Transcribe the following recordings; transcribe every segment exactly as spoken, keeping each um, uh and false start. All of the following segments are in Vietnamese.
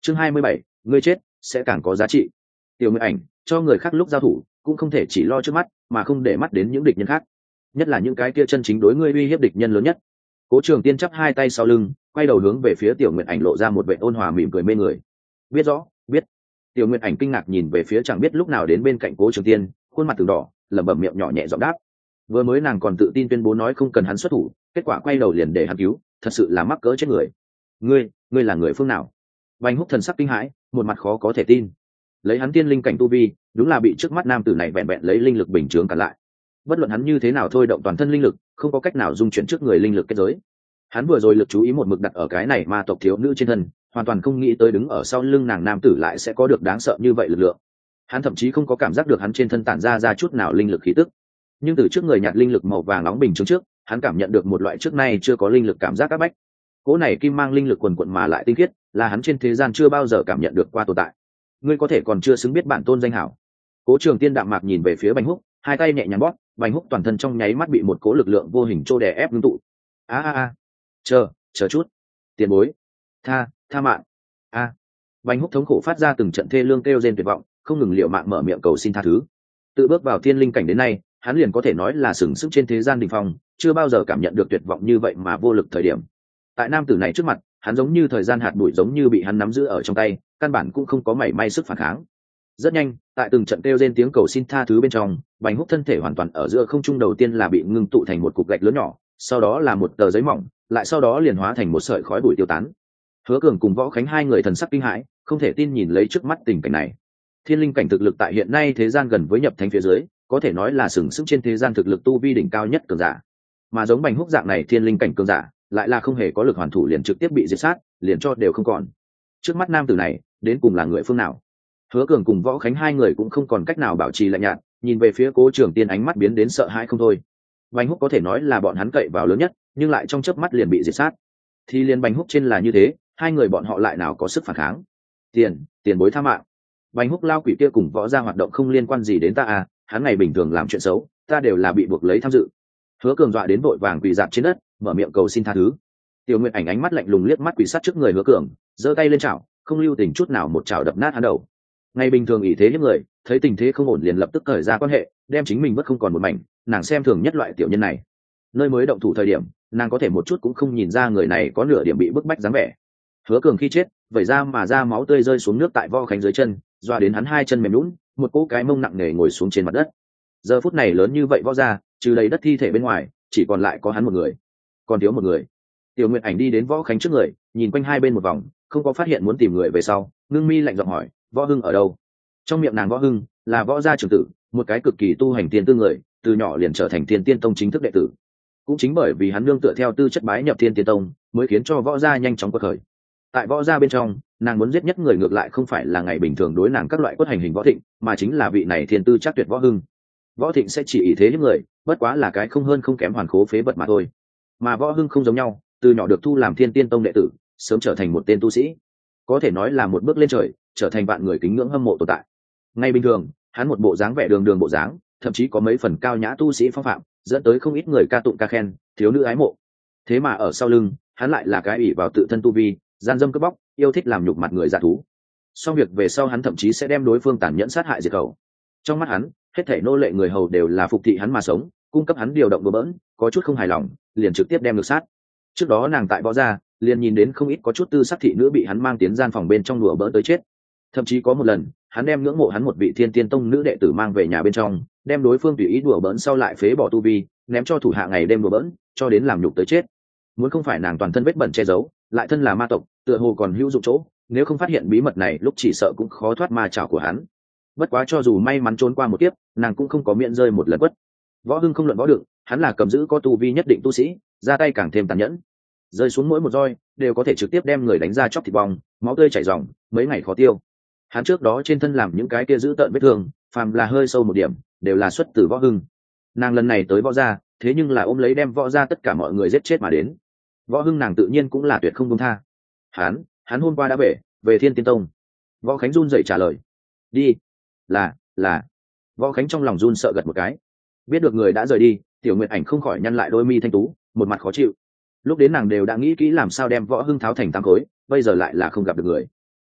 chương hai mươi bảy, ngươi chết sẽ càng có giá trị. Tiểu Nguyệt Ảnh cho người khác lúc giao thủ cũng không thể chỉ lo trước mắt mà không để mắt đến những địch nhân khác, nhất là những cái kia chân chính đối ngươi uy hiếp địch nhân lớn nhất. Cố Trường Tiên chắp hai tay sau lưng, quay đầu hướng về phía Tiểu Nguyệt Ảnh lộ ra một vẻ ôn hòa mỉm cười mê người. Biết rõ, biết. Tiểu Nguyệt Ảnh kinh ngạc nhìn về phía chẳng biết lúc nào đến bên cạnh Cố Trường Tiên, khuôn mặt từng đỏ, lẩm bẩm miệng nhỏ nhẹ giọng đáp. Vừa mới nàng còn tự tin tuyên bố nói không cần hắn xuất thủ, kết quả quay đầu liền để hắn cứu, thật sự là mắc cỡ chết người. Ngươi, ngươi là người phương nào? Bành Húc thần sắc kinh hãi, một mặt khó có thể tin. Lấy hắn tiên linh cảnh tu vi, đúng là bị trước mắt nam tử này vẹn vẹn lấy linh lực bình chướng cản lại. Bất luận hắn như thế nào thôi động toàn thân linh lực, không có cách nào dung chuyển trước người linh lực kết giới. Hắn vừa rồi lực chú ý một mực đặt ở cái này ma tộc thiếu nữ trên thân, hoàn toàn không nghĩ tới đứng ở sau lưng nàng nam tử lại sẽ có được đáng sợ như vậy lực lượng. Hắn thậm chí không có cảm giác được hắn trên thân tản ra ra chút nào linh lực khí tức, nhưng từ trước người nhạt linh lực màu vàng nóng bình chướng trước, hắn cảm nhận được một loại trước nay chưa có linh lực cảm giác áp bách. Cỗ này kim mang linh lực quần quận mà lại tinh khiết, là hắn trên thế gian chưa bao giờ cảm nhận được qua tồn tại. Ngươi có thể còn chưa xứng biết bản tôn danh hảo. Cố Trường Tiên đạm mạc nhìn về phía Bành Húc, hai tay nhẹ nhàng bóp, Bành Húc toàn thân trong nháy mắt bị một cỗ lực lượng vô hình trô đè ép ngưng tụ. A a a, chờ, chờ chút, tiền bối, tha, tha mạng. A. À. Bành Húc thống khổ phát ra từng trận thê lương kêu rên tuyệt vọng, không ngừng liều mạng mở miệng cầu xin tha thứ. Tự bước vào thiên linh cảnh đến nay, hắn liền có thể nói là sừng sững trên thế gian đỉnh phong, chưa bao giờ cảm nhận được tuyệt vọng như vậy mà vô lực thời điểm. Tại nam tử này trước mặt, hắn giống như thời gian hạt bụi, giống như bị hắn nắm giữ ở trong tay, căn bản cũng không có mảy may sức phản kháng. Rất nhanh, tại từng trận kêu rên tiếng cầu xin tha thứ bên trong, Bành Húc thân thể hoàn toàn ở giữa không trung, đầu tiên là bị ngưng tụ thành một cục gạch lớn nhỏ, sau đó là một tờ giấy mỏng, lại sau đó liền hóa thành một sợi khói bụi tiêu tán. Hứa Cường cùng Võ Khánh hai người thần sắc kinh hãi, không thể tin nhìn lấy trước mắt tình cảnh này. Thiên linh cảnh thực lực tại hiện nay thế gian gần với nhập thánh phía dưới, có thể nói là sừng sững trên thế gian thực lực tu vi đỉnh cao nhất cường giả. Mà giống Bành Húc dạng này thiên linh cảnh cường giả, lại là không hề có lực hoàn thủ liền trực tiếp bị diệt sát, liền cho đều không còn. Trước mắt nam tử này, đến cùng là người phương nào? Hứa Cường cùng Võ Khánh hai người cũng không còn cách nào bảo trì lạnh nhạt, nhìn về phía Cố Trường Tiên ánh mắt biến đến sợ hãi không thôi. Bành Húc có thể nói là bọn hắn cậy vào lớn nhất, nhưng lại trong chớp mắt liền bị diệt sát. Thì liền Bành Húc trên là như thế, hai người bọn họ lại nào có sức phản kháng? Tiền, tiền bối tha mạng. Bành Húc lao quỷ kia cùng Võ gia hoạt động không liên quan gì đến ta à, hắn ngày bình thường làm chuyện xấu, ta đều là bị buộc lấy tham dự. Hứa Cường dọa đến vội vàng quỳ dạp trên đất, mở miệng cầu xin tha thứ. Tiểu Nguyệt Ảnh ánh mắt lạnh lùng liếc mắt quỳ sát trước người Hứa Cường, giơ tay lên chảo, không lưu tình chút nào một chảo đập nát hắn đầu. Ngày bình thường ỷ thế hiếp người, thấy tình thế không ổn liền lập tức cởi ra quan hệ, đem chính mình vất không còn một mảnh, nàng xem thường nhất loại tiểu nhân này. Nơi mới động thủ thời điểm, nàng có thể một chút cũng không nhìn ra người này có nửa điểm bị bức bách dáng vẻ. Hứa Cường khi chết, vẩy ra mà ra máu tươi rơi xuống nước tại Võ Khánh dưới chân, doa đến hắn hai chân mềm nhũn, một cỗ cái mông nặng nề ngồi xuống trên mặt đất. Giờ phút này lớn như vậy Võ gia, trừ đầy đất thi thể bên ngoài, chỉ còn lại có hắn một người, còn thiếu một người. Tiểu Nguyệt Ảnh đi đến Võ Khánh trước người, nhìn quanh hai bên một vòng, không có phát hiện muốn tìm người về sau, ngưng mi lạnh giọng hỏi, Võ Hưng ở đâu? Trong miệng nàng Võ Hưng là Võ gia trưởng tử, một cái cực kỳ tu hành tiên tư người, từ nhỏ liền trở thành Thiên Tiên Tông chính thức đệ tử. Cũng chính bởi vì hắn nương tựa theo tư chất bái nhập Thiên Tiên Tông, mới khiến cho Võ gia nhanh chóng quật khởi. Tại Võ gia bên trong, nàng muốn giết nhất người ngược lại không phải là ngày bình thường đối nàng các loại quất hành hình Võ Thịnh, mà chính là vị này thiên tư chắc tuyệt Võ Hưng. Võ Thịnh sẽ chỉ ý thế những người, bất quá là cái không hơn không kém hoàn khố phế vật mà thôi. Mà Võ Hưng không giống nhau, từ nhỏ được thu làm Thiên Tiên Tông đệ tử, sớm trở thành một tên tu sĩ, có thể nói là một bước lên trời, trở thành vạn người kính ngưỡng hâm mộ tồn tại. Ngay bình thường, hắn một bộ dáng vẻ đường đường bộ dáng, thậm chí có mấy phần cao nhã tu sĩ phong phạm, dẫn tới không ít người ca tụng ca khen, thiếu nữ ái mộ. Thế mà ở sau lưng, hắn lại là cái ủy vào tự thân tu vi, gian dâm cướp bóc, yêu thích làm nhục mặt người giả thú. Xong việc về sau hắn thậm chí sẽ đem đối phương tàn nhẫn sát hại diệt khẩu. Trong mắt hắn, hết thảy nô lệ người hầu đều là phục thị hắn mà sống, cung cấp hắn điều động bừa bỡn, có chút không hài lòng, liền trực tiếp đem ngược sát. Trước đó nàng tại Võ gia, liền nhìn đến không ít có chút tư sắc thị nữ bị hắn mang tiến gian phòng bên trong đùa bỡn tới chết. Thậm chí có một lần, hắn đem ngưỡng mộ hắn một vị Thiên Tiên Tông nữ đệ tử mang về nhà bên trong, đem đối phương tùy ý đùa bỡn sau lại phế bỏ tu vi, ném cho thủ hạ ngày đêm đùa bỡn, cho đến làm nhục tới chết. Muốn không phải nàng toàn thân vết bẩn che giấu, lại thân là ma tộc, tựa hồ còn hữu dụng chỗ, nếu không phát hiện bí mật này lúc chỉ sợ cũng khó thoát ma trảo của hắn. Bất quá cho dù may mắn trốn qua một kiếp, nàng cũng không có miễn rơi một lần quất. Võ Hưng không luận võ đựng, hắn là cầm giữ có tu vi nhất định tu sĩ, ra tay càng thêm tàn nhẫn. Rơi xuống mỗi một roi, đều có thể trực tiếp đem người đánh ra chóc thịt bong, máu tươi chảy ròng, mấy ngày khó tiêu. Hắn trước đó trên thân làm những cái kia giữ tợn vết thương, phàm là hơi sâu một điểm, đều là xuất từ Võ Hưng. Nàng lần này tới Võ gia, thế nhưng là ôm lấy đem Võ gia tất cả mọi người giết chết mà đến. Võ Hưng nàng tự nhiên cũng là tuyệt không buông tha. Hắn, hắn hôm qua đã về, về Thiên Tiên Tông. Võ Khánh run dậy trả lời. Đi. Là, là. Võ Khánh trong lòng run sợ gật một cái. Biết được người đã rời đi, Tiểu Nguyệt Ảnh không khỏi nhăn lại đôi mi thanh tú, một mặt khó chịu. Lúc đến nàng đều đã nghĩ kỹ làm sao đem Võ Hưng tháo thành tám khối, bây giờ lại là không gặp được người.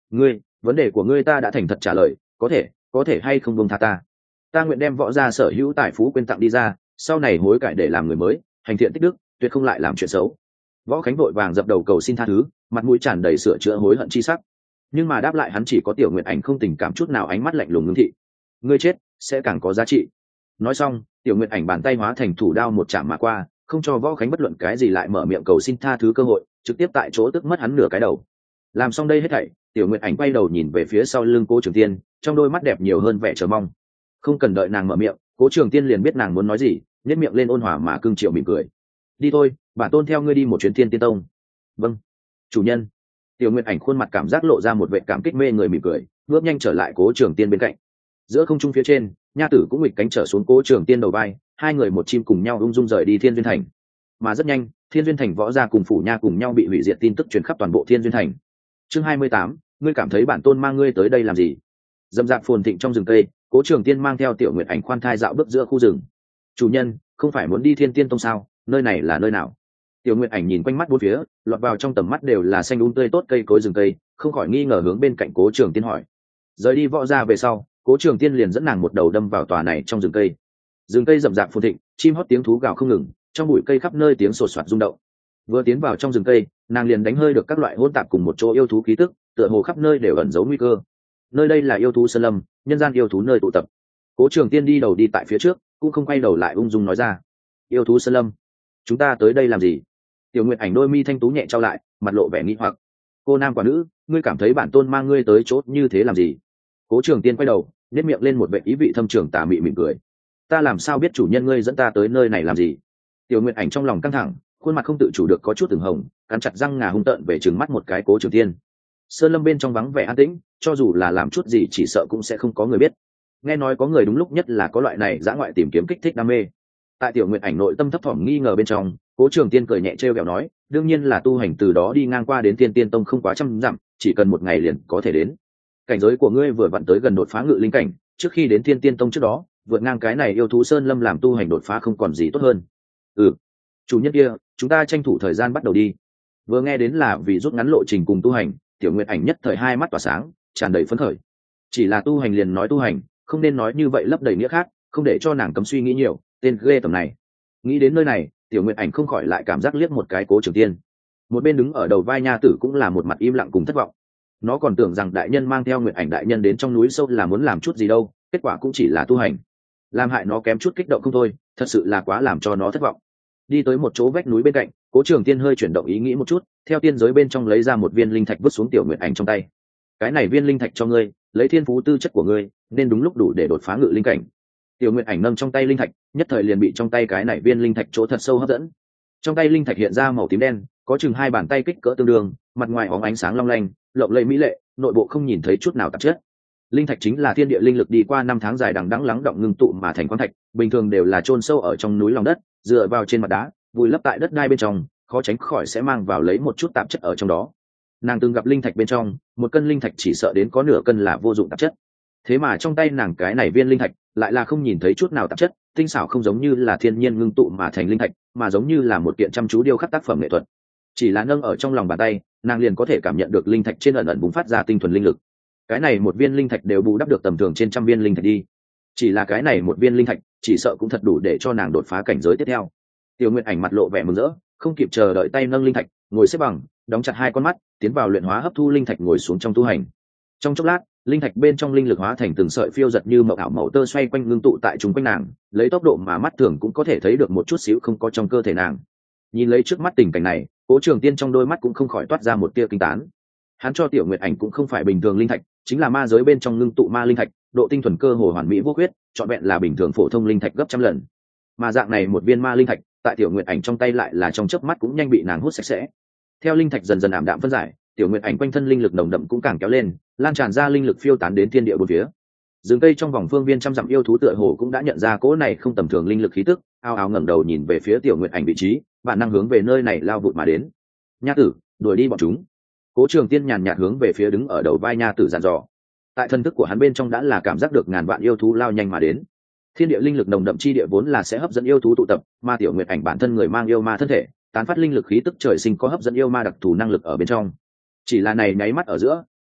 ngươi vấn đề của ngươi ta đã thành thật trả lời, có thể có thể hay không buông tha ta? Ta nguyện đem võ gia sở hữu tài phú quên tặng đi ra, sau này hối cải để làm người mới, hành thiện tích đức, tuyệt không lại làm chuyện xấu. Võ Khánh vội vàng dập đầu cầu xin tha thứ, mặt mũi tràn đầy sửa chữa hối hận chi sắc. Nhưng mà đáp lại hắn chỉ có Tiểu Nguyệt Ảnh không tình cảm chút nào, ánh mắt lạnh lùng ngưng thị. Ngươi chết sẽ càng có giá trị. Nói xong, Tiểu Nguyệt Ảnh bàn tay hóa thành thủ đao một chạm mà qua, không cho Võ Khánh bất luận cái gì lại mở miệng cầu xin tha thứ cơ hội, trực tiếp tại chỗ tức mất hắn nửa cái đầu. Làm xong đây hết thảy, Tiểu Nguyệt Ảnh quay đầu nhìn về phía sau lưng Cố Trường Tiên, trong đôi mắt đẹp nhiều hơn vẻ chờ mong. Không cần đợi nàng mở miệng, Cố Trường Tiên liền biết nàng muốn nói gì, nhếch miệng lên ôn hòa mà cưng chiều mỉm cười. Đi thôi, bản tôn theo ngươi đi một chuyến Thiên Tiên Tông. Vâng, chủ nhân. Tiểu Nguyệt Ảnh khuôn mặt cảm giác lộ ra một vẻ cảm kích mê người mỉm cười, bước nhanh trở lại Cố Trường Tiên bên cạnh. Giữa không trung phía trên, nha tử cũng nghịch cánh trở xuống Cố Trường Tiên đầu vai, hai người một chim cùng nhau ung dung rời đi Thiên Duyên Thành. Mà rất nhanh, Thiên Duyên Thành võ gia cùng phủ nha cùng nhau bị hủy diệt tin tức truyền khắp toàn bộ Thiên Duyên Thành. Chương hai mươi tám, ngươi cảm thấy bản tôn mang ngươi tới đây làm gì? Dâm dạp phồn thịnh trong rừng cây, Cố Trường Tiên mang theo Tiểu Nguyệt Ảnh khoan thai dạo bước giữa khu rừng. Chủ nhân, không phải muốn đi Thiên Tiên Tông sao? Nơi này là nơi nào? Tiểu Nguyệt Ảnh nhìn quanh mắt bốn phía, lọt vào trong tầm mắt đều là xanh um tươi tốt cây cối rừng cây, không khỏi nghi ngờ hướng bên cạnh Cố Trường Tiên hỏi. Rời đi võ gia về sau, Cố Trường Tiên liền dẫn nàng một đầu đâm vào tòa này trong rừng cây. Rừng cây rậm rạp phồn thịnh, chim hót tiếng thú gào không ngừng, trong bụi cây khắp nơi tiếng sột soạt rung động. Vừa tiến vào trong rừng cây, nàng liền đánh hơi được các loại hỗn tạp cùng một chỗ yêu thú khí tức, tựa hồ khắp nơi đều ẩn giấu nguy cơ. Nơi đây là yêu thú sơn lâm, nhân gian yêu thú nơi tụ tập. Cố Trường Tiên đi đầu đi tại phía trước, cũng không quay đầu lại ung dung nói ra. Yêu thú sơn lâm, chúng ta tới đây làm gì? Tiểu Nguyệt Ảnh đôi mi thanh tú nhẹ trao lại, mặt lộ vẻ nghi hoặc. Cô nam quả nữ, ngươi cảm thấy bản tôn mang ngươi tới chốt như thế làm gì? Cố Trường Tiên quay đầu, nhếch miệng lên một vẻ ý vị thâm trường tà mị mỉm cười. Ta làm sao biết chủ nhân ngươi dẫn ta tới nơi này làm gì? Tiểu Nguyệt Ảnh trong lòng căng thẳng, khuôn mặt không tự chủ được có chút từng hồng, cắn chặt răng ngà hung tợn về trừng mắt một cái Cố Trường Tiên. Sơn lâm bên trong vắng vẻ an tĩnh, cho dù là làm chút gì chỉ sợ cũng sẽ không có người biết. Nghe nói có người đúng lúc nhất là có loại này dã ngoại tìm kiếm kích thích đam mê. Tại Tiểu Nguyệt Ảnh nội tâm thấp thỏm nghi ngờ bên trong, Cố Trường Tiên cười nhẹ trêu ghẹo nói, đương nhiên là tu hành từ đó đi ngang qua đến Thiên Tiên Tông không quá trăm dặm, chỉ cần một ngày liền có thể đến. Cảnh giới của ngươi vừa vặn tới gần đột phá ngự linh cảnh, trước khi đến Thiên Tiên Tông trước đó, vượt ngang cái này yêu thú sơn lâm làm tu hành đột phá không còn gì tốt hơn. Ừ, chủ nhân kia, chúng ta tranh thủ thời gian bắt đầu đi. Vừa nghe đến là vì rút ngắn lộ trình cùng tu hành, Tiểu Nguyệt Ảnh nhất thời hai mắt tỏa sáng, tràn đầy phấn khởi. Chỉ là tu hành liền nói tu hành, không nên nói như vậy lấp đầy nghĩa khác, không để cho nàng cấm suy nghĩ nhiều, tên ghê tầm này. Nghĩ đến nơi này, Tiểu Nguyệt Ảnh không khỏi lại cảm giác liếc một cái Cố Trường Tiên. Một bên đứng ở đầu vai nha tử cũng là một mặt im lặng cùng thất vọng. Nó còn tưởng rằng đại nhân mang theo Nguyệt Ảnh đại nhân đến trong núi sâu là muốn làm chút gì đâu, kết quả cũng chỉ là tu hành. Làm hại nó kém chút kích động không thôi, thật sự là quá làm cho nó thất vọng. Đi tới một chỗ vách núi bên cạnh, Cố Trường Tiên hơi chuyển động ý nghĩ một chút, theo tiên giới bên trong lấy ra một viên linh thạch vứt xuống Tiểu Nguyệt Ảnh trong tay. Cái này viên linh thạch cho ngươi, lấy thiên phú tư chất của ngươi, nên đúng lúc đủ để đột phá ngự linh cảnh. Tiểu Nguyệt Ảnh nâng trong tay linh thạch, nhất thời liền bị trong tay cái này viên linh thạch chỗ thật sâu hấp dẫn. Trong tay linh thạch hiện ra màu tím đen, có chừng hai bàn tay kích cỡ tương đương, mặt ngoài óng ánh sáng long lanh, lộng lẫy mỹ lệ, nội bộ không nhìn thấy chút nào tạp chất. Linh thạch chính là thiên địa linh lực đi qua năm tháng dài đằng đẵng lắng động ngưng tụ mà thành khoáng thạch, bình thường đều là chôn sâu ở trong núi lòng đất, dựa vào trên mặt đá, vùi lấp tại đất đai bên trong, khó tránh khỏi sẽ mang vào lấy một chút tạp chất ở trong đó. Nàng từng gặp linh thạch bên trong, một cân linh thạch chỉ sợ đến có nửa cân là vô dụng tạp chất. Thế mà trong tay nàng cái này viên linh thạch lại là không nhìn thấy chút nào tạp chất, tinh xảo không giống như là thiên nhiên ngưng tụ mà thành linh thạch, mà giống như là một kiện chăm chú điêu khắc tác phẩm nghệ thuật. Chỉ là nâng ở trong lòng bàn tay, nàng liền có thể cảm nhận được linh thạch trên ẩn ẩn bùng phát ra tinh thuần linh lực. Cái này một viên linh thạch đều bù đắp được tầm thường trên trăm viên linh thạch đi. Chỉ là cái này một viên linh thạch, chỉ sợ cũng thật đủ để cho nàng đột phá cảnh giới tiếp theo. Tiểu Nguyệt Ảnh mặt lộ vẻ mừng rỡ, không kịp chờ đợi tay nâng linh thạch, ngồi xếp bằng, đóng chặt hai con mắt, tiến vào luyện hóa hấp thu linh thạch ngồi xuống trong tu hành. Trong chốc lát, linh thạch bên trong linh lực hóa thành từng sợi phiêu giật như mộng ảo màu tơ xoay quanh ngưng tụ tại chúng quanh nàng, lấy tốc độ mà mắt thường cũng có thể thấy được một chút xíu không có trong cơ thể nàng. Nhìn lấy trước mắt tình cảnh này, Cố Trường Tiên trong đôi mắt cũng không khỏi toát ra một tia kinh tán. Hắn cho Tiểu Nguyệt Ảnh cũng không phải bình thường linh thạch, chính là ma giới bên trong ngưng tụ ma linh thạch, độ tinh thuần cơ hồ hoàn mỹ vô khuyết, trọn vẹn là bình thường phổ thông linh thạch gấp trăm lần. Mà dạng này một viên ma linh thạch, tại Tiểu Nguyệt Ảnh trong tay lại là trong chớp mắt cũng nhanh bị nàng hút sạch sẽ. Theo linh thạch dần dần ảm đạm phân giải, Tiểu Nguyệt Ảnh quanh thân linh lực nồng đậm cũng càng kéo lên, lan tràn ra linh lực phiêu tán đến thiên địa bốn phía. Rừng cây trong vòng phương viên trăm dặm yêu thú tựa hồ cũng đã nhận ra cỗ này không tầm thường linh lực khí tức, ao ao ngẩng đầu nhìn về phía Tiểu Nguyệt Ảnh vị trí, bản năng hướng về nơi này lao vụt mà đến. Nha tử, đuổi đi bọn chúng. Cố Trường Tiên nhàn nhạt hướng về phía đứng ở đầu vai nha tử dặn dò. Tại thân thức của hắn bên trong đã là cảm giác được ngàn vạn yêu thú lao nhanh mà đến. Thiên địa linh lực nồng đậm chi địa vốn là sẽ hấp dẫn yêu thú tụ tập, mà Tiểu Nguyệt Ảnh bản thân người mang yêu ma thân thể, tán phát linh lực khí tức trời sinh có hấp dẫn yêu ma đặc thù năng lực ở bên trong. Chỉ là này nháy mắt ở giữa,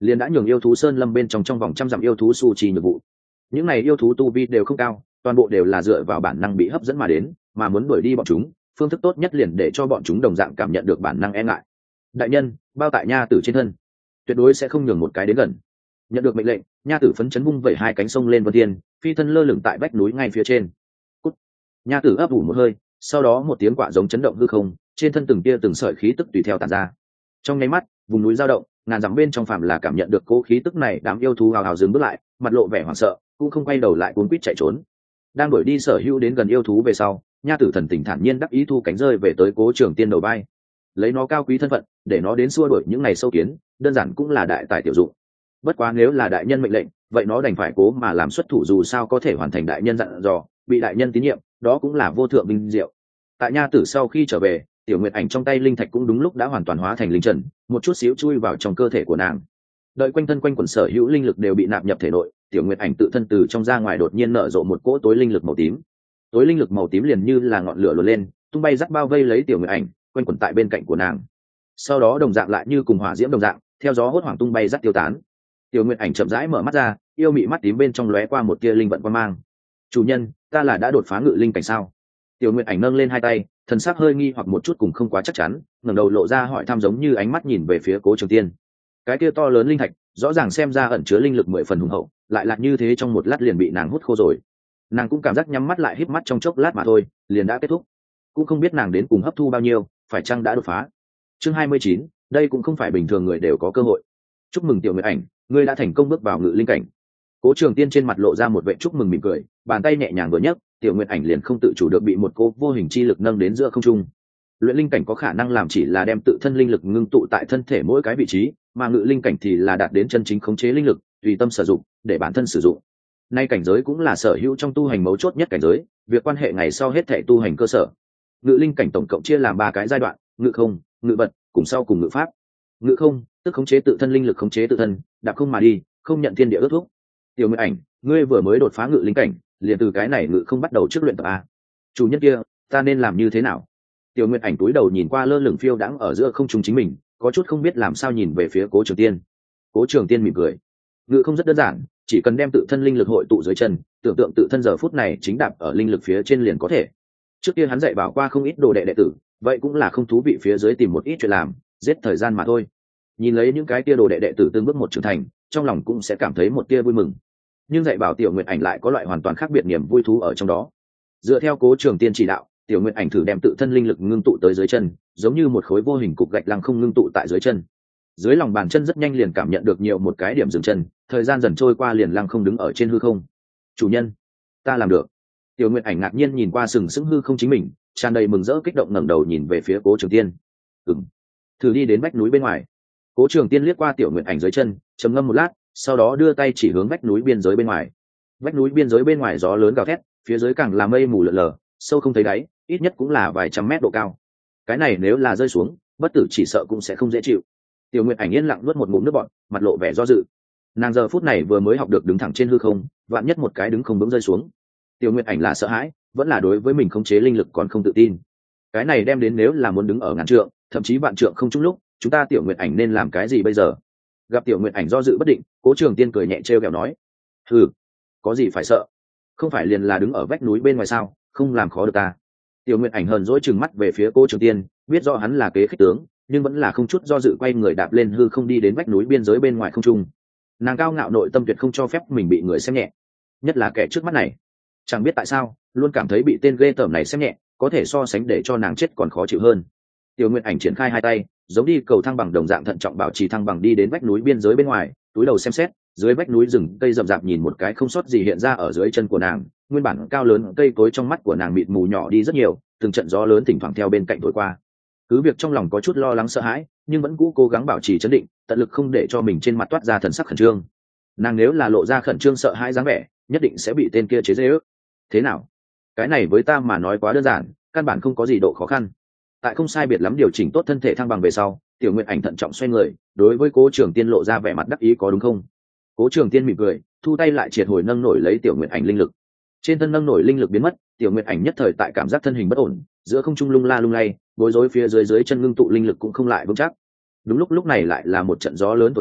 liền đã nhường yêu thú sơn lâm bên trong trong vòng trăm dặm yêu thú su trì nhược vụ. Những này yêu thú tu vi đều không cao, toàn bộ đều là dựa vào bản năng bị hấp dẫn mà đến, mà muốn đuổi đi bọn chúng, phương thức tốt nhất liền để cho bọn chúng đồng dạng cảm nhận được bản năng e ngại. Đại nhân, bao tại nha tử trên thân, tuyệt đối sẽ không nhường một cái đến gần. Nhận được mệnh lệnh, nha tử phấn chấn vung vẩy hai cánh sông lên vân thiên, phi thân lơ lửng tại vách núi ngay phía trên. Cút. Nha tử ấp ủ một hơi, sau đó một tiếng quạ giống chấn động hư không, trên thân từng tia từng sợi khí tức tùy theo tản ra. Trong nháy mắt, vùng núi dao động, ngàn dặm bên trong phàm là cảm nhận được cố khí tức này, đám yêu thú hào hào dừng bước lại, mặt lộ vẻ hoảng sợ, cũng không quay đầu lại cuốn quýt chạy trốn. Đang đuổi đi sở hữu đến gần yêu thú về sau, nha tử thần tình thản nhiên đắc ý thu cánh rơi về tới Cố Trường Tiên đầu vai, lấy nó cao quý thân phận để nó đến xua đuổi những ngày sâu kiến, đơn giản cũng là đại tài tiểu dụng. Bất quá nếu là đại nhân mệnh lệnh, vậy nó đành phải cố mà làm xuất thủ, dù sao có thể hoàn thành đại nhân dặn dò, bị đại nhân tín nhiệm, đó cũng là vô thượng vinh diệu. Tại nha tử sau khi trở về, tiểu nguyệt ảnh trong tay linh thạch cũng đúng lúc đã hoàn toàn hóa thành linh trần, một chút xíu chui vào trong cơ thể của nàng. Đợi quanh thân quanh quần sở hữu linh lực đều bị nạp nhập thể nội, tiểu nguyệt ảnh tự thân từ trong ra ngoài đột nhiên nở rộ một cỗ tối linh lực màu tím. Tối linh lực màu tím liền như là ngọn lửa luồn lên, tung bay rắc bao vây lấy tiểu nguyệt ảnh, quanh quẩn tại bên cạnh của nàng. Sau đó đồng dạng lại như cùng hỏa diễm đồng dạng, theo gió hốt hoảng tung bay rắc tiêu tán. Tiểu nguyệt ảnh chậm rãi mở mắt ra, yêu mị mắt tím bên trong lóe qua một tia linh vận quan mang. Chủ nhân, ta là đã đột phá ngự linh cảnh sao? Tiểu nguyệt ảnh nâng lên hai tay, thần sắc hơi nghi hoặc một chút cùng không quá chắc chắn, ngẩng đầu lộ ra hỏi thăm, giống như ánh mắt nhìn về phía Cố Trường Tiên. Cái kia to lớn linh thạch, rõ ràng xem ra ẩn chứa linh lực mười phần hùng hậu, lại là như thế trong một lát liền bị nàng hút khô rồi. Nàng cũng cảm giác nhắm mắt lại híp mắt trong chốc lát mà thôi, liền đã kết thúc. Cũng không biết nàng đến cùng hấp thu bao nhiêu, phải chăng đã đột phá. Chương hai mươi chín, đây cũng không phải bình thường người đều có cơ hội. Chúc mừng tiểu nguyệt ảnh, ngươi đã thành công bước vào ngự linh cảnh. Cố Trường Tiên trên mặt lộ ra một vẻ chúc mừng mỉm cười, bàn tay nhẹ nhàng vừa nhấc, tiểu nguyệt ảnh liền không tự chủ được bị một cô vô hình chi lực nâng đến giữa không trung. Luyện linh cảnh có khả năng làm chỉ là đem tự thân linh lực ngưng tụ tại thân thể mỗi cái vị trí, mà ngự linh cảnh thì là đạt đến chân chính khống chế linh lực, tùy tâm sử dụng, để bản thân sử dụng. Nay cảnh giới cũng là sở hữu trong tu hành mấu chốt nhất cảnh giới, việc quan hệ ngày sau hết thảy tu hành cơ sở. Ngự linh cảnh tổng cộng chia làm ba cái giai đoạn: ngự không, ngự vật, cùng sau cùng ngự pháp. Ngự không, tức khống chế tự thân linh lực, khống chế tự thân, đạp không mà đi, không nhận thiên địa ước thúc. Tiểu Nguyệt ảnh, ngươi vừa mới đột phá ngự linh cảnh, liền từ cái này ngự không bắt đầu trước luyện tập a. Chủ nhân kia, ta nên làm như thế nào? Tiểu Nguyệt ảnh cúi đầu nhìn qua lơ lửng phiêu đãng ở giữa không trung chính mình, có chút không biết làm sao nhìn về phía Cố Trường Tiên. Cố Trường Tiên mỉm cười. Ngự không rất đơn giản, chỉ cần đem tự thân linh lực hội tụ dưới chân, tưởng tượng tự thân giờ phút này chính đạp ở linh lực phía trên liền có thể. Trước kia hắn dạy bảo qua không ít đồ đệ đệ tử, vậy cũng là không thú vị phía dưới tìm một ít chuyện làm, giết thời gian mà thôi. Nhìn lấy những cái tia đồ đệ đệ tử từng bước một trưởng thành, trong lòng cũng sẽ cảm thấy một tia vui mừng. Nhưng dạy bảo tiểu nguyệt ảnh lại có loại hoàn toàn khác biệt niềm vui thú ở trong đó. Dựa theo Cố Trường Tiên chỉ đạo, tiểu nguyệt ảnh thử đem tự thân linh lực ngưng tụ tới dưới chân, giống như một khối vô hình cục gạch lăng không ngưng tụ tại dưới chân. Dưới lòng bàn chân rất nhanh liền cảm nhận được nhiều một cái điểm dừng chân, thời gian dần trôi qua liền lăng không đứng ở trên hư không. Chủ nhân, ta làm được. Tiểu nguyệt ảnh ngạc nhiên nhìn qua sừng sững hư không chính mình, tràn đầy mừng rỡ kích động ngẩng đầu nhìn về phía Cố Trường Tiên. Ừm, thử đi đến vách núi bên ngoài. Cố Trường Tiên liếc qua tiểu nguyệt ảnh dưới chân, trầm ngâm một lát, sau đó đưa tay chỉ hướng vách núi biên giới bên ngoài. Vách núi biên giới bên ngoài gió lớn gào thét, phía dưới càng là mây mù lờ lờ, sâu không thấy đáy, ít nhất cũng là vài trăm mét độ cao. Cái này nếu là rơi xuống, bất tử chỉ sợ cũng sẽ không dễ chịu. Tiểu nguyệt ảnh yên lặng nuốt một ngụm nước bọt, mặt lộ vẻ do dự. Nàng giờ phút này vừa mới học được đứng thẳng trên hư không, vạn nhất một cái đứng không vững rơi xuống. Tiểu nguyệt ảnh là sợ hãi, vẫn là đối với mình khống chế linh lực còn không tự tin. Cái này đem đến nếu là muốn đứng ở ngàn trượng, thậm chí vạn trượng không chung lúc, chúng ta tiểu nguyệt ảnh nên làm cái gì bây giờ? Gặp tiểu nguyệt ảnh do dự bất định, Cố Trường Tiên cười nhẹ trêu ghẹo nói: "Hừ, có gì phải sợ? Không phải liền là đứng ở vách núi bên ngoài sao, không làm khó được ta." Tiểu nguyệt ảnh hờn dỗi trừng mắt về phía Cố Trường Tiên, biết rõ hắn là kế khích tướng, nhưng vẫn là không chút do dự quay người đạp lên hư không đi đến vách núi biên giới bên ngoài không trung. Nàng cao ngạo nội tâm tuyệt không cho phép mình bị người xem nhẹ, nhất là kẻ trước mắt này. Chẳng biết tại sao, luôn cảm thấy bị tên ghê tởm này xem nhẹ, có thể so sánh để cho nàng chết còn khó chịu hơn. Tiểu nguyệt ảnh triển khai hai tay, giống đi cầu thăng bằng đồng dạng thận trọng bảo trì thăng bằng đi đến vách núi biên giới bên ngoài, túi đầu xem xét, dưới vách núi rừng cây rậm rạp nhìn một cái không sót gì hiện ra ở dưới chân của nàng, nguyên bản cao lớn cây cối trong mắt của nàng mịt mù nhỏ đi rất nhiều, từng trận gió lớn thỉnh thoảng theo bên cạnh thổi qua. Cứ việc trong lòng có chút lo lắng sợ hãi, nhưng vẫn cũ cố gắng bảo trì trấn định, tận lực không để cho mình trên mặt toát ra thần sắc khẩn trương. Nàng nếu là lộ ra khẩn trương sợ hãi dáng vẻ, nhất định sẽ bị tên kia chế giễu. Thế nào? Cái này với ta mà nói quá đơn giản, căn bản không có gì độ khó khăn. Tại không sai biệt lắm điều chỉnh tốt thân thể thăng bằng về sau, tiểu nguyệt ảnh thận trọng xoay người, đối với Cố Trường Tiên lộ ra vẻ mặt đắc ý, có đúng không? Cố Trường Tiên mỉm cười, thu tay lại triệt hồi nâng nổi lấy tiểu nguyệt ảnh linh lực. Trên thân nâng nổi linh lực biến mất, tiểu nguyệt ảnh nhất thời tại cảm giác thân hình bất ổn, giữa không trung lung la lung lay, bối rối phía dưới dưới chân ngưng tụ linh lực cũng không lại vững chắc. Đúng lúc lúc này lại là một trận gió lớn thổi qua,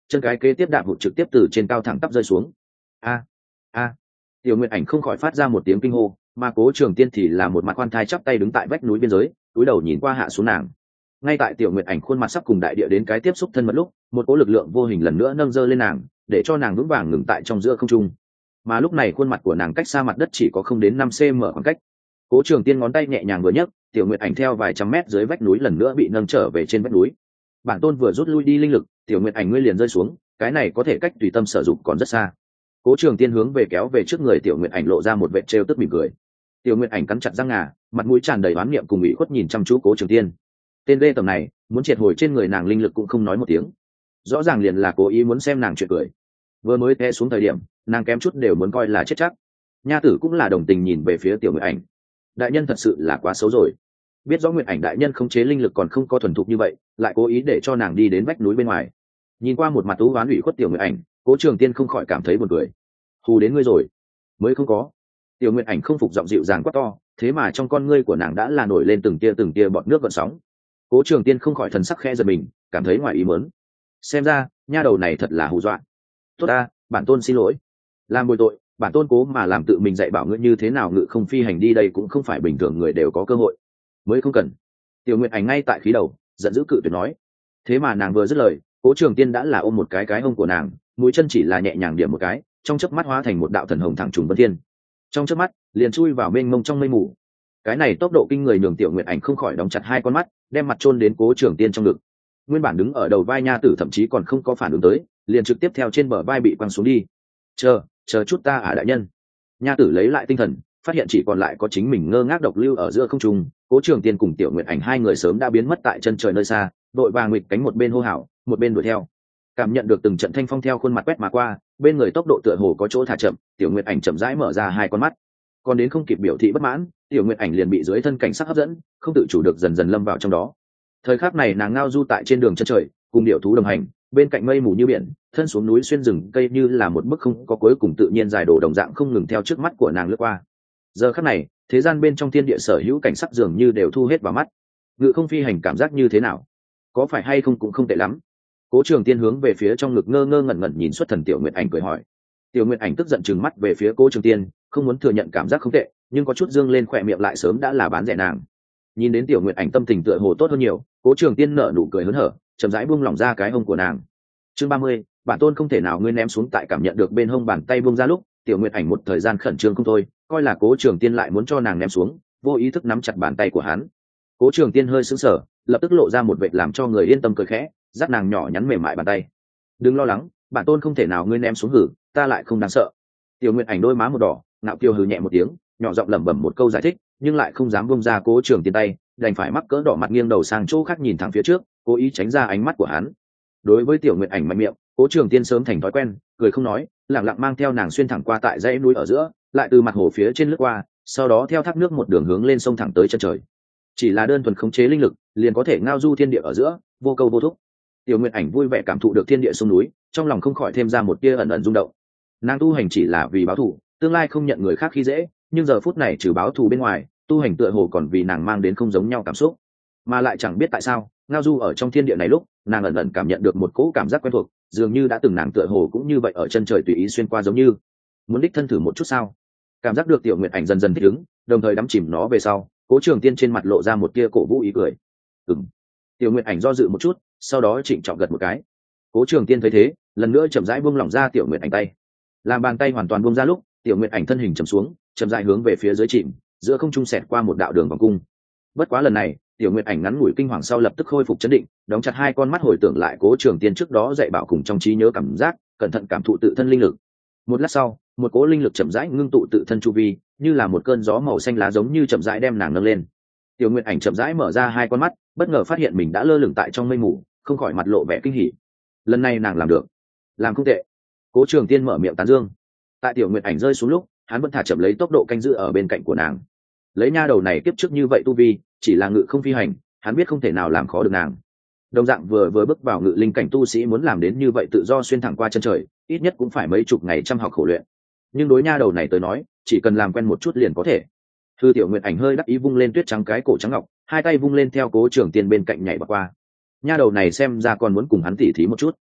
chân cái kế tiếp đạp hụt trực tiếp từ trên cao thẳng tắp rơi xuống. A a Tiểu Nguyệt Ảnh không khỏi phát ra một tiếng kinh hô, mà Cố Trường Tiên thì là một mặt khoan thai chắp tay đứng tại vách núi biên giới, cúi đầu nhìn qua hạ xuống nàng. Ngay tại Tiểu Nguyệt Ảnh khuôn mặt sắp cùng đại địa đến cái tiếp xúc thân mật lúc, một cỗ lực lượng vô hình lần nữa nâng dơ lên nàng, để cho nàng vững vàng ngừng tại trong giữa không trung. Mà lúc này khuôn mặt của nàng cách xa mặt đất chỉ có không đến năm xăng ti mét khoảng cách. Cố Trường Tiên ngón tay nhẹ nhàng vừa nhấc, Tiểu Nguyệt Ảnh theo vài trăm mét dưới vách núi lần nữa bị nâng trở về trên vách núi. Bản tôn vừa rút lui đi linh lực, Tiểu Nguyệt Ảnh ngươi liền rơi xuống, cái này có thể cách tùy tâm sử dụng còn rất xa. Cố Trường Tiên hướng về kéo về trước người Tiểu Nguyệt Ảnh lộ ra một vệt trêu tức mỉm cười. Tiểu Nguyệt Ảnh cắn chặt răng ngà, mặt mũi tràn đầy oán niệm cùng ủy khuất nhìn chăm chú Cố Trường Tiên. Tên lê tầm này, muốn triệt hồi trên người nàng linh lực cũng không nói một tiếng. Rõ ràng liền là cố ý muốn xem nàng chuyện cười. Vừa mới té xuống thời điểm, nàng kém chút đều muốn coi là chết chắc. Nha tử cũng là đồng tình nhìn về phía Tiểu Nguyệt Ảnh. Đại nhân thật sự là quá xấu rồi. Biết rõ Nguyệt Ảnh đại nhân khống chế linh lực còn không có thuần thục như vậy, lại cố ý để cho nàng đi đến vách núi bên ngoài. Nhìn qua một mặt tú oán ủy khuất Tiểu Nguyệt Ảnh, Cố Trường Tiên không khỏi cảm thấy buồn cười. Hù đến ngươi rồi? Mới không có. Tiểu Nguyệt Ảnh không phục giọng dịu dàng quát to, thế mà trong con ngươi của nàng đã là nổi lên từng tia từng tia bọt nước gợn sóng. Cố Trường Tiên không khỏi thần sắc khẽ giật mình, cảm thấy ngoài ý muốn. Xem ra, nha đầu này thật là hù dọa. Tốt ta, bản tôn xin lỗi. Làm bồi tội, bản tôn cố mà làm tự mình dạy bảo ngươi như thế nào ngự không phi hành đi đây cũng không phải bình thường người đều có cơ hội. Mới không cần. Tiểu Nguyệt Ảnh ngay tại khí đầu, giận dữ cự tuyệt nói. Thế mà nàng vừa dứt lời, Cố Trường Tiên đã là ôm một cái cái hông của nàng, mũi chân chỉ là nhẹ nhàng điểm một cái, trong chớp mắt hóa thành một đạo thần hồng thẳng trùng vân thiên. Trong chớp mắt, liền chui vào mênh mông trong mây mù. Cái này tốc độ kinh người nhường Tiểu Nguyệt Ảnh không khỏi đóng chặt hai con mắt, đem mặt chôn đến Cố Trường Tiên trong ngực. Nguyên bản đứng ở đầu vai nha tử thậm chí còn không có phản ứng tới, liền trực tiếp theo trên bờ vai bị quăng xuống đi. Chờ, chờ chút ta à đại nhân. Nha tử lấy lại tinh thần, phát hiện chỉ còn lại có chính mình ngơ ngác độc lưu ở giữa không trung. Cố Trường Tiên cùng Tiểu Nguyệt Ảnh hai người sớm đã biến mất tại chân trời nơi xa, đội vàng nghịch cánh một bên hô hào, một bên đuổi theo. Cảm nhận được từng trận thanh phong theo khuôn mặt quét mà qua, bên người tốc độ tựa hồ có chỗ thả chậm, Tiểu Nguyệt Ảnh chậm rãi mở ra hai con mắt. Còn đến không kịp biểu thị bất mãn, Tiểu Nguyệt Ảnh liền bị dưới thân cảnh sắc hấp dẫn, không tự chủ được dần dần lâm vào trong đó. Thời khắc này nàng ngao du tại trên đường chân trời, cùng điểu thú đồng hành, bên cạnh mây mù như biển, thân xuống núi xuyên rừng cây như là một bức không có cuối cùng tự nhiên dài đổ đồng dạng không ngừng theo trước mắt của nàng lướt qua. Giờ khắc này, thế gian bên trong thiên địa sở hữu cảnh sắc dường như đều thu hết vào mắt. Ngự không phi hành cảm giác như thế nào? Có phải hay không cũng không tệ lắm. Cố Trường Tiên hướng về phía trong ngực ngơ ngơ ngẩn ngẩn nhìn xuất thần Tiểu Nguyệt Ảnh cười hỏi. Tiểu Nguyệt Ảnh tức giận trừng mắt về phía Cố Trường Tiên, không muốn thừa nhận cảm giác không tệ, nhưng có chút dương lên khỏe miệng lại sớm đã là bán rẻ nàng. Nhìn đến Tiểu Nguyệt Ảnh tâm tình tựa hồ tốt hơn nhiều, Cố Trường Tiên nở nụ cười hớn hở, chậm rãi buông lỏng ra cái hông của nàng. Chương ba mươi, bản tôn không thể nào ngươi ném xuống tại cảm nhận được bên hông bàn tay buông ra lúc, Tiểu Nguyệt Ảnh một thời gian khẩn trương không thôi, coi là Cố Trường Tiên lại muốn cho nàng ném xuống, vô ý thức nắm chặt bàn tay của hắn. Cố Trường Tiên hơi sững sờ, lập tức lộ ra một vệt làm cho người yên tâm cười khẽ, dắt nàng nhỏ nhắn mềm mại bàn tay. Đừng lo lắng, bản tôn không thể nào ngươi ném xuống hử, ta lại không đáng sợ. Tiểu Nguyệt Ảnh đôi má một đỏ, ngạo kiều hừ nhẹ một tiếng, nhỏ giọng lẩm bẩm một câu giải thích, nhưng lại không dám buông ra Cố Trường Tiên tay, đành phải mắc cỡ đỏ mặt nghiêng đầu sang chỗ khác nhìn thẳng phía trước, cố ý tránh ra ánh mắt của hắn. Đối với Tiểu Nguyệt Ảnh mạnh miệng, Cố Trường Tiên sớm thành thói quen, cười không nói, lặng lặng mang theo nàng xuyên thẳng qua tại dãy núi ở giữa, lại từ mặt hồ phía trên lướt qua, sau đó theo thác nước một đường hướng lên sông thẳng tới chân trời. Chỉ là đơn thuần khống chế linh lực, liền có thể ngao du thiên địa ở giữa, vô câu vô thúc. Tiểu Nguyệt Ảnh vui vẻ cảm thụ được thiên địa sông núi, trong lòng không khỏi thêm ra một tia ẩn ẩn rung động. Nàng tu hành chỉ là vì báo thù, tương lai không nhận người khác khi dễ, nhưng giờ phút này trừ báo thù bên ngoài, tu hành tựa hồ còn vì nàng mang đến không giống nhau cảm xúc, mà lại chẳng biết tại sao, ngao du ở trong thiên địa này lúc, nàng ẩn ẩn cảm nhận được một cỗ cảm giác quen thuộc, dường như đã từng nàng tựa hồ cũng như vậy ở chân trời tùy ý xuyên qua giống như. Muốn đích thân thử một chút sao? Cảm giác được Tiểu Nguyệt Ảnh dần dần thích ứng, đồng thời đắm chìm nó về sau, Cố Trường Tiên trên mặt lộ ra một tia cổ vũ ý cười. Ừm. Tiểu Nguyệt Ảnh do dự một chút, sau đó trịnh trọng gật một cái. Cố Trường Tiên thấy thế, lần nữa chậm rãi buông lỏng ra Tiểu Nguyệt Ảnh tay. Làm bàn tay hoàn toàn buông ra lúc, Tiểu Nguyệt Ảnh thân hình chầm xuống, chậm rãi hướng về phía dưới chìm, giữa không trung xẹt qua một đạo đường vòng cung. Bất quá lần này, Tiểu Nguyệt Ảnh ngắn ngủi kinh hoàng sau lập tức khôi phục chấn định, đóng chặt hai con mắt hồi tưởng lại Cố Trường Tiên trước đó dạy bảo cùng trong trí nhớ cảm giác, cẩn thận cảm thụ tự thân linh lực. Một lát sau, một cỗ linh lực chậm rãi ngưng tụ tự thân chu vi, như là một cơn gió màu xanh lá giống như chậm rãi đem nàng nâng lên. Tiểu Nguyệt Ảnh chậm rãi mở ra hai con mắt, bất ngờ phát hiện mình đã lơ lửng tại trong mây mù, không khỏi mặt lộ vẻ kinh hỉ. Lần này nàng làm được, làm không tệ. Cố Trường Tiên mở miệng tán dương. Tại Tiểu Nguyệt Ảnh rơi xuống lúc, hắn vẫn thả chậm lấy tốc độ canh giữ ở bên cạnh của nàng. Lấy nha đầu này kiếp trước như vậy tu vi, chỉ là ngự không phi hành, hắn biết không thể nào làm khó được nàng. Đồng dạng vừa vừa bước vào ngự linh cảnh tu sĩ muốn làm đến như vậy tự do xuyên thẳng qua chân trời, ít nhất cũng phải mấy chục ngày chăm học khổ luyện. Nhưng đối nha đầu này tới nói, chỉ cần làm quen một chút liền có thể. Thư Tiểu Nguyệt Ảnh hơi đắc ý vung lên tuyết trắng cái cổ trắng ngọc, hai tay vung lên theo Cố Trường Tiên bên cạnh nhảy bạc qua. Nha đầu này xem ra còn muốn cùng hắn tỉ thí một chút.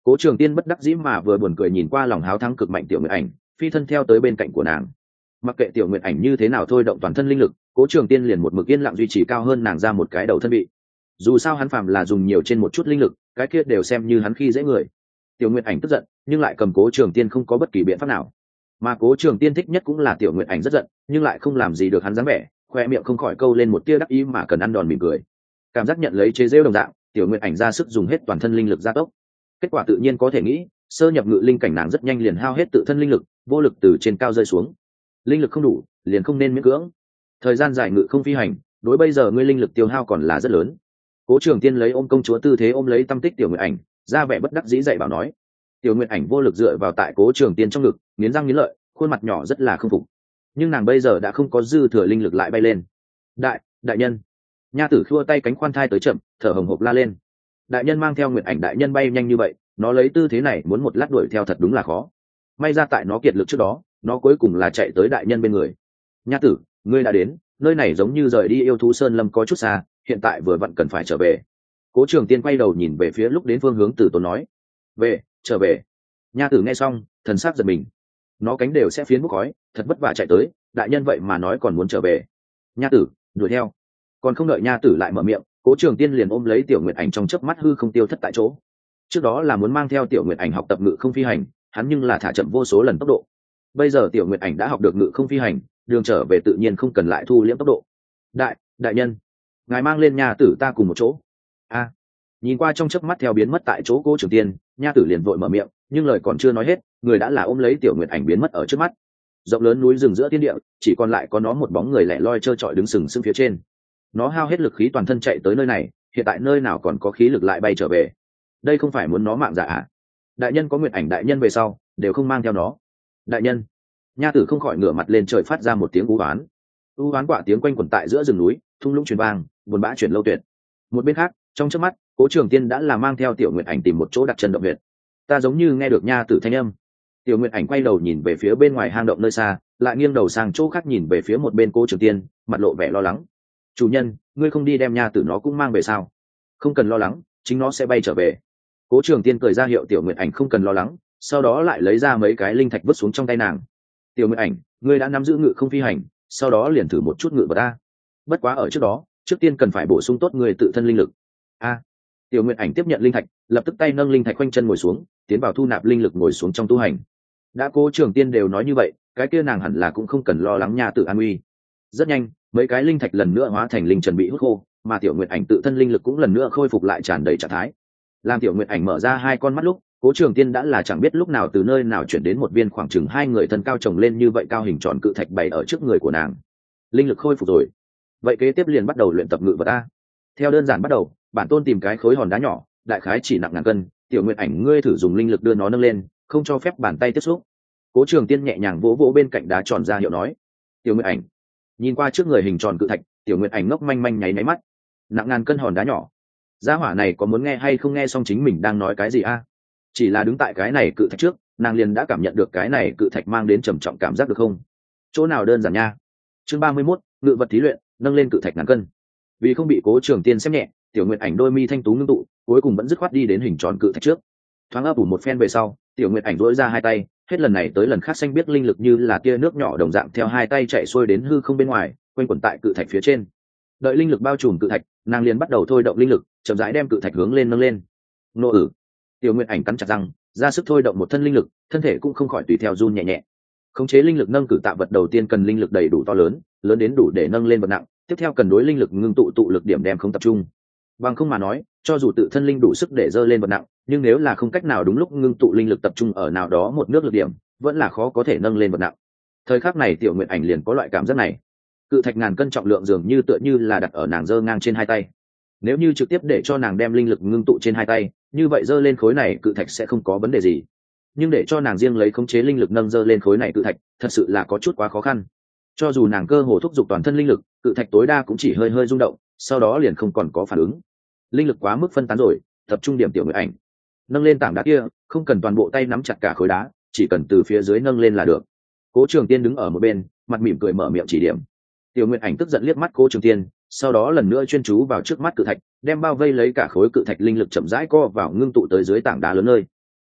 Cố Trường Tiên bất đắc dĩ mà vừa buồn cười nhìn qua lòng háo thắng cực mạnh Tiểu Nguyệt Ảnh, phi thân theo tới bên cạnh của nàng. Mặc kệ Tiểu Nguyệt Ảnh như thế nào thôi động toàn thân linh lực, Cố Trường Tiên liền một mực yên lặng duy trì cao hơn nàng ra một cái đầu thân vị. Dù sao hắn phàm là dùng nhiều trên một chút linh lực, cái kia đều xem như hắn khi dễ người. Tiểu Nguyệt Ảnh tức giận, nhưng lại cầm Cố Trường Tiên không có bất kỳ biện pháp nào. Mà Cố Trường Tiên thích nhất cũng là Tiểu Nguyệt Ảnh rất giận, nhưng lại không làm gì được hắn dáng vẻ, khoe miệng không khỏi câu lên một tia đắc ý mà cần ăn đòn mỉm cười. Cảm giác nhận lấy chế giễu đồng dạng, Tiểu Nguyệt Ảnh ra sức dùng hết toàn thân linh lực gia tốc. Kết quả tự nhiên có thể nghĩ, sơ nhập ngự linh cảnh nàng rất nhanh liền hao hết tự thân linh lực, vô lực từ trên cao rơi xuống. Linh lực không đủ, liền không nên miễn cưỡng. Thời gian dài ngự không phi hành, đối bây giờ ngươi linh lực tiêu hao còn là rất lớn. Cố Trường Tiên lấy ôm công chúa tư thế ôm lấy tâm tích Tiểu Nguyệt Ảnh, ra vẻ bất đắc dĩ dạy bảo nói. Tiểu Nguyệt Ảnh vô lực dựa vào tại Cố Trường Tiên trong ngực, nghiến răng nghiến lợi, khuôn mặt nhỏ rất là không phục. Nhưng nàng bây giờ đã không có dư thừa linh lực lại bay lên. Đại, đại nhân. Nha tử khua tay cánh khoan thai tới chậm, thở hồng hộc la lên. Đại nhân mang theo Nguyệt Ảnh đại nhân bay nhanh như vậy, nó lấy tư thế này muốn một lát đuổi theo thật đúng là khó. May ra tại nó kiệt lực trước đó, nó cuối cùng là chạy tới đại nhân bên người. Nha tử, ngươi đã đến, nơi này giống như rời đi yêu thú sơn lâm có chút xa, hiện tại vừa vặn cần phải trở về. Cố Trường Tiên quay đầu nhìn về phía lúc đến phương hướng Tử Tốn nói. Về, trở về. Nha tử nghe xong, thần sắc giật mình. Nó cánh đều sẽ phiến bốc khói, thật vất vả chạy tới, đại nhân vậy mà nói còn muốn trở về. Nha tử, đuổi theo. Còn không đợi Nha tử lại mở miệng, Cố Trường Tiên liền ôm lấy Tiểu Nguyệt Ảnh trong chớp mắt hư không tiêu thất tại chỗ. Trước đó là muốn mang theo Tiểu Nguyệt Ảnh học tập ngự không phi hành, hắn nhưng là thả chậm vô số lần tốc độ. Bây giờ Tiểu Nguyệt Ảnh đã học được ngự không phi hành, đường trở về tự nhiên không cần lại thu liễm tốc độ. Đại, đại nhân, ngài mang lên Nha tử ta cùng một chỗ. A. Nhìn qua trong chớp mắt theo biến mất tại chỗ Cố Trường Tiên, Nha tử liền vội mở miệng, nhưng lời còn chưa nói hết, người đã là ôm lấy Tiểu Nguyệt Ảnh biến mất ở trước mắt. Rộng lớn núi rừng giữa thiên địa, chỉ còn lại có nó một bóng người lẻ loi trơ trọi đứng sừng sững phía trên. Nó hao hết lực khí toàn thân chạy tới nơi này, hiện tại nơi nào còn có khí lực lại bay trở về. Đây không phải muốn nó mạng dạ à? Đại nhân có Nguyệt Ảnh đại nhân về sau, đều không mang theo nó. Đại nhân. Nha tử không khỏi ngửa mặt lên trời phát ra một tiếng u oán. U oán quả tiếng quanh quẩn tại giữa rừng núi, thung lũng truyền vang, buồn bã chuyển lâu tuyệt. Một bên khác, trong chớp mắt, Cố Trường Tiên đã là mang theo Tiểu Nguyệt Ảnh tìm một chỗ đặt chân động huyệt. Ta giống như nghe được Nha tử thanh âm. Tiểu Nguyệt Ảnh quay đầu nhìn về phía bên ngoài hang động nơi xa, lại nghiêng đầu sang chỗ khác nhìn về phía một bên Cố Trường Tiên, mặt lộ vẻ lo lắng. Chủ nhân, ngươi không đi đem Nha tử nó cũng mang về sao? Không cần lo lắng, chính nó sẽ bay trở về. Cố Trường Tiên cười ra hiệu Tiểu Nguyệt Ảnh không cần lo lắng, sau đó lại lấy ra mấy cái linh thạch vứt xuống trong tay nàng. Tiểu Nguyệt Ảnh, ngươi đã nắm giữ ngự không phi hành, sau đó liền thử một chút ngự vật ta. Bất quá ở trước đó, trước tiên cần phải bổ sung tốt người tự thân linh lực. A. Tiểu Nguyệt Ảnh tiếp nhận linh thạch, lập tức tay nâng linh thạch quanh chân ngồi xuống, tiến vào thu nạp linh lực ngồi xuống trong tu hành. Đã Cố Trường Tiên đều nói như vậy, cái kia nàng hẳn là cũng không cần lo lắng Nha tử an nguy. Rất nhanh, mấy cái linh thạch lần nữa hóa thành linh trần bị hút khô, mà Tiểu Nguyệt Ảnh tự thân linh lực cũng lần nữa khôi phục lại tràn đầy trạng thái. Làm Tiểu Nguyệt Ảnh mở ra hai con mắt lúc, Cố Trường Tiên đã là chẳng biết lúc nào từ nơi nào chuyển đến một viên khoảng chừng hai người thân cao chồng lên như vậy cao hình tròn cự thạch bày ở trước người của nàng. Linh lực khôi phục rồi, vậy kế tiếp liền bắt đầu luyện tập ngự vật a. Theo đơn giản bắt đầu, bản tôn tìm cái khối hòn đá nhỏ, đại khái chỉ nặng ngàn cân, Tiểu Nguyệt Ảnh ngươi thử dùng linh lực đưa nó nâng lên, không cho phép bàn tay tiếp xúc. Cố Trường Tiên nhẹ nhàng vỗ vỗ bên cạnh đá tròn ra hiệu nói. Tiểu Nguyệt Ảnh nhìn qua trước người hình tròn cự thạch, Tiểu Nguyệt Ảnh ngốc manh manh nháy máy mắt. Nặng ngàn cân hòn đá nhỏ, gia hỏa này có muốn nghe hay không nghe xong chính mình đang nói cái gì a? Chỉ là đứng tại cái này cự thạch trước, nàng liền đã cảm nhận được cái này cự thạch mang đến trầm trọng cảm giác được không? Chỗ nào đơn giản nha. Chương ba mươi mốt, ngự vật thí luyện, nâng lên cự thạch ngàn cân. Vì không bị Cố Trường Tiên xem nhẹ, Tiểu Nguyệt Ảnh đôi mi thanh tú ngưng tụ, cuối cùng vẫn dứt khoát đi đến hình tròn cự thạch trước. Thoáng ấp ủ một phen về sau, Tiểu Nguyệt Ảnh duỗi ra hai tay, hết lần này tới lần khác xanh biết linh lực như là tia nước nhỏ đồng dạng theo hai tay chạy xuôi đến hư không bên ngoài, quanh quẩn tại cự thạch phía trên. Đợi linh lực bao trùm cự thạch, nàng liền bắt đầu thôi động linh lực, chậm rãi đem cự thạch hướng lên nâng lên. Nô ử. Tiểu Nguyệt Ảnh cắn chặt răng, ra sức thôi động một thân linh lực, thân thể cũng không khỏi tùy theo run nhẹ nhẹ. Khống chế linh lực nâng cử tạ vật đầu tiên cần linh lực đầy đủ to lớn, lớn đến đủ để nâng lên vật nặng, tiếp theo cần đối linh lực ngưng tụ tụ lực điểm đem không tập trung. Bằng không mà nói, cho dù tự thân linh đủ sức để dơ lên vật nặng, nhưng nếu là không cách nào đúng lúc ngưng tụ linh lực tập trung ở nào đó một nước lực điểm, vẫn là khó có thể nâng lên vật nặng. Thời khắc này Tiểu Nguyệt Ảnh liền có loại cảm giác này. Cự thạch ngàn cân trọng lượng dường như tựa như là đặt ở nàng dơ ngang trên hai tay. Nếu như trực tiếp để cho nàng đem linh lực ngưng tụ trên hai tay, như vậy dơ lên khối này cự thạch sẽ không có vấn đề gì. Nhưng để cho nàng riêng lấy khống chế linh lực nâng dơ lên khối này cự thạch, thật sự là có chút quá khó khăn. Cho dù nàng cơ hồ thúc giục toàn thân linh lực, cự thạch tối đa cũng chỉ hơi hơi rung động, sau đó liền không còn có phản ứng. Linh lực quá mức phân tán rồi, tập trung điểm Tiểu Nguyệt Ảnh. Nâng lên tảng đá kia, không cần toàn bộ tay nắm chặt cả khối đá, chỉ cần từ phía dưới nâng lên là được. Cố Trường Tiên đứng ở một bên, mặt mỉm cười mở miệng chỉ điểm. Tiểu Nguyệt Ảnh tức giận liếc mắt Cố Trường Tiên, sau đó lần nữa chuyên chú vào trước mắt cự thạch, đem bao vây lấy cả khối cự thạch linh lực chậm rãi co vào ngưng tụ tới dưới tảng đá lớn nơi.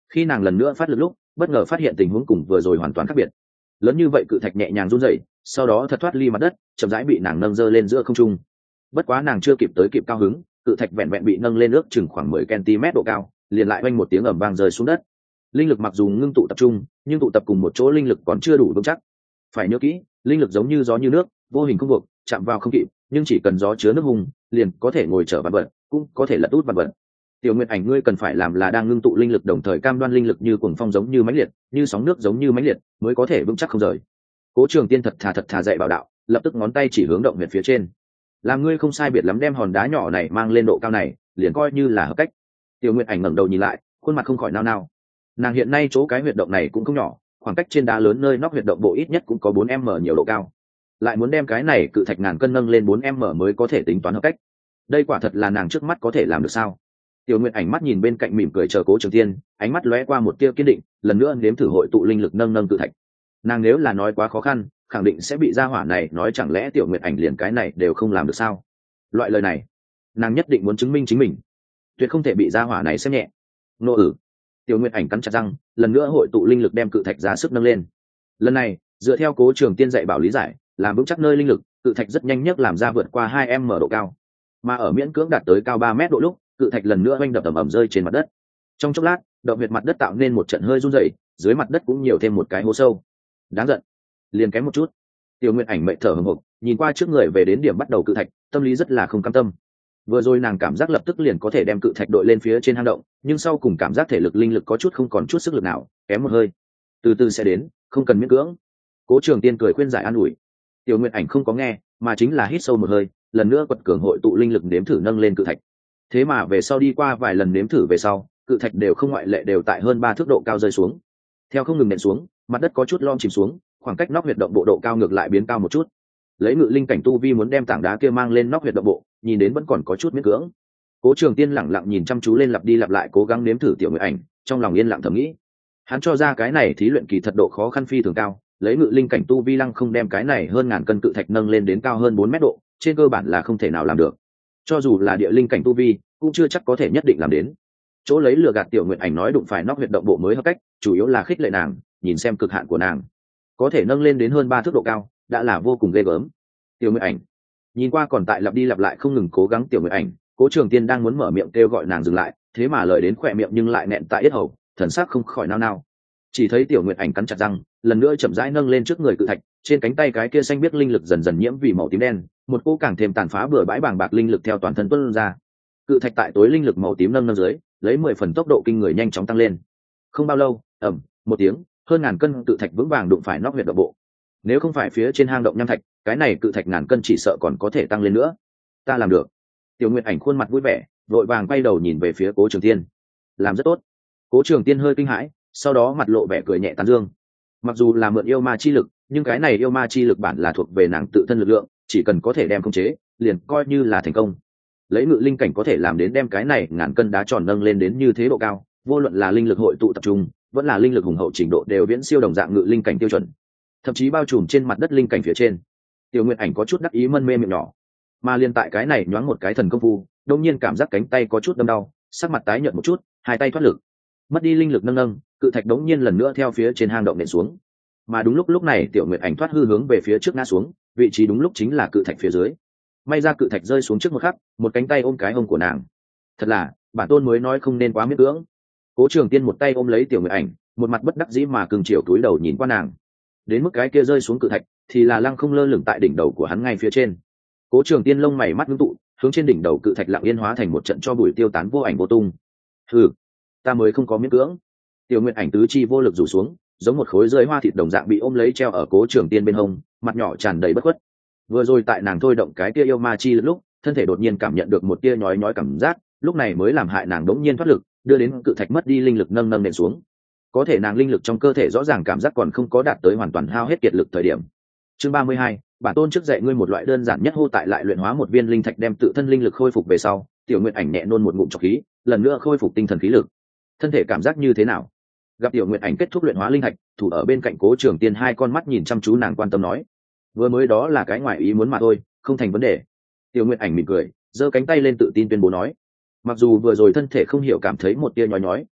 khi nàng lần nữa phát lực lúc bất ngờ phát hiện tình huống cùng vừa rồi hoàn toàn khác biệt. Lớn như vậy cự thạch nhẹ nhàng run rẩy, sau đó thật thoát ly mặt đất, chậm rãi bị nàng nâng dơ lên giữa không trung. Bất quá nàng chưa kịp tới kịp cao hứng, cự thạch vẹn vẹn bị nâng lên ước chừng khoảng mười centimet độ cao, liền lại oanh một tiếng ầm vang rơi xuống đất. Linh lực mặc dù ngưng tụ tập trung, nhưng tụ tập cùng một chỗ linh lực còn chưa đủ vững chắc. Phải nhớ kỹ, linh lực giống như gió như nước, vô hình không buộc, chạm vào không kịp, nhưng chỉ cần gió chứa nước hùng, liền có thể ngồi trở vạn vật, cũng có thể lật út vạn vật. Tiểu Nguyệt Ảnh, ngươi cần phải làm là đang ngưng tụ linh lực, đồng thời cam đoan linh lực như cuồng phong giống như mãnh liệt, như sóng nước giống như mãnh liệt, mới có thể vững chắc không rời. Cố Trường Tiên thật thà thật thà dạy bảo đạo, lập tức ngón tay chỉ hướng động huyệt phía trên. Làm ngươi không sai biệt lắm đem hòn đá nhỏ này mang lên độ cao này, liền coi như là hợp cách. Tiểu Nguyệt Ảnh ngẩng đầu nhìn lại, khuôn mặt không khỏi nao nao. Nàng hiện nay chỗ cái huyệt động này cũng không nhỏ, khoảng cách trên đá lớn nơi nóc huyệt động bộ ít nhất cũng có bốn m nhiều độ cao. Lại muốn đem cái này cự thạch ngàn cân nâng lên bốn m mới có thể tính toán hợp cách. Đây quả thật là nàng trước mắt có thể làm được sao? Tiểu Nguyệt Ảnh mắt nhìn bên cạnh mỉm cười chờ Cố Trường Tiên, ánh mắt lóe qua một tia kiên định, lần nữa nếm thử hội tụ linh lực nâng nâng cự thạch. Nàng nếu là nói quá khó khăn, khẳng định sẽ bị gia hỏa này nói chẳng lẽ Tiểu Nguyệt Ảnh liền cái này đều không làm được sao? Loại lời này, nàng nhất định muốn chứng minh chính mình, tuyệt không thể bị gia hỏa này xem nhẹ. Nô ử. Tiểu Nguyệt Ảnh cắn chặt răng, lần nữa hội tụ linh lực đem cự thạch ra sức nâng lên. Lần này, dựa theo Cố Trường Tiên dạy bảo lý giải, làm vững chắc nơi linh lực, cự thạch rất nhanh nhất làm ra vượt qua hai m độ cao. Mà ở miễn cưỡng đạt tới cao ba mét độ lúc, cự thạch lần nữa oanh đập ầm ầm rơi trên mặt đất. Trong chốc lát, động huyệt mặt đất tạo nên một trận hơi rung rẩy, dưới mặt đất cũng nhiều thêm một cái hố sâu. Đáng giận, liền kém một chút. Tiểu Nguyệt Ảnh mệt thở hổn hộc, nhìn qua trước người về đến điểm bắt đầu cự thạch, tâm lý rất là không cam tâm. Vừa rồi nàng cảm giác lập tức liền có thể đem cự thạch đội lên phía trên hang động, nhưng sau cùng cảm giác thể lực linh lực có chút không còn chút sức lực nào, kém một hơi. Từ từ sẽ đến, không cần miễn cưỡng. Cố Trường Tiên cười khuyên giải an ủi. Tiểu Nguyệt Ảnh không có nghe, mà chính là hít sâu một hơi, lần nữa quật cường hội tụ linh lực nếm thử nâng lên cự thạch. Thế mà về sau đi qua vài lần nếm thử về sau, cự thạch đều không ngoại lệ đều tại hơn ba thước độ cao rơi xuống. Theo không ngừng nện xuống, mặt đất có chút lom chìm xuống, khoảng cách nóc huyệt động bộ độ cao ngược lại biến cao một chút. Lấy ngự linh cảnh tu vi muốn đem tảng đá kia mang lên nóc huyệt động bộ, nhìn đến vẫn còn có chút miễn cưỡng. Cố Trường Tiên lẳng lặng nhìn chăm chú lên, lặp đi lặp lại cố gắng nếm thử Tiểu Nguyệt Ảnh, trong lòng yên lặng thầm nghĩ. Hắn cho ra cái này thí luyện kỳ thật độ khó khăn phi thường cao, lấy ngự linh cảnh tu vi lăng không đem cái này hơn ngàn cân cự thạch nâng lên đến cao hơn bốn mét độ, trên cơ bản là không thể nào làm được. Cho dù là địa linh cảnh tu vi, cũng chưa chắc có thể nhất định làm đến. Chỗ lấy lừa gạt Tiểu Nguyệt Ảnh nói đụng phải nóc huyệt động bộ mới hợp cách, chủ yếu là khích lệ nàng, nhìn xem cực hạn của nàng, có thể nâng lên đến hơn ba thước độ cao, đã là vô cùng ghê gớm. Tiểu Nguyệt Ảnh nhìn qua còn tại lặp đi lặp lại không ngừng cố gắng Tiểu Nguyệt Ảnh, Cố Trường Tiên đang muốn mở miệng kêu gọi nàng dừng lại, thế mà lời đến khỏe miệng nhưng lại nẹn tại yết hầu, thần sắc không khỏi nao nao. Chỉ thấy Tiểu Nguyệt Ảnh cắn chặt răng, lần nữa chậm rãi nâng lên trước người cự thạch, trên cánh tay cái kia xanh biếc linh lực dần dần nhiễm vì màu tím đen, một cỗ càng thêm tàn phá bừa bãi bàng bạc linh lực theo toàn thân tuôn ra. Cự thạch tại tối linh lực màu tím nâng nâng dưới, lấy mười phần tốc độ kinh người nhanh chóng tăng lên. Không bao lâu, ầm, một tiếng, hơn ngàn cân cự thạch vững vàng đụng phải nóc huyệt động bộ. Nếu không phải phía trên hang động nham thạch, cái này cự thạch ngàn cân chỉ sợ còn có thể tăng lên nữa. Ta làm được. Tiểu Nguyệt Ảnh khuôn mặt vui vẻ, vội vàng quay đầu nhìn về phía Cố Trường Tiên. Làm rất tốt. Cố Trường Tiên hơi kinh hãi, sau đó mặt lộ vẻ cười nhẹ tán dương. Mặc dù là mượn yêu ma chi lực, nhưng cái này yêu ma chi lực bản là thuộc về nàng tự thân lực lượng, chỉ cần có thể đem khống chế, liền coi như là thành công. Lấy ngự linh cảnh có thể làm đến đem cái này ngàn cân đá tròn nâng lên đến như thế độ cao, vô luận là linh lực hội tụ tập trung, vẫn là linh lực hùng hậu trình độ đều viễn siêu đồng dạng ngự linh cảnh tiêu chuẩn, thậm chí bao trùm trên mặt đất linh cảnh phía trên. Tiểu Nguyệt Ảnh có chút đắc ý mân mê miệng nhỏ, mà liên tại cái này nhoáng một cái thần công phu, đột nhiên cảm giác cánh tay có chút đâm đau, sắc mặt tái nhợt một chút, hai tay thoát lực, mất đi linh lực nâng nâng, cự thạch đống nhiên lần nữa theo phía trên hang động nện xuống. Mà đúng lúc lúc này Tiểu Nguyệt Ảnh thoát hư hướng về phía trước ngã xuống, vị trí đúng lúc chính là cự thạch phía dưới. May ra cự thạch rơi xuống trước một khắc, một cánh tay ôm cái hông của nàng. Thật là, bản tôn mới nói không nên quá miễn cưỡng. Cố Trường Tiên một tay ôm lấy Tiểu Nguyệt Ảnh, một mặt bất đắc dĩ mà cưng chiều túi đầu nhìn qua nàng. Đến mức cái kia rơi xuống cự thạch, thì là lăng không lơ lửng tại đỉnh đầu của hắn ngay phía trên. Cố Trường Tiên lông mày mắt ngưng tụ, hướng trên đỉnh đầu cự thạch lặng yên hóa thành một trận cho bụi tiêu tán vô ảnh vô tung. Hừ, ta mới không có miễn cưỡng. Tiểu Nguyệt Ảnh tứ chi vô lực rủ xuống, giống một khối rơi hoa thịt đồng dạng bị ôm lấy treo ở Cố Trường Tiên bên hông, mặt nhỏ tràn đầy bất khuất. Vừa rồi tại nàng thôi động cái tia yêu ma chi lúc, thân thể đột nhiên cảm nhận được một tia nhói nhói cảm giác, lúc này mới làm hại nàng đống nhiên thoát lực, đưa đến cự thạch mất đi linh lực nâng nâng nện xuống. Có thể nàng linh lực trong cơ thể rõ ràng cảm giác còn không có đạt tới hoàn toàn hao hết kiệt lực thời điểm. Chương ba mươi hai, bản tôn trước dạy ngươi một loại đơn giản nhất hô tại lại luyện hóa một viên linh thạch đem tự thân linh lực khôi phục về sau, Tiểu Nguyệt Ảnh nhẹ nôn một ngụm trọc khí, lần nữa khôi phục tinh thần khí lực. Thân thể cảm giác như thế nào? Gặp Tiểu Nguyệt Ảnh kết thúc luyện hóa linh thạch, thủ ở bên cạnh Cố Trường Tiên hai con mắt nhìn chăm chú nàng quan tâm nói. Vừa mới đó là cái ngoại ý muốn mà thôi, không thành vấn đề. Tiểu Nguyệt Ảnh mỉm cười, giơ cánh tay lên tự tin tuyên bố nói. Mặc dù vừa rồi thân thể không hiểu cảm thấy một tia nhói nhói,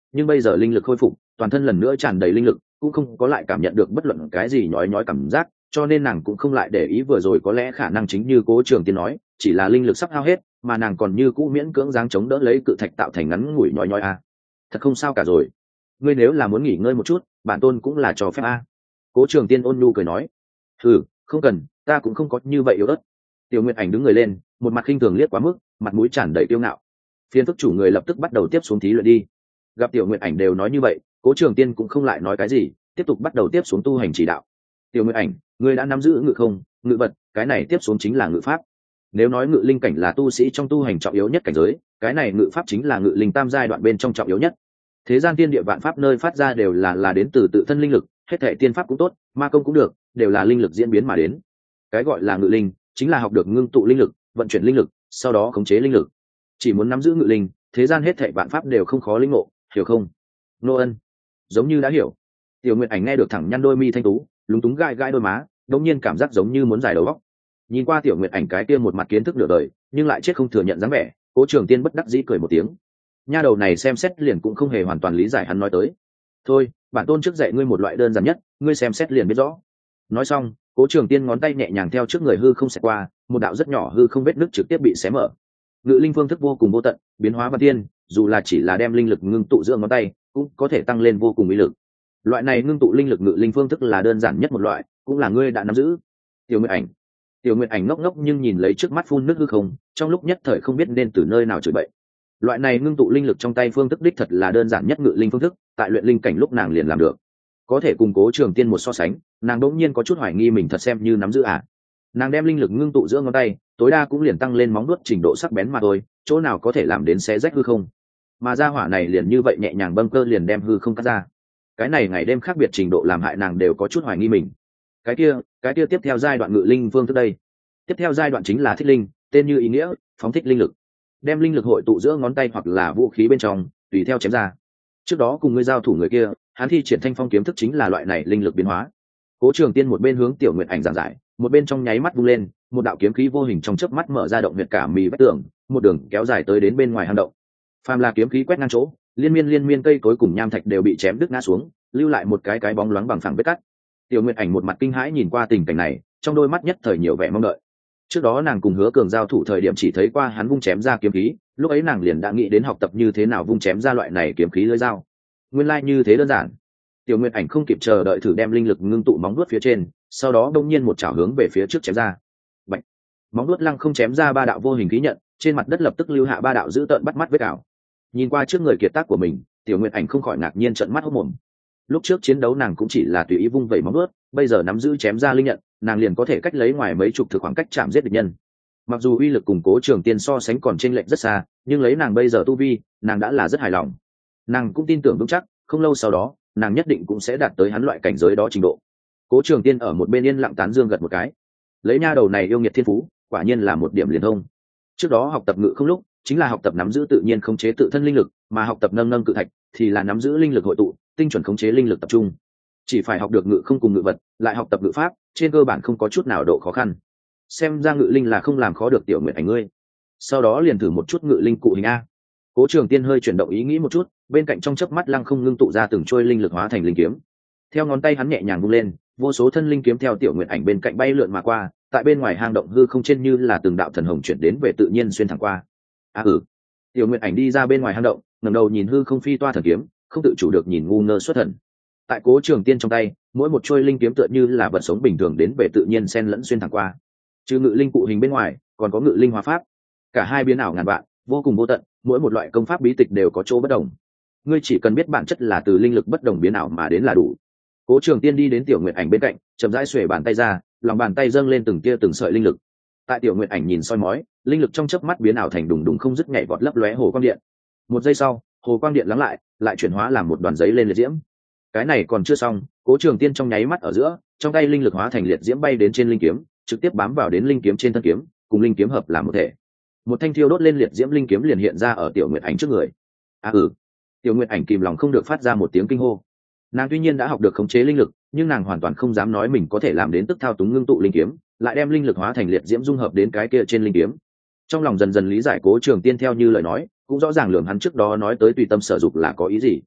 nhưng bây giờ linh lực khôi phục, toàn thân lần nữa tràn đầy linh lực, cũng không có lại cảm nhận được bất luận cái gì nhói nhói cảm giác, cho nên nàng cũng không lại để ý vừa rồi có lẽ khả năng chính như Cố Trường Tiên nói, chỉ là linh lực sắp hao hết, mà nàng còn như cũ miễn cưỡng dáng chống đỡ lấy cự thạch tạo thành ngắn ngủi nhói nhói a. Thật không sao cả rồi. Ngươi nếu là muốn nghỉ ngơi một chút, bản tôn cũng là cho phép a. Cố Trường Tiên ôn nhu cười nói. Ừ, không cần, ta cũng không có như vậy yếu ớt. Tiểu Nguyệt Ảnh đứng người lên, một mặt khinh thường liếc quá mức, mặt mũi tràn đầy kiêu ngạo. Phiên phức chủ người lập tức bắt đầu tiếp xuống thí luyện đi. Gặp Tiểu Nguyệt Ảnh đều nói như vậy, Cố Trường Tiên cũng không lại nói cái gì, tiếp tục bắt đầu tiếp xuống tu hành chỉ đạo. Tiểu Nguyệt Ảnh, ngươi đã nắm giữ ngự không, ngự vật, cái này tiếp xuống chính là ngự pháp. Nếu nói ngự linh cảnh là tu sĩ trong tu hành trọng yếu nhất cảnh giới, cái này ngự pháp chính là ngự linh tam giai đoạn bên trong trọng yếu nhất. Thế gian tiên địa vạn pháp nơi phát ra đều là là đến từ tự thân linh lực, hết thảy tiên pháp cũng tốt, ma công cũng được, đều là linh lực diễn biến mà đến. Cái gọi là ngự linh, chính là học được ngưng tụ linh lực, vận chuyển linh lực, sau đó khống chế linh lực. Chỉ muốn nắm giữ ngự linh, thế gian hết thảy vạn pháp đều không khó linh ngộ, hiểu không? Nô Ân, giống như đã hiểu. Tiểu Nguyệt Ảnh nghe được thẳng nhăn đôi mi thanh tú, lúng túng gai gai đôi má, đột nhiên cảm giác giống như muốn giải đầu óc. Nhìn qua Tiểu Nguyệt Ảnh cái kia một mặt kiến thức nửa đời, nhưng lại chết không thừa nhận dáng vẻ, Cố Trường Tiên bất đắc dĩ cười một tiếng. Nha đầu này xem xét liền cũng không hề hoàn toàn lý giải hắn nói tới. Thôi, bản tôn trước dạy ngươi một loại đơn giản nhất, ngươi xem xét liền biết rõ. Nói xong, Cố Trường Tiên ngón tay nhẹ nhàng theo trước người hư không xẹt qua, một đạo rất nhỏ hư không vết nứt trực tiếp bị xé mở. Ngự linh phương thức vô cùng vô tận, biến hóa văn tiên, dù là chỉ là đem linh lực ngưng tụ giữa ngón tay, cũng có thể tăng lên vô cùng uy lực. Loại này ngưng tụ linh lực ngự linh phương thức là đơn giản nhất một loại, cũng là ngươi đã nắm giữ. Tiểu Nguyệt Ảnh, Tiểu Nguyệt Ảnh ngốc ngốc nhưng nhìn lấy trước mắt phun nước hư không, trong lúc nhất thời không biết nên từ nơi nào chửi bậy. Loại này ngưng tụ linh lực trong tay phương thức đích thật là đơn giản nhất ngự linh phương thức, tại luyện linh cảnh lúc nàng liền làm được. Có thể cùng Cố Trường Tiên một so sánh, nàng đỗng nhiên có chút hoài nghi mình thật xem như nắm giữ à. Nàng đem linh lực ngưng tụ giữa ngón tay, tối đa cũng liền tăng lên móng vuốt trình độ sắc bén mà thôi, chỗ nào có thể làm đến xé rách hư không. Mà ra hỏa này liền như vậy nhẹ nhàng bâng cơ liền đem hư không cắt ra. Cái này ngày đêm khác biệt trình độ làm hại nàng đều có chút hoài nghi mình. Cái kia, cái kia tiếp theo giai đoạn ngự linh phương thức đây. Tiếp theo giai đoạn chính là thích linh, tên như ý nghĩa, phóng thích linh lực. Đem linh lực hội tụ giữa ngón tay hoặc là vũ khí bên trong, tùy theo chém ra. Trước đó cùng ngươi giao thủ người kia, hắn thi triển thanh phong kiếm thức chính là loại này linh lực biến hóa. Cố Trường Tiên một bên hướng Tiểu Nguyệt Ảnh giảng giải, một bên trong nháy mắt vung lên, một đạo kiếm khí vô hình trong chớp mắt mở ra động huyệt cả mì vách tường, một đường kéo dài tới đến bên ngoài hang động. Phàm là kiếm khí quét ngang chỗ, liên miên liên miên cây cối cùng nham thạch đều bị chém đứt ngã xuống, lưu lại một cái cái bóng loáng bằng phẳng vết cắt. Tiểu Nguyệt Ảnh một mặt kinh hãi nhìn qua tình cảnh này, trong đôi mắt nhất thời nhiều vẻ mong đợi. Trước đó nàng cùng Hứa Cường giao thủ thời điểm chỉ thấy qua hắn vung chém ra kiếm khí, lúc ấy nàng liền đã nghĩ đến học tập như thế nào vung chém ra loại này kiếm khí lưỡi dao. Nguyên lai like như thế đơn giản. Tiểu Nguyệt Ảnh không kịp chờ đợi thử đem linh lực ngưng tụ móng vuốt phía trên, sau đó đông nhiên một chảo hướng về phía trước chém ra. Bạch. Móng vuốt lăng không chém ra ba đạo vô hình khí nhận, trên mặt đất lập tức lưu hạ ba đạo dữ tợn bắt mắt vết ảo. Nhìn qua trước người kiệt tác của mình, Tiểu Nguyệt Ảnh không khỏi ngạc nhiên trợn mắt hốt mồm. Lúc trước chiến đấu nàng cũng chỉ là tùy ý vung vẩy móng vuốt, bây giờ nắm giữ chém ra linh nhận, nàng liền có thể cách lấy ngoài mấy chục thực khoảng cách chạm giết địch nhân. Mặc dù uy lực cùng Cố Trường Tiên so sánh còn chênh lệch rất xa, nhưng lấy nàng bây giờ tu vi, nàng đã là rất hài lòng. Nàng cũng tin tưởng vững chắc, không lâu sau đó, nàng nhất định cũng sẽ đạt tới hắn loại cảnh giới đó trình độ. Cố Trường Tiên ở một bên yên lặng tán dương gật một cái. Lấy nha đầu này yêu nghiệt thiên phú, quả nhiên là một điểm liền thông. Trước đó học tập ngự không lúc, chính là học tập nắm giữ tự nhiên khống chế tự thân linh lực, mà học tập nâng nâng cự thạch thì là nắm giữ linh lực hội tụ, tinh chuẩn khống chế linh lực tập trung. Chỉ phải học được ngự không cùng ngự vật, lại học tập ngự pháp, trên cơ bản không có chút nào độ khó khăn. Xem ra ngự linh là không làm khó được Tiểu Nguyệt Ảnh ngươi. Sau đó liền thử một chút ngự linh cụ hình a. Cố Trường Tiên hơi chuyển động ý nghĩ một chút, bên cạnh trong chớp mắt lăng không ngưng tụ ra từng trôi linh lực hóa thành linh kiếm. Theo ngón tay hắn nhẹ nhàng vung lên, vô số thân linh kiếm theo Tiểu Nguyệt Ảnh bên cạnh bay lượn mà qua, tại bên ngoài hang động hư không trên như là từng đạo thần hồng chuyển đến về tự nhiên xuyên thẳng qua. À ừ. Tiểu Nguyệt Ảnh đi ra bên ngoài hang động, ngẩng đầu nhìn hư không phi toa thần kiếm, không tự chủ được nhìn ngu ngơ xuất thần. Tại Cố Trường Tiên trong tay, mỗi một trôi linh kiếm tựa như là vật sống bình thường đến về tự nhiên xen lẫn xuyên thẳng qua. Trừ ngự linh cụ hình bên ngoài, còn có ngự linh hóa pháp. Cả hai biến ảo ngàn vạn, vô cùng vô tận, mỗi một loại công pháp bí tịch đều có chỗ bất đồng. Ngươi chỉ cần biết bản chất là từ linh lực bất đồng biến ảo mà đến là đủ. Cố Trường Tiên đi đến Tiểu Nguyệt Ảnh bên cạnh, chậm rãi xuề bàn tay ra, lòng bàn tay dâng lên từng tia từng sợi linh lực. Tại Tiểu Nguyệt Ảnh nhìn soi mói, linh lực trong chớp mắt biến ảo thành đùng đùng không dứt nhảy vọt lấp lóe hồ quang điện. Một giây sau, hồ quang điện lắng lại, lại chuyển hóa làm một đoàn giấy lên liệt diễm. Cái này còn chưa xong, Cố Trường Tiên trong nháy mắt ở giữa, trong tay linh lực hóa thành liệt diễm bay đến trên linh kiếm, trực tiếp bám vào đến linh kiếm trên thân kiếm, cùng linh kiếm hợp làm một thể. Một thanh thiêu đốt lên liệt diễm linh kiếm liền hiện ra ở Tiểu Nguyệt Ảnh trước người. À ừ. Tiểu Nguyệt Ảnh kìm lòng không được phát ra một tiếng kinh hô. Nàng tuy nhiên đã học được khống chế linh lực, nhưng nàng hoàn toàn không dám nói mình có thể làm đến tức thao túng ngưng tụ linh kiếm, lại đem linh lực hóa thành liệt diễm dung hợp đến cái kia trên linh kiếm. Trong lòng dần dần lý giải Cố Trường Tiên theo như lời nói, cũng rõ ràng lường hắn trước đó nói tới tùy tâm sở dục là có ý gì.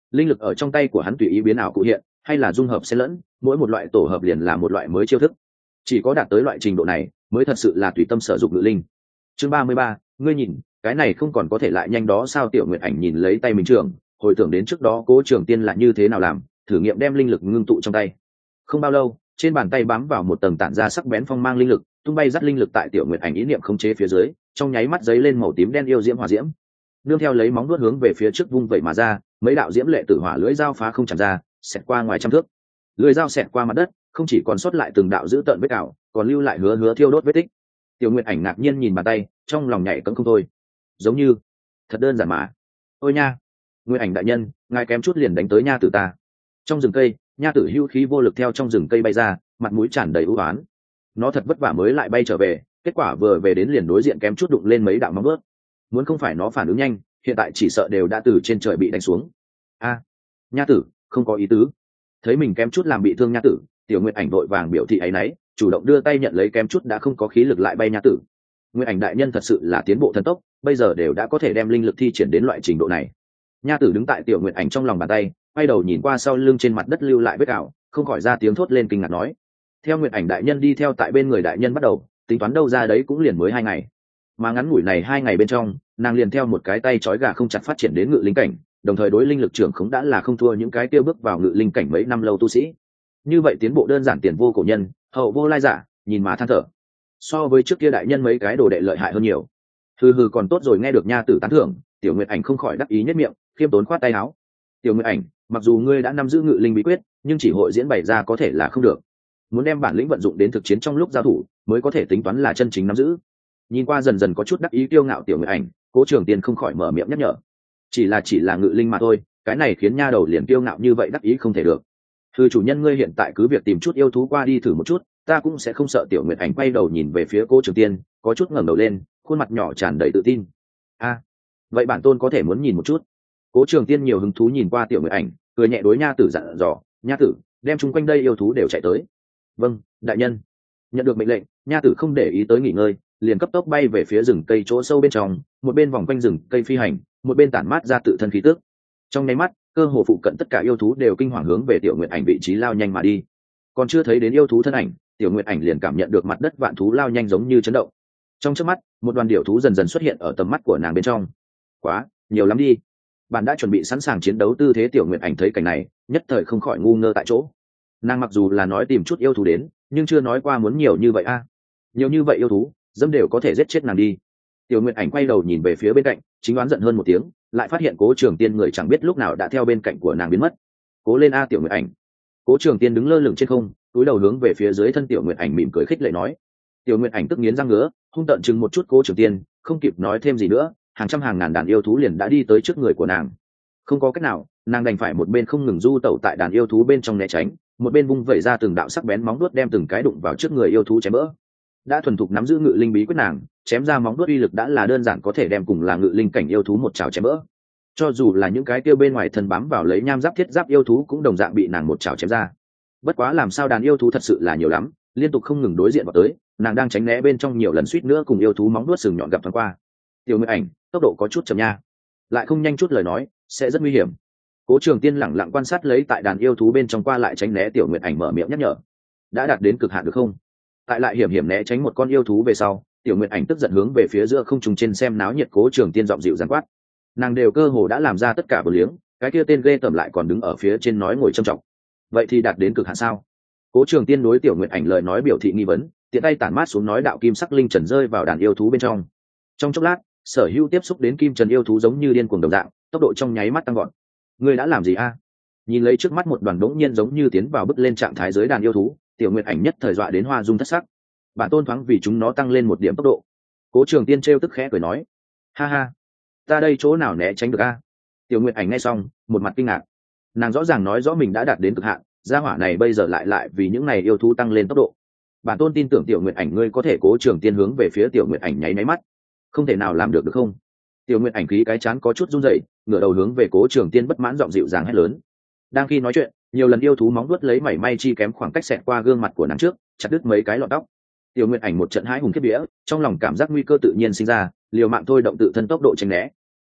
linh lực ở trong tay của hắn tùy ý biến ảo cụ hiện, hay là dung hợp xen lẫn, mỗi một loại tổ hợp liền là một loại mới chiêu thức. Chỉ có đạt tới loại trình độ này mới thật sự là tùy tâm sở dụng ngự linh. Chương ba mươi ba, ngươi nhìn cái này không còn có thể lại nhanh đó sao? Tiểu Nguyệt Ảnh nhìn lấy tay mình trường, hồi tưởng đến trước đó Cố Trường Tiên là như thế nào làm, thử nghiệm đem linh lực ngưng tụ trong tay. Không bao lâu, trên bàn tay bám vào một tầng tản ra sắc bén phong mang linh lực, tung bay dắt linh lực tại Tiểu Nguyệt Ảnh ý niệm khống chế phía dưới, trong nháy mắt giấy lên màu tím đen yêu diễm hỏa diễm. Nương theo lấy móng vuốt hướng về phía trước vung vậy mà ra, mấy đạo diễm lệ tử hỏa lưỡi dao phá không chạm ra, xẹt qua ngoài trăm thước. Lưỡi dao xẹt qua mặt đất, không chỉ còn sót lại từng đạo dữ tợn vết cào, còn lưu lại hứa hứa thiêu đốt vết tích. Tiểu Nguyệt Ảnh ngạc nhiên nhìn bàn tay, trong lòng nhảy cẫng không thôi. Giống như thật đơn giản mà. Ôi nha, Nguyệt Ảnh đại nhân, ngài kém chút liền đánh tới nha tử ta. Trong rừng cây, nha tử hưu khí vô lực theo trong rừng cây bay ra, mặt mũi tràn đầy u uất. Nó thật vất vả mới lại bay trở về, kết quả vừa về đến liền đối diện kém chút đụng lên mấy đạo móng vuốt. Muốn không phải nó phản ứng nhanh, hiện tại chỉ sợ đều đã từ trên trời bị đánh xuống. A, nha tử, không có ý tứ. Thấy mình kém chút làm bị thương nha tử, Tiểu Nguyệt Ảnh vội vàng biểu thị áy náy, chủ động đưa tay nhận lấy kém chút đã không có khí lực lại bay nha tử. Nguyệt Ảnh đại nhân thật sự là tiến bộ thần tốc, bây giờ đều đã có thể đem linh lực thi triển đến loại trình độ này. Nha tử đứng tại Tiểu Nguyệt Ảnh trong lòng bàn tay, quay đầu nhìn qua sau lưng trên mặt đất lưu lại vết ảo, không khỏi ra tiếng thốt lên kinh ngạc nói: theo Nguyệt Ảnh đại nhân đi theo tại bên người đại nhân bắt đầu, tính toán đâu ra đấy cũng liền mới hai ngày, mà ngắn ngủi này hai ngày bên trong, nàng liền theo một cái tay trói gà không chặt phát triển đến ngự linh cảnh, đồng thời đối linh lực trưởng khống đã là không thua những cái tiêu bước vào ngự linh cảnh mấy năm lâu tu sĩ. Như vậy tiến bộ đơn giản tiền vô cổ nhân, hậu vô lai giả, nhìn má than thở. So với trước kia đại nhân mấy cái đồ đệ lợi hại hơn nhiều. Hừ hừ, còn tốt rồi. Nghe được nha tử tán thưởng, Tiểu Nguyệt Ảnh không khỏi đắc ý nhất miệng, khiêm tốn khoát tay áo. Tiểu Nguyệt Ảnh, mặc dù ngươi đã nắm giữ ngự linh bí quyết, nhưng chỉ hội diễn bày ra có thể là không được. Muốn đem bản lĩnh vận dụng đến thực chiến trong lúc giao thủ, mới có thể tính toán là chân chính nắm giữ. Nhìn qua dần dần có chút đắc ý kiêu ngạo Tiểu Nguyệt Ảnh, Cố Trường Tiên không khỏi mở miệng nhắc nhở. Chỉ là chỉ là ngự linh mà thôi, cái này khiến nha đầu liền kiêu ngạo như vậy đắc ý không thể được. Thư chủ nhân ngươi hiện tại cứ việc tìm chút yêu thú qua đi thử một chút, ta cũng sẽ không sợ. Tiểu Nguyệt Ảnh quay đầu nhìn về phía Cố Trường Tiên, có chút ngẩng đầu lên, khuôn mặt nhỏ tràn đầy tự tin. A, vậy bản tôn có thể muốn nhìn một chút. Cố Trường Tiên nhiều hứng thú nhìn qua Tiểu Nguyệt Ảnh, cười nhẹ đối nha tử dặn dò: nha tử, đem chúng quanh đây yêu thú đều chạy tới. Vâng, đại nhân. Nhận được mệnh lệnh, nha tử không để ý tới nghỉ ngơi, liền cấp tốc bay về phía rừng cây chỗ sâu bên trong, một bên vòng quanh rừng cây phi hành, một bên tản mát ra tự thân khí tức. Trong nháy mắt, cơ hồ phụ cận tất cả yêu thú đều kinh hoàng hướng về Tiểu Nguyệt Ảnh vị trí lao nhanh mà đi. Còn chưa thấy đến yêu thú thân ảnh, Tiểu Nguyệt Ảnh liền cảm nhận được mặt đất vạn thú lao nhanh giống như chấn động. Trong chớp mắt, một đoàn điểu thú dần dần xuất hiện ở tầm mắt của nàng bên trong. Quá, nhiều lắm đi. Bạn đã chuẩn bị sẵn sàng chiến đấu tư thế. Tiểu Nguyệt Ảnh thấy cảnh này, nhất thời không khỏi ngu ngơ tại chỗ. Nàng mặc dù là nói tìm chút yêu thú đến, nhưng chưa nói qua muốn nhiều như vậy a. À. Nhiều như vậy yêu thú, dâm đều có thể giết chết nàng đi. Tiểu Nguyệt Ảnh quay đầu nhìn về phía bên cạnh, chính đoán giận hơn một tiếng, lại phát hiện Cố Trường Tiên người chẳng biết lúc nào đã theo bên cạnh của nàng biến mất. Cố lên a Tiểu Nguyệt Ảnh. Cố Trường Tiên đứng lơ lửng trên không, túi đầu hướng về phía dưới thân Tiểu Nguyệt Ảnh mỉm cười khích lệ nói. Tiểu Nguyệt Ảnh tức nghiến răng ngứa, hung tợn chừng một chút Cố Trường Tiên, không kịp nói thêm gì nữa, hàng trăm hàng ngàn đàn yêu thú liền đã đi tới trước người của nàng. Không có cách nào, nàng đành phải một bên không ngừng du tẩu tại đàn yêu thú bên trong né tránh, một bên vung vẩy ra từng đạo sắc bén móng vuốt đem từng cái đụng vào trước người yêu thú chém bỡ. Đã thuần thục nắm giữ ngự linh bí quyết nàng, chém ra móng vuốt uy lực đã là đơn giản có thể đem cùng là ngự linh cảnh yêu thú một chảo chém bỡ. Cho dù là những cái tiêu bên ngoài thân bám vào lấy nham giáp thiết giáp yêu thú cũng đồng dạng bị nàng một chảo chém ra. Bất quá làm sao đàn yêu thú thật sự là nhiều lắm, liên tục không ngừng đối diện vào tới, nàng đang tránh né bên trong nhiều lần suýt nữa cùng yêu thú móng vuốt sừng nhọn gặp thoáng qua. Tiểu Nguyệt Ảnh, tốc độ có chút chậm nha, lại không nhanh chút lời nói sẽ rất nguy hiểm. Cố Trường Tiên lẳng lặng quan sát lấy tại đàn yêu thú bên trong qua lại tránh né. Tiểu Nguyệt Ảnh mở miệng nhắc nhở. Đã đạt đến cực hạn được không? Tại lại hiểm hiểm né tránh một con yêu thú về sau, Tiểu Nguyệt Ảnh tức giận hướng về phía giữa không trung trên xem náo nhiệt Cố Trường Tiên giọng dịu dàng quát. Nàng đều cơ hồ đã làm ra tất cả bờ liếng, cái kia tên ghê tởm lại còn đứng ở phía trên nói ngồi trầm trọng. Vậy thì đạt đến cực hạn sao? Cố Trường Tiên đối Tiểu Nguyệt Ảnh lời nói biểu thị nghi vấn, tiện tay tản mát xuống nói đạo kim sắc linh trần rơi vào đàn yêu thú bên trong. Trong chốc lát, sở hữu tiếp xúc đến kim trần yêu thú giống như điên cuồng đồng dạng, tốc độ trong nháy mắt tăng gọn. Ngươi đã làm gì a? Nhìn lấy trước mắt một đoàn đống nhiên giống như tiến vào bước lên trạng thái dưới đàn yêu thú, Tiểu Nguyệt Ảnh nhất thời dọa đến hoa dung thất sắc. Bản tôn thoáng vì chúng nó tăng lên một điểm tốc độ. Cố Trường Tiên trêu tức khẽ cười nói. Ha ha, ta đây chỗ nào né tránh được a? Tiểu Nguyệt Ảnh nghe xong, một mặt kinh ngạc. Nàng rõ ràng nói rõ mình đã đạt đến cực hạn, gia hỏa này bây giờ lại lại vì những này yêu thú tăng lên tốc độ. Bản tôn tin tưởng Tiểu Nguyệt Ảnh ngươi có thể. Cố Trường Tiên hướng về phía Tiểu Nguyệt Ảnh nháy nháy mắt. Không thể nào làm được được không? Tiểu Nguyệt Ảnh khí cái chán có chút run rẩy, ngửa đầu hướng về Cố Trường Tiên bất mãn giọng dịu dàng hét lớn. Đang khi nói chuyện, nhiều lần yêu thú móng vuốt lấy mảy may chi kém khoảng cách xẹt qua gương mặt của nàng trước, chặt đứt mấy cái lọn tóc. Tiểu Nguyệt Ảnh một trận hãi hùng khiếp vía, trong lòng cảm giác nguy cơ tự nhiên sinh ra, liều mạng thôi động tự thân tốc độ tránh né.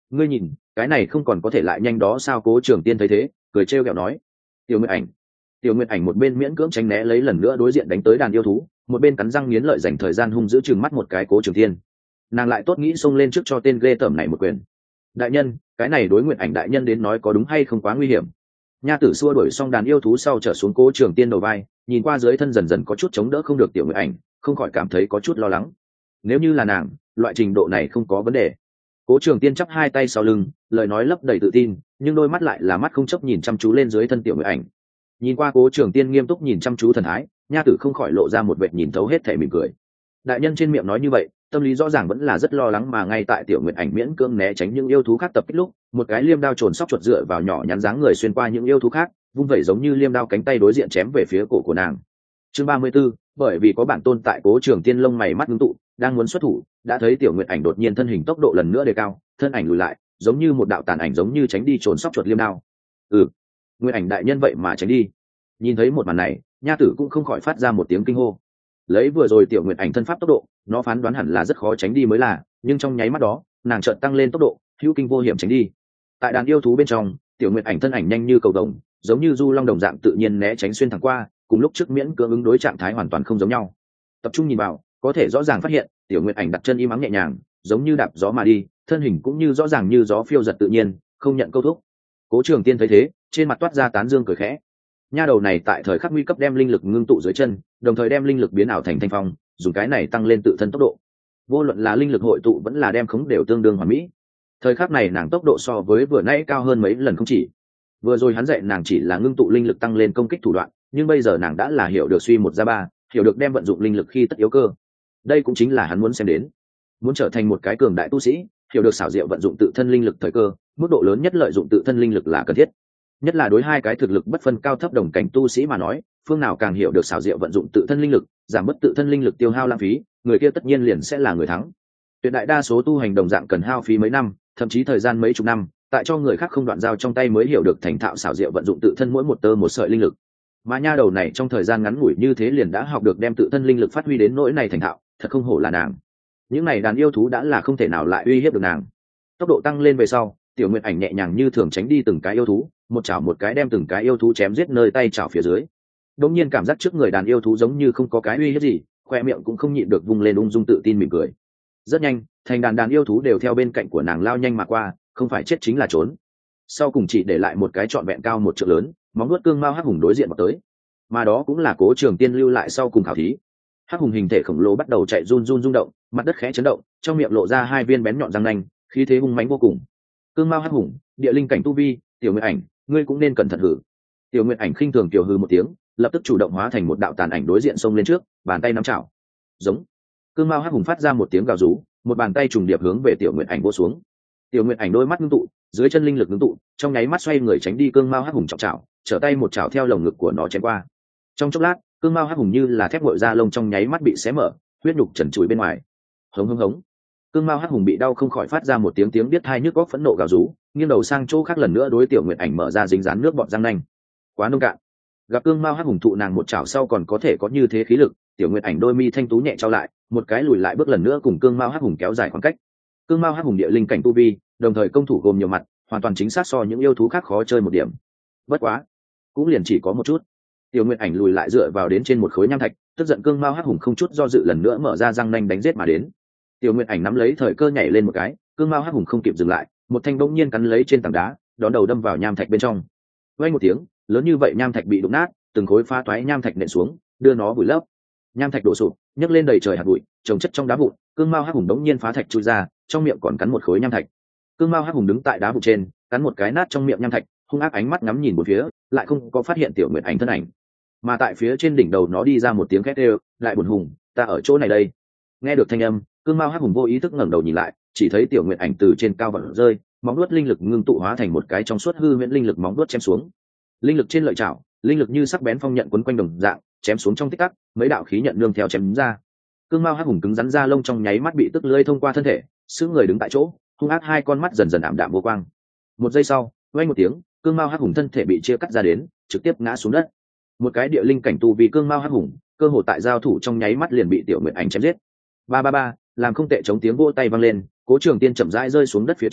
ngươi nhìn cái này không còn có thể lại nhanh đó sao? Cố Trường Tiên thấy thế cười trêu ghẹo nói. Tiểu Nguyệt Ảnh Tiểu Nguyệt Ảnh một bên miễn cưỡng tránh né lấy lần nữa đối diện đánh tới đàn yêu thú, một bên cắn răng nghiến lợi dành thời gian hung giữ chừng mắt một cái Cố Trường Tiên. Nàng lại tốt nghĩ xông lên trước cho tên ghê tởm này một quyền. Đại nhân, cái này đối Nguyệt Ảnh đại nhân đến nói có đúng hay không quá nguy hiểm? Nha tử xua đuổi xong đàn yêu thú sau trở xuống Cố Trường Tiên đầu vai, nhìn qua dưới thân dần dần có chút chống đỡ không được Tiểu Nguyệt Ảnh, không khỏi cảm thấy có chút lo lắng. Nếu như là nàng, loại trình độ này không có vấn đề. Cố Trường Tiên chắp hai tay sau lưng, lời nói lấp đầy tự tin, nhưng đôi mắt lại là mắt không chấp nhìn chăm chú lên dưới thân Tiểu Nguyệt Ảnh. Nhìn qua Cố Trường Tiên nghiêm túc nhìn chăm chú thần thái, nha tử không khỏi lộ ra một vệt nhìn thấu hết thể mỉm cười. Đại nhân trên miệng nói như vậy, tâm lý rõ ràng vẫn là rất lo lắng, mà ngay tại Tiểu Nguyệt Ảnh miễn cưỡng né tránh những yêu thú khác tập kích lúc, một cái liêm đao trồn sóc chuột dựa vào nhỏ nhắn dáng người xuyên qua những yêu thú khác, vung vẩy giống như liêm đao cánh tay đối diện chém về phía cổ của nàng. Chương ba mươi 34, bởi vì có bản tôn tại, Cố Trường Tiên lông mày mắt ngưng tụ, đang muốn xuất thủ, đã thấy Tiểu Nguyệt Ảnh đột nhiên thân hình tốc độ lần nữa đề cao, thân ảnh lùi lại, giống như một đạo tàn ảnh giống như tránh đi trồn sóc chuột liêm đao. Ừ, Nguyệt Ảnh đại nhân vậy mà tránh đi. Nhìn thấy một màn này, nha tử cũng không khỏi phát ra một tiếng kinh hô. Lấy vừa rồi Tiểu Nguyệt Ảnh thân pháp tốc độ, nó phán đoán hẳn là rất khó tránh đi mới là, nhưng trong nháy mắt đó, nàng chợt tăng lên tốc độ, hữu kinh vô hiểm tránh đi. Tại đàn yêu thú bên trong, Tiểu Nguyệt Ảnh thân ảnh nhanh như cầu vồng, giống như du long đồng dạng tự nhiên né tránh xuyên thẳng qua, cùng lúc trước miễn cưỡng ứng đối trạng thái hoàn toàn không giống nhau. Tập trung nhìn vào, có thể rõ ràng phát hiện, Tiểu Nguyệt Ảnh đặt chân im ắng nhẹ nhàng, giống như đạp gió mà đi, thân hình cũng như rõ ràng như gió phiêu giật tự nhiên, không nhận câu thúc. Cố Trường Tiên thấy thế, trên mặt toát ra tán dương cười khẽ. Nha đầu này tại thời khắc nguy cấp đem linh lực ngưng tụ dưới chân, đồng thời đem linh lực biến ảo thành thanh phong, dùng cái này tăng lên tự thân tốc độ. Vô luận là linh lực hội tụ vẫn là đem khống đều tương đương hoàn mỹ. Thời khắc này nàng tốc độ so với vừa nãy cao hơn mấy lần không chỉ. Vừa rồi hắn dạy nàng chỉ là ngưng tụ linh lực tăng lên công kích thủ đoạn, nhưng bây giờ nàng đã là hiểu được suy một ra ba, hiểu được đem vận dụng linh lực khi tất yếu cơ. Đây cũng chính là hắn muốn xem đến. Muốn trở thành một cái cường đại tu sĩ, hiểu được xảo diệu vận dụng tự thân linh lực thời cơ, mức độ lớn nhất lợi dụng tự thân linh lực là cần thiết. Nhất là đối hai cái thực lực bất phân cao thấp đồng cảnh tu sĩ mà nói, phương nào càng hiểu được xảo diệu vận dụng tự thân linh lực, giảm bớt tự thân linh lực tiêu hao lãng phí, người kia tất nhiên liền sẽ là người thắng. Tuyệt đại đa số tu hành đồng dạng cần hao phí mấy năm, thậm chí thời gian mấy chục năm, tại cho người khác không đoạn giao trong tay mới hiểu được thành thạo xảo diệu vận dụng tự thân mỗi một tơ một sợi linh lực. Mà nha đầu này trong thời gian ngắn ngủi như thế liền đã học được đem tự thân linh lực phát huy đến nỗi này thành thạo, thật không hổ là nàng. Những này đàn yêu thú đã là không thể nào lại uy hiếp được nàng. Tốc độ tăng lên về sau, Tiểu Nguyệt Ảnh nhẹ nhàng như thường tránh đi từng cái yêu thú, một chảo một cái đem từng cái yêu thú chém giết nơi tay chảo phía dưới. Đột nhiên cảm giác trước người đàn yêu thú giống như không có cái uy hiếp gì, khoe miệng cũng không nhịn được vung lên ung dung tự tin mỉm cười. Rất nhanh, thành đàn đàn yêu thú đều theo bên cạnh của nàng lao nhanh mà qua, không phải chết chính là trốn. Sau cùng chỉ để lại một cái trọn vẹn cao một trượng lớn, móng vuốt cương mao hắc hùng đối diện vào tới. Mà đó cũng là Cố Trường Tiên lưu lại sau cùng khảo thí. Hắc hùng hình thể khổng lồ bắt đầu chạy run run rung động, mặt đất khẽ chấn động, trong miệng lộ ra hai viên bén nhọn răng nanh, khí thế hung mãnh vô cùng. Cương mao hắc hùng, địa linh cảnh tu vi, Tiểu Nguyệt Ảnh, ngươi cũng nên cẩn thận hử. Tiểu Nguyệt Ảnh khinh thường tiểu hư một tiếng, lập tức chủ động hóa thành một đạo tàn ảnh đối diện xông lên trước, bàn tay nắm chảo. Giống. Cương mao hắc hùng phát ra một tiếng gào rú, một bàn tay trùng điệp hướng về Tiểu Nguyệt Ảnh vỗ xuống. Tiểu Nguyệt Ảnh đôi mắt ngưng tụ, dưới chân linh lực ngưng tụ, trong nháy mắt xoay người tránh đi cương mao hắc hùng trọng chảo, trở tay một chảo theo lồng ngực của nó chém qua. Trong chốc lát, cương mao hắc hùng như là thép nguội da lông trong nháy mắt bị xé mở, huyết nhục trần trụi bên ngoài. Hống hống hống. Cương mao hắc hùng bị đau không khỏi phát ra một tiếng tiếng biết hai nhức góc phẫn nộ gào rú, nghiêng đầu sang chỗ khác lần nữa đối Tiểu Nguyệt Ảnh mở ra dính dán nước bọt răng nanh. Quá nông cạn. Gặp cương mao hắc hùng thụ nàng một chảo sau còn có thể có như thế khí lực, Tiểu Nguyệt Ảnh đôi mi thanh tú nhẹ trao lại, một cái lùi lại bước lần nữa cùng cương mao hắc hùng kéo dài khoảng cách. Cương mao hắc hùng địa linh cảnh tu vi, đồng thời công thủ gồm nhiều mặt, hoàn toàn chính xác so những yêu thú khác khó chơi một điểm. Bất quá, cũng liền chỉ có một chút. Tiểu Nguyệt Ảnh lùi lại dựa vào đến trên một khối nham thạch, tức giận cương mao hắc hùng không chút do dự lần nữa mở ra răng nanh đánh giết mà đến. Tiểu Nguyệt Ảnh nắm lấy thời cơ nhảy lên một cái, cương mao hắc hùng không kịp dừng lại, một thanh bỗng nhiên cắn lấy trên tảng đá, đón đầu đâm vào nham thạch bên trong. Vang một tiếng, lớn như vậy nham thạch bị đụng nát, từng khối phá toái nham thạch nện xuống, đưa nó vùi lấp. Nham thạch đổ sụp, nhấc lên đầy trời hạt bụi, chồng chất trong đá vụn, cương mao hắc hùng bỗng nhiên phá thạch chui ra, trong miệng còn cắn một khối nham thạch. Cương mao hắc hùng đứng tại đá vụn trên, cắn một cái nát trong miệng nham thạch, hung ác ánh mắt ngắm nhìn một phía, lại không có phát hiện Tiểu Nguyệt Ảnh thân ảnh. Mà tại phía trên đỉnh đầu nó đi ra một tiếng khét đều, lại buồn hùng, ta ở chỗ này đây. Nghe được thanh âm, cương mao hắc hùng vô ý thức ngẩng đầu nhìn lại, chỉ thấy Tiểu Nguyệt Ảnh từ trên cao vọt rơi, móng vuốt linh lực ngưng tụ hóa thành một cái trong suốt hư huyễn linh lực móng vuốt chém xuống. Linh lực trên lợi chảo, linh lực như sắc bén phong nhận quấn quanh đồng dạng, chém xuống trong tích tắc, mấy đạo khí nhận nương theo chém ra. Cương mao hắc hùng cứng rắn da lông trong nháy mắt bị tức lưỡi thông qua thân thể, sững người đứng tại chỗ, hung ác hai con mắt dần dần ảm đạm vô quang. Một giây sau, vang một tiếng, cương mao hắc hùng thân thể bị chia cắt ra đến, trực tiếp ngã xuống đất. Một cái địa linh cảnh tu vì cương mao hắc hùng, cơ hội tại giao thủ trong nháy mắt liền bị Tiểu Nguyệt Ảnh chém giết. Ba ba ba, làm không tệ, chống tiếng vỗ tay vang lên, Cố Trường Tiên chậm rãi rơi xuống đất phía trên,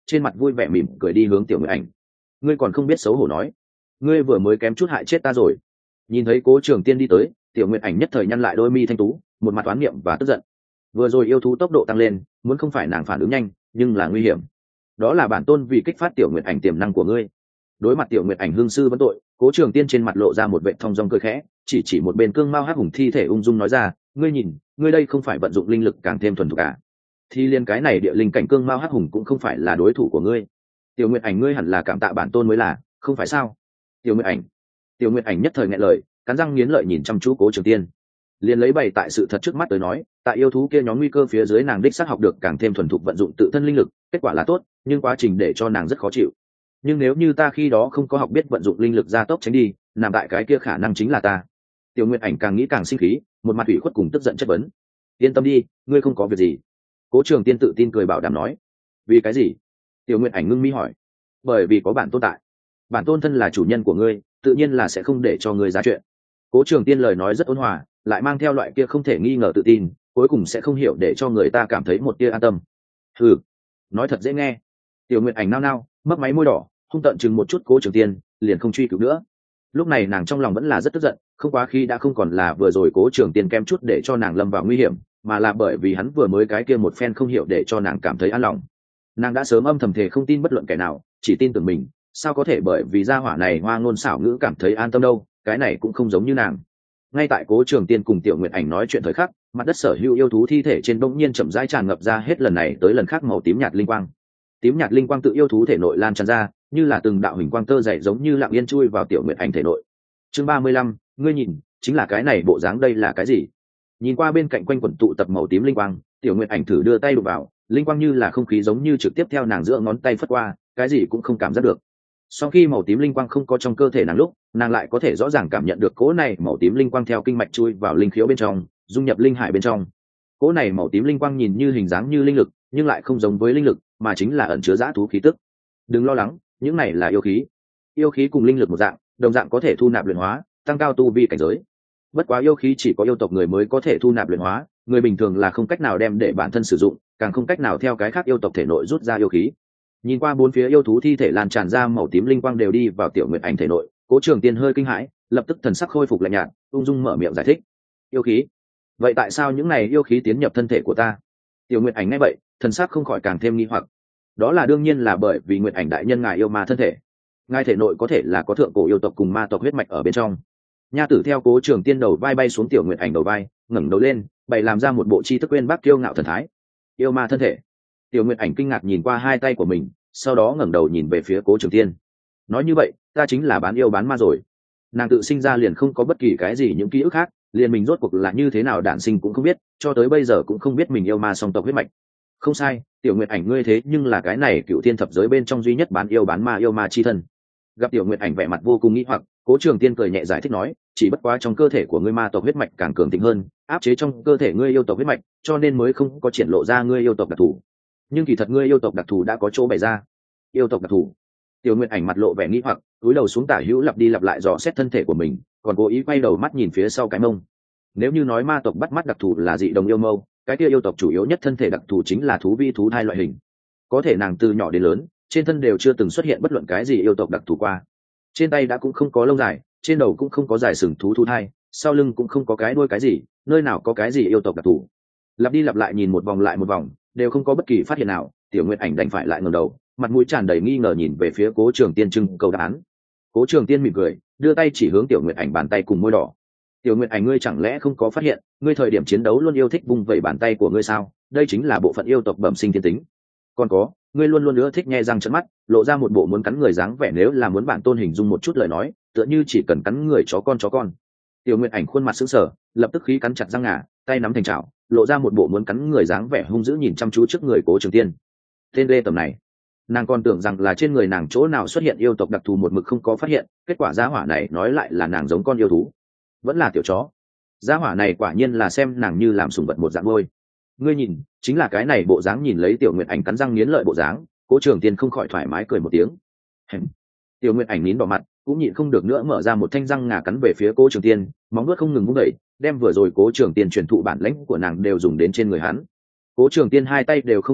trên mặt vui vẻ mỉm cười đi hướng Tiểu Nguyệt Ảnh. Ngươi còn không biết xấu hổ nói, ngươi vừa mới kém chút hại chết ta rồi. Nhìn thấy Cố Trường Tiên đi tới, Tiểu Nguyệt Ảnh nhất thời nhăn lại đôi mi thanh tú, một mặt oán niệm và tức giận. Vừa rồi yêu thú tốc độ tăng lên, muốn không phải nàng phản ứng nhanh, nhưng là nguy hiểm. Đó là bản tôn vì kích phát Tiểu Nguyệt Ảnh tiềm năng của ngươi. Đối mặt Tiểu Nguyệt Ảnh hương sư vấn tội, Cố Trường Tiên trên mặt lộ ra một vệt thong dong cười khẽ, chỉ chỉ một bên cương mao hắc hùng thi thể ung dung nói ra, ngươi nhìn, ngươi đây không phải vận dụng linh lực càng thêm thuần thục à? Thì liên cái này địa linh cảnh cương mao hắc hùng cũng không phải là đối thủ của ngươi. Tiểu Nguyệt Ảnh ngươi hẳn là cảm tạ bản tôn mới là, không phải sao? Tiểu Nguyệt Ảnh. Tiểu Nguyệt Ảnh nhất thời nghẹn lời, cắn răng nghiến lợi nhìn chăm chú Cố Trường Tiên. Liền lấy bày tại sự thật trước mắt tới nói, tại yêu thú kia nhóm nguy cơ phía dưới nàng đích xác học được càng thêm thuần thục vận dụng tự thân linh lực, kết quả là tốt, nhưng quá trình để cho nàng rất khó chịu. Nhưng nếu như ta khi đó không có học biết vận dụng linh lực gia tốc tránh đi, nằm tại cái kia khả năng chính là ta. Tiểu Nguyệt Ảnh càng nghĩ càng sinh khí, một mặt ủy khuất cùng tức giận chất vấn. Yên tâm đi, ngươi không có việc gì. Cố Trường Tiên tự tin cười bảo đảm nói. Vì cái gì? Tiểu Nguyệt Ảnh ngưng mi hỏi. Bởi vì có bản tôn tại. Bản tôn thân là chủ nhân của ngươi, tự nhiên là sẽ không để cho ngươi ra chuyện. Cố Trường Tiên lời nói rất ôn hòa, lại mang theo loại kia không thể nghi ngờ tự tin, cuối cùng sẽ không hiểu để cho người ta cảm thấy một tia an tâm. Hừ, nói thật dễ nghe. Tiểu Nguyệt Ảnh nao nao, mấp máy môi đỏ, hung tợn chừng một chút Cố Trường Tiên, liền không truy cứu nữa. Lúc này nàng trong lòng vẫn là rất tức giận, không quá khi đã không còn là vừa rồi Cố Trường Tiên kém chút để cho nàng lâm vào nguy hiểm, mà là bởi vì hắn vừa mới cái kia một phen không hiểu để cho nàng cảm thấy an lòng. Nàng đã sớm âm thầm thể không tin bất luận kẻ nào, chỉ tin tưởng mình, sao có thể bởi vì gia hỏa này hoa ngôn xảo ngữ cảm thấy an tâm đâu, cái này cũng không giống như nàng. Ngay tại Cố Trường Tiên cùng Tiểu Nguyệt Ảnh nói chuyện thời khắc, mặt đất sở hữu yêu thú thi thể trên bỗng nhiên chậm rãi tràn ngập ra hết lần này tới lần khác màu tím nhạt linh quang. Tím nhạt linh quang tự yêu thú thể nội lan tràn ra, như là từng đạo hình quang tơ dày giống như lặng yên chui vào Tiểu Nguyệt Ảnh thể nội. Chương ba mươi lăm, ngươi nhìn, chính là cái này bộ dáng đây là cái gì? Nhìn qua bên cạnh quanh quẩn tụ tập màu tím linh quang, Tiểu Nguyệt Ảnh thử đưa tay đụng vào, linh quang như là không khí giống như trực tiếp theo nàng giữa ngón tay phất qua, cái gì cũng không cảm giác được. Sau khi màu tím linh quang không có trong cơ thể nàng lúc, nàng lại có thể rõ ràng cảm nhận được cỗ này màu tím linh quang theo kinh mạch chui vào linh khiếu bên trong, dung nhập linh hải bên trong. Cỗ này màu tím linh quang nhìn như hình dáng như linh lực, nhưng lại không giống với linh lực, mà chính là ẩn chứa dã thú khí tức. Đừng lo lắng, những này là yêu khí. Yêu khí cùng linh lực một dạng, đồng dạng có thể thu nạp luyện hóa, tăng cao tu vi cảnh giới. Bất quá yêu khí chỉ có yêu tộc người mới có thể thu nạp luyện hóa, người bình thường là không cách nào đem để bản thân sử dụng, càng không cách nào theo cái khác yêu tộc thể nội rút ra yêu khí. Nhìn qua bốn phía yêu thú thi thể lan tràn ra màu tím linh quang đều đi vào Tiểu Nguyệt Ảnh thể nội, Cố Trường Tiên hơi kinh hãi, lập tức thần sắc khôi phục lạnh nhạt, ung dung mở miệng giải thích. Yêu khí? Vậy tại sao những này yêu khí tiến nhập thân thể của ta? Tiểu Nguyệt Ảnh nghe vậy, thần sắc không khỏi càng thêm nghi hoặc. Đó là đương nhiên là bởi vì Nguyệt Ảnh đại nhân ngài yêu ma thân thể. Ngài thể nội có thể là có thượng cổ yêu tộc cùng ma tộc huyết mạch ở bên trong. Nha tử theo Cố Trường Tiên đầu vai bay xuống Tiểu Nguyệt Ảnh đầu vai, ngẩng đầu lên, bày làm ra một bộ chi thức quên bác kiêu ngạo thần thái. Yêu ma thân thể? Tiểu Nguyệt Ảnh kinh ngạc nhìn qua hai tay của mình, sau đó ngẩng đầu nhìn về phía Cố Trường Tiên. Nói như vậy, ta chính là bán yêu bán ma rồi. Nàng tự sinh ra liền không có bất kỳ cái gì những ký ức khác, liền mình rốt cuộc là như thế nào đản sinh cũng không biết, cho tới bây giờ cũng không biết mình yêu ma song tộc huyết mạch. Không sai, Tiểu Nguyệt Ảnh ngươi thế nhưng là cái này cựu thiên thập giới bên trong duy nhất bán yêu bán ma yêu ma chi thân. Gặp Tiểu Nguyệt Ảnh vẻ mặt vô cùng nghi hoặc, Cố Trường Tiên cười nhẹ giải thích nói, chỉ bất quá trong cơ thể của ngươi ma tộc huyết mạch càng cường thịnh hơn, áp chế trong cơ thể ngươi yêu tộc huyết mạch, cho nên mới không có triển lộ ra ngươi yêu tộc đặc thù. Nhưng kỳ thật ngươi yêu tộc đặc thù đã có chỗ bày ra. Yêu tộc đặc thù? Tiểu Nguyệt Ảnh mặt lộ vẻ nghi hoặc, cúi đầu xuống tả hữu lặp đi lặp lại dò xét thân thể của mình, còn cố ý quay đầu mắt nhìn phía sau cái mông. Nếu như nói ma tộc bắt mắt đặc thù là dị đồng yêu mâu, cái kia yêu tộc chủ yếu nhất thân thể đặc thù chính là thú vi thú thai loại hình. Có thể nàng từ nhỏ đến lớn, trên thân đều chưa từng xuất hiện bất luận cái gì yêu tộc đặc thù qua. Trên tay đã cũng không có lông dài, trên đầu cũng không có dài sừng thú thú thai, sau lưng cũng không có cái đuôi cái gì, nơi nào có cái gì yêu tộc đặc thù. Lặp đi lặp lại nhìn một vòng lại một vòng, đều không có bất kỳ phát hiện nào, Tiểu Nguyệt Ảnh đành phải lại ngẩng đầu, mặt mũi tràn đầy nghi ngờ nhìn về phía Cố Trường Tiên trưng cầu đáp án. Cố Trường Tiên mỉm cười, đưa tay chỉ hướng Tiểu Nguyệt Ảnh bàn tay cùng môi đỏ. Tiểu Nguyệt Ảnh ngươi chẳng lẽ không có phát hiện, ngươi thời điểm chiến đấu luôn yêu thích vung vẩy bàn tay của ngươi sao? Đây chính là bộ phận yêu tộc bẩm sinh thiên tính. Còn có, ngươi luôn luôn ưa thích nhe răng trợn mắt, lộ ra một bộ muốn cắn người dáng vẻ, nếu là muốn bản tôn hình dung một chút lời nói, tựa như chỉ cần cắn người chó con chó con. Tiểu Nguyệt Ảnh khuôn mặt sững sờ, lập tức khí cắn chặt răng ngà, tay nắm thành chảo, lộ ra một bộ muốn cắn người dáng vẻ hung dữ nhìn chăm chú trước người Cố Trường Tiên. Tên lê tầm này, nàng còn tưởng rằng là trên người nàng chỗ nào xuất hiện yêu tộc đặc thù một mực không có phát hiện, kết quả gia hỏa này nói lại là nàng giống con yêu thú, vẫn là tiểu chó. Gia hỏa này quả nhiên là xem nàng như làm sủng vật một dạng ngôi. Ngươi nhìn, chính là cái này bộ dáng. Nhìn lấy Tiểu Nguyệt Ảnh cắn răng nghiến lợi bộ dáng, Cố Trường Tiên không khỏi thoải mái cười một tiếng. Tiểu Nguyệt Ảnh nín đỏ mặt, cũng nhịn không được nữa mở ra một thanh răng ngà cắn về phía Cố Trường Tiên, móng vuốt không ngừng vung đẩy, đem vừa rồi Cố Trường Tiên truyền thụ bản lĩnh của nàng đều dùng đến trên người hắn. Cố Trường Tiên hai tay đều không cần động,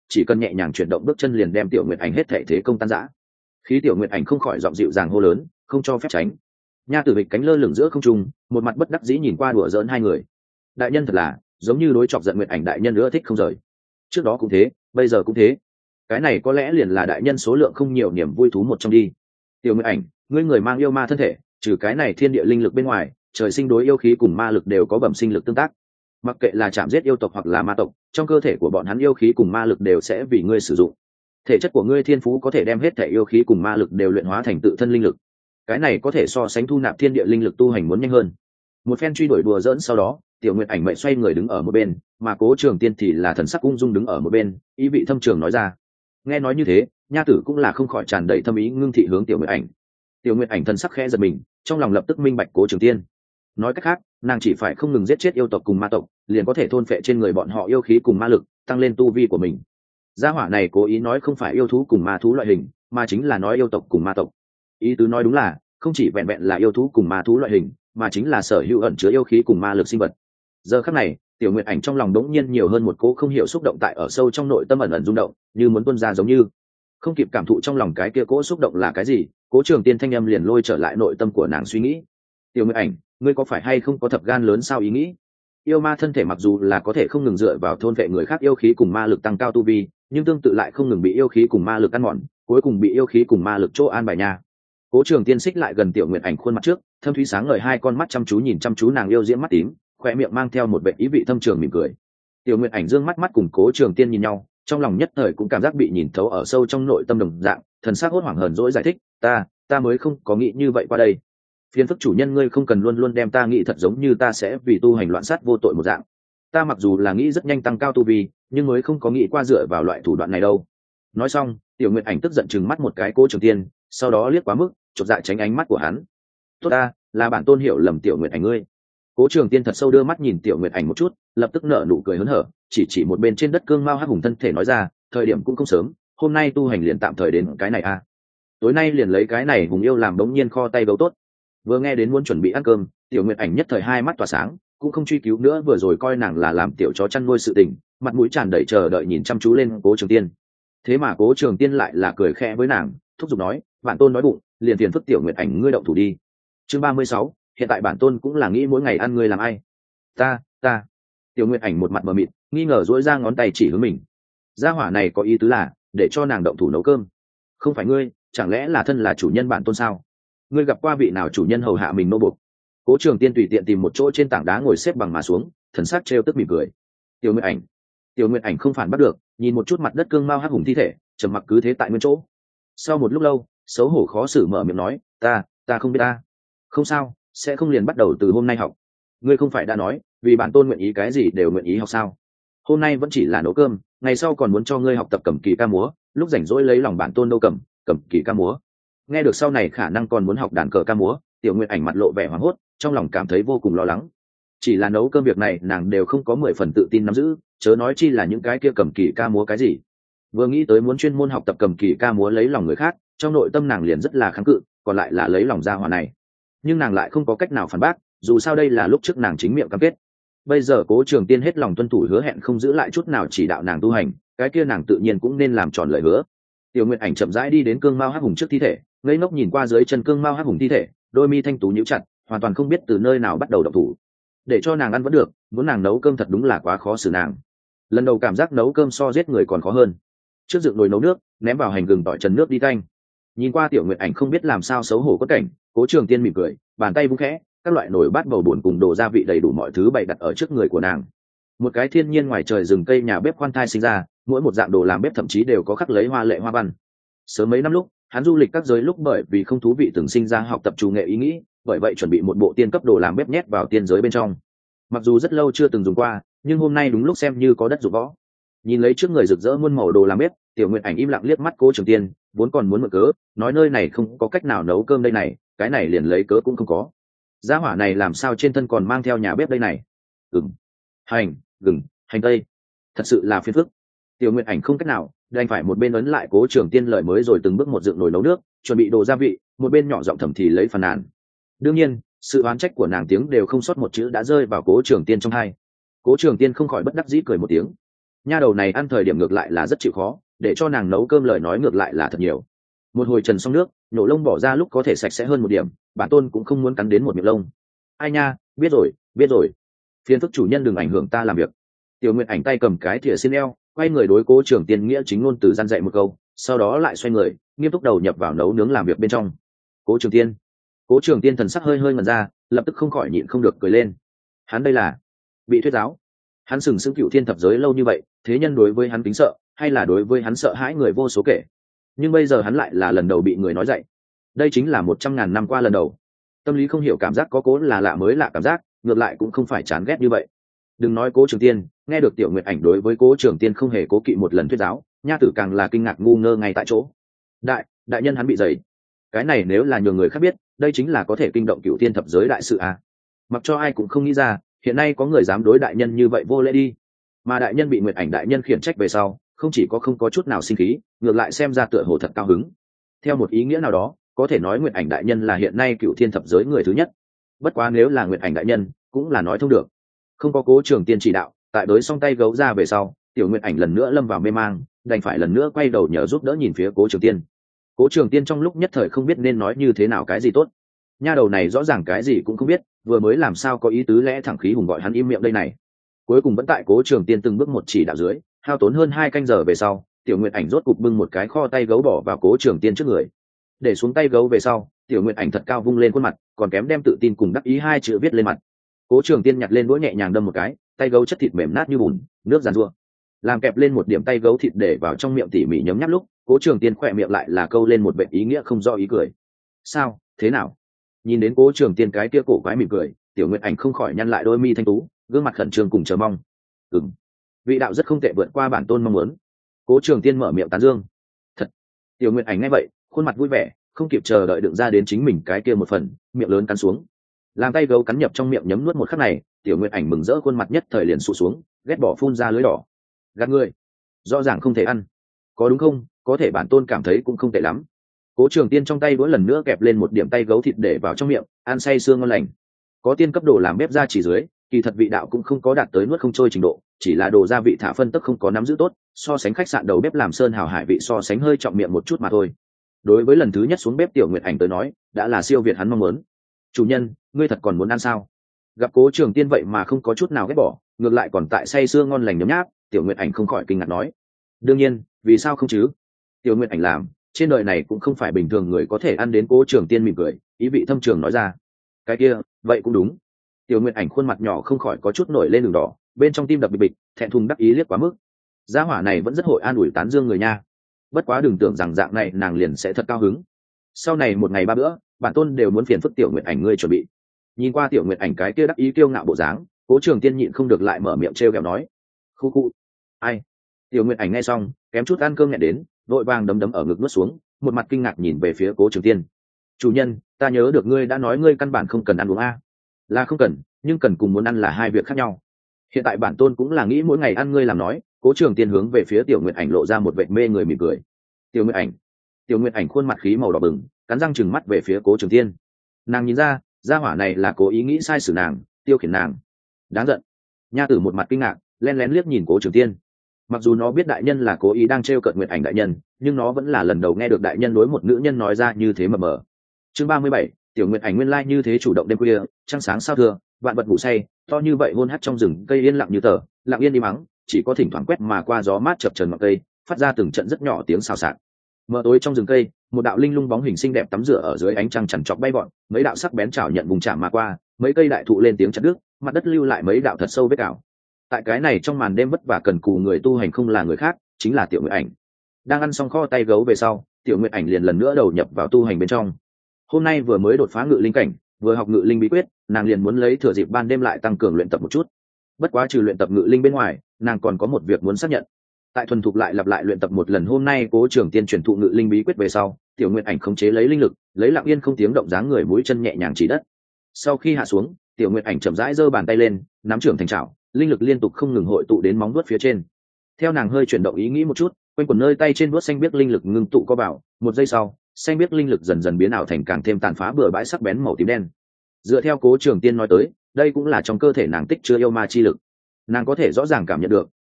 chỉ cần nhẹ nhàng chuyển động bước chân liền đem tiểu nguyệt ảnh hết thể thế công tan giã. Khí tiểu nguyệt ảnh không khỏi giọng dịu dàng hô lớn, không cho phép tránh. Nha Tử Hịch cánh lơ lửng giữa không trung, một mặt bất đắc dĩ nhìn qua đùa giỡn hai người. Đại nhân thật là giống như đối chọc giận nguyệt ảnh đại nhân nữa thích không rời. Trước đó cũng thế, bây giờ cũng thế. Cái này có lẽ liền là đại nhân số lượng không nhiều niềm vui thú một trong đi. Tiểu nguyệt ảnh, ngươi người mang yêu ma thân thể, trừ cái này thiên địa linh lực bên ngoài, trời sinh đối yêu khí cùng ma lực đều có bẩm sinh lực tương tác. Mặc kệ là chạm giết yêu tộc hoặc là ma tộc, trong cơ thể của bọn hắn yêu khí cùng ma lực đều sẽ vì ngươi sử dụng. Thể chất của ngươi thiên phú có thể đem hết thể yêu khí cùng ma lực đều luyện hóa thành tự thân linh lực. Cái này có thể so sánh thu nạp thiên địa linh lực tu hành muốn nhanh hơn. Một phen truy đuổi đùa dỡn sau đó, tiểu nguyệt ảnh mệnh xoay người đứng ở một bên, mà Cố Trường Tiên thì là thần sắc ung dung đứng ở một bên, ý vị thâm trường nói ra. Nghe nói như thế, nha tử cũng là không khỏi tràn đầy thâm ý ngưng thị hướng tiểu nguyệt ảnh. Tiểu nguyệt ảnh thần sắc khẽ giật mình, trong lòng lập tức minh bạch Cố Trường Tiên. Nói cách khác, nàng chỉ phải không ngừng giết chết yêu tộc cùng ma tộc, liền có thể thôn phệ trên người bọn họ yêu khí cùng ma lực, tăng lên tu vi của mình. Gia hỏa này cố ý nói không phải yêu thú cùng ma thú loại hình, mà chính là nói yêu tộc cùng ma tộc. Ý tứ nói đúng là, không chỉ vẹn vẹn là yêu thú cùng ma thú loại hình, mà chính là sở hữu ẩn chứa yêu khí cùng ma lực sinh vật. Giờ khắc này, tiểu nguyệt ảnh trong lòng đống nhiên nhiều hơn một cỗ không hiểu xúc động tại ở sâu trong nội tâm ẩn ẩn rung động, như muốn tuôn ra giống như. Không kịp cảm thụ trong lòng cái kia cỗ xúc động là cái gì, Cố Trường Tiên thanh âm liền lôi trở lại nội tâm của nàng suy nghĩ. Tiểu nguyệt ảnh, ngươi có phải hay không có thập gan lớn sao ý nghĩ? Yêu ma thân thể mặc dù là có thể không ngừng dựa vào thôn vệ người khác yêu khí cùng ma lực tăng cao tu vi, nhưng tương tự lại không ngừng bị yêu khí cùng ma lực ăn mòn, cuối cùng bị yêu khí cùng ma lực chỗ an bài nha. Cố Trường Tiên xích lại gần tiểu nguyệt ảnh khuôn mặt trước, thâm thúy sáng ngời hai con mắt chăm chú nhìn chăm chú nàng yêu diễm mắt tím, khóe miệng mang theo một vẻ ý vị thâm trường mỉm cười. Tiểu nguyệt ảnh dương mắt mắt cùng Cố Trường Tiên nhìn nhau, trong lòng nhất thời cũng cảm giác bị nhìn thấu ở sâu trong nội tâm đồng dạng, thần sắc hốt hoảng hờn dỗi giải thích, ta, ta mới không có nghĩ như vậy qua đây. Phiền phức chủ nhân ngươi không cần luôn luôn đem ta nghĩ thật giống như ta sẽ vì tu hành loạn sát vô tội một dạng. Ta mặc dù là nghĩ rất nhanh tăng cao tu vi, nhưng mới không có nghĩ qua dựa vào loại thủ đoạn này đâu. Nói xong, tiểu nguyệt ảnh tức giận chừng mắt một cái Cố Trường Tiên, sau đó liếc quá mức, chột dạ tránh ánh mắt của hắn. Tốt ta, là bản tôn hiểu lầm tiểu nguyệt ảnh ngươi. Cố Trường Tiên thật sâu đưa mắt nhìn tiểu nguyệt ảnh một chút, lập tức nở nụ cười hớn hở, chỉ chỉ một bên trên đất cương mao hắc hùng thân thể nói ra, thời điểm cũng không sớm, hôm nay tu hành liền tạm thời đến cái này a. À. Tối nay liền lấy cái này hùng yêu làm đống nhiên kho tay gấu tốt. Vừa nghe đến muốn chuẩn bị ăn cơm, tiểu nguyệt ảnh nhất thời hai mắt tỏa sáng, cũng không truy cứu nữa vừa rồi coi nàng là làm tiểu chó chăn nuôi sự tình, mặt mũi tràn đầy chờ đợi nhìn chăm chú lên Cố Trường Tiên. Thế mà Cố Trường Tiên lại là cười khẽ với nàng, thúc giục nói, bản tôn nói bụng, liền tiền phức tiểu nguyệt ảnh ngươi động thủ đi. Chương ba mươi sáu, hiện tại bản tôn cũng là nghĩ mỗi ngày ăn ngươi làm ai. Ta, ta. Tiểu nguyệt ảnh một mặt mờ mịt, nghi ngờ duỗi ra ngón tay chỉ hướng mình. Gia hỏa này có ý tứ là để cho nàng động thủ nấu cơm. Không phải ngươi, chẳng lẽ là thân là chủ nhân bản tôn sao? Ngươi gặp qua vị nào chủ nhân hầu hạ mình nô buộc? Cố Trường Tiên tùy tiện tìm một chỗ trên tảng đá ngồi xếp bằng mà xuống, thần sắc trêu tức mỉm cười. Tiểu nguyệt ảnh, tiểu nguyệt ảnh không phản bắt được, nhìn một chút mặt đất cương mao hắc hùng thi thể, trầm mặc cứ thế tại nguyên chỗ. Sau một lúc lâu, xấu hổ khó xử mở miệng nói, ta, ta không biết ta. Không sao, sẽ không liền bắt đầu từ hôm nay học. Ngươi không phải đã nói, vì bản tôn nguyện ý cái gì đều nguyện ý học sao? Hôm nay vẫn chỉ là nấu cơm, ngày sau còn muốn cho ngươi học tập cầm kỳ ca múa, lúc rảnh rỗi lấy lòng bản tôn đâu cầm, cầm kỳ ca múa. Nghe được sau này khả năng còn muốn học đàn cờ ca múa, tiểu nguyệt ảnh mặt lộ vẻ hoảng hốt, trong lòng cảm thấy vô cùng lo lắng. Chỉ là nấu cơm việc này nàng đều không có mười phần tự tin nắm giữ, chớ nói chi là những cái kia cầm kỳ ca múa cái gì. Vừa nghĩ tới muốn chuyên môn học tập cầm kỳ ca múa lấy lòng người khác, trong nội tâm nàng liền rất là kháng cự, còn lại là lấy lòng gia hỏa này. Nhưng nàng lại không có cách nào phản bác, dù sao đây là lúc trước nàng chính miệng cam kết. Bây giờ Cố Trường Tiên hết lòng tuân thủ hứa hẹn không giữ lại chút nào chỉ đạo nàng tu hành, cái kia nàng tự nhiên cũng nên làm tròn lời hứa. Tiểu nguyệt ảnh chậm rãi đi đến cương mao hắc hùng trước thi thể, ngây ngốc nhìn qua dưới chân cương mao hắc hùng thi thể, đôi mi thanh tú nhíu chặt, hoàn toàn không biết từ nơi nào bắt đầu động thủ. Để cho nàng ăn vẫn được, muốn nàng nấu cơm thật đúng là quá khó xử nàng. Lần đầu cảm giác nấu cơm so giết người còn khó hơn. Trước dựng nồi nấu nước, ném vào hành gừng tỏi trần nước đi canh. Nhìn qua tiểu nguyệt ảnh không biết làm sao xấu hổ cốt cảnh, Cố Trường Tiên mỉm cười, bàn tay vung khẽ, các loại nồi bát bầu bùn cùng đồ gia vị đầy đủ mọi thứ bày đặt ở trước người của nàng. Một cái thiên nhiên ngoài trời rừng cây nhà bếp khoan thai sinh ra, mỗi một dạng đồ làm bếp thậm chí đều có khắc lấy hoa lệ hoa văn. Sớm mấy năm lúc, hắn du lịch các giới lúc bởi vì không thú vị từng sinh ra học tập chủ nghệ ý nghĩ, bởi vậy chuẩn bị một bộ tiên cấp đồ làm bếp nhét vào tiên giới bên trong. Mặc dù rất lâu chưa từng dùng qua, nhưng hôm nay đúng lúc xem như có đất dụng võ. Nhìn lấy trước người rực rỡ muôn màu đồ làm bếp, tiểu nguyệt ảnh im lặng liếc mắt Cố Trường Tiên, vốn còn muốn mượn cớ nói nơi này không có cách nào nấu cơm đây này, cái này liền lấy cớ cũng không có. Gia hỏa này làm sao trên thân còn mang theo nhà bếp đây này? Gừng, hành, gừng, hành tây, thật sự là phiền phức. Tiểu nguyệt ảnh không cách nào, đành phải một bên ấn lại Cố Trường Tiên lời mới rồi từng bước một dựng nồi nấu nước, chuẩn bị đồ gia vị, một bên nhỏ giọng thầm thì lấy phàn nàn. Đương nhiên, sự oán trách của nàng tiếng đều không sót một chữ đã rơi vào Cố Trường Tiên trong tai. Cố Trường Tiên không khỏi bất đắc dĩ cười một tiếng. nha đầu này ăn thời điểm ngược lại là rất chịu khó, để cho nàng nấu cơm lời nói ngược lại là thật nhiều. Một hồi trần xong nước, nhổ lông bỏ ra lúc có thể sạch sẽ hơn một điểm, bản tôn cũng không muốn cắn đến một miệng lông. Ai nha, biết rồi biết rồi, phiền phức chủ nhân đừng ảnh hưởng ta làm việc. Tiểu Nguyệt Ảnh tay cầm cái thìa xin eo, quay người đối Cố Trường Tiên nghĩa chính ngôn từ gian dạy một câu, sau đó lại xoay người nghiêm túc đầu nhập vào nấu nướng làm việc bên trong. Cố Trường Tiên, Cố Trường Tiên thần sắc hơi hơi ngẩn ra, lập tức không khỏi nhịn không được cười lên. Hắn đây là bị thuyết giáo. Hắn sừng sững cựu thiên thập giới lâu như vậy, thế nhân đối với hắn kính sợ hay là đối với hắn sợ hãi người vô số kể, nhưng bây giờ hắn lại là lần đầu bị người nói dạy. Đây chính là một trăm ngàn năm qua lần đầu. Tâm lý không hiểu cảm giác có cố là lạ mới lạ cảm giác, ngược lại cũng không phải chán ghét như vậy. Đừng nói Cố Trường Tiên, nghe được Tiểu Nguyệt Ảnh đối với Cố Trường Tiên không hề cố kỵ một lần thuyết giáo, nha tử càng là kinh ngạc ngu ngơ ngay tại chỗ. Đại, đại nhân hắn bị dày. Cái này nếu là nhiều người khác biết, đây chính là có thể kinh động cựu thiên thập giới đại sự à. Mặc cho ai cũng không nghĩ ra, hiện nay có người dám đối đại nhân như vậy vô lễ đi. Mà đại nhân bị Nguyệt Ảnh đại nhân khiển trách về sau, không chỉ có không có chút nào sinh khí, ngược lại xem ra tựa hồ thật cao hứng. Theo một ý nghĩa nào đó, có thể nói Nguyệt Ảnh đại nhân là hiện nay cựu thiên thập giới người thứ nhất. Bất quá nếu là Nguyệt Ảnh đại nhân, cũng là nói thông được. Không có Cố Trường Tiên chỉ đạo, tại đối xong tay gấu ra về sau, Tiểu Nguyệt Ảnh lần nữa lâm vào mê mang, đành phải lần nữa quay đầu nhờ giúp đỡ nhìn phía Cố Trường Tiên. Cố Trường Tiên trong lúc nhất thời không biết nên nói như thế nào cái gì tốt. Nha đầu này rõ ràng cái gì cũng không biết, vừa mới làm sao có ý tứ lẽ thẳng khí hùng gọi hắn im miệng đây này. Cuối cùng vẫn tại Cố Trường Tiên từng bước một chỉ đạo dưới, hao tốn hơn hai canh giờ về sau, Tiểu Nguyệt Ảnh rốt cục bưng một cái kho tay gấu bỏ vào Cố Trường Tiên trước người. Để xuống tay gấu về sau, Tiểu Nguyệt Ảnh thật cao vung lên khuôn mặt, còn kém đem tự tin cùng đắc ý hai chữ viết lên mặt. Cố Trường Tiên nhặt lên đũa nhẹ nhàng đâm một cái, tay gấu chất thịt mềm nát như bùn, nước giàn giụa. Làm kẹp lên một điểm tay gấu thịt để vào trong miệng tỉ mỉ nhấm nháp lúc, Cố Trường Tiên khỏe miệng lại là câu lên một vệt ý nghĩa không rõ ý cười. Sao, thế nào? Nhìn đến Cố Trường Tiên cái kia cổ quái mỉm cười, Tiểu Nguyệt Ảnh không khỏi nhăn lại đôi mi thanh tú, gương mặt khẩn trương cùng chờ mong. Ừm, vị đạo rất không tệ, vượt qua bản tôn mong muốn. Cố Trường Tiên mở miệng tán dương. Thật. Tiểu Nguyệt Ảnh nghe vậy, khuôn mặt vui vẻ, không kịp chờ đợi đựng ra đến chính mình cái kia một phần, miệng lớn cắn xuống. Làm tay gấu cắn nhập trong miệng nhấm nuốt một khắc này, Tiểu Nguyệt Ảnh mừng rỡ khuôn mặt nhất thời liền sụ xuống, ghét bỏ phun ra lưới đỏ. Gạt ngươi, rõ ràng không thể ăn. Có đúng không? Có thể bản tôn cảm thấy cũng không tệ lắm. Cố Trường Tiên trong tay đũa lần nữa kẹp lên một điểm tay gấu thịt để vào trong miệng, ăn say sương ngon lành. Có tiên cấp đồ làm bếp ra chỉ dưới, kỳ thật vị đạo cũng không có đạt tới nuốt không trôi trình độ, chỉ là đồ gia vị thả phân tức không có nắm giữ tốt, so sánh khách sạn đầu bếp làm sơn hào hải vị so sánh hơi trọng miệng một chút mà thôi. Đối với lần thứ nhất xuống bếp Tiểu Nguyệt Ảnh tới nói, đã là siêu việt hắn mong muốn. Chủ nhân, ngươi thật còn muốn ăn sao? Gặp Cố Trường Tiên vậy mà không có chút nào ghét bỏ, ngược lại còn tại say sưa ngon lành nhấm nháp, Tiểu Nguyệt Ảnh không khỏi kinh ngạc nói. Đương nhiên, vì sao không chứ? Tiểu Nguyệt Ảnh làm, trên đời này cũng không phải bình thường người có thể ăn đến. Cố Trường Tiên mỉm cười, ý vị thâm trường nói ra. Cái kia, vậy cũng đúng. Tiểu Nguyệt Ảnh khuôn mặt nhỏ không khỏi có chút nổi lên đường đỏ, bên trong tim đập bịch bịch, thẹn thùng đắc ý liếc quá mức. Gia hỏa này vẫn rất hội an ủi tán dương người nha. Bất quá đừng tưởng rằng dạng này nàng liền sẽ thật cao hứng. Sau này một ngày ba bữa, bản tôn đều muốn phiền phức Tiểu Nguyệt Ảnh ngươi chuẩn bị. Nhìn qua Tiểu Nguyệt Ảnh cái kia đắc ý kiêu ngạo bộ dáng, Cố Trường Tiên nhịn không được lại mở miệng trêu ghẹo nói. Khu khu. Ai? Tiểu Nguyệt Ảnh nghe xong, kém chút ăn cơm nhẹ đến, vội vàng đấm đấm ở ngực nuốt xuống, một mặt kinh ngạc nhìn về phía Cố Trường Tiên. Chủ nhân, ta nhớ được ngươi đã nói ngươi căn bản không cần ăn uống a. Là không cần, nhưng cần cùng muốn ăn là hai việc khác nhau. Hiện tại bản tôn cũng là nghĩ mỗi ngày ăn ngươi làm nói. Cố Trường Tiên hướng về phía Tiểu Nguyệt Ảnh lộ ra một vệt mê người mỉm cười. Tiểu Nguyệt Ảnh. Tiểu Nguyệt Ảnh khuôn mặt khí màu đỏ bừng, cắn răng trừng mắt về phía Cố Trường Tiên. Nàng nhìn ra, gia hỏa này là cố ý nghĩ sai xử nàng, tiêu khiển nàng. Đáng giận. Nha tử một mặt kinh ngạc, lén lén liếc nhìn Cố Trường Tiên. Mặc dù nó biết đại nhân là cố ý đang trêu cợt Nguyệt Ảnh đại nhân, nhưng nó vẫn là lần đầu nghe được đại nhân đối một nữ nhân nói ra như thế mờ mờ. Chương ba mươi bảy, Tiểu Nguyệt Ảnh nguyên lai như thế chủ động đêm khuya, trăng sáng sao thưa, vạn vật ngủ say, to như vậy hôn hắt trong rừng cây yên lặng như tờ, lặng yên đi mắng, chỉ có thỉnh thoảng quét mà qua gió mát chập chờn ngọn cây, phát ra từng trận rất nhỏ tiếng xào xạc. Mờ tối trong rừng cây, một đạo linh lung bóng hình xinh đẹp tắm rửa ở dưới ánh trăng chằn chọc bay bọn, mấy đạo sắc bén chảo nhận vùng chạm mà qua, mấy cây đại thụ lên tiếng chặt đứt, mặt đất lưu lại mấy đạo thật sâu vết cào. Tại cái này trong màn đêm vất vả cần cù người tu hành không là người khác, chính là Tiểu Nguyệt Ảnh. Đang ăn xong kho tay gấu về sau, Tiểu Nguyệt Ảnh liền lần nữa đầu nhập vào tu hành bên trong. Hôm nay vừa mới đột phá ngự linh cảnh, vừa học ngự linh bí quyết, nàng liền muốn lấy thừa dịp ban đêm lại tăng cường luyện tập một chút. Bất quá trừ luyện tập ngự linh bên ngoài, nàng còn có một việc muốn xác nhận. Tại thuần thục lại lặp lại luyện tập một lần hôm nay Cố Trường Tiên truyền thụ ngự linh bí quyết về sau, Tiểu Nguyệt Ảnh khống chế lấy linh lực, lấy lặng yên không tiếng động dáng người mũi chân nhẹ nhàng chỉ đất. Sau khi hạ xuống, Tiểu Nguyệt Ảnh chậm rãi giơ bàn tay lên, nắm trưởng thành trảo, linh lực liên tục không ngừng hội tụ đến móng vuốt phía trên. Theo nàng hơi chuyển động ý nghĩ một chút, quanh quần nơi tay trên vuốt xanh biếc linh lực ngưng tụ có bảo, một giây sau, xanh biếc linh lực dần dần biến ảo thành càng thêm tàn phá bừa bãi sắc bén màu tím đen. Dựa theo Cố Trường Tiên nói tới, đây cũng là trong cơ thể nàng tích chứa yêu ma chi lực. Nàng có thể rõ ràng cảm nhận được,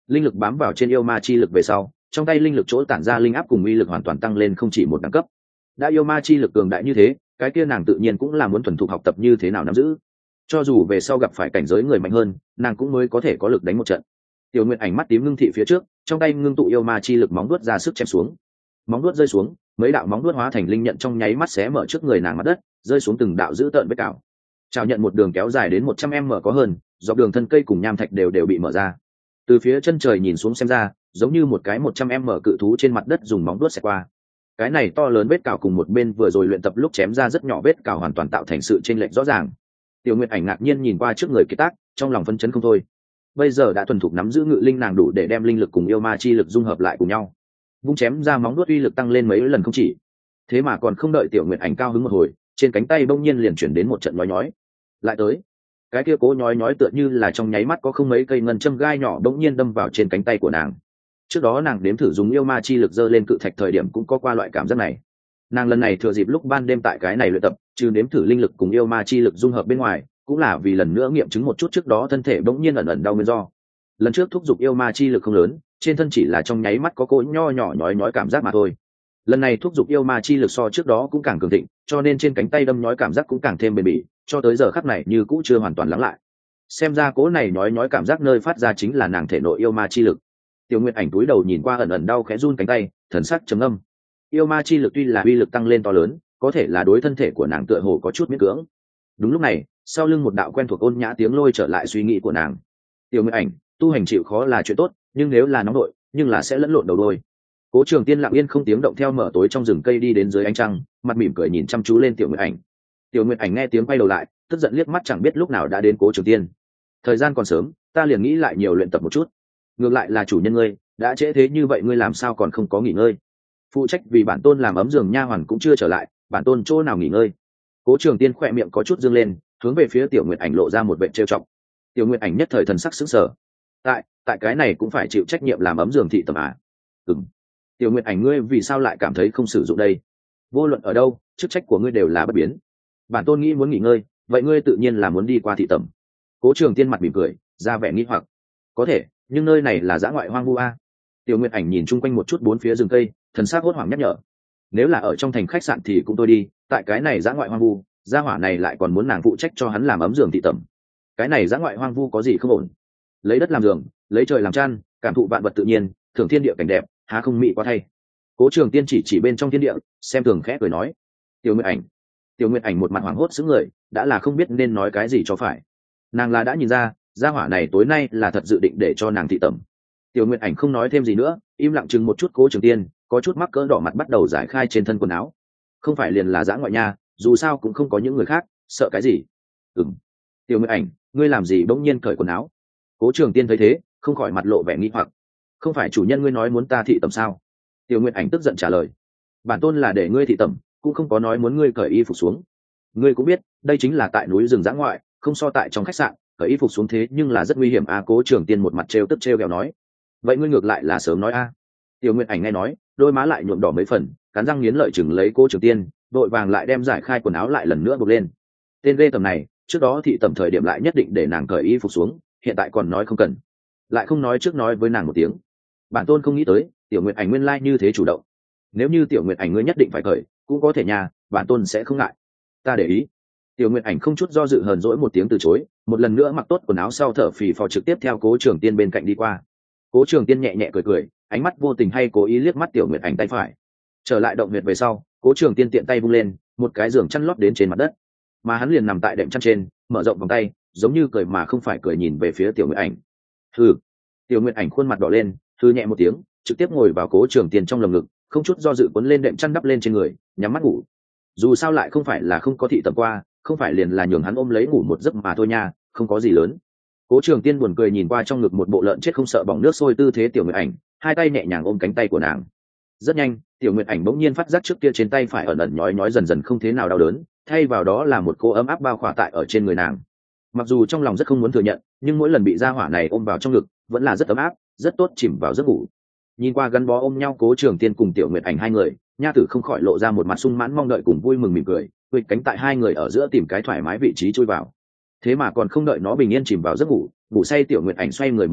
linh lực bám vào trên yêu ma chi lực về sau, trong tay linh lực chỗ tản ra linh áp cùng uy lực hoàn toàn tăng lên không chỉ một đẳng cấp. Đã yêu ma chi lực cường đại như thế, cái kia nàng tự nhiên cũng là muốn thuần thục học tập như thế nào nắm giữ. Cho dù về sau gặp phải cảnh giới người mạnh hơn, nàng cũng mới có thể có lực đánh một trận. Tiểu Nguyệt Ảnh mắt tím ngưng thị phía trước, trong tay ngưng tụ yêu ma chi lực móng vuốt ra sức chém xuống. Móng vuốt rơi xuống, mấy đạo móng vuốt hóa thành linh nhận trong nháy mắt xé mở trước người nàng mặt đất, rơi xuống từng đạo dữ tợn vết cào. Chào nhận một đường kéo dài đến một trăm mét có hơn, dọc đường thân cây cùng nham thạch đều đều bị mở ra. Từ phía chân trời nhìn xuống xem ra, giống như một cái một trăm mét cự thú trên mặt đất dùng móng vuốt xẹt qua. Cái này to lớn vết cào cùng một bên vừa rồi luyện tập lúc chém ra rất nhỏ vết cào hoàn toàn tạo thành sự chênh lệch rõ ràng. Tiểu Nguyệt Ảnh ngạc nhiên nhìn qua trước người kiệt tác, trong lòng phấn chấn không thôi. Bây giờ đã thuần thục nắm giữ ngự linh nàng đủ để đem linh lực cùng yêu ma chi lực dung hợp lại cùng nhau, vung chém ra móng vuốt uy lực tăng lên mấy lần không chỉ. Thế mà còn không đợi Tiểu Nguyệt Ảnh cao hứng một hồi, trên cánh tay bỗng nhiên liền chuyển đến một trận nhói nhói. Lại tới, cái kia cố nhói nhói tựa như là trong nháy mắt có không mấy cây ngân châm gai nhỏ bỗng nhiên đâm vào trên cánh tay của nàng. Trước đó nàng đếm thử dùng yêu ma chi lực dơ lên cự thạch thời điểm cũng có qua loại cảm giác này. Nàng lần này thừa dịp lúc ban đêm tại cái này luyện tập, trừ đếm thử linh lực cùng yêu ma chi lực dung hợp bên ngoài, cũng là vì lần nữa nghiệm chứng một chút trước đó thân thể bỗng nhiên ẩn ẩn đau nguyên do. Lần trước thúc giục yêu ma chi lực không lớn, trên thân chỉ là trong nháy mắt có cỗ nho nhỏ nhói nhói cảm giác mà thôi. Lần này thúc giục yêu ma chi lực so trước đó cũng càng cường thịnh, cho nên trên cánh tay đâm nhói cảm giác cũng càng thêm bền bỉ, cho tới giờ khắc này như cũ chưa hoàn toàn lắng lại. Xem ra cỗ này nhói nhói cảm giác nơi phát ra chính là nàng thể nội yêu ma chi lực. Tiểu Nguyệt Ảnh túi đầu nhìn qua ẩn ẩn đau khẽ run cánh tay, thần sắc trầm ngâm. Yêu ma chi lực tuy là uy lực tăng lên to lớn, có thể là đối thân thể của nàng tựa hồ có chút miễn cưỡng. Đúng lúc này, sau lưng một đạo quen thuộc ôn nhã tiếng lôi trở lại suy nghĩ của nàng. Tiểu Nguyệt Ảnh, tu hành chịu khó là chuyện tốt, nhưng nếu là nóng đội, nhưng là sẽ lẫn lộn đầu đôi. Cố Trường Tiên lặng yên không tiếng động theo mở tối trong rừng cây đi đến dưới ánh trăng, mặt mỉm cười nhìn chăm chú lên Tiểu Nguyệt Ảnh. Tiểu Nguyệt Ảnh nghe tiếng quay đầu lại, tức giận liếc mắt chẳng biết lúc nào đã đến Cố Trường Tiên. Thời gian còn sớm, ta liền nghĩ lại nhiều luyện tập một chút. Ngược lại là chủ nhân ngươi, đã trễ thế như vậy ngươi làm sao còn không có nghỉ ngơi? Phụ trách vì bản tôn làm ấm giường nha hoàn cũng chưa trở lại, bản tôn chỗ nào nghỉ ngơi? Cố Trường Tiên khỏe miệng có chút dương lên, hướng về phía Tiểu Nguyệt Ảnh lộ ra một vẻ trêu chọc. Tiểu Nguyệt Ảnh nhất thời thần sắc sững sờ. Tại, tại cái này cũng phải chịu trách nhiệm làm ấm giường thị tầm à? Ừm. Tiểu Nguyệt Ảnh ngươi vì sao lại cảm thấy không sử dụng đây? Vô luận ở đâu, chức trách của ngươi đều là bất biến. Bản tôn nghĩ muốn nghỉ ngơi, vậy ngươi tự nhiên là muốn đi qua thị tầm. Cố Trường Tiên mặt mỉm cười, ra vẻ nghi hoặc. Có thể, nhưng nơi này là dã ngoại hoang vu a. Tiểu Nguyệt Ảnh nhìn chung quanh một chút bốn phía rừng cây, thần sắc hốt hoảng nhắc nhở. Nếu là ở trong thành khách sạn thì cũng tôi đi, tại cái này dã ngoại hoang vu, gia hỏa này lại còn muốn nàng phụ trách cho hắn làm ấm giường thị tẩm. Cái này dã ngoại hoang vu có gì không ổn? Lấy đất làm giường, lấy trời làm chăn, cảm thụ vạn vật tự nhiên, thưởng thiên địa cảnh đẹp, há không mỹ quá thay. Cố Trường Tiên chỉ chỉ bên trong thiên địa, xem thường khẽ cười nói. Tiểu Nguyệt Ảnh. Tiểu Nguyệt Ảnh một mặt hoảng hốt sững người, đã là không biết nên nói cái gì cho phải. Nàng là đã nhìn ra, gia hỏa này tối nay là thật dự định để cho nàng thị tẩm. Tiểu Nguyệt Ảnh không nói thêm gì nữa, im lặng chừng một chút Cố Trường Tiên, có chút mắc cỡ đỏ mặt bắt đầu giải khai trên thân quần áo. Không phải liền là dã ngoại nha, dù sao cũng không có những người khác, sợ cái gì? Ừm. Tiểu Nguyệt Ảnh, ngươi làm gì bỗng nhiên cởi quần áo? Cố Trường Tiên thấy thế, không khỏi mặt lộ vẻ nghi hoặc. Không phải chủ nhân ngươi nói muốn ta thị tẩm sao? Tiểu Nguyệt Ảnh tức giận trả lời. Bản tôn là để ngươi thị tẩm, cũng không có nói muốn ngươi cởi y phục xuống. Ngươi cũng biết, đây chính là tại núi rừng dã ngoại, không so tại trong khách sạn, cởi y phục xuống thế nhưng là rất nguy hiểm a. À, Cố Trường Tiên một mặt trêu tức trêu ghẹo nói. Vậy ngươi ngược lại là sớm nói a. À. Tiểu Nguyệt Ảnh nghe nói, đôi má lại nhuộm đỏ mấy phần, cắn răng nghiến lợi chừng lấy Cố Trường Tiên, đội vàng lại đem giải khai quần áo lại lần nữa buộc lên. Tên ghê tầm này, trước đó thị tẩm thời điểm lại nhất định để nàng cởi y phục xuống, hiện tại còn nói không cần, lại không nói trước nói với nàng một tiếng. Bản tôn không nghĩ tới, Tiểu Nguyệt Ảnh nguyên lai like như thế chủ động. Nếu như Tiểu Nguyệt Ảnh ngươi nhất định phải cởi, cũng có thể nhà, bản tôn sẽ không ngại. Ta để ý. Tiểu Nguyệt Ảnh không chút do dự hờn dỗi một tiếng từ chối, một lần nữa mặc tốt quần áo sau thở phì phò trực tiếp theo Cố Trường Tiên bên cạnh đi qua. Cố Trường Tiên nhẹ nhẹ cười cười, ánh mắt vô tình hay cố ý liếc mắt Tiểu Nguyệt Ảnh tay phải. Trở lại động huyệt về sau, Cố Trường Tiên tiện tay vung lên, một cái giường chăn lót đến trên mặt đất, mà hắn liền nằm tại đệm chăn trên, mở rộng vòng tay, giống như cười mà không phải cười nhìn về phía Tiểu Nguyệt Ảnh. Hừ. Tiểu Nguyệt Ảnh khuôn mặt đỏ lên, hừ nhẹ một tiếng, trực tiếp ngồi vào Cố Trường Tiên trong lồng ngực, không chút do dự cuốn lên đệm chăn đắp lên trên người, nhắm mắt ngủ. Dù sao lại không phải là không có thị tẩm qua, không phải liền là nhường hắn ôm lấy ngủ một giấc mà thôi nha, không có gì lớn. Cố Trường Tiên buồn cười nhìn qua trong ngực một bộ lợn chết không sợ bỏng nước sôi tư thế Tiểu Nguyệt Ảnh, hai tay nhẹ nhàng ôm cánh tay của nàng. Rất nhanh, Tiểu Nguyệt Ảnh bỗng nhiên phát giác trước kia trên tay phải ẩn ẩn nhói nhói dần dần không thế nào đau đớn, thay vào đó là một cô ấm áp bao khỏa tại ở trên người nàng. Mặc dù trong lòng rất không muốn thừa nhận, nhưng mỗi lần bị gia hỏa này ôm vào trong ngực, vẫn là rất ấm áp, rất tốt chìm vào giấc ngủ. Nhìn qua gắn bó ôm nhau Cố Trường Tiên cùng Tiểu Nguyệt Ảnh hai người, nha tử không khỏi lộ ra một mặt sung mãn mong đợi cùng vui mừng mỉm cười, huỵch cánh tại hai người ở giữa tìm cái thoải mái vị trí chui vào. Thế mà còn không đợi nó bình yên chìm vào giấc ngủ, ngủ say Tiểu Nguyệt Ảnh xoay người một cái,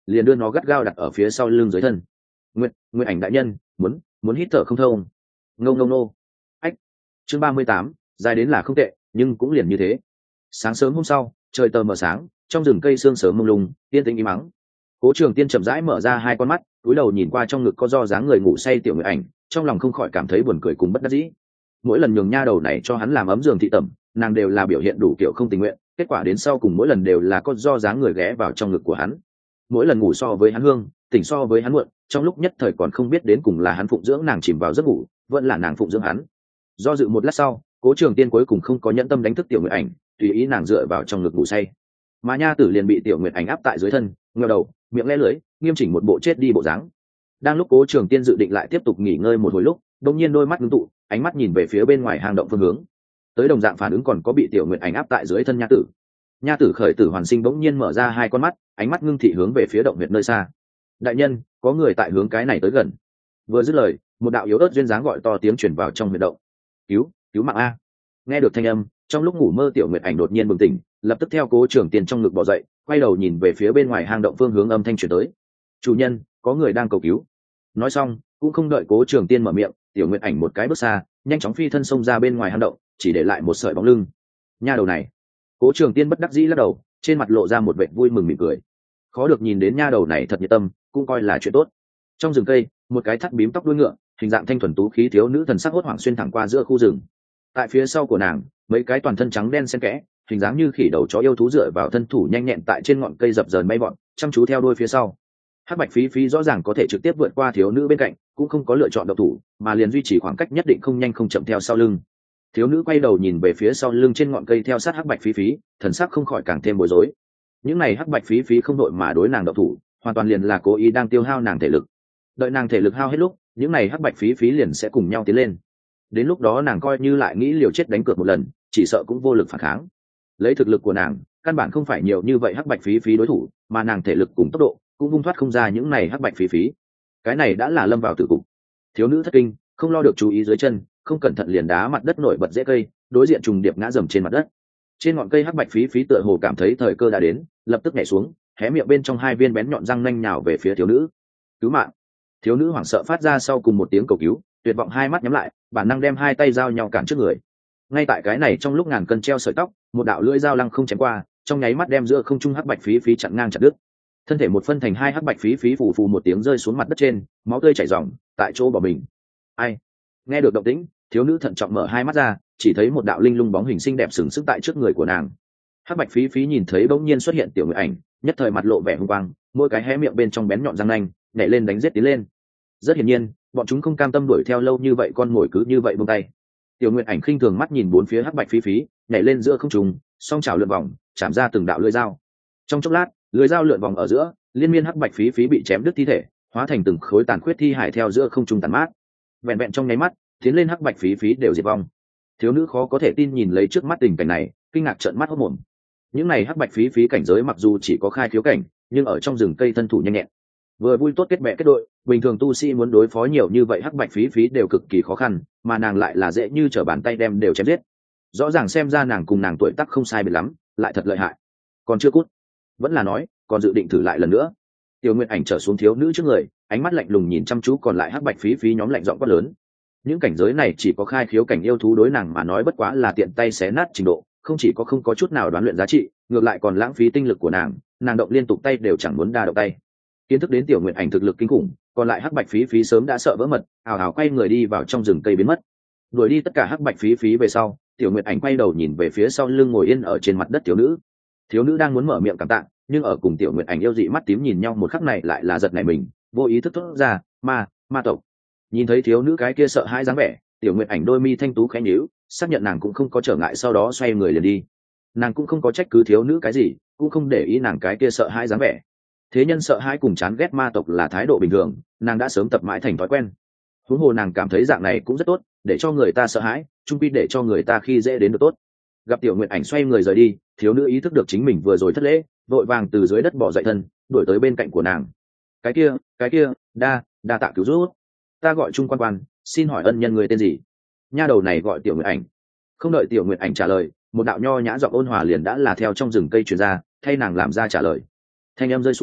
liền đưa nó gắt gao đặt ở phía sau lưng dưới thân. Nguyện Nguyện Ảnh đại nhân, muốn muốn hít thở không thông. Ngâu ngâu nô. Ách. Chương ba mươi tám, dài đến là không tệ, nhưng cũng liền như thế. Sáng sớm hôm sau, trời tờ mờ sáng, trong rừng cây sương sớm mông lung, yên tĩnh im mắng. Cố Trường Tiên chậm rãi mở ra hai con mắt, cúi đầu nhìn qua trong ngực có do dáng người ngủ say tiểu Nguyệt Ảnh, trong lòng không khỏi cảm thấy buồn cười cùng bất đắc dĩ. Mỗi lần nhường nha đầu này cho hắn làm ấm giường thị tẩm, nàng đều là biểu hiện đủ kiểu không tình nguyện, kết quả đến sau cùng mỗi lần đều là có do dáng người ghé vào trong ngực của hắn. Mỗi lần ngủ so với hắn hương, tỉnh so với hắn muộn, trong lúc nhất thời còn không biết đến cùng là hắn phụng dưỡng nàng chìm vào giấc ngủ, vẫn là nàng phụng dưỡng hắn. Do dự một lát sau, Cố Trường Tiên cuối cùng không có nhẫn tâm đánh thức tiểu Nguyệt Ảnh, tùy ý nàng dựa vào trong ngực ngủ say. Mà nha tử liền bị tiểu Nguyệt Ảnh áp tại dưới thân, ngẩng đầu, miệng lẽ lưỡi, nghiêm chỉnh một bộ chết đi bộ dáng. Đang lúc Cố Trường Tiên dự định lại tiếp tục nghỉ ngơi một hồi lúc, đột nhiên đôi mắt ngưng tụ, ánh mắt nhìn về phía bên ngoài hang động phương hướng. Tới đồng dạng phản ứng còn có bị tiểu Nguyệt Ảnh áp tại dưới thân nha tử. Nha tử khởi tử hoàn sinh bỗng nhiên mở ra hai con mắt, ánh mắt ngưng thị hướng về phía động huyệt nơi xa. Đại nhân, có người tại hướng cái này tới gần. Vừa dứt lời, một đạo yếu ớt duyên dáng gọi to tiếng truyền vào trong huyệt động. Cứu, cứu mạng a! Nghe được thanh âm, trong lúc ngủ mơ tiểu Nguyệt Ảnh đột nhiên bừng tỉnh, lập tức theo Cố Trường Tiên trong ngực bò dậy, quay đầu nhìn về phía bên ngoài hang động phương hướng âm thanh truyền tới. Chủ nhân, có người đang cầu cứu. Nói xong, cũng không đợi Cố Trường Tiên mở miệng, tiểu Nguyệt Ảnh một cái bước xa, nhanh chóng phi thân xông ra bên ngoài hang động, chỉ để lại một sợi bóng lưng. Nha đầu này. Cố Trường Tiên bất đắc dĩ lắc đầu, trên mặt lộ ra một vẻ vui mừng mỉm cười. Khó được nhìn đến nha đầu này thật nhiệt tâm, cũng coi là chuyện tốt. Trong rừng cây, một cái thắt bím tóc đuôi ngựa, hình dạng thanh thuần tú khí thiếu nữ thần sắc hốt hoảng xuyên thẳng qua giữa khu rừng. Tại phía sau của nàng, mấy cái toàn thân trắng đen xen kẽ, hình dáng như khỉ đầu chó yêu thú dựa vào thân thủ nhanh nhẹn tại trên ngọn cây dập dờn bay bọn, chăm chú theo đuôi phía sau. Hắc Bạch Phí Phí rõ ràng có thể trực tiếp vượt qua thiếu nữ bên cạnh, cũng không có lựa chọn động thủ, mà liền duy trì khoảng cách nhất định không nhanh không chậm theo sau lưng. Thiếu nữ quay đầu nhìn về phía sau lưng trên ngọn cây theo sát Hắc Bạch Phí Phí, thần sắc không khỏi càng thêm bối rối. Những này Hắc Bạch Phí Phí không đội mà đối nàng động thủ, hoàn toàn liền là cố ý đang tiêu hao nàng thể lực. Đợi nàng thể lực hao hết lúc, những này Hắc Bạch Phí Phí liền sẽ cùng nhau tiến lên. Đến lúc đó nàng coi như lại nghĩ liều chết đánh cược một lần, chỉ sợ cũng vô lực phản kháng. Lấy thực lực của nàng, căn bản không phải nhiều như vậy Hắc Bạch Phí Phí đối thủ, mà nàng thể lực cùng tốc độ cũng vung thoát không ra những này Hắc Bạch Phí Phí. Cái này đã là lâm vào tử cục. Thiếu nữ thất kinh, không lo được chú ý dưới chân, không cẩn thận liền đá mặt đất nổi bật rễ cây, đối diện trùng điệp ngã dầm trên mặt đất. Trên ngọn cây Hắc Bạch Phí Phí tựa hồ cảm thấy thời cơ đã đến, lập tức nhảy xuống, hé miệng bên trong hai viên bén nhọn răng nanh nhào về phía thiếu nữ. Cứu mạng! Thiếu nữ hoảng sợ phát ra sau cùng một tiếng cầu cứu, tuyệt vọng hai mắt nhắm lại, bản năng đem hai tay giao nhau cản trước người. Ngay tại cái này trong lúc ngàn cân treo sợi tóc, một đạo lưỡi dao lăng không chém qua, trong nháy mắt đem giữa không trung Hắc Bạch Phí Phí chặn ngang chặt đứt. Thân thể một phân thành hai, Hắc Bạch Phí Phí phù phù một tiếng rơi xuống mặt đất trên, máu tươi chảy ròng, tại chỗ bỏ mình. Ai? Nghe được động tĩnh, thiếu nữ thận trọng mở hai mắt ra, chỉ thấy một đạo linh lung bóng hình xinh đẹp sừng sững tại trước người của nàng. Hắc Bạch Phí Phí nhìn thấy bỗng nhiên xuất hiện tiểu Nguyệt Ảnh, nhất thời mặt lộ vẻ hung quang, mỗi cái hé miệng bên trong bén nhọn răng nanh, nhảy lên đánh giết tiến lên. Rất hiển nhiên, bọn chúng không cam tâm đuổi theo lâu như vậy con mồi cứ như vậy buông tay. Tiểu Nguyệt Ảnh khinh thường mắt nhìn bốn phía Hắc Bạch Phí Phí, nhảy lên giữa không trung, song chảo lượn vòng, chạm ra từng đạo lưỡi dao. Trong chốc lát, lưỡi dao lượn vòng ở giữa, liên miên Hắc Bạch Phí Phí bị chém đứt thi thể, hóa thành từng khối tàn khuyết thi hải theo giữa không trung tàn mát. Vẹn vẹn trong nháy mắt, tiến lên Hắc Bạch Phí Phí đều diệt vong. Thiếu nữ khó có thể tin nhìn lấy trước mắt tình cảnh này, kinh ngạc trợn mắt hốt mồm. Những này Hắc Bạch Phí Phí cảnh giới mặc dù chỉ có khai khiếu cảnh, nhưng ở trong rừng cây thân thủ nhanh nhẹn, vừa vui tốt kết bè kết đội, bình thường tu sĩ muốn đối phó nhiều như vậy Hắc Bạch Phí Phí đều cực kỳ khó khăn, mà nàng lại là dễ như trở bàn tay đem đều chém giết. Rõ ràng xem ra nàng cùng nàng tuổi tác không sai biệt lắm, lại thật lợi hại. Còn chưa cút, vẫn là nói, còn dự định thử lại lần nữa. Tiểu Nguyệt Ảnh trở xuống thiếu nữ trước người, ánh mắt lạnh lùng nhìn chăm chú còn lại Hắc Bạch Phí Phí nhóm lạnh giọng quát lớn. Những cảnh giới này chỉ có khai khiếu cảnh yêu thú đối nàng mà nói bất quá là tiện tay xé nát trình độ, không chỉ có không có chút nào đoán luyện giá trị, ngược lại còn lãng phí tinh lực của nàng, nàng động liên tục tay đều chẳng muốn đa động tay. Kiến thức đến Tiểu Nguyệt Ảnh thực lực kinh khủng, còn lại Hắc Bạch Phí Phí sớm đã sợ vỡ mật, ào ào quay người đi vào trong rừng cây biến mất. Đuổi đi tất cả Hắc Bạch Phí Phí về sau, Tiểu Nguyệt Ảnh quay đầu nhìn về phía sau lưng ngồi yên ở trên mặt đất thiếu nữ. Thiếu nữ đang muốn mở miệng cảm tạ, nhưng ở cùng Tiểu Nguyệt Ảnh yêu dị mắt tím nhìn nhau một khắc này lại là giật nảy mình, vô ý thức thốt ra, "Ma, ma tộc." Nhìn thấy thiếu nữ cái kia sợ hãi dáng vẻ, Tiểu Nguyệt Ảnh đôi mi thanh tú khẽ nhíu, xác nhận nàng cũng không có trở ngại sau đó xoay người liền đi. Nàng cũng không có trách cứ thiếu nữ cái gì, cũng không để ý nàng cái kia sợ hãi dáng vẻ. Thế nhân sợ hãi cùng chán ghét ma tộc là thái độ bình thường, nàng đã sớm tập mãi thành thói quen. Huống hồ nàng cảm thấy dạng này cũng rất tốt, để cho người ta sợ hãi, chung quy để cho người ta khi dễ đến được tốt. Gặp Tiểu Nguyệt Ảnh xoay người rời đi, thiếu nữ ý thức được chính mình vừa rồi thất lễ, vội vàng từ dưới đất bỏ dậy thân, đuổi tới bên cạnh của nàng. "Cái kia, cái kia, đa, đa tạ cứu giúp. Ta gọi Trung Quan Quan, xin hỏi ân nhân người tên gì?" Nha đầu này gọi Tiểu Nguyệt Ảnh. Không đợi Tiểu Nguyệt Ảnh trả lời, một đạo nho nhã giọng ôn hòa liền đã là theo trong rừng cây truyền ra, thay nàng làm ra trả lời. Thanh âm rơi xuống,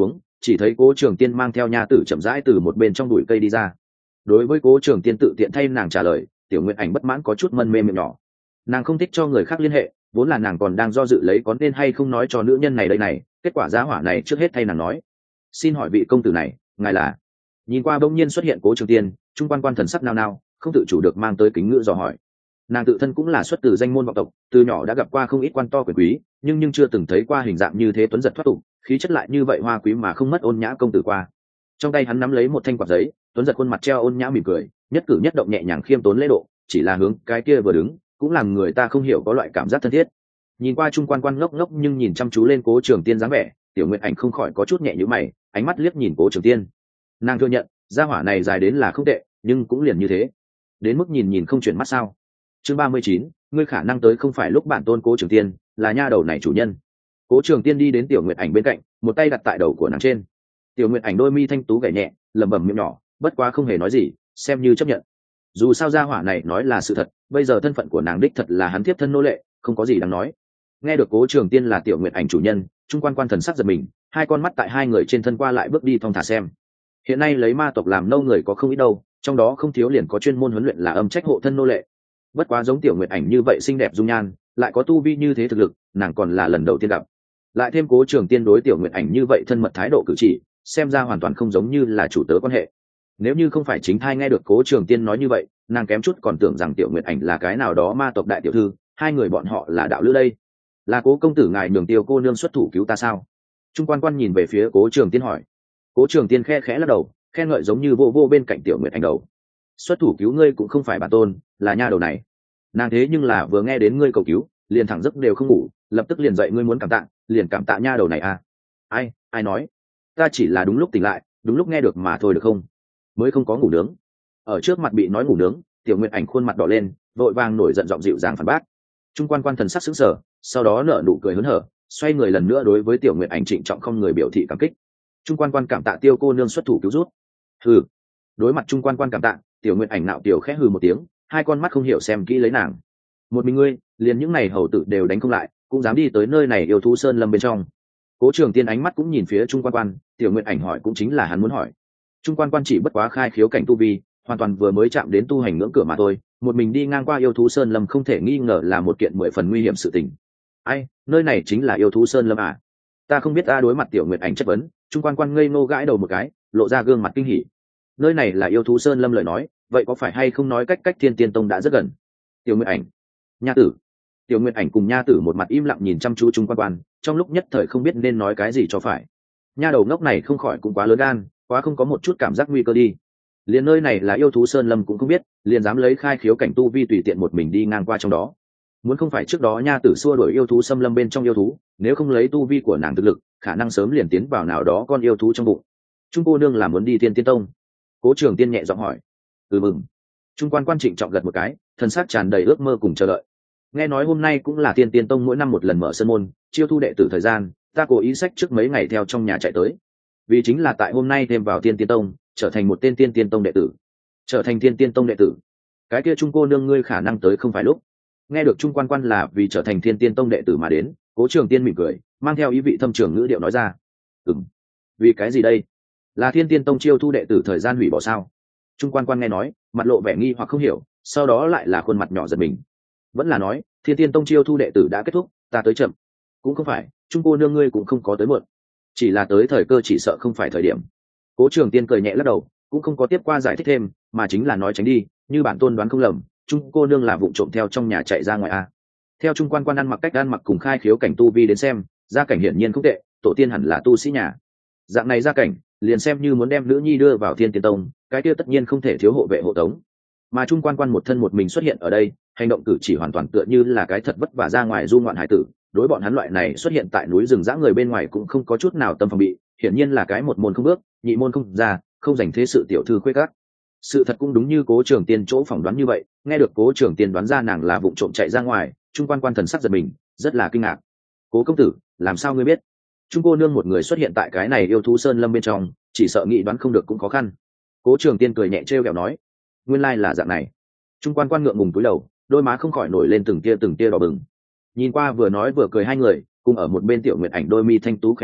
chỉ thấy cố trường tiên mang theo nha tử chậm rãi từ một bên trong bụi cây đi ra. Đối với cố trường tiên tự tiện thay nàng trả lời, tiểu nguyện ảnh bất mãn có chút mân mê miệng nhỏ. Nàng không thích cho người khác liên hệ, vốn là nàng còn đang do dự lấy có nên hay không nói cho nữ nhân này đây này, kết quả giá hỏa này trước hết thay nàng nói. Xin hỏi vị công tử này, ngài là? Nhìn qua bỗng nhiên xuất hiện cố trường tiên, trung quan quan thần sắc nao nao, không tự chủ được mang tới kính ngữ dò hỏi. Nàng tự thân cũng là xuất từ danh môn vọng tộc, từ nhỏ đã gặp qua không ít quan to quyền quý, nhưng nhưng chưa từng thấy qua hình dạng như thế tuấn giật thoát tục, khí chất lại như vậy hoa quý mà không mất ôn nhã công tử qua. Trong tay hắn nắm lấy một thanh quạt giấy, tuấn giật khuôn mặt treo ôn nhã mỉm cười, nhất cử nhất động nhẹ nhàng khiêm tốn lễ độ, chỉ là hướng cái kia vừa đứng, cũng làm người ta không hiểu có loại cảm giác thân thiết. Nhìn qua trung quan quan ngốc ngốc nhưng nhìn chăm chú lên cố trường tiên dáng vẻ, tiểu nguyệt ảnh không khỏi có chút nhẹ nhíu mày, ánh mắt liếc nhìn cố trường tiên. Nàng thừa nhận gia hỏa này dài đến là không tệ, nhưng cũng liền như thế, đến mức nhìn nhìn không chuyển mắt sao. Chương ba mươi chín, ngươi khả năng tới không phải lúc bản tôn cố trường tiên, là nha đầu này chủ nhân. Cố trường tiên đi đến tiểu nguyệt ảnh bên cạnh, một tay đặt tại đầu của nàng trên. Tiểu nguyệt ảnh đôi mi thanh tú gảy nhẹ, lẩm bẩm miệng nhỏ, bất quá không hề nói gì, xem như chấp nhận. Dù sao gia hỏa này nói là sự thật, bây giờ thân phận của nàng đích thật là hắn tiếp thân nô lệ, không có gì đáng nói. Nghe được cố trường tiên là tiểu nguyệt ảnh chủ nhân, trung quan quan thần sắc giật mình, hai con mắt tại hai người trên thân qua lại bước đi thong thả xem. Hiện nay lấy ma tộc làm nô người có không ít đâu, trong đó không thiếu liền có chuyên môn huấn luyện là âm trách hộ thân nô lệ. Bất quá giống tiểu nguyệt ảnh như vậy xinh đẹp dung nhan, lại có tu vi như thế thực lực, nàng còn là lần đầu tiên gặp. Lại thêm cố trường tiên đối tiểu nguyệt ảnh như vậy thân mật thái độ cử chỉ, xem ra hoàn toàn không giống như là chủ tớ quan hệ. Nếu như không phải chính thai nghe được cố trường tiên nói như vậy, nàng kém chút còn tưởng rằng tiểu nguyệt ảnh là cái nào đó ma tộc đại tiểu thư, hai người bọn họ là đạo lữ đây. Là cố công tử ngài nhường tiêu cô nương xuất thủ cứu ta sao? Trung quan quan nhìn về phía cố trường tiên hỏi. Cố trường tiên khe khẽ lắc đầu, khen ngợi giống như vô vô bên cạnh tiểu nguyệt ảnh đầu. Xuất thủ cứu ngươi cũng không phải bản tôn, là nha đầu này. Nàng thế nhưng là vừa nghe đến ngươi cầu cứu, liền thẳng giấc đều không ngủ, lập tức liền dậy ngươi muốn cảm tạ, liền cảm tạ nha đầu này à? Ai, ai nói? Ta chỉ là đúng lúc tỉnh lại, đúng lúc nghe được mà thôi được không? Mới không có ngủ nướng. Ở trước mặt bị nói ngủ nướng, tiểu nguyệt ảnh khuôn mặt đỏ lên, vội vàng nổi giận giọng dịu dàng phản bác. Trung quan quan thần sắc sững sờ, sau đó nở nụ cười hớn hở, xoay người lần nữa đối với tiểu nguyệt ảnh trịnh trọng không người biểu thị cảm kích. Trung quan quan cảm tạ tiêu cô nương xuất thủ cứu rút. Hừ. Đối mặt trung quan quan cảm tạ, tiểu nguyệt ảnh nạo tiểu khẽ hừ một tiếng, hai con mắt không hiểu xem kỹ lấy nàng. Một mình ngươi, liền những này hầu tử đều đánh không lại, cũng dám đi tới nơi này yêu thú sơn lâm bên trong. Cố trường tiên ánh mắt cũng nhìn phía trung quan quan, tiểu nguyệt ảnh hỏi cũng chính là hắn muốn hỏi. Trung quan quan chỉ bất quá khai khiếu cảnh tu vi, hoàn toàn vừa mới chạm đến tu hành ngưỡng cửa mà thôi, một mình đi ngang qua yêu thú sơn lâm không thể nghi ngờ là một kiện mười phần nguy hiểm sự tình. Ai, nơi này chính là yêu thú sơn lâm à? Ta không biết. Ta đối mặt tiểu nguyệt ảnh chất vấn, trung quan quan ngây ngô gãi đầu một cái, lộ ra gương mặt kinh hỉ. Nơi này là yêu thú sơn lâm lời nói, vậy có phải hay không nói cách cách thiên tiên tông đã rất gần? Tiểu nguyệt ảnh, nha tử. Tiểu nguyệt ảnh cùng nha tử một mặt im lặng nhìn chăm chú trung quan quan, trong lúc nhất thời không biết nên nói cái gì cho phải. Nha đầu ngốc này không khỏi cũng quá lớn gan, quá không có một chút cảm giác nguy cơ đi. Liền nơi này là yêu thú sơn lâm cũng không biết, liền dám lấy khai khiếu cảnh tu vi tùy tiện một mình đi ngang qua trong đó. Muốn không phải trước đó nha tử xua đuổi yêu thú xâm lâm bên trong yêu thú, nếu không lấy tu vi của nàng thực lực, khả năng sớm liền tiến vào nào đó con yêu thú trong bụng. Trung cô nương là muốn đi thiên tiên tông? Cố trường tiên nhẹ giọng hỏi. Ừ mừng. Trung quan quan trịnh trọng gật một cái, thân xác tràn đầy ước mơ cùng chờ đợi. Nghe nói hôm nay cũng là thiên tiên tông mỗi năm một lần mở sân môn chiêu thu đệ tử thời gian, ta cố ý sách trước mấy ngày theo trong nhà chạy tới, vì chính là tại hôm nay thêm vào thiên tiên tông, trở thành một tên tiên tiên tông đệ tử. Trở thành thiên tiên tông đệ tử? Cái kia trung cô nương ngươi khả năng tới không phải lúc. Nghe được trung quan quan là vì trở thành thiên tiên tông đệ tử mà đến, cố trường tiên mỉm cười, mang theo ý vị thâm trường ngữ điệu nói ra. Ừm, vì cái gì đây? Là thiên tiên tông chiêu thu đệ tử thời gian hủy bỏ sao? Trung quan quan nghe nói, mặt lộ vẻ nghi hoặc không hiểu, sau đó lại là khuôn mặt nhỏ giật mình. Vẫn là nói thiên tiên tông chiêu thu đệ tử đã kết thúc, ta tới chậm. Cũng không phải, trung cô nương ngươi cũng không có tới muộn, chỉ là tới thời cơ chỉ sợ không phải thời điểm. Cố trường tiên cười nhẹ lắc đầu, cũng không có tiếp qua giải thích thêm, mà chính là nói tránh đi, như bản tôn đoán không lầm, trung cô nương là vụng trộm theo trong nhà chạy ra ngoài a. Theo trung quan quan ăn mặc cách ăn mặc cùng khai khiếu cảnh tu vi đến xem, gia cảnh hiển nhiên không tệ, tổ tiên hẳn là tu sĩ nhà. Dạng này gia cảnh, liền xem như muốn đem nữ nhi đưa vào thiên tiên tông, cái kia tất nhiên không thể thiếu hộ vệ hộ tống. Mà trung quan quan một thân một mình xuất hiện ở đây, hành động cử chỉ hoàn toàn tựa như là cái thật vất vả ra ngoài du ngoạn hải tử, đối bọn hắn loại này xuất hiện tại núi rừng dã người bên ngoài cũng không có chút nào tâm phòng bị, hiển nhiên là cái một môn không bước, nhị môn không ra, không dành thế sự tiểu thư khuê các. Sự thật cũng đúng như cố trường tiên chỗ phỏng đoán như vậy, nghe được cố trường tiên đoán ra nàng là vụng trộm chạy ra ngoài, trung quan quan thần sắc giật mình, rất là kinh ngạc. Cố công tử, làm sao ngươi biết? Trung cô nương một người xuất hiện tại cái này yêu thú sơn lâm bên trong, chỉ sợ nghĩ đoán không được cũng khó khăn. Cố trường tiên cười nhẹ trêu ghẹo nói, nguyên lai là dạng này. Trung quan quan ngượng ngùng cúi đầu, đôi má không khỏi nổi lên từng tia từng tia đỏ bừng. Nhìn qua vừa nói vừa cười hai người, cùng ở một bên tiểu nguyệt ảnh đôi mi thanh tú khẽ nhíu,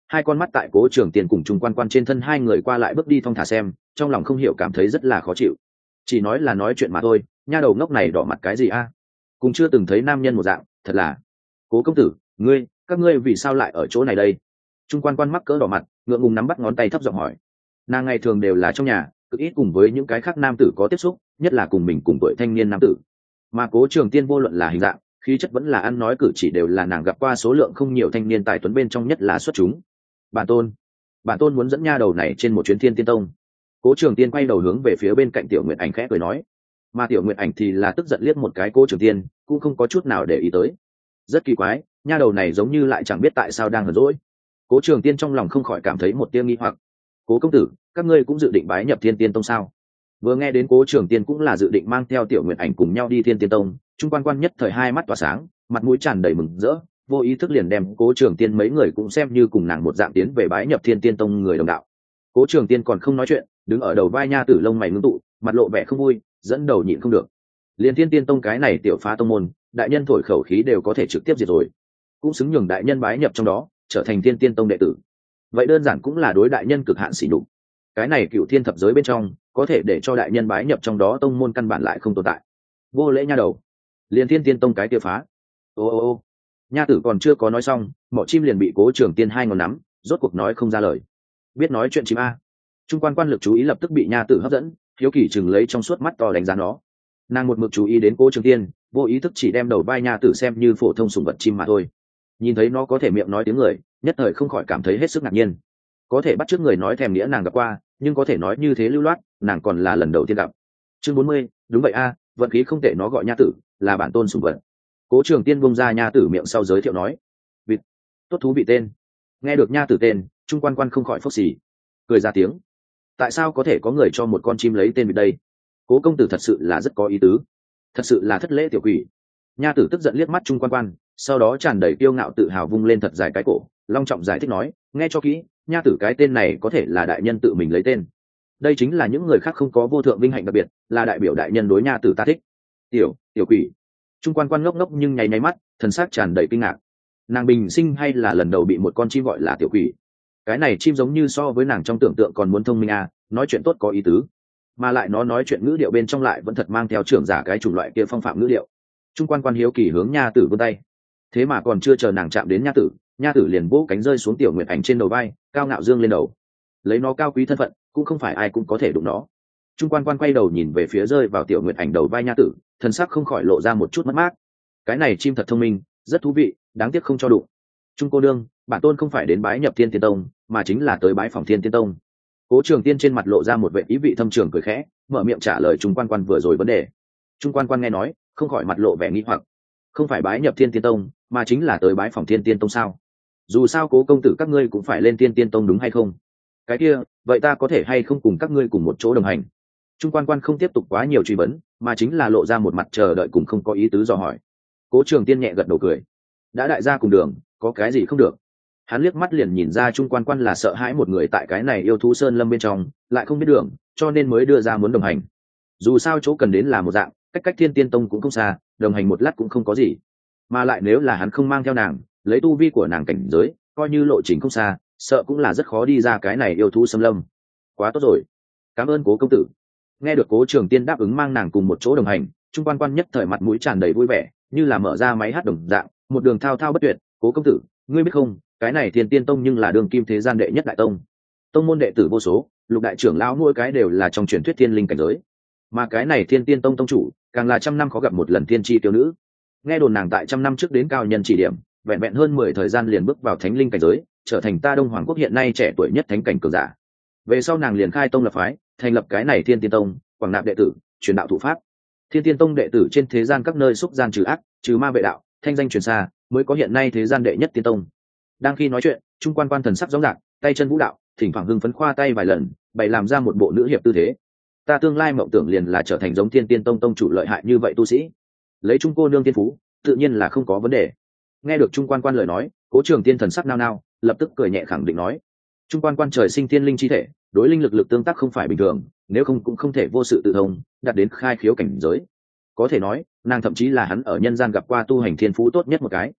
hai con mắt tại Cố Trường Tiên cùng Trung Quan Quan trên thân hai người qua lại bước đi thong thả xem, trong lòng không hiểu cảm thấy rất là khó chịu. Chỉ nói là nói chuyện mà thôi, nha đầu ngốc này đỏ mặt cái gì a? Cũng chưa từng thấy nam nhân một dạng, thật là. Cố công tử, ngươi, các ngươi vì sao lại ở chỗ này đây? Trung Quan Quan mắc cỡ đỏ mặt, ngượng ngùng nắm bắt ngón tay thấp giọng hỏi. Nàng ngày thường đều là trong nhà, cực ít cùng với những cái khác nam tử có tiếp xúc, nhất là cùng mình cùng tuổi thanh niên nam tử. Mà Cố Trường Tiên vô luận là hình dạng, khí chất vẫn là ăn nói cử chỉ đều là nàng gặp qua số lượng không nhiều thanh niên tài tuấn bên trong nhất là xuất chúng. Bản tôn, bản tôn muốn dẫn nha đầu này trên một chuyến Thiên Tiên Tông. Cố Trường Tiên quay đầu hướng về phía bên cạnh Tiểu Nguyệt Ảnh khẽ cười nói, mà Tiểu Nguyệt Ảnh thì là tức giận liếc một cái Cố Trường Tiên, cũng không có chút nào để ý tới. Rất kỳ quái, nha đầu này giống như lại chẳng biết tại sao đang hờn dỗi. Cố Trường Tiên trong lòng không khỏi cảm thấy một tia nghi hoặc. Cố công tử, các ngươi cũng dự định bái nhập Thiên Tiên Tông sao? Vừa nghe đến Cố Trường Tiên cũng là dự định mang theo Tiểu Nguyệt Ảnh cùng nhau đi Thiên Tiên Tông, Trung Quan Quan nhất thời hai mắt tỏa sáng, mặt mũi tràn đầy mừng rỡ, vô ý thức liền đem Cố Trường Tiên mấy người cũng xem như cùng nàng một dạng tiến về bái nhập Thiên Tiên Tông người đồng đạo. Cố Trường Tiên còn không nói chuyện, đứng ở đầu vai nha tử lông mày ngưng tụ, mặt lộ vẻ không vui, dẫn đầu nhịn không được. Liên Thiên Tiên Tông cái này tiểu phá tông môn, đại nhân thổi khẩu khí đều có thể trực tiếp diệt rồi, cũng xứng nhường đại nhân bái nhập trong đó, trở thành Thiên Tiên Tông đệ tử. Vậy đơn giản cũng là đối đại nhân cực hạn sỉ nhục. Cái này cựu thiên thập giới bên trong, có thể để cho đại nhân bái nhập trong đó tông môn căn bản lại không tồn tại. Vô lễ nha đầu. Liên Thiên Tiên Tông cái kia phá. Ô ô ô. Nha tử còn chưa có nói xong, mỏ chim liền bị Cố Trường Tiên hai ngón nắm, rốt cuộc nói không ra lời. Biết nói chuyện chim a. Trung Quan Quan lực chú ý lập tức bị nha tử hấp dẫn, hiếu kỳ chừng lấy trong suốt mắt to đánh giá nó. Nàng một mực chú ý đến Cố Trường Tiên, vô ý thức chỉ đem đầu vai nha tử xem như phổ thông sủng vật chim mà thôi. Nhìn thấy nó có thể miệng nói tiếng người, nhất thời không khỏi cảm thấy hết sức ngạc nhiên. Có thể bắt chước người nói thèm nghĩa nàng gặp qua, nhưng có thể nói như thế lưu loát, nàng còn là lần đầu tiên gặp. Chương bốn mươi, đúng vậy a, vận khí không tệ, nó gọi nha tử, là bản tôn sủng vật. Cố Trường Tiên bung ra nha tử miệng sau giới thiệu nói, vịt, tốt thú vị tên. Nghe được nha tử tên, Trung Quan Quan không khỏi phốc xì, cười ra tiếng. Tại sao có thể có người cho một con chim lấy tên vịt đây? Cố công tử thật sự là rất có ý tứ, thật sự là thất lễ tiểu quỷ. Nha tử tức giận liếc mắt Trung Quan Quan, sau đó tràn đầy kiêu ngạo tự hào vung lên thật dài cái cổ, long trọng giải thích nói, nghe cho kỹ, nha tử cái tên này có thể là đại nhân tự mình lấy tên. Đây chính là những người khác không có vô thượng vinh hạnh đặc biệt, là đại biểu đại nhân đối nha tử ta thích. Tiểu, tiểu quỷ. Trung Quan Quan ngốc ngốc nhưng nháy nháy mắt, thần sắc tràn đầy kinh ngạc. Nàng bình sinh hay là lần đầu bị một con chim gọi là tiểu quỷ. Cái này chim giống như so với nàng trong tưởng tượng còn muốn thông minh à, nói chuyện tốt có ý tứ, mà lại nó nói chuyện ngữ điệu bên trong lại vẫn thật mang theo trưởng giả cái chủng loại kia phong phạm ngữ điệu. Trung Quan Quan hiếu kỳ hướng nha tử vươn tay, thế mà còn chưa chờ nàng chạm đến nha tử, nha tử liền vỗ cánh rơi xuống Tiểu Nguyệt Ảnh trên đầu vai, cao ngạo dương lên đầu. Lấy nó cao quý thân phận, cũng không phải ai cũng có thể đụng nó. Trung Quan Quan quay đầu nhìn về phía rơi vào Tiểu Nguyệt Ảnh đầu vai nha tử, thân sắc không khỏi lộ ra một chút mất mát. Cái này chim thật thông minh, rất thú vị, đáng tiếc không cho đụng. Trung cô đương, bản tôn không phải đến bái nhập Thiên Tiên Tông, mà chính là tới bái phòng Thiên Tiên Tông. Cố Trường Tiên trên mặt lộ ra một vẻ ý vị thâm trường cười khẽ, mở miệng trả lời Trung Quan Quan vừa rồi vấn đề. Trung Quan Quan nghe nói, không khỏi mặt lộ vẻ nghi hoặc. Không phải bái nhập Thiên Tiên Tông, mà chính là tới bái phòng Thiên Tiên Tông sao? Dù sao Cố công tử các ngươi cũng phải lên Thiên Tiên Tông đúng hay không? Cái kia, vậy ta có thể hay không cùng các ngươi cùng một chỗ đồng hành? Trung Quan Quan không tiếp tục quá nhiều truy vấn, mà chính là lộ ra một mặt chờ đợi cùng không có ý tứ dò hỏi. Cố Trường Tiên nhẹ gật đầu cười. Đã đại gia cùng đường, có cái gì không được? Hắn liếc mắt liền nhìn ra Trung Quan Quan là sợ hãi một người tại cái này yêu thú sơn lâm bên trong, lại không biết đường, cho nên mới đưa ra muốn đồng hành. Dù sao chỗ cần đến là một dạng, cách cách Thiên Tiên Tông cũng không xa, đồng hành một lát cũng không có gì. Mà lại nếu là hắn không mang theo nàng, lấy tu vi của nàng cảnh giới, coi như lộ trình không xa, sợ cũng là rất khó đi ra cái này yêu thú xâm lâm. Quá tốt rồi, cảm ơn Cố công tử. Nghe được Cố Trường Tiên đáp ứng mang nàng cùng một chỗ đồng hành, Trung Quan Quan nhất thời mặt mũi tràn đầy vui vẻ, như là mở ra máy hát đồng dạng, một đường thao thao bất tuyệt. Cố công tử, ngươi biết không, cái này Thiên Tiên Tông nhưng là đường kim thế gian đệ nhất đại tông, tông môn đệ tử vô số, lục đại trưởng lão mỗi cái đều là trong truyền thuyết thiên linh cảnh giới, mà cái này Thiên Tiên Tông tông chủ càng là trăm năm khó gặp một lần thiên chi tiêu nữ. Nghe đồn nàng tại trăm năm trước đến cao nhân chỉ điểm, vẹn vẹn hơn mười thời gian liền bước vào thánh linh cảnh giới, trở thành ta Đông Hoàng quốc hiện nay trẻ tuổi nhất thánh cảnh cường giả. Về sau nàng liền khai tông lập phái, thành lập cái này Thiên Tiên Tông, quảng nạp đệ tử, truyền đạo thụ pháp. Thiên Tiên Tông đệ tử trên thế gian các nơi xúc gian trừ ác, trừ ma vệ đạo, thanh danh truyền xa, mới có hiện nay thế gian đệ nhất tiên tông. Đang khi nói chuyện, Trung Quan Quan thần sắc rõ ràng, tay chân vũ đạo, thỉnh thoảng hưng phấn khoa tay vài lần, bày làm ra một bộ nữ hiệp tư thế. Ta tương lai mộng tưởng liền là trở thành giống Thiên Tiên Tông tông chủ lợi hại như vậy tu sĩ. Lấy Trung cô nương tiên phú, tự nhiên là không có vấn đề. Nghe được Trung Quan Quan lời nói, Cố Trường Tiên thần sắc nao nao, lập tức cười nhẹ khẳng định nói: Trung Quan Quan trời sinh thiên linh chi thể, đối linh lực lực tương tác không phải bình thường, nếu không cũng không thể vô sự tự thông, đạt đến khai khiếu cảnh giới. Có thể nói, nàng thậm chí là hắn ở nhân gian gặp qua tu hành thiên phú tốt nhất một cái.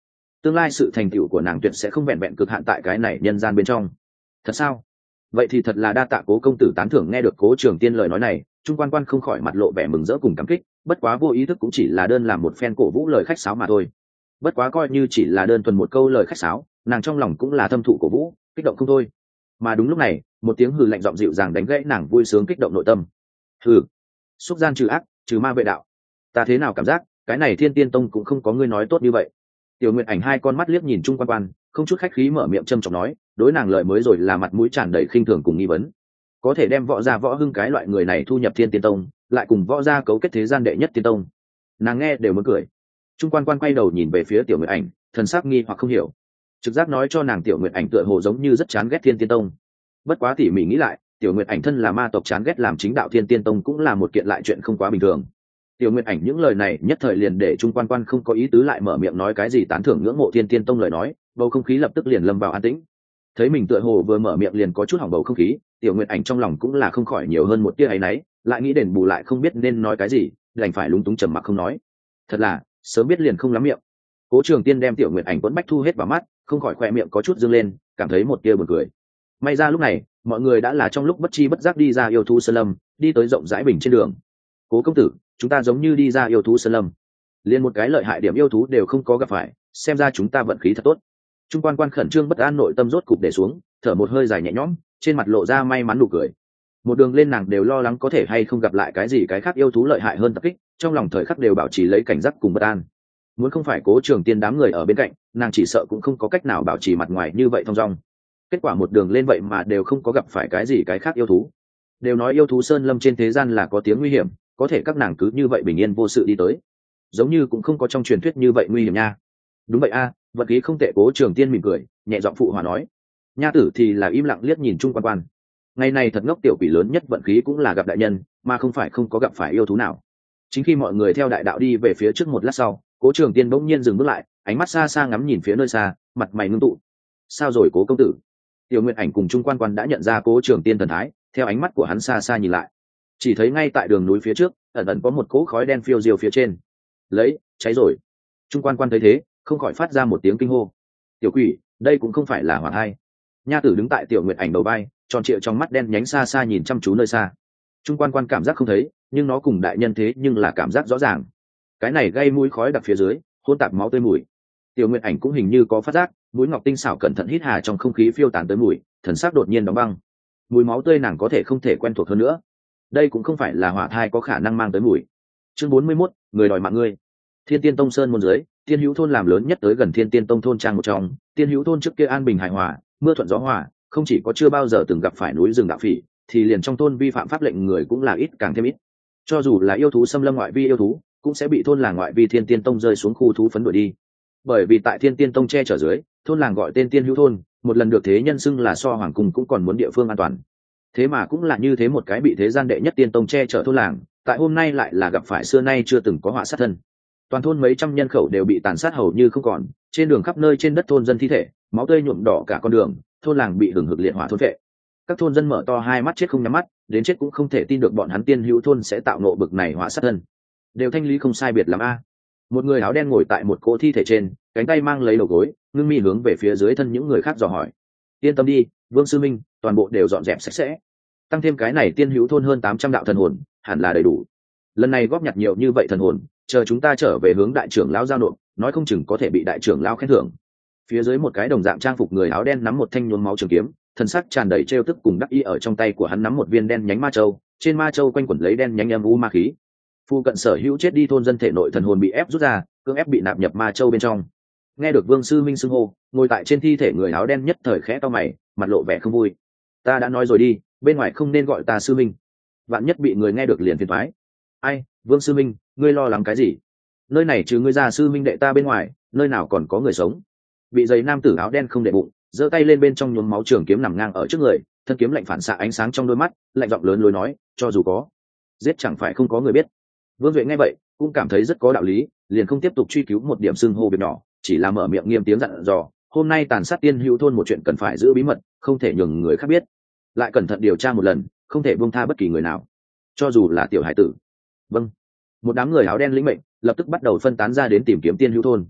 tương lai sự thành tựu của nàng tuyệt sẽ không vẹn vẹn cực hạn tại cái này nhân gian bên trong. Thật sao? Vậy thì thật là đa tạ Cố công tử tán thưởng. Nghe được Cố Trường Tiên lời nói này, Trung Quan Quan không khỏi mặt lộ vẻ mừng rỡ cùng cảm kích, bất quá vô ý thức cũng chỉ là đơn làm một phen cổ vũ lời khách sáo mà thôi. Bất quá coi như chỉ là đơn thuần một câu lời khách sáo, nàng trong lòng cũng là thâm thụ cổ vũ, kích động không thôi. Mà đúng lúc này, một tiếng hừ lạnh giọng dịu dàng đánh gãy nàng vui sướng kích động nội tâm. Hừ, xúc gian trừ ác, trừ ma vệ đạo. Ta thế nào cảm giác cái này Thiên Tiên Tông cũng không có ngươi nói tốt như vậy. Tiểu Nguyệt Ảnh hai con mắt liếc nhìn Trung Quan Quan, không chút khách khí mở miệng trầm trọng nói, đối nàng lời mới rồi là mặt mũi tràn đầy khinh thường cùng nghi vấn. Có thể đem Võ Gia Võ Hưng cái loại người này thu nhập Thiên Tiên Tông, lại cùng Võ Gia cấu kết thế gian đệ nhất Tiên Tông, nàng nghe đều muốn cười. Trung Quan Quan quay đầu nhìn về phía Tiểu Nguyệt Ảnh, thần sắc nghi hoặc không hiểu. Trực giác nói cho nàng Tiểu Nguyệt Ảnh tựa hồ giống như rất chán ghét Thiên Tiên Tông. Bất quá tỉ mỉ nghĩ lại, Tiểu Nguyệt Ảnh thân là ma tộc, chán ghét làm chính đạo Thiên Tiên Tông cũng là một kiện lại chuyện không quá bình thường. Tiểu Nguyệt Ảnh những lời này nhất thời liền để Trung Quan Quan không có ý tứ lại mở miệng nói cái gì tán thưởng ngưỡng mộ Thiên Tiên Tông lời nói, bầu không khí lập tức liền lâm vào an tĩnh. Thấy mình tựa hồ vừa mở miệng liền có chút hỏng bầu không khí, Tiểu Nguyệt Ảnh trong lòng cũng là không khỏi nhiều hơn một tia áy náy, lại nghĩ đền bù lại không biết nên nói cái gì, đành phải lúng túng trầm mặc không nói. Thật là, sớm biết liền không lắm miệng. Cố Trường Tiên đem Tiểu Nguyệt Ảnh quấn bách thu hết vào mắt, không khỏi khoe miệng có chút dương lên, cảm thấy một tia buồn cười. May ra lúc này, mọi người đã là trong lúc bất chi bất giác đi ra yêu thú sơn lâm, đi tới rộng rãi bình trên đường. Cố công tử, chúng ta giống như đi ra yêu thú sơn lâm, liền một cái lợi hại điểm yêu thú đều không có gặp phải, xem ra chúng ta vận khí thật tốt. Trung Quan Quan khẩn trương bất an nội tâm rốt cục để xuống, thở một hơi dài nhẹ nhõm, trên mặt lộ ra may mắn nụ cười. Một đường lên nàng đều lo lắng có thể hay không gặp lại cái gì cái khác yêu thú lợi hại hơn tập kích, trong lòng thời khắc đều bảo trì lấy cảnh giác cùng bất an. Muốn không phải Cố Trường Tiên đám người ở bên cạnh, nàng chỉ sợ cũng không có cách nào bảo trì mặt ngoài như vậy thong dong. Kết quả một đường lên vậy mà đều không có gặp phải cái gì cái khác yêu thú. Đều nói yêu thú sơn lâm trên thế gian là có tiếng nguy hiểm, có thể các nàng cứ như vậy bình yên vô sự đi tới, giống như cũng không có trong truyền thuyết như vậy nguy hiểm nha. Đúng vậy a, vật khí không tệ. Cố Trường Tiên mỉm cười, nhẹ giọng phụ hòa nói. Nha tử thì là im lặng liếc nhìn Trung Quan Quan. Ngày này thật ngốc, tiểu quỷ lớn nhất vận khí cũng là gặp đại nhân, mà không phải không có gặp phải yêu thú nào. Chính khi mọi người theo đại đạo đi về phía trước một lát sau, Cố Trường Tiên bỗng nhiên dừng bước lại, ánh mắt xa xa ngắm nhìn phía nơi xa, mặt mày ngưng tụ. Sao rồi Cố công tử? Tiểu Nguyệt Ảnh cùng Trung Quan Quan đã nhận ra Cố Trường Tiên thần thái, theo ánh mắt của hắn xa xa nhìn lại, chỉ thấy ngay tại đường núi phía trước ẩn ẩn có một cỗ khói đen phiêu diêu phía trên. Lấy, cháy rồi. Trung Quan Quan thấy thế, không khỏi phát ra một tiếng kinh hô. Tiểu quỷ, đây cũng không phải là hỏa hai. Nha tử đứng tại Tiểu Nguyệt Ảnh đầu vai, tròn trịa trong mắt đen nhánh xa xa nhìn chăm chú nơi xa. Trung Quan Quan cảm giác không thấy, nhưng nó cùng đại nhân thế nhưng là cảm giác rõ ràng. Cái này gây mũi khói đặc phía dưới, hỗn tạp máu tươi mùi. Tiểu Nguyệt Ảnh cũng hình như có phát giác, mũi ngọc tinh xảo cẩn thận hít hà trong không khí phiêu tán tới mùi, thần sắc đột nhiên đóng băng. Mùi máu tươi nàng có thể không thể quen thuộc hơn nữa. Đây cũng không phải là hỏa thai có khả năng mang tới mùi. Chương bốn mươi mốt, người đòi mạng ngươi. Thiên Tiên Tông sơn môn dưới, Tiên Hữu thôn làm lớn nhất tới gần Thiên Tiên Tông thôn trang một trong. Tiên Hữu thôn trước kia an bình hài hòa, mưa thuận gió hòa, không chỉ có chưa bao giờ từng gặp phải núi rừng đạo phỉ, thì liền trong thôn vi phạm pháp lệnh người cũng là ít càng thêm ít. Cho dù là yêu thú xâm lâm ngoại vi yêu thú, cũng sẽ bị thôn làng ngoại vi Thiên Tiên Tông rơi xuống khu thú phấn đuổi đi. Bởi vì tại Thiên Tiên Tông che chở dưới, thôn làng gọi tên Tiên Hữu thôn, một lần được thế nhân xưng là so hoàng cung cũng còn muốn địa phương an toàn. Thế mà cũng là như thế một cái bị thế gian đệ nhất tiên tông che chở thôn làng, tại hôm nay lại là gặp phải xưa nay chưa từng có họa sát thân. Toàn thôn mấy trăm nhân khẩu đều bị tàn sát hầu như không còn, trên đường khắp nơi trên đất thôn dân thi thể, máu tươi nhuộm đỏ cả con đường, thôn làng bị hừng hực liệt hỏa thôn vệ. Các thôn dân mở to hai mắt chết không nhắm mắt, đến chết cũng không thể tin được bọn hắn Tiên Hữu thôn sẽ tạo nộ bực này họa sát thân. Đều thanh lý không sai biệt lắm a. Một người áo đen ngồi tại một cỗ thi thể trên, cánh tay mang lấy đầu gối, ngưng mi hướng về phía dưới thân những người khác dò hỏi. Yên tâm đi, Vương sư minh, toàn bộ đều dọn dẹp sạch sẽ. Tăng thêm cái này Tiên Hữu thôn hơn tám trăm đạo thần hồn, hẳn là đầy đủ. Lần này góp nhặt nhiều như vậy thần hồn, chờ chúng ta trở về hướng đại trưởng lão giao nộp, nói không chừng có thể bị đại trưởng lão khen thưởng. Phía dưới một cái đồng dạng trang phục người áo đen nắm một thanh nhuốm máu trường kiếm, thần sắc tràn đầy trêu tức cùng đắc ý, ở trong tay của hắn nắm một viên đen nhánh ma châu, trên ma châu quanh quẩn lấy đen nhánh âm u ma khí. Phu cận sở hữu chết đi thôn dân thể nội thần hồn bị ép rút ra, cưỡng ép bị nạp nhập ma châu bên trong. Nghe được Vương sư minh xưng hô, ngồi tại trên thi thể người áo đen nhất thời khẽ cau mày, mặt lộ vẻ không vui. Ta đã nói rồi đi, bên ngoài không nên gọi ta sư minh, vạn nhất bị người nghe được liền phiền toái. Ai, Vương sư minh, ngươi lo lắng cái gì? Nơi này trừ ngươi ra sư minh đệ ta bên ngoài, nơi nào còn có người sống? Bị giày nam tử áo đen không để bụng, giơ tay lên bên trong nhuốm máu trường kiếm nằm ngang ở trước người, thân kiếm lạnh phản xạ ánh sáng trong đôi mắt, lạnh giọng lớn lối nói, cho dù có giết chẳng phải không có người biết. Vương Duệ nghe vậy cũng cảm thấy rất có đạo lý, liền không tiếp tục truy cứu một điểm xưng hô việc nhỏ, chỉ là mở miệng nghiêm tiếng dặn dò, hôm nay tàn sát Tiên Hữu thôn một chuyện cần phải giữ bí mật, không thể nhường người khác biết, lại cẩn thận điều tra một lần, không thể buông tha bất kỳ người nào, cho dù là tiểu hải tử. Vâng. Một đám người áo đen lĩnh mệnh, lập tức bắt đầu phân tán ra đến tìm kiếm Tiên Hữu thôn.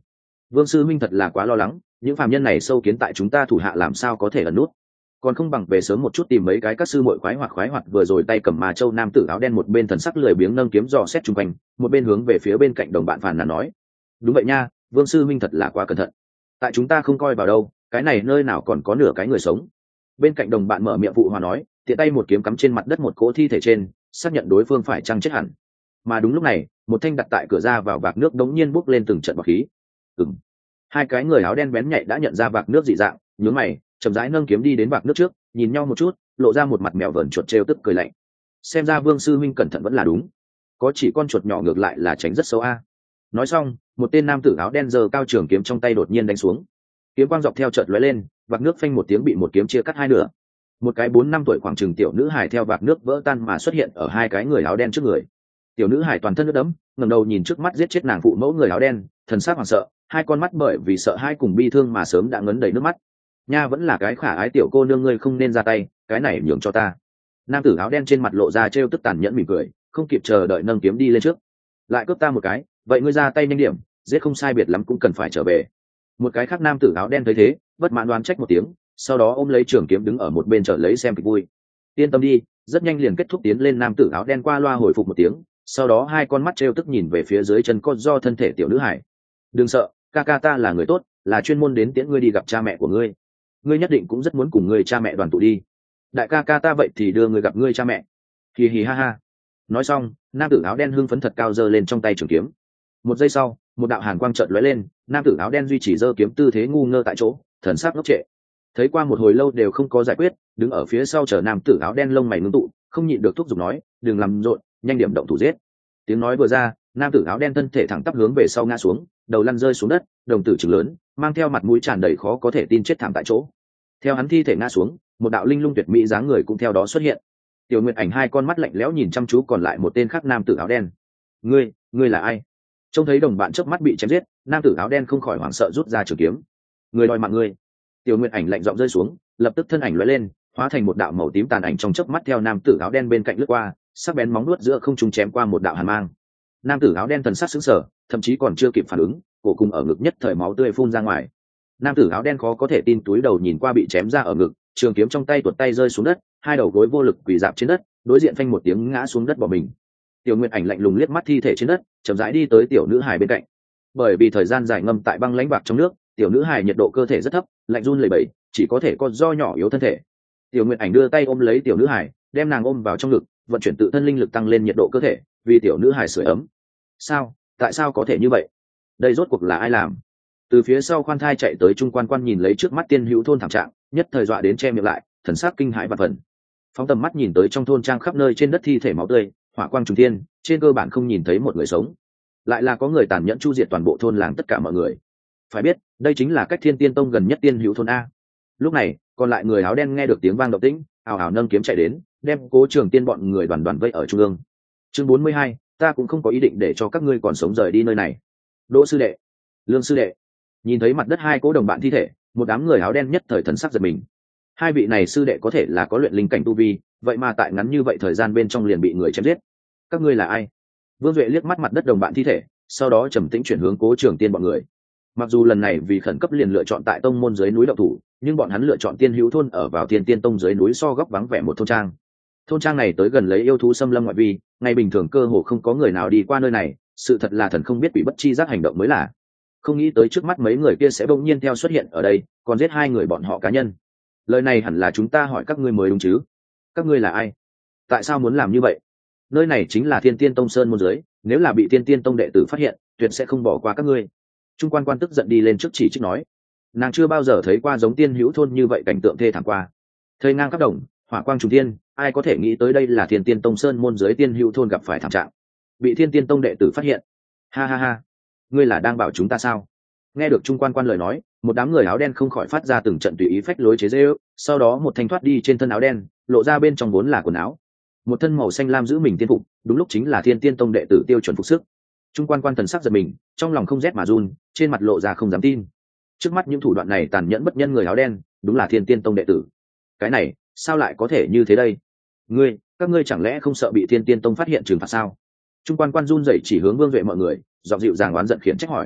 Vương sư huynh thật là quá lo lắng, những phàm nhân này sâu kiến tại chúng ta thủ hạ làm sao có thể ẩn nút, còn không bằng về sớm một chút tìm mấy cái các sư muội khoái hoạt khoái hoạt. Vừa rồi tay cầm mà châu nam tử áo đen một bên thần sắc lười biếng nâng kiếm dò xét chung quanh, một bên hướng về phía bên cạnh đồng bạn phàn nàn nói: đúng vậy nha, Vương sư huynh thật là quá cẩn thận, tại chúng ta không coi vào đâu, cái này nơi nào còn có nửa cái người sống. Bên cạnh đồng bạn mở miệng phụ hòa nói, tiện tay một kiếm cắm trên mặt đất một cỗ thi thể trên, xác nhận đối phương phải chăng chết hẳn. Mà đúng lúc này, một thanh đặt tại cửa ra vào vạc nước đống nhiên bốc lên từng trận bọt khí. Ừm. Hai cái người áo đen bén nhạy đã nhận ra vạc nước dị dạng, nhướng mày, chậm rãi nâng kiếm đi đến vạc nước trước, nhìn nhau một chút, lộ ra một mặt mèo vờn chuột trêu tức cười lạnh. Xem ra Vương sư huynh cẩn thận vẫn là đúng, có chỉ con chuột nhỏ ngược lại là tránh rất xấu a. Nói xong, một tên nam tử áo đen giơ cao trường kiếm trong tay đột nhiên đánh xuống. Kiếm quang dọc theo chợt lóe lên, vạc nước phanh một tiếng bị một kiếm chia cắt hai nửa. Một cái bốn năm tuổi khoảng chừng tiểu nữ hài theo vạc nước vỡ tan mà xuất hiện ở hai cái người áo đen trước người. Tiểu nữ hài toàn thân nước đẫm, ngẩng đầu nhìn trước mắt giết chết nàng phụ mẫu người áo đen, thần sắc hoảng sợ, hai con mắt bởi vì sợ hai cùng bi thương mà sớm đã ngấn đầy nước mắt. Nha, vẫn là cái khả ái tiểu cô nương, ngươi không nên ra tay, cái này nhường cho ta. Nam tử áo đen trên mặt lộ ra trêu tức tàn nhẫn mỉm cười, không kịp chờ đợi nâng kiếm đi lên trước. Lại cướp ta một cái, vậy ngươi ra tay nhanh điểm, giết không sai biệt lắm cũng cần phải trở về. Một cái khác nam tử áo đen thấy thế, bất mãn đoán trách một tiếng, sau đó ôm lấy trường kiếm đứng ở một bên chờ lấy xem kịch vui. Yên tâm đi, rất nhanh liền kết thúc. Tiến lên nam tử áo đen qua loa hồi phục một tiếng, sau đó hai con mắt trêu tức nhìn về phía dưới chân con do thân thể tiểu nữ hải. Đừng sợ, ca ca ta là người tốt, là chuyên môn đến tiễn ngươi đi gặp cha mẹ của ngươi. Ngươi nhất định cũng rất muốn cùng ngươi cha mẹ đoàn tụ đi. Đại ca ca ta vậy thì đưa ngươi gặp ngươi cha mẹ. Hì hì ha ha. Nói xong, nam tử áo đen hưng phấn thật cao giơ lên trong tay trường kiếm. Một giây sau, một đạo hàn quang chợt lóe lên, nam tử áo đen duy trì giơ kiếm tư thế ngu ngơ tại chỗ, thần sắc ngốc trệ. Thấy qua một hồi lâu đều không có giải quyết, đứng ở phía sau chờ nam tử áo đen lông mày ngưng tụ, không nhịn được thúc giục nói, đừng làm rộn, nhanh điểm động thủ giết. Tiếng nói vừa ra, nam tử áo đen thân thể thẳng tắp hướng về sau ngã xuống, đầu lăn rơi xuống đất, đồng tử trừng lớn, mang theo mặt mũi tràn đầy khó có thể tin chết thảm tại chỗ. Theo hắn thi thể ngã xuống, một đạo linh lung tuyệt mỹ dáng người cũng theo đó xuất hiện. Tiểu Nguyệt Ảnh hai con mắt lạnh lẽo nhìn chăm chú còn lại một tên khác nam tử áo đen. Ngươi, ngươi là ai? Trông thấy đồng bạn chớp mắt bị chém giết, nam tử áo đen không khỏi hoảng sợ rút ra trường kiếm. Người đòi mạng ngươi. Tiểu Nguyệt Ảnh lạnh giọng rơi xuống, lập tức thân ảnh lóe lên, hóa thành một đạo màu tím tàn ảnh trong chớp mắt theo nam tử áo đen bên cạnh lướt qua, sắc bén móng nuốt giữa không trung chém qua một đạo hàn mang. Nam tử áo đen thần sắc sững sờ, thậm chí còn chưa kịp phản ứng, cổ cùng ở ngực nhất thời máu tươi phun ra ngoài. Nam tử áo đen khó có thể tin túi đầu nhìn qua bị chém ra ở ngực, trường kiếm trong tay tuột tay rơi xuống đất, hai đầu gối vô lực quỳ rạp trên đất, đối diện phanh một tiếng ngã xuống đất bỏ mình. Tiểu Nguyệt Ảnh lạnh lùng liếc mắt thi thể trên đất, chậm rãi đi tới tiểu nữ hài bên cạnh. Bởi vì thời gian dài ngâm tại băng lãnh bạc trong nước, tiểu nữ hài nhiệt độ cơ thể rất thấp, lạnh run lẩy bẩy, chỉ có thể có do nhỏ yếu thân thể. Tiểu Nguyệt Ảnh đưa tay ôm lấy tiểu nữ hài, đem nàng ôm vào trong ngực, vận chuyển tự thân linh lực tăng lên nhiệt độ cơ thể, vì tiểu nữ hài sưởi ấm. Sao? Tại sao có thể như vậy? Đây rốt cuộc là ai làm? Từ phía sau khoan thai chạy tới Trung Quan Quan nhìn lấy trước mắt tiên hữu thôn thảm trạng, nhất thời dọa đến che miệng lại, thần sắc kinh hãi vạn phần. Phóng tầm mắt nhìn tới trong thôn trang khắp nơi trên đất thi thể máu tươi, hỏa quang trùng thiên, trên cơ bản không nhìn thấy một người sống. Lại là có người tàn nhẫn chu diệt toàn bộ thôn làng tất cả mọi người. Phải biết, đây chính là cách Thiên Tiên Tông gần nhất tiên hữu thôn a. Lúc này, còn lại người áo đen nghe được tiếng vang động tĩnh, ào ào nâng kiếm chạy đến, đem Cố Trường Tiên bọn người đoàn đoàn vây ở trung ương. Chương bốn mươi hai, ta cũng không có ý định để cho các ngươi còn sống rời đi nơi này. Đỗ sư đệ, Lương sư đệ. Nhìn thấy mặt đất hai cố đồng bạn thi thể, một đám người áo đen nhất thời thần sắc giật mình. Hai vị này sư đệ có thể là có luyện linh cảnh tu vi, vậy mà tại ngắn như vậy thời gian bên trong liền bị người chém giết. Các ngươi là ai? Vương Duệ liếc mắt mặt đất đồng bạn thi thể, sau đó trầm tĩnh chuyển hướng Cố Trường Tiên bọn người. Mặc dù lần này vì khẩn cấp liền lựa chọn tại tông môn dưới núi động thủ, nhưng bọn hắn lựa chọn Tiên Hữu thôn ở vào Thiên Tiên Tông dưới núi so góc vắng vẻ một thôn trang. Thôn trang này tới gần lấy yêu thú xâm lâm ngoại vi, ngày bình thường cơ hồ không có người nào đi qua nơi này, sự thật là thần không biết bị bất chi giác hành động mới là. Không nghĩ tới trước mắt mấy người kia sẽ bỗng nhiên theo xuất hiện ở đây, còn giết hai người bọn họ cá nhân. Lời này hẳn là chúng ta hỏi các ngươi mới đúng chứ? Các ngươi là ai? Tại sao muốn làm như vậy? Nơi này chính là Thiên Tiên Tông sơn môn dưới, nếu là bị Thiên Tiên Tông đệ tử phát hiện, tuyệt sẽ không bỏ qua các ngươi. Trung Quan Quan tức giận đi lên trước chỉ trích nói, nàng chưa bao giờ thấy qua giống Tiên Hữu thôn như vậy cảnh tượng thê thảm qua. Thời ngang khắp đồng, hỏa quang trùng thiên, ai có thể nghĩ tới đây là Thiên Tiên Tông sơn môn dưới Tiên Hữu thôn gặp phải thảm trạng, bị Thiên Tiên Tông đệ tử phát hiện. Ha ha ha, ngươi là đang bảo chúng ta sao? Nghe được Trung Quan Quan lời nói, một đám người áo đen không khỏi phát ra từng trận tùy ý phách lối chế giễu, sau đó một thanh thoát đi trên thân áo đen, lộ ra bên trong vốn là quần áo. Một thân màu xanh lam giữ mình tiên phục, đúng lúc chính là Thiên Tiên Tông đệ tử tiêu chuẩn phục sức. Trung Quan Quan thần sắc giật mình, trong lòng không rét mà run, trên mặt lộ ra không dám tin. Trước mắt những thủ đoạn này tàn nhẫn bất nhân người áo đen, đúng là Thiên Tiên Tông đệ tử. Cái này, sao lại có thể như thế đây? Ngươi, các ngươi chẳng lẽ không sợ bị Thiên Tiên Tông phát hiện trừng phạt sao? Trung Quan Quan run rẩy chỉ hướng Vương Duệ mọi người, giọng dịu dàng oán giận khiển trách hỏi.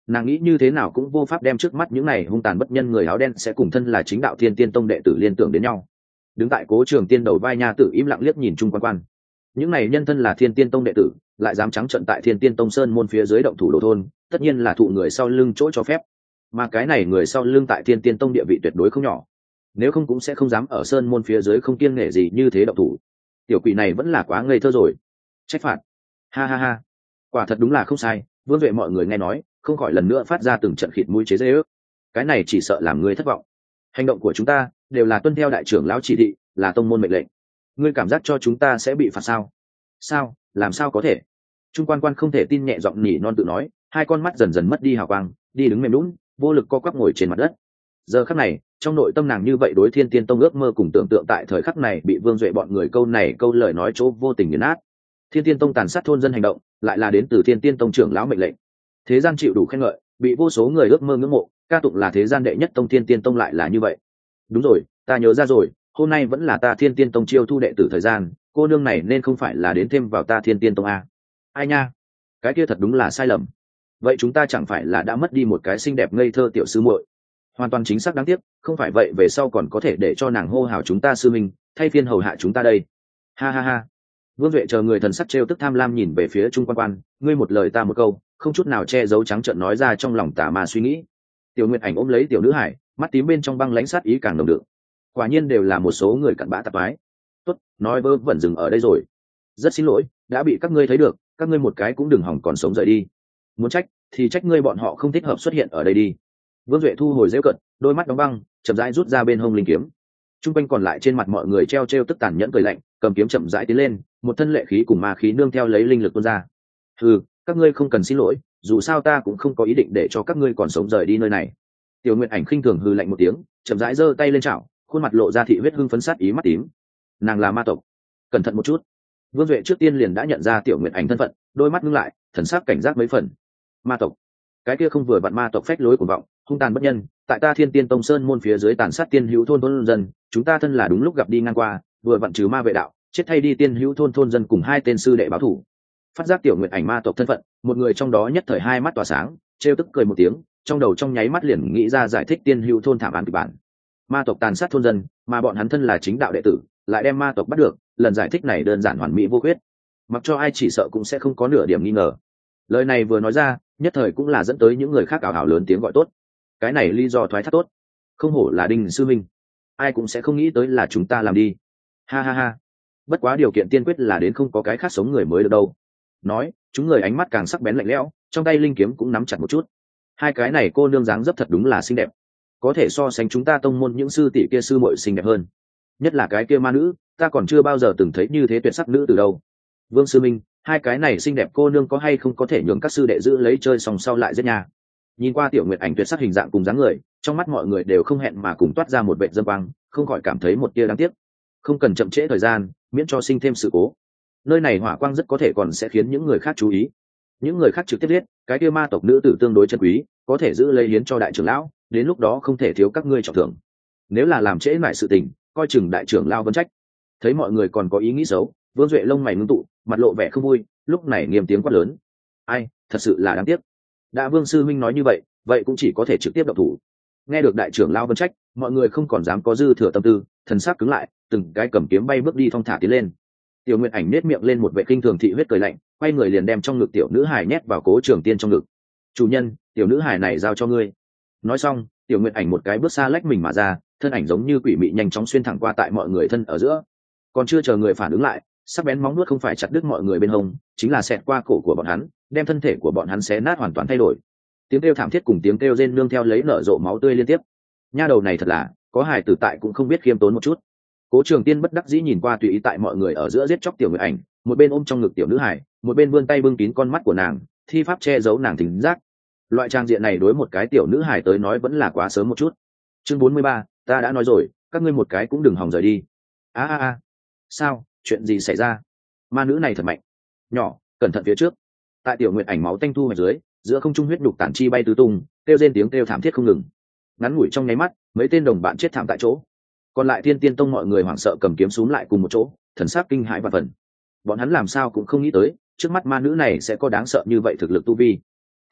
nàng nghĩ như thế nào cũng vô pháp đem trước mắt những này hung tàn bất nhân người áo đen sẽ cùng thân là chính đạo thiên tiên tông đệ tử liên tưởng đến nhau. Đứng tại Cố Trường Tiên đầu vai nha tử im lặng liếc nhìn chung quan quan. Những này nhân thân là thiên tiên tông đệ tử, lại dám trắng trợn tại thiên tiên tông sơn môn phía dưới động thủ đồ thôn, tất nhiên là thụ người sau lưng chỗ cho phép. Mà cái này người sau lưng tại thiên tiên tông địa vị tuyệt đối không nhỏ, nếu không cũng sẽ không dám ở sơn môn phía dưới không kiêng nể gì như thế động thủ. Tiểu quỷ này vẫn là quá ngây thơ rồi. Trách phạt. Ha ha ha. Quả thật đúng là không sai. Vương Duệ mọi người nghe nói, không khỏi lần nữa phát ra từng trận khịt mũi chế giễu. Cái này chỉ sợ làm người thất vọng. Hành động của chúng ta đều là tuân theo đại trưởng lão chỉ thị, là tông môn mệnh lệnh. Ngươi cảm giác cho chúng ta sẽ bị phạt sao? Sao? Làm sao có thể? Trung quan quan không thể tin, nhẹ giọng nỉ non tự nói, hai con mắt dần dần mất đi hào quang, đi đứng mềm lún, vô lực co quắp ngồi trên mặt đất. Giờ khắc này, trong nội tâm nàng như vậy đối Thiên Tiên Tông ước mơ cùng tưởng tượng tại thời khắc này bị Vương Duệ bọn người câu này câu lời nói chỗ vô tình nghiền nát. Thiên Tiên Tông tàn sát thôn dân hành động, lại là đến từ Thiên Tiên Tông trưởng lão mệnh lệnh. Thế gian chịu đủ khen ngợi, bị vô số người ước mơ ngưỡng mộ, ca tụng là thế gian đệ nhất tông Thiên Tiên Tông lại là như vậy. Đúng rồi, ta nhớ ra rồi, hôm nay vẫn là ta Thiên Tiên Tông chiêu thu đệ tử thời gian, cô nương này nên không phải là đến thêm vào ta Thiên Tiên Tông a. Ai nha, cái kia thật đúng là sai lầm. Vậy chúng ta chẳng phải là đã mất đi một cái xinh đẹp ngây thơ tiểu sư muội? Hoàn toàn chính xác, đáng tiếc, không phải vậy về sau còn có thể để cho nàng hô hào chúng ta sư minh, thay phiên hầu hạ chúng ta đây. Ha ha ha. Vương Duệ chờ người thần sắc trêu tức tham lam nhìn về phía Trung quan quan, ngươi một lời ta một câu, không chút nào che giấu trắng trợn nói ra trong lòng tà ma suy nghĩ. Tiểu Nguyệt Ảnh ôm lấy tiểu nữ hải, mắt tím bên trong băng lãnh sát ý càng nồng đậm. Quả nhiên đều là một số người cặn bã tạp ái. Tốt, nói vớ vẩn dừng ở đây rồi. Rất xin lỗi, đã bị các ngươi thấy được, các ngươi một cái cũng đừng hỏng còn sống rời đi. Muốn trách thì trách ngươi bọn họ không thích hợp xuất hiện ở đây đi. Vương Duệ thu hồi rêu cận, đôi mắt đóng băng, chậm rãi rút ra bên hông linh kiếm. Trung quanh còn lại trên mặt mọi người treo treo tức tàn nhẫn cười lạnh, cầm kiếm chậm rãi tiến lên, một thân lệ khí cùng ma khí nương theo lấy linh lực tuôn ra. Ừ, các ngươi không cần xin lỗi, dù sao ta cũng không có ý định để cho các ngươi còn sống rời đi nơi này. Tiểu Nguyệt Ảnh khinh thường hừ lạnh một tiếng, chậm rãi giơ tay lên chảo, khuôn mặt lộ ra thị huyết hưng phấn sát ý mắt tím. Nàng là ma tộc, cẩn thận một chút. Vương Duệ trước tiên liền đã nhận ra Tiểu Nguyệt Ảnh thân phận, đôi mắt ngưng lại, thần sắc cảnh giác mấy phần. Ma tộc? Cái kia không vừa vặn ma tộc phách lối cuồng vọng, hung tàn bất nhân, tại ta Thiên Tiên Tông sơn môn phía dưới tàn sát tiên hữu thôn thôn dân, chúng ta thân là đúng lúc gặp đi ngang qua, vừa vặn trừ ma vệ đạo, chết thay đi tiên hữu thôn thôn dân cùng hai tên sư đệ báo thủ. Phát giác Tiểu Nguyệt Ảnh ma tộc thân phận, một người trong đó nhất thời hai mắt tỏa sáng, trêu tức cười một tiếng, trong đầu trong nháy mắt liền nghĩ ra giải thích tiên hữu thôn thảm án kịch bản. Ma tộc tàn sát thôn dân, mà bọn hắn thân là chính đạo đệ tử, lại đem ma tộc bắt được, lần giải thích này đơn giản hoàn mỹ vô khuyết, mặc cho ai chỉ sợ cũng sẽ không có nửa điểm nghi ngờ. Lời này vừa nói ra, nhất thời cũng là dẫn tới những người khác ảo ảo lớn tiếng gọi tốt. Cái này lý do thoái thác tốt, không hổ là Đinh sư minh, ai cũng sẽ không nghĩ tới là chúng ta làm đi. Ha ha ha. Bất quá điều kiện tiên quyết là đến không có cái khác sống người mới được đâu. Nói, chúng người ánh mắt càng sắc bén lạnh lẽo, trong tay linh kiếm cũng nắm chặt một chút. Hai cái này cô nương dáng dấp thật đúng là xinh đẹp, có thể so sánh chúng ta tông môn những sư tỷ kia sư muội xinh đẹp hơn. Nhất là cái kia ma nữ, ta còn chưa bao giờ từng thấy như thế tuyệt sắc nữ từ đâu. Vương sư minh, hai cái này xinh đẹp cô nương có hay không có thể nhường các sư đệ giữ lấy chơi xong sau lại giết nhà. Nhìn qua Tiểu Nguyệt Ảnh tuyệt sắc hình dạng cùng dáng người, trong mắt mọi người đều không hẹn mà cùng toát ra một vệ dâm quang, không khỏi cảm thấy một tia đáng tiếc. Không cần chậm trễ thời gian, miễn cho sinh thêm sự cố. Nơi này hỏa quang rất có thể còn sẽ khiến những người khác chú ý. Những người khác trực tiếp giết, cái kia ma tộc nữ tử tương đối chân quý, có thể giữ lấy hiến cho đại trưởng lão, đến lúc đó không thể thiếu các ngươi trọng thưởng. Nếu là làm trễ lại sự tình, coi chừng đại trưởng lão vấn trách. Thấy mọi người còn có ý nghĩ xấu, Vương Duệ lông mày ngưng tụ, mặt lộ vẻ không vui, lúc này nghiêm tiếng quát lớn. Ai, thật sự là đáng tiếc. Đã Vương sư huynh nói như vậy, vậy cũng chỉ có thể trực tiếp động thủ. Nghe được đại trưởng lão vấn trách, mọi người không còn dám có dư thừa tâm tư, thần sắc cứng lại, từng cái cầm kiếm bay bước đi thong thả tiến lên. Tiểu Nguyệt Ảnh nết miệng lên một vệ kinh thường thị huyết cười lạnh, quay người liền đem trong ngực tiểu nữ hài nhét vào Cố Trường Tiên trong ngực. Chủ nhân, tiểu nữ hài này giao cho ngươi. Nói xong, Tiểu Nguyệt Ảnh một cái bước xa lách mình mà ra, thân ảnh giống như quỷ mị nhanh chóng xuyên thẳng qua tại mọi người thân ở giữa. Còn chưa chờ người phản ứng lại, sắc bén móng nuốt không phải chặt đứt mọi người bên hông, chính là xẹt qua cổ của bọn hắn, đem thân thể của bọn hắn xé nát hoàn toàn thay đổi. Tiếng kêu thảm thiết cùng tiếng kêu rên nương theo lấy nở rộ máu tươi liên tiếp. Nha đầu này thật là, có hài tử tại cũng không biết khiêm tốn một chút. Cố Trường Tiên bất đắc dĩ nhìn qua tùy ý tại mọi người ở giữa giết chóc Tiểu Nguyệt Ảnh, một bên ôm trong ngực tiểu nữ hài, một bên vươn tay bưng kín con mắt của nàng, thi pháp che giấu nàng thính giác. Loại trang diện này đối một cái tiểu nữ hài tới nói vẫn là quá sớm một chút. Chương bốn mươi ba, ta đã nói rồi, các ngươi một cái cũng đừng hòng rời đi. A a a. Sao, chuyện gì xảy ra? Ma nữ này thật mạnh. Nhỏ, cẩn thận phía trước. Tại Tiểu Nguyệt Ảnh máu tanh thu ở dưới, giữa không trung huyết đục tản chi bay tứ tung, kêu rên tiếng kêu thảm thiết không ngừng. Ngắn ngủi trong nháy mắt, mấy tên đồng bạn chết thảm tại chỗ. Còn lại Thiên Tiên Tông mọi người hoảng sợ cầm kiếm xuống lại cùng một chỗ, thần sắc kinh hãi và phần. Bọn hắn làm sao cũng không nghĩ tới, trước mắt ma nữ này sẽ có đáng sợ như vậy thực lực tu vi. Thế nào,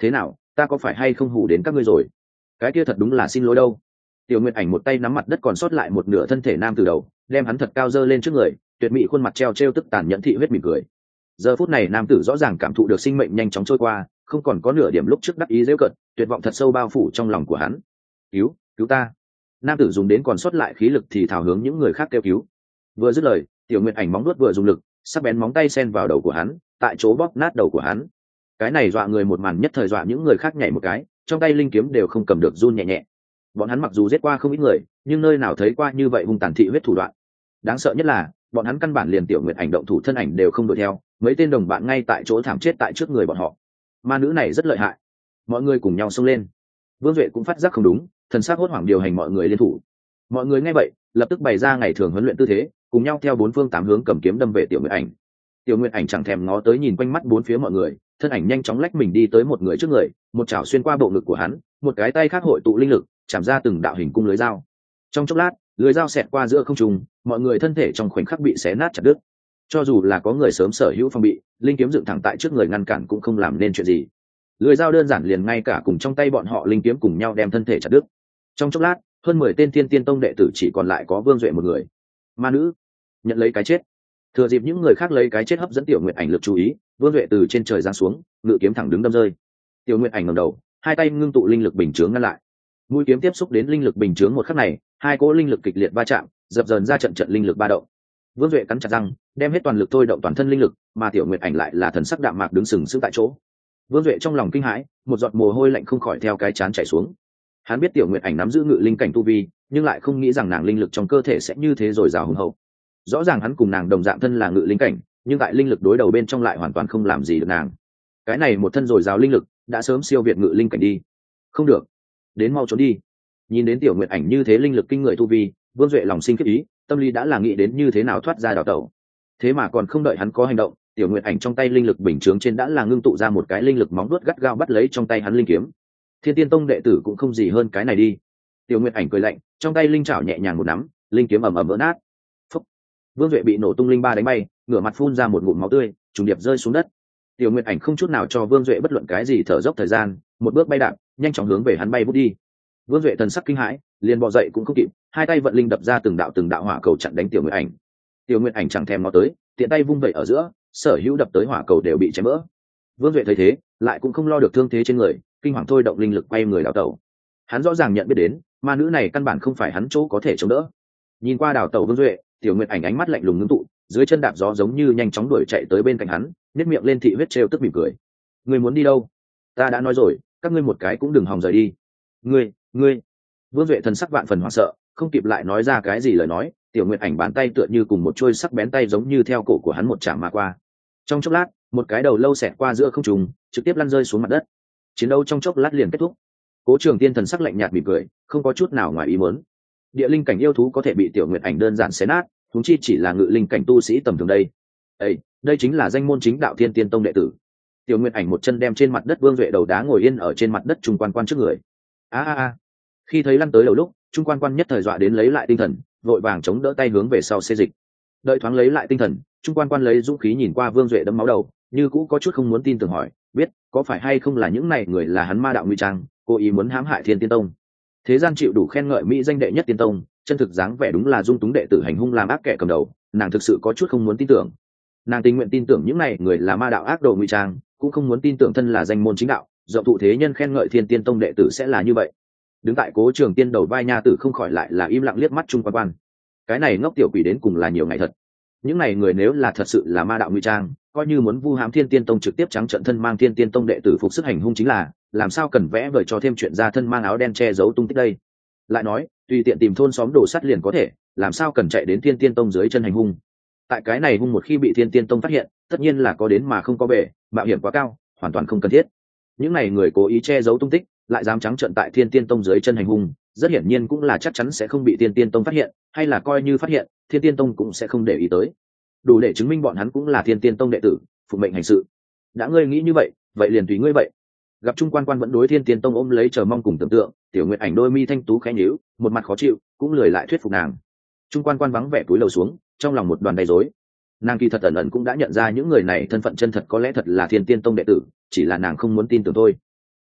ta có phải hay không hù đến các ngươi rồi? Cái kia thật đúng là xin lỗi đâu. Tiểu Nguyệt Ảnh một tay nắm mặt đất còn sót lại một nửa thân thể nam từ đầu, đem hắn thật cao dơ lên trước người, tuyệt mỹ khuôn mặt treo treo tức tàn nhẫn thị huyết mỉm cười. Giờ phút này nam tử rõ ràng cảm thụ được sinh mệnh nhanh chóng trôi qua, không còn có nửa điểm lúc trước đắc ý giễu cợt, tuyệt vọng thật sâu bao phủ trong lòng của hắn. Cứu, cứu ta! Nam tử dùng đến còn sót lại khí lực thì thào hướng những người khác kêu cứu. Vừa dứt lời, Tiểu Nguyệt Ảnh móng nuốt vừa dùng lực, sắc bén móng tay sen vào đầu của hắn, tại chỗ bóp nát đầu của hắn. Cái này dọa người một màn nhất thời dọa những người khác nhảy một cái, trong tay linh kiếm đều không cầm được run nhẹ nhẹ. Bọn hắn mặc dù giết qua không ít người, nhưng nơi nào thấy qua như vậy hung tàn thị huyết thủ đoạn. Đáng sợ nhất là bọn hắn căn bản liền Tiểu Nguyệt Ảnh động thủ thân ảnh đều không đuổi theo, mấy tên đồng bạn ngay tại chỗ thảm chết tại trước người bọn họ. Ma nữ này rất lợi hại. Mọi người cùng nhau xông lên. Vương Duệ cũng phát giác không đúng, thần sắc hốt hoảng điều hành mọi người liên thủ. Mọi người nghe vậy lập tức bày ra ngày thường huấn luyện tư thế, cùng nhau theo bốn phương tám hướng cầm kiếm đâm về Tiểu Nguyệt Ảnh. Tiểu Nguyệt Ảnh chẳng thèm ngó tới nhìn quanh mắt bốn phía mọi người, thân ảnh nhanh chóng lách mình đi tới một người trước người, một chảo xuyên qua bộ ngực của hắn, một cái tay khác hội tụ linh lực, chạm ra từng đạo hình cung lưới dao. Trong chốc lát, lưới dao xẹt qua giữa không trung, mọi người thân thể trong khoảnh khắc bị xé nát chặt đứt. Cho dù là có người sớm sở hữu phòng bị, linh kiếm dựng thẳng tại trước người ngăn cản cũng không làm nên chuyện gì. Lưới dao đơn giản liền ngay cả cùng trong tay bọn họ linh kiếm cùng nhau đem thân thể chặt đứt. Trong chốc lát, hơn mười tên Thiên Tiên Tông đệ tử chỉ còn lại có Vương Duệ một người. Ma nữ nhận lấy cái chết. Thừa dịp những người khác lấy cái chết hấp dẫn Tiểu Nguyệt Ảnh lực chú ý, Vương Duệ từ trên trời giáng xuống, ngự kiếm thẳng đứng đâm rơi. Tiểu Nguyệt Ảnh ngẩng đầu, hai tay ngưng tụ linh lực bình chướng ngăn lại. Mũi kiếm tiếp xúc đến linh lực bình chướng một khắc này, hai cỗ linh lực kịch liệt va chạm, dập dờn ra trận trận linh lực ba động. Vương Duệ cắn chặt răng, đem hết toàn lực thôi động toàn thân linh lực, mà Tiểu Nguyệt Ảnh lại là thần sắc đạm mạc đứng sừng sững tại chỗ. Vương Duệ trong lòng kinh hãi, một giọt mồ hôi lạnh không khỏi theo cái trán chảy xuống. Hắn biết Tiểu Nguyệt Ảnh nắm giữ ngự linh cảnh tu vi, nhưng lại không nghĩ rằng nàng linh lực trong cơ thể sẽ như thế dồi dào hùng hậu. Rõ ràng hắn cùng nàng đồng dạng thân là ngự linh cảnh, nhưng tại linh lực đối đầu bên trong lại hoàn toàn không làm gì được nàng. Cái này một thân dồi dào linh lực đã sớm siêu việt ngự linh cảnh đi. Không được, đến mau trốn đi. Nhìn đến Tiểu Nguyệt Ảnh như thế linh lực kinh người tu vi, Vương Duệ lòng sinh khiếp ý, tâm lý đã là nghĩ đến như thế nào thoát ra đào tẩu. Thế mà còn không đợi hắn có hành động, Tiểu Nguyệt Ảnh trong tay linh lực bình chướng trên đã là ngưng tụ ra một cái linh lực móng vuốt gắt gao bắt lấy trong tay hắn linh kiếm. Thiên Tiên Tông đệ tử cũng không gì hơn cái này đi. Tiểu Nguyệt Ảnh cười lạnh, trong tay linh chảo nhẹ nhàng một nắm, linh kiếm ầm ầm vỡ nát. Phúc. Vương Duệ bị nổ tung linh ba đánh bay, ngửa mặt phun ra một ngụm máu tươi, trùng điệp rơi xuống đất. Tiểu Nguyệt Ảnh không chút nào cho Vương Duệ bất luận cái gì thở dốc thời gian, một bước bay đạp, nhanh chóng hướng về hắn bay vút đi. Vương Duệ thần sắc kinh hãi, liền bò dậy cũng không kịp, hai tay vận linh đập ra từng đạo từng đạo hỏa cầu chặn đánh Tiểu Nguyệt Ảnh. Tiểu Nguyệt Ảnh chẳng thèm ngó tới, tiện tay vung vẩy ở giữa, sở hữu đập tới hỏa cầu đều bị chém vỡ. Vương Duệ thấy thế, lại cũng không lo được thương thế trên người, kinh hoàng thôi động linh lực quay người đào tẩu. Hắn rõ ràng nhận biết đến, ma nữ này căn bản không phải hắn chỗ có thể chống đỡ. Nhìn qua đào tẩu Vương Duệ, Tiểu Nguyệt Ảnh ánh mắt lạnh lùng ngưng tụ, dưới chân đạp gió giống như nhanh chóng đuổi chạy tới bên cạnh hắn, nhếch miệng lên thị huyết trêu tức mỉm cười. Ngươi muốn đi đâu? Ta đã nói rồi, các ngươi một cái cũng đừng hòng rời đi. Ngươi, ngươi. Vương Duệ thần sắc vạn phần hoảng sợ, không kịp lại nói ra cái gì lời nói, Tiểu Nguyệt Ảnh bàn tay tựa như cùng một chuôi sắc bén tay giống như theo cổ của hắn một chạm mà qua. Trong chốc lát, một cái đầu lâu xẹt qua giữa không trung, trực tiếp lăn rơi xuống mặt đất. Chiến đấu trong chốc lát liền kết thúc. Cố Trường Tiên thần sắc lạnh nhạt mỉm cười, không có chút nào ngoài ý muốn. Địa linh cảnh yêu thú có thể bị Tiểu Nguyệt Ảnh đơn giản xé nát, huống chi chỉ là ngự linh cảnh tu sĩ tầm thường đây. Ê, đây chính là danh môn chính đạo Thiên Tiên Tông đệ tử. Tiểu Nguyệt Ảnh một chân đem trên mặt đất Vương Duệ đầu đá ngồi yên ở trên mặt đất Trung Quan Quan trước người. A a a. Khi thấy lăn tới đầu lúc, Trung Quan Quan nhất thời dọa đến lấy lại tinh thần, vội vàng chống đỡ tay hướng về sau xê dịch. Đợi thoáng lấy lại tinh thần, Trung Quan Quan lấy dũng khí nhìn qua Vương Duệ đấm máu đầu, như cũ có chút không muốn tin tưởng hỏi, biết có phải hay không là những này người là hắn ma đạo ngụy trang, cố ý muốn hãm hại Thiên Tiên Tông. Thế gian chịu đủ khen ngợi mỹ danh đệ nhất tiên tông, chân thực dáng vẻ đúng là dung túng đệ tử hành hung làm ác kẻ cầm đầu, nàng thực sự có chút không muốn tin tưởng. Nàng tình nguyện tin tưởng những này người là ma đạo ác đồ ngụy trang, cũng không muốn tin tưởng thân là danh môn chính đạo, rộng thụ thế nhân khen ngợi Thiên Tiên Tông đệ tử sẽ là như vậy. Đứng tại Cố Trường Tiên đầu vai nha tử không khỏi lại là im lặng liếc mắt Trung Quan Quan. Cái này ngốc tiểu quỷ đến cùng là nhiều ngày thật. Những này người nếu là thật sự là ma đạo ngụy trang, coi như muốn vu hãm Thiên Tiên Tông trực tiếp trắng trợn thân mang Thiên Tiên Tông đệ tử phục sức hành hung chính là, làm sao cần vẽ vời cho thêm chuyện ra thân mang áo đen che giấu tung tích đây. Lại nói, tùy tiện tìm thôn xóm đổ sắt liền có thể, làm sao cần chạy đến Thiên Tiên Tông dưới chân hành hung. Tại cái này hung một khi bị Thiên Tiên Tông phát hiện, tất nhiên là có đến mà không có về, mạo hiểm quá cao, hoàn toàn không cần thiết. Những này người cố ý che giấu tung tích, lại dám trắng trợn tại Thiên Tiên Tông dưới chân hành hung, rất hiển nhiên cũng là chắc chắn sẽ không bị Thiên Tiên Tông phát hiện, hay là coi như phát hiện, Thiên Tiên Tông cũng sẽ không để ý tới. Đủ để chứng minh bọn hắn cũng là Thiên Tiên Tông đệ tử, phụ mệnh hành sự. Đã ngươi nghĩ như vậy, vậy liền tùy ngươi vậy. Gặp Trung Quan Quan vẫn đối Thiên Tiên Tông ôm lấy chờ mong cùng tưởng tượng, Tiểu Nguyệt Ảnh đôi mi thanh tú khẽ nhíu, một mặt khó chịu, cũng lười lại thuyết phục nàng. Trung Quan Quan vắng vẻ túi lầu xuống, trong lòng một đoàn đầy rối. Nàng kỳ thật ẩn ẩn cũng đã nhận ra những người này thân phận chân thật có lẽ thật là Thiên Tiên Tông đệ tử, chỉ là nàng không muốn tin tưởng thôi.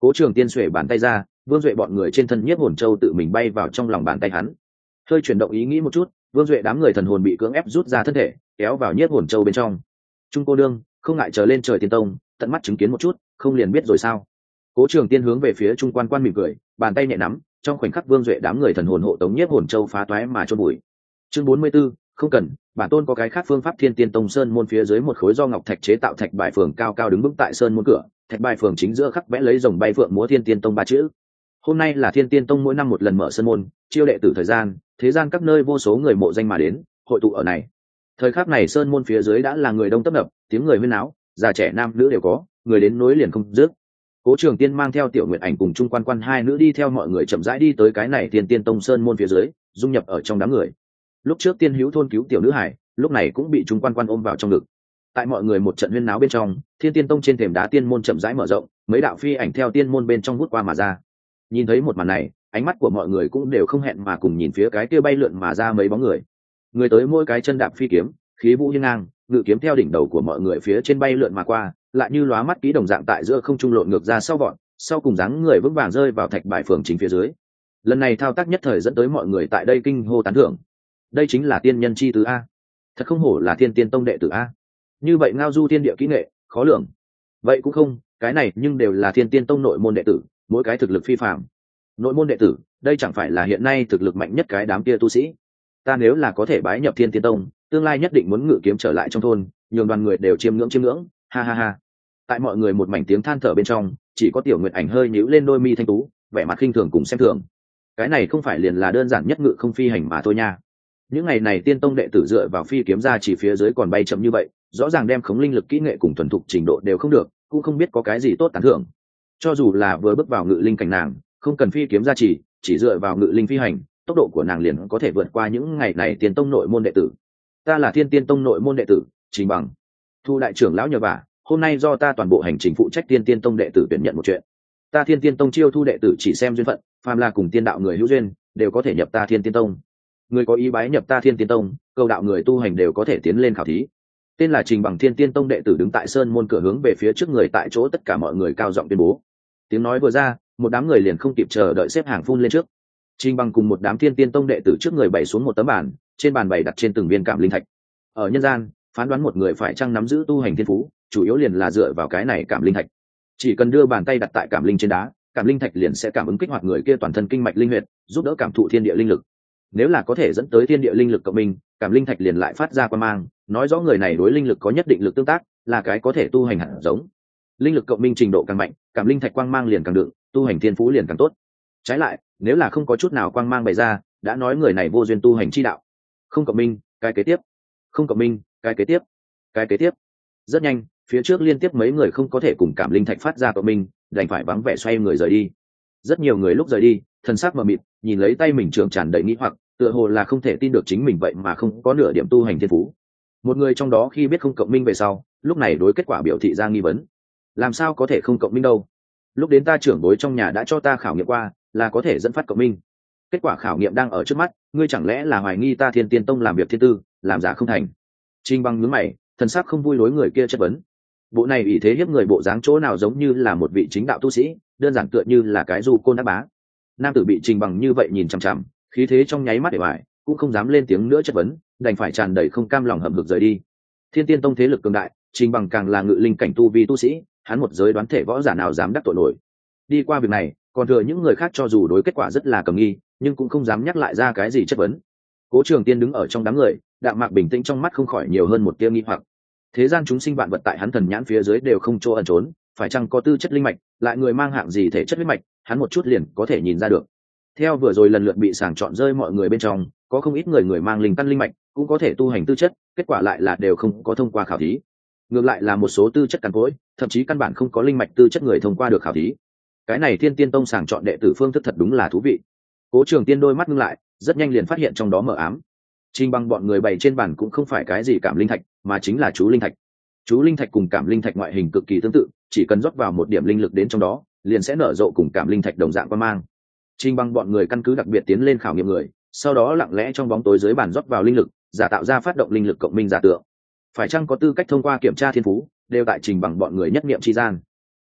Cố Trường Tiên xuề bàn tay ra, Vương Duệ bọn người trên thân nhiếp hồn châu tự mình bay vào trong lòng bàn tay hắn. Hơi chuyển động ý nghĩ một chút, Vương Duệ đám người thần hồn bị cưỡng ép rút ra thân thể, kéo vào nhiếp hồn châu bên trong. Trung cô đương, không ngại chờ lên trời tiên tông, tận mắt chứng kiến một chút, không liền biết rồi sao? Cố Trường Tiên hướng về phía Trung Quan Quan mỉm cười, bàn tay nhẹ nắm, trong khoảnh khắc Vương Duệ đám người thần hồn hộ tống nhiếp hồn châu phá toái mà chôn bụi. Chương bốn mươi 44, không cần, bản tôn có cái khác phương pháp. Thiên Tiên Tông sơn môn phía dưới một khối do ngọc thạch chế tạo thạch bài phường cao cao đứng vững tại sơn môn cửa, thạch bài phường chính giữa khắc vẽ lấy rồng bay phượng múa Thiên Tiên Tông ba chữ. Hôm nay là Thiên Tiên Tông mỗi năm một lần mở sơn môn, chiêu đệ tử thời gian, thế gian các nơi vô số người mộ danh mà đến, hội tụ ở này. Thời khắc này sơn môn phía dưới đã là người đông tấp nập, tiếng người huyên náo, già trẻ nam nữ đều có, người đến nối liền không dứt. Cố Trường Tiên mang theo Tiểu Nguyệt Ảnh cùng Trung Quan Quan hai nữ đi theo mọi người chậm rãi đi tới cái này Thiên Tiên Tông sơn môn phía dưới, dung nhập ở trong đám người. Lúc trước Tiên Hữu thôn cứu tiểu nữ hải, lúc này cũng bị Trung Quan Quan ôm vào trong ngực. Tại mọi người một trận huyên náo bên trong, Thiên Tiên Tông trên thềm đá tiên môn chậm rãi mở rộng, mấy đạo phi ảnh theo tiên môn bên trong vút qua mà ra. Nhìn thấy một màn này, ánh mắt của mọi người cũng đều không hẹn mà cùng nhìn phía cái kia bay lượn mà ra mấy bóng người. Người tới mỗi cái chân đạp phi kiếm, khí vũ hiên ngang, ngự kiếm theo đỉnh đầu của mọi người phía trên bay lượn mà qua, lại như lóa mắt kỹ đồng dạng tại giữa không trung lộn ngược ra sau vọt, sau cùng dáng người vững vàng rơi vào thạch bài phường chính phía dưới. Lần này thao tác nhất thời dẫn tới mọi người tại đây kinh hô tán thưởng. Đây chính là tiên nhân chi tứ a, thật không hổ là Thiên Tiên Tông đệ tử a. Như vậy ngao du thiên địa kỹ nghệ, khó lường. Vậy cũng không, cái này nhưng đều là Thiên Tiên Tông nội môn đệ tử, mỗi cái thực lực phi phàm. Nội môn đệ tử, đây chẳng phải là hiện nay thực lực mạnh nhất cái đám kia tu sĩ. Ta nếu là có thể bái nhập Thiên Tiên Tông, tương lai nhất định muốn ngự kiếm trở lại trong thôn, nhường đoàn người đều chiêm ngưỡng chiêm ngưỡng, ha ha ha. Tại mọi người một mảnh tiếng than thở bên trong, chỉ có Tiểu Nguyệt Ảnh hơi nhíu lên đôi mi thanh tú, vẻ mặt khinh thường cùng xem thường. Cái này không phải liền là đơn giản nhất ngự không phi hành mà thôi nha. Những ngày này Tiên Tông đệ tử dựa vào phi kiếm ra chỉ phía dưới còn bay chậm như vậy, rõ ràng đem khống linh lực kỹ nghệ cùng thuần thục trình độ đều không được, cũng không biết có cái gì tốt tán thưởng. Cho dù là vừa bước vào ngự linh cảnh nàng, không cần phi kiếm ra chỉ, chỉ dựa vào ngự linh phi hành, tốc độ của nàng liền có thể vượt qua những ngày này Tiên Tông nội môn đệ tử. Ta là Thiên Tiên Tông nội môn đệ tử, Trình Bằng. Thu đại trưởng lão nhờ vả, hôm nay do ta toàn bộ hành trình phụ trách Thiên Tiên Tông đệ tử tuyển nhận một chuyện. Ta Thiên Tiên Tông chiêu thu đệ tử chỉ xem duyên phận, phàm là cùng tiên đạo người hữu duyên, đều có thể nhập ta Thiên Tiên Tông. Người có ý bái nhập ta Thiên Tiên Tông, cầu đạo người tu hành đều có thể tiến lên khảo thí. Tên là Trình Bằng, Thiên Tiên Tông đệ tử đứng tại sơn môn cửa hướng về phía trước người tại chỗ, tất cả mọi người cao giọng tuyên bố. Tiếng nói vừa ra, một đám người liền không kịp chờ đợi xếp hàng phun lên trước. Trình Bằng cùng một đám Thiên Tiên Tông đệ tử trước người bày xuống một tấm bàn, trên bàn bày đặt trên từng viên cảm linh thạch. Ở nhân gian, phán đoán một người phải chăng nắm giữ tu hành thiên phú, chủ yếu liền là dựa vào cái này cảm linh thạch. Chỉ cần đưa bàn tay đặt tại cảm linh trên đá, cảm linh thạch liền sẽ cảm ứng kích hoạt người kia toàn thân kinh mạch linh huyệt, giúp đỡ cảm thụ thiên địa linh lực. Nếu là có thể dẫn tới thiên địa linh lực cộng minh, cảm linh thạch liền lại phát ra quang mang, nói rõ người này đối linh lực có nhất định lực tương tác, là cái có thể tu hành hạt giống. Linh lực cộng minh trình độ càng mạnh, cảm linh thạch quang mang liền càng đựng, tu hành thiên phú liền càng tốt. Trái lại, nếu là không có chút nào quang mang bày ra, đã nói người này vô duyên tu hành chi đạo. Không cộng minh, cái kế tiếp. Không cộng minh, cái kế tiếp. Cái kế tiếp. Rất nhanh, phía trước liên tiếp mấy người không có thể cùng cảm linh thạch phát ra cộng minh, đành phải vắng vẻ xoay người rời đi. Rất nhiều người lúc rời đi, thân xác mờ mịt, nhìn lấy tay mình trường tràn đầy nghĩ hoặc, tựa hồ là không thể tin được chính mình vậy mà không có nửa điểm tu hành thiên phú. Một người trong đó khi biết không cộng minh về sau, lúc này đối kết quả biểu thị ra nghi vấn. Làm sao có thể không cộng minh đâu? Lúc đến ta trưởng bối trong nhà đã cho ta khảo nghiệm qua, là có thể dẫn phát cộng minh. Kết quả khảo nghiệm đang ở trước mắt, ngươi chẳng lẽ là hoài nghi ta Thiên Tiên Tông làm việc thiên tư, làm giả không thành? Trình Bằng nhướng mày, thần sắc không vui đối người kia chất vấn. Bộ này ủy thế hiếp người bộ dáng chỗ nào giống như là một vị chính đạo tu sĩ, đơn giản tựa như là cái du côn đắc bá. Nam tử bị Trình Bằng như vậy nhìn chằm chằm, khí thế trong nháy mắt để bại, cũng không dám lên tiếng nữa chất vấn, đành phải tràn đầy không cam lòng hậm hực rời đi. Thiên Tiên Tông thế lực cường đại, Trình Bằng càng là ngự linh cảnh tu vi tu sĩ, hắn một giới đoán thể võ giả nào dám đắc tội nổi. Đi qua việc này, còn thừa những người khác cho dù đối kết quả rất là cầm nghi, nhưng cũng không dám nhắc lại ra cái gì chất vấn. Cố Trường Tiên đứng ở trong đám người, đạm mạc bình tĩnh, trong mắt không khỏi nhiều hơn một tia nghi hoặc. Thế gian chúng sinh vạn vật tại hắn thần nhãn phía dưới đều không chỗ ẩn trốn, phải chăng có tư chất linh mạch, lại người mang hạng gì thể chất huyết mạch, hắn một chút liền có thể nhìn ra được. Theo vừa rồi lần lượt bị sàng chọn rơi mọi người bên trong, có không ít người người mang linh căn linh mạch, cũng có thể tu hành tư chất, kết quả lại là đều không có thông qua khảo thí. Ngược lại là một số tư chất cằn cỗi, thậm chí căn bản không có linh mạch tư chất người thông qua được khảo thí. Cái này Thiên Tiên Tông sàng chọn đệ tử phương thức thật đúng là thú vị. Cố Trường Tiên đôi mắt ngưng lại, rất nhanh liền phát hiện trong đó mờ ám. Trình Bằng bọn người bày trên bàn cũng không phải cái gì cảm linh thạch, mà chính là chú linh thạch. Chú linh thạch cùng cảm linh thạch ngoại hình cực kỳ tương tự, chỉ cần rót vào một điểm linh lực đến trong đó, liền sẽ nở rộ cùng cảm linh thạch đồng dạng quang mang. Trình Bằng bọn người căn cứ đặc biệt tiến lên khảo nghiệm người, sau đó lặng lẽ trong bóng tối dưới bàn rót vào linh lực, giả tạo ra phát động linh lực cộng minh giả tượng. Phải chăng có tư cách thông qua kiểm tra thiên phú, đều tại Trình Bằng bọn người nhất niệm chi gian.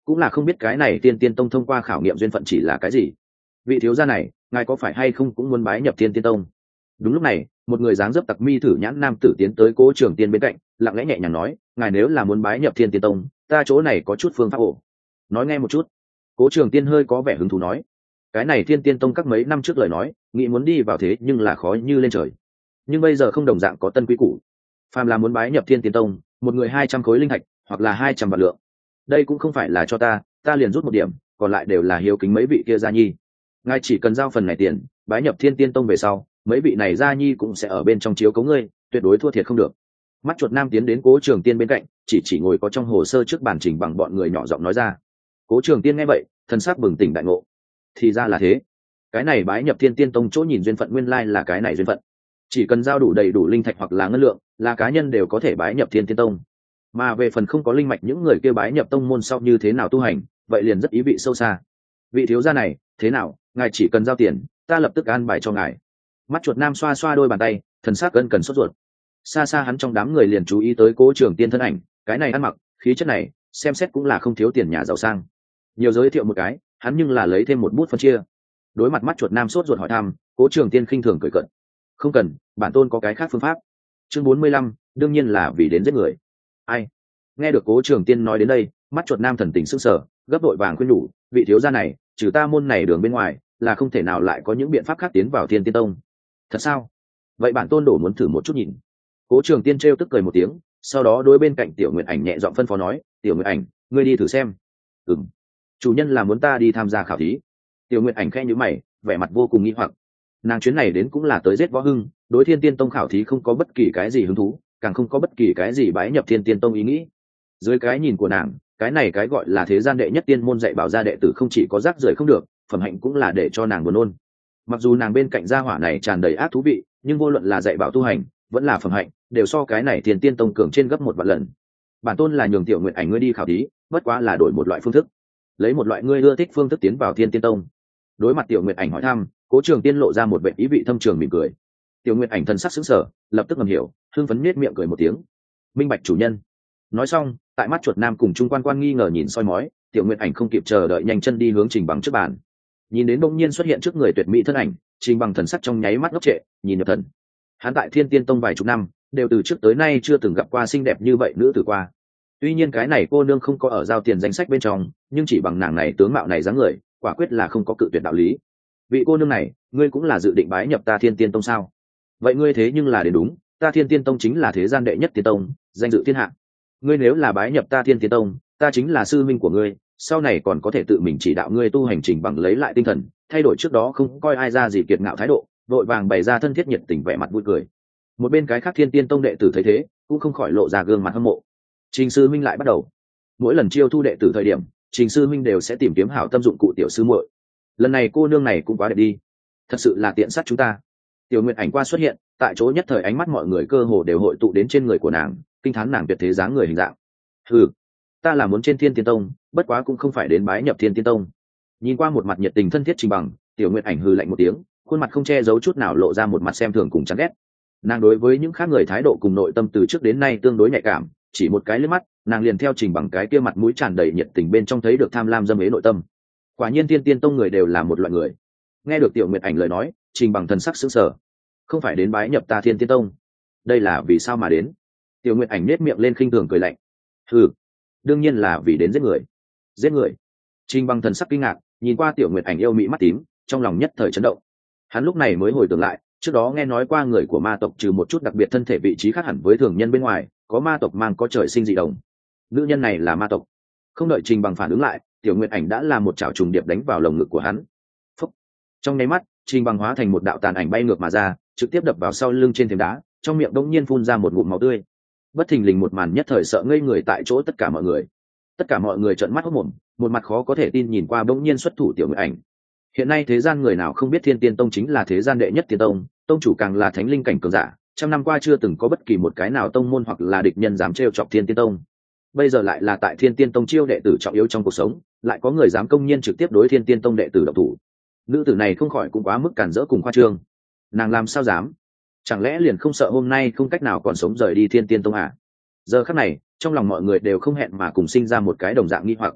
cũng là không biết cái này thiên tiên tông thông qua khảo nghiệm duyên phận chỉ là cái gì. Vị thiếu gia này, ngài có phải hay không cũng muốn bái nhập thiên tiên tông? Đúng lúc này, một người dáng dấp tặc mi thử nhãn nam tử tiến tới Cố Trường Tiên bên cạnh, lặng lẽ nhẹ nhàng nói, ngài nếu là muốn bái nhập thiên tiên tông, ta chỗ này có chút phương pháp ổ. Nói nghe một chút. Cố Trường Tiên hơi có vẻ hứng thú nói, cái này thiên tiên tông các mấy năm trước lời nói, nghĩ muốn đi vào thế nhưng là khó như lên trời. Nhưng bây giờ không đồng dạng có tân quý cũ. Phàm là muốn bái nhập thiên tiên tông, một người hai trăm khối linh thạch, hoặc là hai trăm vạn lượng. Đây cũng không phải là cho ta, ta liền rút một điểm, còn lại đều là hiếu kính mấy vị kia gia nhi. Ngài chỉ cần giao phần này tiền, bái nhập thiên tiên tông về sau, mấy vị này gia nhi cũng sẽ ở bên trong chiếu cấu ngươi, tuyệt đối thua thiệt không được. Mắt chuột nam tiến đến Cố Trường Tiên bên cạnh, chỉ chỉ ngồi có trong hồ sơ trước bàn trình bằng bọn người nhỏ giọng nói ra. Cố Trường Tiên nghe vậy, thân xác bừng tỉnh đại ngộ. Thì ra là thế, cái này bái nhập thiên tiên tông chỗ nhìn duyên phận nguyên lai là cái này duyên phận. Chỉ cần giao đủ đầy đủ linh thạch hoặc là ngân lượng, là cá nhân đều có thể bái nhập thiên tiên tông. Mà về phần không có linh mạch những người kia bái nhập tông môn sau như thế nào tu hành, vậy liền rất ý vị sâu xa. Vị thiếu gia này, thế nào, ngài chỉ cần giao tiền, ta lập tức an bài cho ngài. Mắt chuột nam xoa xoa đôi bàn tay, thần sắc cân cần sốt ruột. Xa xa hắn trong đám người liền chú ý tới Cố Trường Tiên thân ảnh, cái này ăn mặc, khí chất này, xem xét cũng là không thiếu tiền nhà giàu sang. Nhiều giới thiệu một cái, hắn nhưng là lấy thêm một bút phân chia. Đối mặt mắt chuột nam sốt ruột hỏi thăm, Cố Trường Tiên khinh thường cười cợt. Không cần, bản tôn có cái khác phương pháp. Chương bốn mươi lăm, đương nhiên là vì đến giết người. Ai? Nghe được Cố Trường Tiên nói đến đây, mắt chuột nam thần tình sững sờ, gấp đội vàng khuyên nhủ, vị thiếu gia này, trừ ta môn này đường bên ngoài, là không thể nào lại có những biện pháp khác tiến vào thiên tiên tông. Thật sao? Vậy bản tôn đổ muốn thử một chút nhìn. Cố Trường Tiên trêu tức cười một tiếng, sau đó đối bên cạnh Tiểu Nguyệt Ảnh nhẹ giọng phân phó nói, Tiểu Nguyệt Ảnh, ngươi đi thử xem. Ừm. Chủ nhân là muốn ta đi tham gia khảo thí. Tiểu Nguyệt Ảnh khẽ nhíu mày, vẻ mặt vô cùng nghi hoặc. Nàng chuyến này đến cũng là tới giết võ hưng, đối thiên tiên tông khảo thí không có bất kỳ cái gì hứng thú, càng không có bất kỳ cái gì bái nhập thiên tiên tông ý nghĩ. Dưới cái nhìn của nàng, cái này cái gọi là thế gian đệ nhất tiên môn dạy bảo gia đệ tử không chỉ có rác rưởi không được, phẩm hạnh cũng là để cho nàng buồn nôn. Mặc dù nàng bên cạnh gia hỏa này tràn đầy ác thú vị, nhưng vô luận là dạy bảo tu hành, vẫn là phẩm hạnh, đều so cái này thiên tiên tông cường trên gấp một vạn lần. Bản tôn là nhường Tiểu Nguyệt Ảnh ngươi đi khảo thí, bất quá là đổi một loại phương thức, lấy một loại ngươi ưa thích phương thức tiến vào thiên tiên tông. Đối mặt Tiểu Nguyệt Ảnh hỏi thăm, Cố Trường Tiên lộ ra một vẻ ý vị thâm trường mỉm cười. Tiểu Nguyệt Ảnh thần sắc sững sờ, lập tức ngầm hiểu, hưng phấn nhếch miệng cười một tiếng. Minh bạch chủ nhân. Nói xong, tại mắt chuột nam cùng trung quan quan nghi ngờ nhìn soi mói, Tiểu Nguyệt Ảnh không kịp chờ đợi nhanh chân đi hướng Trình Bằng trước bàn. Nhìn đến bỗng nhiên xuất hiện trước người tuyệt mỹ thân ảnh, Trình Bằng thần sắc trong nháy mắt ngốc trệ, nhìn nhập thần. Hắn tại Thiên Tiên Tông vài chục năm, đều từ trước tới nay chưa từng gặp qua xinh đẹp như vậy nữ tử qua. Tuy nhiên cái này cô nương không có ở giao tiền danh sách bên trong, nhưng chỉ bằng nàng này tướng mạo này dáng người, quả quyết là không có cự tuyệt đạo lý. Vị cô nương này, ngươi cũng là dự định bái nhập ta Thiên Tiên Tông sao? Vậy ngươi thế nhưng là đến đúng, ta Thiên Tiên Tông chính là thế gian đệ nhất tiên tông, danh dự thiên hạ. Ngươi nếu là bái nhập ta Thiên Tiên Tông, ta chính là sư minh của ngươi, sau này còn có thể tự mình chỉ đạo ngươi tu hành trình bằng lấy lại tinh thần, thay đổi trước đó không coi ai ra gì kiệt ngạo thái độ, vội vàng bày ra thân thiết nhiệt tình vẻ mặt vui cười. Một bên cái khác Thiên Tiên Tông đệ tử thấy thế, cũng không khỏi lộ ra gương mặt hâm mộ. Trình sư minh lại bắt đầu. Mỗi lần chiêu thu đệ tử thời điểm, Trình sư minh đều sẽ tìm kiếm hảo tâm dụng cụ tiểu sư muội. Lần này cô nương này cũng quá đẹp đi, thật sự là tiện sát chúng ta. Tiểu Nguyệt Ảnh qua xuất hiện, tại chỗ nhất thời ánh mắt mọi người cơ hồ đều hội tụ đến trên người của nàng, kinh thán nàng tuyệt thế dáng người hình dạng. Hừ, ta là muốn trên Thiên Tiên Tông, bất quá cũng không phải đến bái nhập Thiên Tiên Tông. Nhìn qua một mặt nhiệt tình thân thiết Trình Bằng, Tiểu Nguyệt Ảnh hừ lạnh một tiếng, khuôn mặt không che giấu chút nào lộ ra một mặt xem thường cùng chán ghét. Nàng đối với những khác người thái độ cùng nội tâm từ trước đến nay tương đối nhạy cảm, chỉ một cái liếc mắt, nàng liền theo Trình Bằng cái kia mặt mũi tràn đầy nhiệt tình bên trong thấy được tham lam dâm ế nội tâm. Quả nhiên Thiên Tiên Tông người đều là một loại người. Nghe được Tiểu Nguyệt Ảnh lời nói, Trình Bằng thần sắc sững sờ. Không phải đến bái nhập ta Thiên Tiên Tông, đây là vì sao mà đến? Tiểu Nguyệt Ảnh nét miệng lên khinh thường cười lạnh. Hừ, đương nhiên là vì đến giết người. Giết người? Trình Bằng thần sắc kinh ngạc, nhìn qua Tiểu Nguyệt Ảnh yêu mỹ mắt tím, trong lòng nhất thời chấn động. Hắn lúc này mới hồi tưởng lại, trước đó nghe nói qua người của ma tộc trừ một chút đặc biệt thân thể vị trí khác hẳn với thường nhân bên ngoài, có ma tộc mang có trời sinh dị đồng. Nữ nhân này là ma tộc. Không đợi Trình Bằng phản ứng lại, Tiểu Nguyệt Ảnh đã làm một chảo trùng điệp đánh vào lồng ngực của hắn. Phúc. Trong nháy mắt, Trình Bằng hóa thành một đạo tàn ảnh bay ngược mà ra, trực tiếp đập vào sau lưng trên thềm đá, trong miệng đống nhiên phun ra một ngụm máu tươi. Bất thình lình một màn nhất thời sợ ngây người tại chỗ tất cả mọi người. Tất cả mọi người trợn mắt hốt mồm, một mặt khó có thể tin nhìn qua bỗng nhiên xuất thủ Tiểu Nguyệt Ảnh. Hiện nay thế gian người nào không biết Thiên Tiên Tông chính là thế gian đệ nhất tiên tông, tông chủ càng là thánh linh cảnh cường giả, trăm năm qua chưa từng có bất kỳ một cái nào tông môn hoặc là địch nhân dám trêu chọc Thiên Tiên Tông. Bây giờ lại là tại Thiên Tiên Tông chiêu đệ tử trọng yếu trong cuộc sống, lại có người dám công nhiên trực tiếp đối Thiên Tiên Tông đệ tử động thủ. Nữ tử này không khỏi cũng quá mức cản rỡ cùng khoa trương. Nàng làm sao dám? Chẳng lẽ liền không sợ hôm nay không cách nào còn sống rời đi Thiên Tiên Tông à? Giờ khắc này, trong lòng mọi người đều không hẹn mà cùng sinh ra một cái đồng dạng nghi hoặc.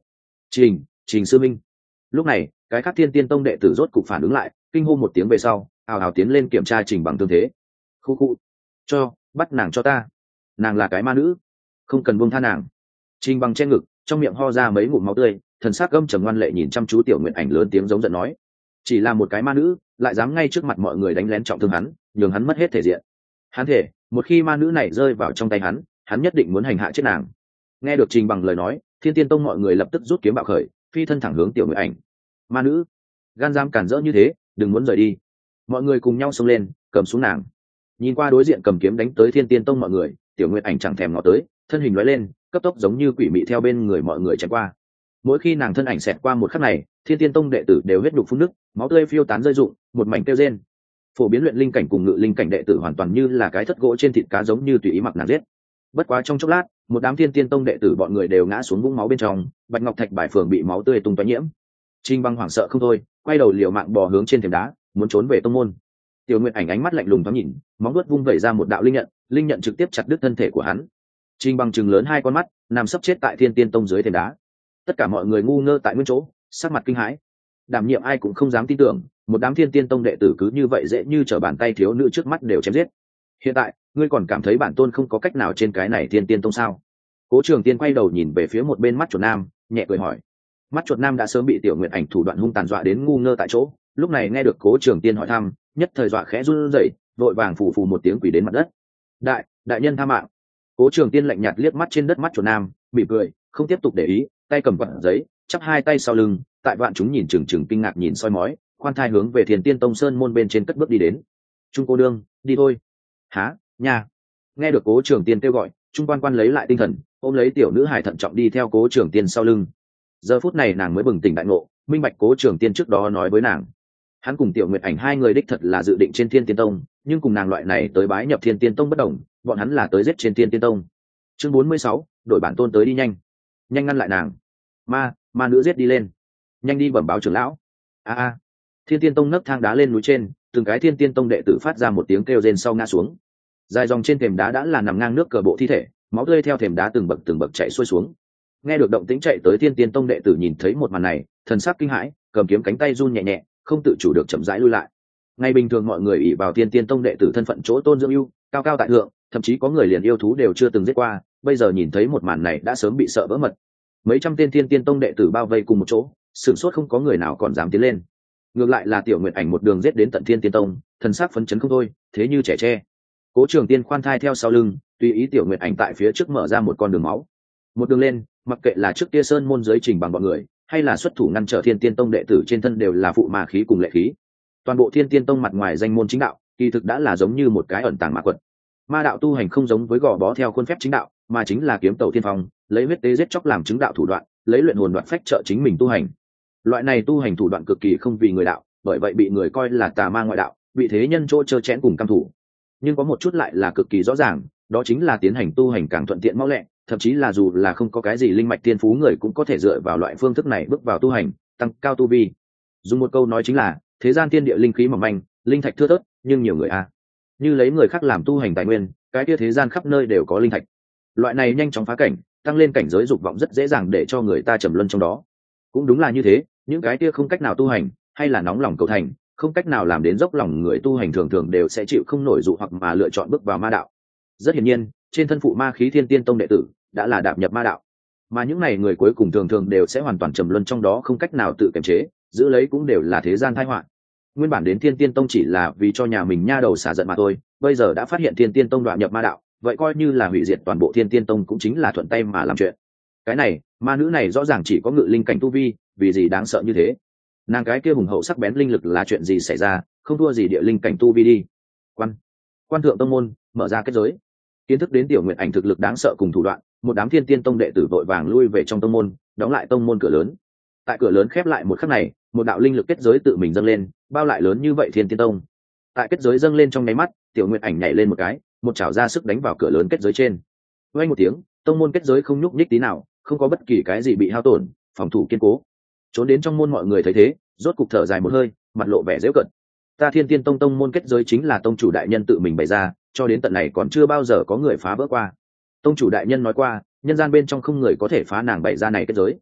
Trình, Trình sư minh. Lúc này, cái khác Thiên Tiên Tông đệ tử rốt cục phản ứng lại, kinh hô một tiếng về sau, ào ào tiến lên kiểm tra Trình Bằng tương thế. Khu khu, cho, bắt nàng cho ta. Nàng là cái ma nữ, không cần buông tha nàng. Trình Bằng che ngực, trong miệng ho ra mấy ngụm máu tươi, thần sắc gâm trầm ngoan lệ nhìn chăm chú Tiểu Nguyệt Ảnh lớn tiếng giống giận nói: chỉ là một cái ma nữ, lại dám ngay trước mặt mọi người đánh lén trọng thương hắn, nhường hắn mất hết thể diện. Hắn thể, một khi ma nữ này rơi vào trong tay hắn, hắn nhất định muốn hành hạ chết nàng. Nghe được Trình Bằng lời nói, Thiên Tiên Tông mọi người lập tức rút kiếm bạo khởi, phi thân thẳng hướng Tiểu Nguyệt Ảnh. Ma nữ, gan dám cản rỡ như thế, đừng muốn rời đi. Mọi người cùng nhau xông lên, cầm xuống nàng. Nhìn qua đối diện cầm kiếm đánh tới Thiên Tiên Tông mọi người, Tiểu Nguyệt Ảnh chẳng thèm ngó tới, thân hình lóe lên, cấp tốc giống như quỷ mị theo bên người mọi người chạy qua. Mỗi khi nàng thân ảnh xẹt qua một khắc này, Thiên Tiên Tông đệ tử đều huyết đục phun nước, máu tươi phiêu tán rơi rụng, một mảnh kêu rên. Phổ biến luyện linh cảnh cùng ngự linh cảnh đệ tử hoàn toàn như là cái thất gỗ trên thịt cá, giống như tùy ý mặc nàng giết. Bất quá trong chốc lát, một đám Thiên Tiên Tông đệ tử bọn người đều ngã xuống vũng máu bên trong, Bạch Ngọc Thạch bài phường bị máu tươi tung tóe nhiễm. Trình Băng hoảng sợ không thôi, quay đầu liều mạng bò hướng trên thềm đá, muốn trốn về tông môn. Tiểu Nguyệt Ảnh ánh mắt lạnh lùng thoáng nhìn, móng vuốt vung vẩy ra một đạo linh nhận, linh nhận trực tiếp chặt đứt thân thể của hắn. Trình Băng trừng lớn hai con mắt, nằm sấp chết tại Thiên Tiên Tông dưới thềm đá. Tất cả mọi người ngu ngơ tại nguyên chỗ, sắc mặt kinh hãi. Đảm nhiệm ai cũng không dám tin tưởng, một đám Thiên Tiên Tông đệ tử cứ như vậy dễ như trở bàn tay thiếu nữ trước mắt đều chém giết. Hiện tại, ngươi còn cảm thấy bản tôn không có cách nào trên cái này Thiên Tiên Tông sao? Cố Trường Tiên quay đầu nhìn về phía một bên mắt chuột nam, nhẹ cười hỏi. Mắt chuột nam đã sớm bị Tiểu Nguyệt Ảnh thủ đoạn hung tàn dọa đến ngu ngơ tại chỗ, lúc này nghe được Cố Trường Tiên hỏi thăm, nhất thời dọa khẽ run rẩy, vội vàng phù phù một tiếng quỳ đến mặt đất. Đại, đại nhân tha mạng. Cố Trường Tiên lạnh nhạt liếc mắt trên đất mắt chuột nam, mỉm cười, không tiếp tục để ý, tay cầm quặng giấy, chắp hai tay sau lưng, tại vạn chúng nhìn chừng chừng kinh ngạc nhìn soi mói, khoan thai hướng về Thiên Tiên Tông sơn môn bên trên cất bước đi đến. Trung cô đương, đi thôi. Há, nha. Nghe được Cố Trường Tiên kêu gọi, Trung quan quan lấy lại tinh thần, ôm lấy tiểu nữ hài thận trọng đi theo Cố Trường Tiên sau lưng. Giờ phút này nàng mới bừng tỉnh đại ngộ, minh bạch Cố Trường Tiên trước đó nói với nàng. Hắn cùng Tiểu Nguyệt Ảnh hai người đích thật là dự định trên Thiên Tiên Tông, nhưng cùng nàng loại này tới bái nhập Thiên Tiên Tông bất đồng, bọn hắn là tới giết trên Thiên Tiên Tông. Chương bốn mươi sáu, đổi bản tôn tới đi nhanh. Nhanh ngăn lại nàng. Ma, ma nữ giết đi lên. Nhanh đi bẩm báo trưởng lão. A a. Thiên Tiên Tông nấc thang đá lên núi trên, từng cái Thiên Tiên Tông đệ tử phát ra một tiếng kêu rên sau ngã xuống. Dài dòng trên thềm đá đã là nằm ngang nước cờ bộ thi thể, máu tươi theo thềm đá từng bậc từng bậc chảy xuôi xuống. Nghe được động tĩnh chạy tới Thiên Tiên Tông đệ tử nhìn thấy một màn này, thần sắc kinh hãi, cầm kiếm cánh tay run nhẹ nhẹ, không tự chủ được chậm rãi lui lại. Ngày bình thường mọi người ỷ vào Thiên Tiên Tông đệ tử thân phận chỗ tôn dưỡng ưu, cao cao tại thượng, thậm chí có người liền yêu thú đều chưa từng giết qua, bây giờ nhìn thấy một màn này đã sớm bị sợ vỡ mật. Mấy trăm tên Thiên Tiên Tông đệ tử bao vây cùng một chỗ, sửng sốt không có người nào còn dám tiến lên. Ngược lại là Tiểu Nguyệt Ảnh một đường giết đến tận Thiên Tiên Tông, thần sắc phấn chấn không thôi, thế như trẻ tre. Cố Trường Tiên khoan thai theo sau lưng, tùy ý Tiểu Nguyệt Ảnh tại phía trước mở ra một con đường máu. Một đường lên, mặc kệ là trước kia sơn môn giới Trình Bằng bọn người, hay là xuất thủ ngăn trở Thiên Tiên Tông đệ tử trên thân đều là phụ ma khí cùng lệ khí. Toàn bộ Thiên Tiên Tông mặt ngoài danh môn chính đạo, kỳ thực đã là giống như một cái ẩn tàng ma quật. Ma đạo tu hành không giống với gò bó theo khuôn phép chính đạo, mà chính là kiếm tẩu thiên phong, lấy huyết tế giết chóc làm chứng đạo thủ đoạn, lấy luyện hồn đoạt phách trợ chính mình tu hành. Loại này tu hành thủ đoạn cực kỳ không vì người đạo, bởi vậy bị người coi là tà ma ngoại đạo, bị thế nhân chỗ trơ chẽn cùng căm thủ. Nhưng có một chút lại là cực kỳ rõ ràng, đó chính là tiến hành tu hành càng thuận tiện mau lẹ, thậm chí là dù là không có cái gì linh mạch tiên phú người cũng có thể dựa vào loại phương thức này bước vào tu hành, tăng cao tu vi. Dùng một câu nói chính là, thế gian thiên địa linh khí mỏng manh, linh thạch thưa thớt, nhưng nhiều người a. À. Như lấy người khác làm tu hành tài nguyên, cái kia thế gian khắp nơi đều có linh thạch. Loại này nhanh chóng phá cảnh, tăng lên cảnh giới dục vọng rất dễ dàng để cho người ta trầm luân trong đó. Cũng đúng là như thế, những cái kia không cách nào tu hành, hay là nóng lòng cầu thành, không cách nào làm đến dốc lòng người tu hành thường thường đều sẽ chịu không nổi dụ hoặc mà lựa chọn bước vào ma đạo. Rất hiển nhiên, trên thân phụ ma khí Thiên Tiên Tông đệ tử đã là đạp nhập ma đạo, mà những này người cuối cùng thường thường đều sẽ hoàn toàn trầm luân trong đó, không cách nào tự kiềm chế, giữ lấy cũng đều là thế gian tai họa. Nguyên bản đến Thiên Tiên Tông chỉ là vì cho nhà mình nha đầu xả giận mà thôi, bây giờ đã phát hiện Thiên Tiên Tông đoạn nhập ma đạo, vậy coi như là hủy diệt toàn bộ Thiên Tiên Tông cũng chính là thuận tay mà làm chuyện. Cái này, ma nữ này rõ ràng chỉ có ngự linh cảnh tu vi, vì gì đáng sợ như thế? Nàng cái kia hùng hậu sắc bén linh lực là chuyện gì xảy ra, không thua gì địa linh cảnh tu vi đi. Quan, quan thượng tông môn, mở ra kết giới. Kiến thức đến Tiểu Nguyệt Ảnh thực lực đáng sợ cùng thủ đoạn, một đám Thiên Tiên Tông đệ tử vội vàng lui về trong tông môn, đóng lại tông môn cửa lớn. Tại cửa lớn khép lại một khắc này, một đạo linh lực kết giới tự mình dâng lên, bao lại lớn như vậy Thiên Tiên Tông. Tại kết giới dâng lên trong nháy mắt, Tiểu Nguyệt Ảnh nhảy lên một cái, một chảo ra sức đánh vào cửa lớn kết giới trên. Vang một tiếng, tông môn kết giới không nhúc nhích tí nào, không có bất kỳ cái gì bị hao tổn, phòng thủ kiên cố. Trốn đến trong môn mọi người thấy thế, rốt cục thở dài một hơi, mặt lộ vẻ giễu cợt. Ta Thiên Tiên Tông tông môn kết giới chính là tông chủ đại nhân tự mình bày ra, cho đến tận này còn chưa bao giờ có người phá vỡ qua. Tông chủ đại nhân nói qua, nhân gian bên trong không người có thể phá nàng bày ra này kết giới.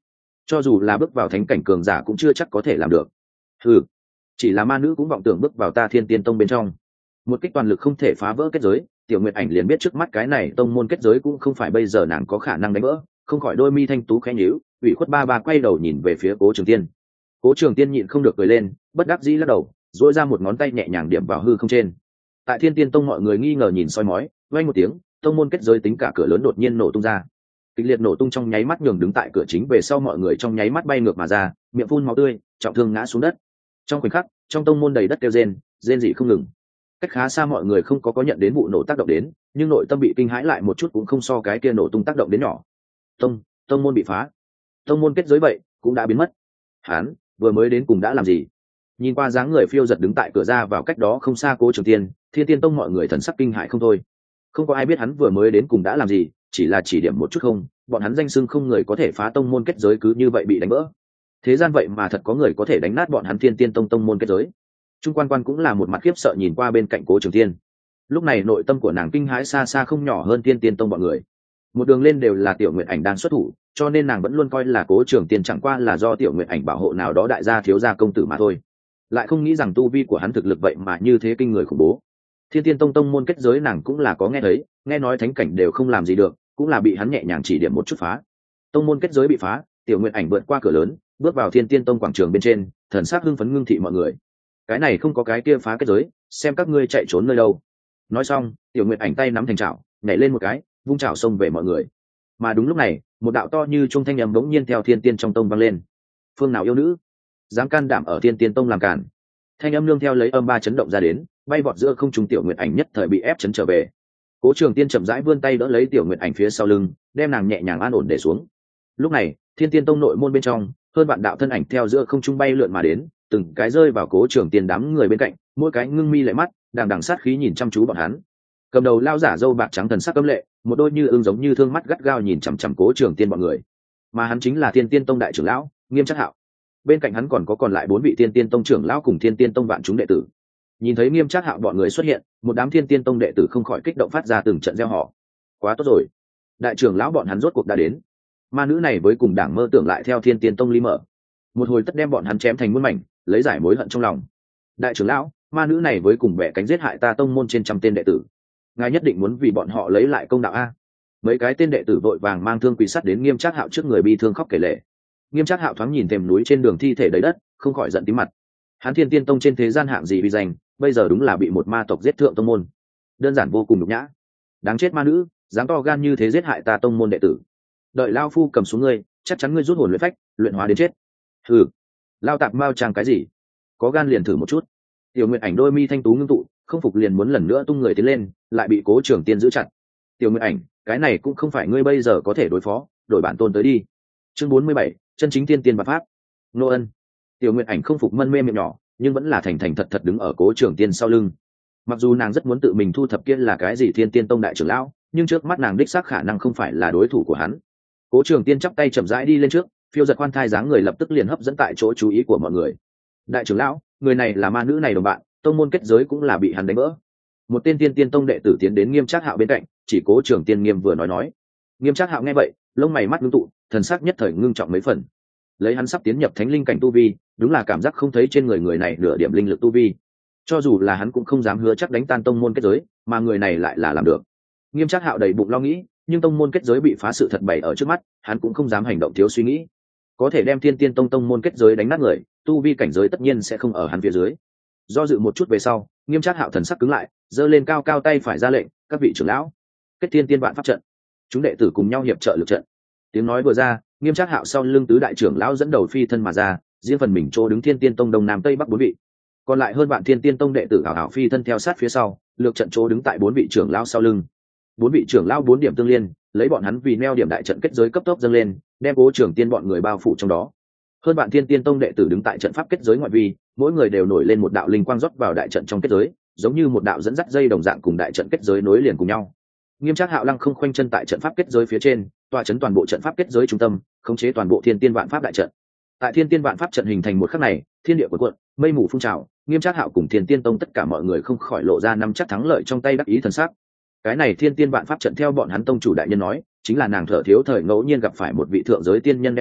cho dù là bước vào thánh cảnh cường giả cũng chưa chắc có thể làm được. Ừ, chỉ là ma nữ cũng vọng tưởng bước vào ta Thiên Tiên Tông bên trong, một kích toàn lực không thể phá vỡ kết giới. Tiểu Nguyệt Ảnh liền biết trước mắt cái này tông môn kết giới cũng không phải bây giờ nàng có khả năng đánh vỡ, không khỏi đôi mi thanh tú khẽ nhíu, ủy khuất ba ba quay đầu nhìn về phía Cố Trường Tiên. Cố Trường Tiên nhịn không được cười lên, bất đắc dĩ lắc đầu, duỗi ra một ngón tay nhẹ nhàng điểm vào hư không trên. Tại Thiên Tiên Tông mọi người nghi ngờ nhìn soi mói, vang một tiếng, tông môn kết giới tính cả cửa lớn đột nhiên nổ tung ra. Kịch liệt nổ tung trong nháy mắt nhường đứng tại cửa chính về sau mọi người trong nháy mắt bay ngược mà ra, miệng phun máu tươi, trọng thương ngã xuống đất. Trong khoảnh khắc, trong tông môn đầy đất kêu rên, rên rỉ không ngừng. Cách khá xa mọi người không có có nhận đến vụ nổ tác động đến, nhưng nội tâm bị kinh hãi lại một chút cũng không so cái kia nổ tung tác động đến nhỏ. Tông, tông môn bị phá. Tông môn kết giới vậy cũng đã biến mất. Hắn vừa mới đến cùng đã làm gì? Nhìn qua dáng người phiêu giật đứng tại cửa ra vào cách đó không xa Cố Trường Tiên, Thiên Tiên Tông mọi người thần sắc kinh hãi không thôi. Không có ai biết hắn vừa mới đến cùng đã làm gì, chỉ là chỉ điểm một chút không, bọn hắn danh xưng không người có thể phá tông môn kết giới cứ như vậy bị đánh vỡ. Thế gian vậy mà thật có người có thể đánh nát bọn hắn Thiên Tiên Tông tông môn kết giới. Trung Quan Quan cũng là một mặt khiếp sợ nhìn qua bên cạnh Cố Trường Tiên. Lúc này nội tâm của nàng kinh hãi xa xa không nhỏ hơn Thiên Tiên Tông bọn người. Một đường lên đều là Tiểu Nguyệt Ảnh đang xuất thủ, cho nên nàng vẫn luôn coi là Cố Trường Tiên chẳng qua là do Tiểu Nguyệt Ảnh bảo hộ nào đó đại gia thiếu gia công tử mà thôi. Lại không nghĩ rằng tu vi của hắn thực lực vậy mà như thế kinh người khủng bố. Thiên Tiên Tông tông môn kết giới nàng cũng là có nghe thấy, nghe nói thánh cảnh đều không làm gì được, cũng là bị hắn nhẹ nhàng chỉ điểm một chút phá. Tông môn kết giới bị phá, Tiểu Nguyệt Ảnh vượt qua cửa lớn, bước vào Thiên Tiên Tông quảng trường bên trên, thần sắc hưng phấn ngưng thị mọi người. Cái này không có cái kia phá kết giới, xem các ngươi chạy trốn nơi đâu. Nói xong, Tiểu Nguyệt Ảnh tay nắm thành chảo, nhảy lên một cái, vung chảo xông về mọi người. Mà đúng lúc này, một đạo to như trung thanh âm bỗng nhiên theo Thiên Tiên trong tông vang lên. Phương nào yêu nữ, dám can đảm ở Thiên Tiên Tông làm cản. Thanh âm nương theo lấy âm ba chấn động ra đến, bay vọt giữa không trung Tiểu Nguyệt Ảnh nhất thời bị ép chấn trở về. Cố Trường Tiên chậm rãi vươn tay đỡ lấy Tiểu Nguyệt Ảnh phía sau lưng, đem nàng nhẹ nhàng an ổn để xuống. Lúc này, Thiên Tiên Tông nội môn bên trong, hơn vạn đạo thân ảnh theo giữa không trung bay lượn mà đến, từng cái rơi vào Cố Trường Tiên đám người bên cạnh, mỗi cái ngưng mi lệ mắt, đằng đằng sát khí nhìn chăm chú bọn hắn. Cầm đầu lao giả râu bạc trắng thần sắc cấm lệ, một đôi như ưng giống như thương mắt gắt gao nhìn chằm chằm Cố Trường Tiên bọn người. Mà hắn chính là Thiên Tiên Tông đại trưởng lão, Nghiêm Trác Hạo. Bên cạnh hắn còn có còn lại bốn vị Thiên Tiên Tông trưởng lão cùng Thiên Tiên Tông vạn chúng đệ tử. Nhìn thấy Nghiêm Trác Hạo bọn người xuất hiện, một đám Thiên Tiên Tông đệ tử không khỏi kích động phát ra từng trận reo hò. Quá tốt rồi, đại trưởng lão bọn hắn rốt cuộc đã đến. Ma nữ này với cùng đảng mơ tưởng lại theo Thiên Tiên Tông ly mở, một hồi tất đem bọn hắn chém thành muôn mảnh, lấy giải mối hận trong lòng. Đại trưởng lão, ma nữ này với cùng bẻ cánh giết hại ta tông môn trên trăm tên đệ tử, ngài nhất định muốn vì bọn họ lấy lại công đạo a? Mấy cái tên đệ tử vội vàng mang thương quỳ sắt đến Nghiêm Trác Hạo trước người bi thương khóc kể lể. Nghiêm Trác Hạo thoáng nhìn thềm núi trên đường thi thể đầy đất, không khỏi giận tím mặt. Hắn Thiên Tiên Tông trên thế gian hạng gì uy danh, bây giờ đúng là bị một ma tộc giết thượng tông môn, đơn giản vô cùng nhục nhã. Đáng chết ma nữ, dám to gan như thế giết hại ta tông môn đệ tử. Đợi lao phu cầm xuống ngươi, chắc chắn ngươi rút hồn luyện phách, luyện hóa đến chết. Hừ, lao tạp mao trang cái gì? Có gan liền thử một chút. Tiểu Nguyệt Ảnh đôi mi thanh tú ngưng tụ, không phục liền muốn lần nữa tung người tiến lên, lại bị Cố Trường Tiên giữ chặt. Tiểu Nguyệt Ảnh, cái này cũng không phải ngươi bây giờ có thể đối phó, đổi bản tôn tới đi. Chương bốn mươi bảy, chân chính tiên tiên và pháp. Nô Ân. Tiểu Nguyệt Ảnh không phục mân mê miệng nhỏ, nhưng vẫn là thành thành thật thật đứng ở Cố Trường Tiên sau lưng. Mặc dù nàng rất muốn tự mình thu thập kia là cái gì Thiên Tiên Tông đại trưởng lão, nhưng trước mắt nàng đích xác khả năng không phải là đối thủ của hắn. Cố Trường Tiên chắp tay chậm rãi đi lên trước, phiêu giật khoan thai dáng người lập tức liền hấp dẫn tại chỗ chú ý của mọi người. Đại trưởng lão, người này là ma nữ này đồng bạn, tông môn kết giới cũng là bị hắn đánh vỡ. Một tên Thiên Tiên Tông đệ tử tiến đến Nghiêm Trác Hạo bên cạnh, chỉ Cố Trường Tiên nghiêm vừa nói nói. Nghiêm Trác Hạo nghe vậy, lông mày mắt ngưng tụ, thần sắc nhất thời ngưng trọng mấy phần. Lấy hắn sắp tiến nhập thánh linh cảnh tu vi, đúng là cảm giác không thấy trên người người này nửa điểm linh lực tu vi. Cho dù là hắn cũng không dám hứa chắc đánh tan tông môn kết giới, mà người này lại là làm được. Nghiêm Trác Hạo đầy bụng lo nghĩ, nhưng tông môn kết giới bị phá sự thật bày ở trước mắt, hắn cũng không dám hành động thiếu suy nghĩ. Có thể đem Thiên Tiên Tông tông môn kết giới đánh nát người, tu vi cảnh giới tất nhiên sẽ không ở hắn phía dưới. Do dự một chút về sau, Nghiêm Trác Hạo thần sắc cứng lại, giơ lên cao cao tay phải ra lệnh, các vị trưởng lão, kết Thiên Tiên vạn pháp trận. Chúng đệ tử cùng nhau hiệp trợ lực trận. Tiếng nói vừa ra, Nghiêm Trác Hạo sau lưng tứ đại trưởng lão dẫn đầu phi thân mà ra, riêng phần mình chỗ đứng Thiên Tiên Tông đông nam tây bắc bốn vị, còn lại hơn bạn Thiên Tiên Tông đệ tử hảo hảo phi thân theo sát phía sau, lược trận chỗ đứng tại bốn vị trưởng lão sau lưng. Bốn vị trưởng lão bốn điểm tương liên, lấy bọn hắn vì neo điểm đại trận kết giới cấp tốc dâng lên, đem Cố Trường Tiên bọn người bao phủ trong đó. Hơn bạn Thiên Tiên Tông đệ tử đứng tại trận pháp kết giới ngoại vi, mỗi người đều nổi lên một đạo linh quang rót vào đại trận trong kết giới, giống như một đạo dẫn dắt dây đồng dạng cùng đại trận kết giới nối liền cùng nhau. Nghiêm Trác Hạo lăng không khoanh chân tại trận pháp kết giới phía trên, tọa chấn toàn bộ trận pháp kết giới trung tâm, khống chế toàn bộ Thiên Tiên Vạn Pháp đại trận. Tại Thiên Tiên Vạn Pháp trận hình thành một khắc này, thiên địa cuộn cuộn, mây mù phun trào, Nghiêm Trác Hạo cùng Thiên Tiên Tông tất cả mọi người không khỏi lộ ra nắm chắc thắng lợi trong tay đắc ý thần sắc. Cái này Thiên Tiên Vạn Pháp trận theo bọn hắn tông chủ đại nhân nói, chính là nàng thở thiếu thời ngẫu nhiên gặp phải một vị thượng giới tiên nhân đem tặng,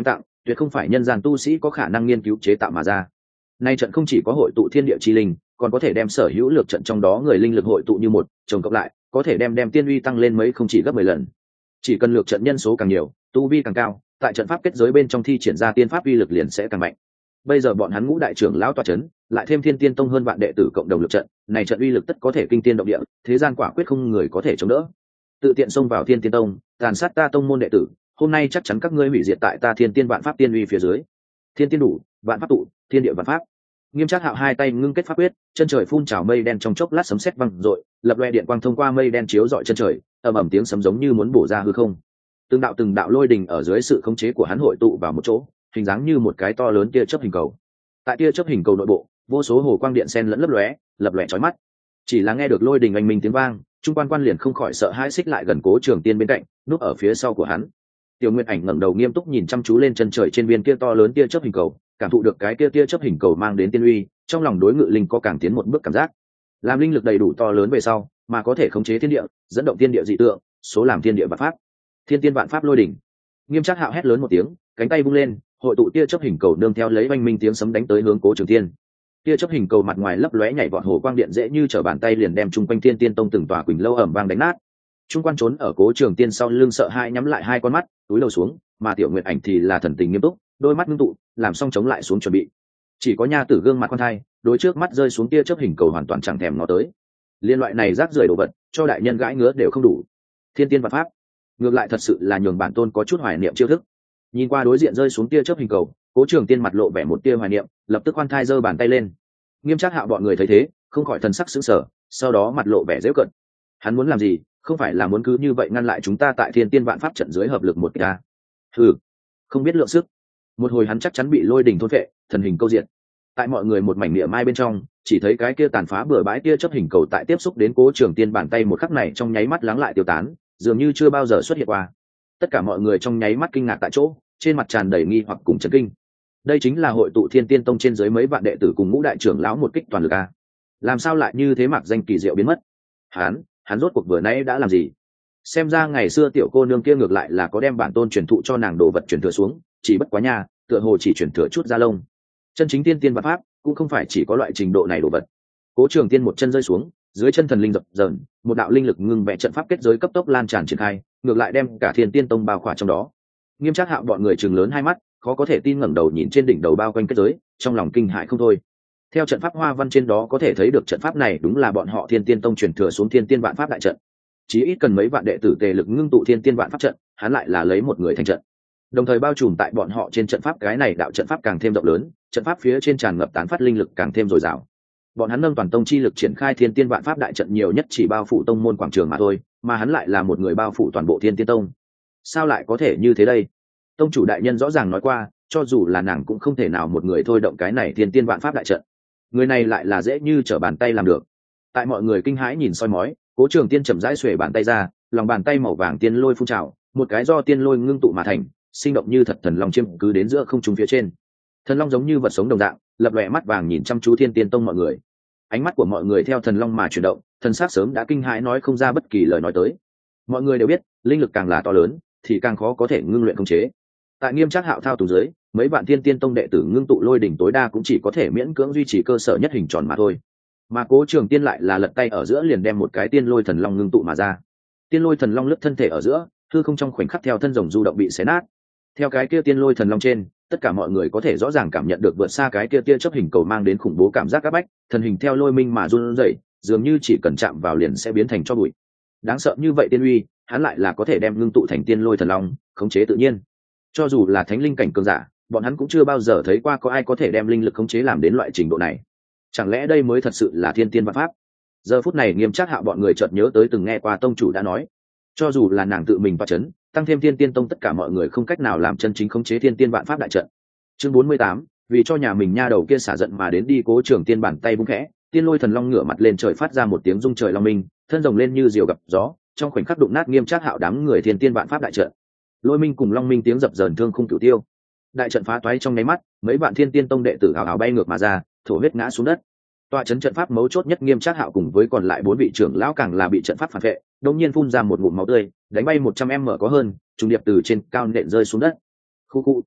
tuyệt không phải nhân gian tu sĩ có khả năng nghiên cứu chế tạo mà ra. Nay trận không chỉ có hội tụ thiên địa chi linh, còn có thể đem sở hữu lược trận trong đó người linh lực hội tụ như một, chồng cộng lại, có thể đem đem tiên uy tăng lên mấy không chỉ gấp mười lần. Chỉ cần lược trận nhân số càng nhiều, tu vi càng cao, tại trận pháp kết giới bên trong thi triển ra tiên pháp uy lực liền sẽ càng mạnh. Bây giờ bọn hắn ngũ đại trưởng lão tọa chấn, lại thêm Thiên Tiên Tông hơn vạn đệ tử cộng đồng lược trận, này trận uy lực tất có thể kinh tiên động địa, thế gian quả quyết không người có thể chống đỡ. Tự tiện xông vào Thiên Tiên Tông, tàn sát ta tông môn đệ tử, hôm nay chắc chắn các ngươi hủy diệt tại ta Thiên Tiên vạn pháp tiên uy phía dưới. Thiên tiên đủ, vạn pháp tụ, thiên địa vạn pháp. Nghiêm Trác Hạo hai tay ngưng kết pháp quyết, chân trời phun trào mây đen trong chốc lát sấm sét vang rội, lập loè điện quang thông qua mây đen chiếu rọi chân trời, ầm ầm tiếng sấm giống như muốn bổ ra hư không. Từng đạo từng đạo lôi đình ở dưới sự khống chế của hắn hội tụ vào một chỗ, hình dáng như một cái to lớn tia chớp hình cầu. Tại tia chớp hình cầu nội bộ, vô số hồ quang điện xen lẫn lấp lóe, lập lòe chói mắt. Chỉ là nghe được lôi đình oanh minh tiếng vang, trung quan quan liền không khỏi sợ hãi xích lại gần Cố Trường Tiên bên cạnh, núp ở phía sau của hắn. Tiểu Nguyệt Ảnh ngẩng đầu nghiêm túc nhìn chăm chú lên chân trời trên viên kia to lớn tia chớp hình cầu, cảm thụ được cái kia tia chớp hình cầu mang đến tiên uy, trong lòng đối ngự linh có càng tiến một bước cảm giác. Làm linh lực đầy đủ to lớn về sau, mà có thể khống chế thiên địa, dẫn động thiên địa dị tượng, số làm thiên địa vạn pháp. Thiên tiên vạn pháp lôi đỉnh. Nghiêm Trác Hạo hét lớn một tiếng, cánh tay vung lên, hội tụ tia chớp hình cầu nương theo lấy oanh minh tiếng sấm đánh tới hướng Cố Trường Tiên. Tia chớp hình cầu mặt ngoài lấp lóe nhảy vọt hồ quang điện dễ như trở bàn tay liền đem trung quanh Thiên Tiên Tông từng tòa quỳnh lâu ẩm vang đánh nát. Trung quan trốn ở Cố Trường Tiên sau lưng sợ hãi nhắm lại hai con mắt, túi đầu xuống, mà Tiểu Nguyệt Ảnh thì là thần tình nghiêm túc, đôi mắt ngưng tụ, làm xong chống lại xuống chuẩn bị. Chỉ có nha tử gương mặt con thai, đối trước mắt rơi xuống tia chớp hình cầu hoàn toàn chẳng thèm ngó tới. Liên loại này rác rưởi đồ vật, cho đại nhân gãi ngứa đều không đủ. Thiên tiên vạn pháp, ngược lại thật sự là nhường bản tôn có chút hoài niệm chiêu thức. Nhìn qua đối diện rơi xuống tia chớp hình cầu, Cố Trường Tiên mặt lộ vẻ một tia hoài niệm, lập tức khoan thai giơ bàn tay lên. Nghiêm Trác Hạo bọn người thấy thế, không khỏi thần sắc sững sờ, sau đó mặt lộ vẻ giễu cợt. Hắn muốn làm gì? Không phải là muốn cứ như vậy ngăn lại chúng ta tại Thiên Tiên vạn pháp trận dưới hợp lực một cái. Hừ, không biết lượng sức. Một hồi hắn chắc chắn bị lôi đình thôn phệ, thần hình câu diện. Tại mọi người một mảnh niệm mai bên trong, chỉ thấy cái kia tàn phá bừa bãi tia chớp hình cầu tại tiếp xúc đến Cố Trường Tiên bàn tay một khắc này trong nháy mắt lắng lại tiêu tán, dường như chưa bao giờ xuất hiện qua. Tất cả mọi người trong nháy mắt kinh ngạc tại chỗ, trên mặt tràn đầy nghi hoặc cùng chấn kinh. Đây chính là hội tụ Thiên Tiên Tông trên dưới mấy vạn đệ tử cùng ngũ đại trưởng lão một kích toàn lực a. Làm sao lại như thế, mặc danh kỳ diệu biến mất? Hắn, hắn rốt cuộc vừa nãy đã làm gì? Xem ra ngày xưa tiểu cô nương kia ngược lại là có đem bản tôn truyền thụ cho nàng đồ vật truyền thừa xuống, chỉ bất quá nha, tựa hồ chỉ truyền thừa chút da lông. Chân chính tiên tiên vạn pháp cũng không phải chỉ có loại trình độ này đồ vật. Cố Trường Tiên một chân rơi xuống, dưới chân thần linh dập dờn, một đạo linh lực ngưng vẽ trận pháp kết giới cấp tốc lan tràn triển khai, ngược lại đem cả Thiên Tiên Tông bao khỏa trong đó. Nghiêm Trác Hạo bọn người trừng lớn hai mắt, khó có thể tin ngẩng đầu nhìn trên đỉnh đầu bao quanh kết giới, trong lòng kinh hãi không thôi. Theo trận pháp hoa văn trên đó có thể thấy được trận pháp này đúng là bọn họ Thiên Tiên Tông truyền thừa xuống Thiên Tiên vạn pháp đại trận. Chỉ ít cần mấy vạn đệ tử tề lực ngưng tụ Thiên Tiên vạn pháp trận, hắn lại là lấy một người thành trận. Đồng thời bao trùm tại bọn họ trên trận pháp cái này đạo trận pháp càng thêm rộng lớn, trận pháp phía trên tràn ngập tán phát linh lực càng thêm dồi dào. Bọn hắn nâng toàn tông chi lực triển khai Thiên Tiên vạn pháp đại trận nhiều nhất chỉ bao phủ tông môn quảng trường mà thôi, mà hắn lại là một người bao phủ toàn bộ Thiên Tiên Tông. Sao lại có thể như thế đây? Tông chủ đại nhân rõ ràng nói qua, cho dù là nàng cũng không thể nào một người thôi động cái này Thiên Tiên vạn pháp đại trận. Người này lại là dễ như trở bàn tay làm được. Tại mọi người kinh hãi nhìn soi mói, Cố Trường Tiên chậm rãi xuề bàn tay ra, lòng bàn tay màu vàng tiên lôi phun trào, một cái do tiên lôi ngưng tụ mà thành, sinh động như thật thần long chiêm cứ đến giữa không trung phía trên. Thần long giống như vật sống đồng dạng, lập lòe mắt vàng nhìn chăm chú Thiên Tiên Tông mọi người. Ánh mắt của mọi người theo thần long mà chuyển động, thần sắc sớm đã kinh hãi nói không ra bất kỳ lời nói tới. Mọi người đều biết, linh lực càng là to lớn, thì càng khó có thể ngưng luyện khống chế. Tại Nghiêm Trác Hạo thao túng dưới, mấy vạn Thiên Tiên Tông đệ tử ngưng tụ lôi đỉnh tối đa cũng chỉ có thể miễn cưỡng duy trì cơ sở nhất hình tròn mà thôi. Mà Cố Trường Tiên lại là lật tay ở giữa liền đem một cái tiên lôi thần long ngưng tụ mà ra. Tiên lôi thần long lướt thân thể ở giữa, hư không trong khoảnh khắc theo thân rồng du động bị xé nát. Theo cái kia tiên lôi thần long trên, tất cả mọi người có thể rõ ràng cảm nhận được vượt xa cái kia tia chớp hình cầu mang đến khủng bố cảm giác áp bách, thần hình theo lôi minh mà run rẩy, dường như chỉ cần chạm vào liền sẽ biến thành tro bụi. Đáng sợ như vậy tiên uy, hắn lại là có thể đem ngưng tụ thành tiên lôi thần long, khống chế tự nhiên. Cho dù là thánh linh cảnh cường giả, bọn hắn cũng chưa bao giờ thấy qua có ai có thể đem linh lực khống chế làm đến loại trình độ này. Chẳng lẽ đây mới thật sự là thiên tiên vạn pháp? Giờ phút này Nghiêm Trác Hạo bọn người chợt nhớ tới từng nghe qua tông chủ đã nói, cho dù là nàng tự mình và chấn, tăng thêm Thiên Tiên Tông tất cả mọi người không cách nào làm chân chính khống chế thiên tiên vạn pháp đại trận. Chương bốn mươi tám, vì cho nhà mình nha đầu kia xả giận mà đến đi. Cố Trường Tiên bàn tay búng khẽ, tiên lôi thần long ngửa mặt lên trời phát ra một tiếng rung trời long minh, thân rồng lên như diều gặp gió, trong khoảnh khắc đụng nát Nghiêm Trác Hạo đám người thiên tiên vạn pháp đại trận. Lôi minh cùng long minh tiếng dập dờn thương khung cửu tiêu. Đại trận phá toái trong nháy mắt, mấy vạn Thiên Tiên Tông đệ tử ảo ảo bay ngược mà ra, thổ huyết ngã xuống đất. Tọa trấn trận pháp mấu chốt nhất Nghiêm Trác Hạo cùng với còn lại bốn vị trưởng lão càng là bị trận pháp phản vệ, đột nhiên phun ra một ngụm máu tươi, đánh bay một trăm em mở có hơn, trùng điệp từ trên cao nện rơi xuống đất. Khu khu.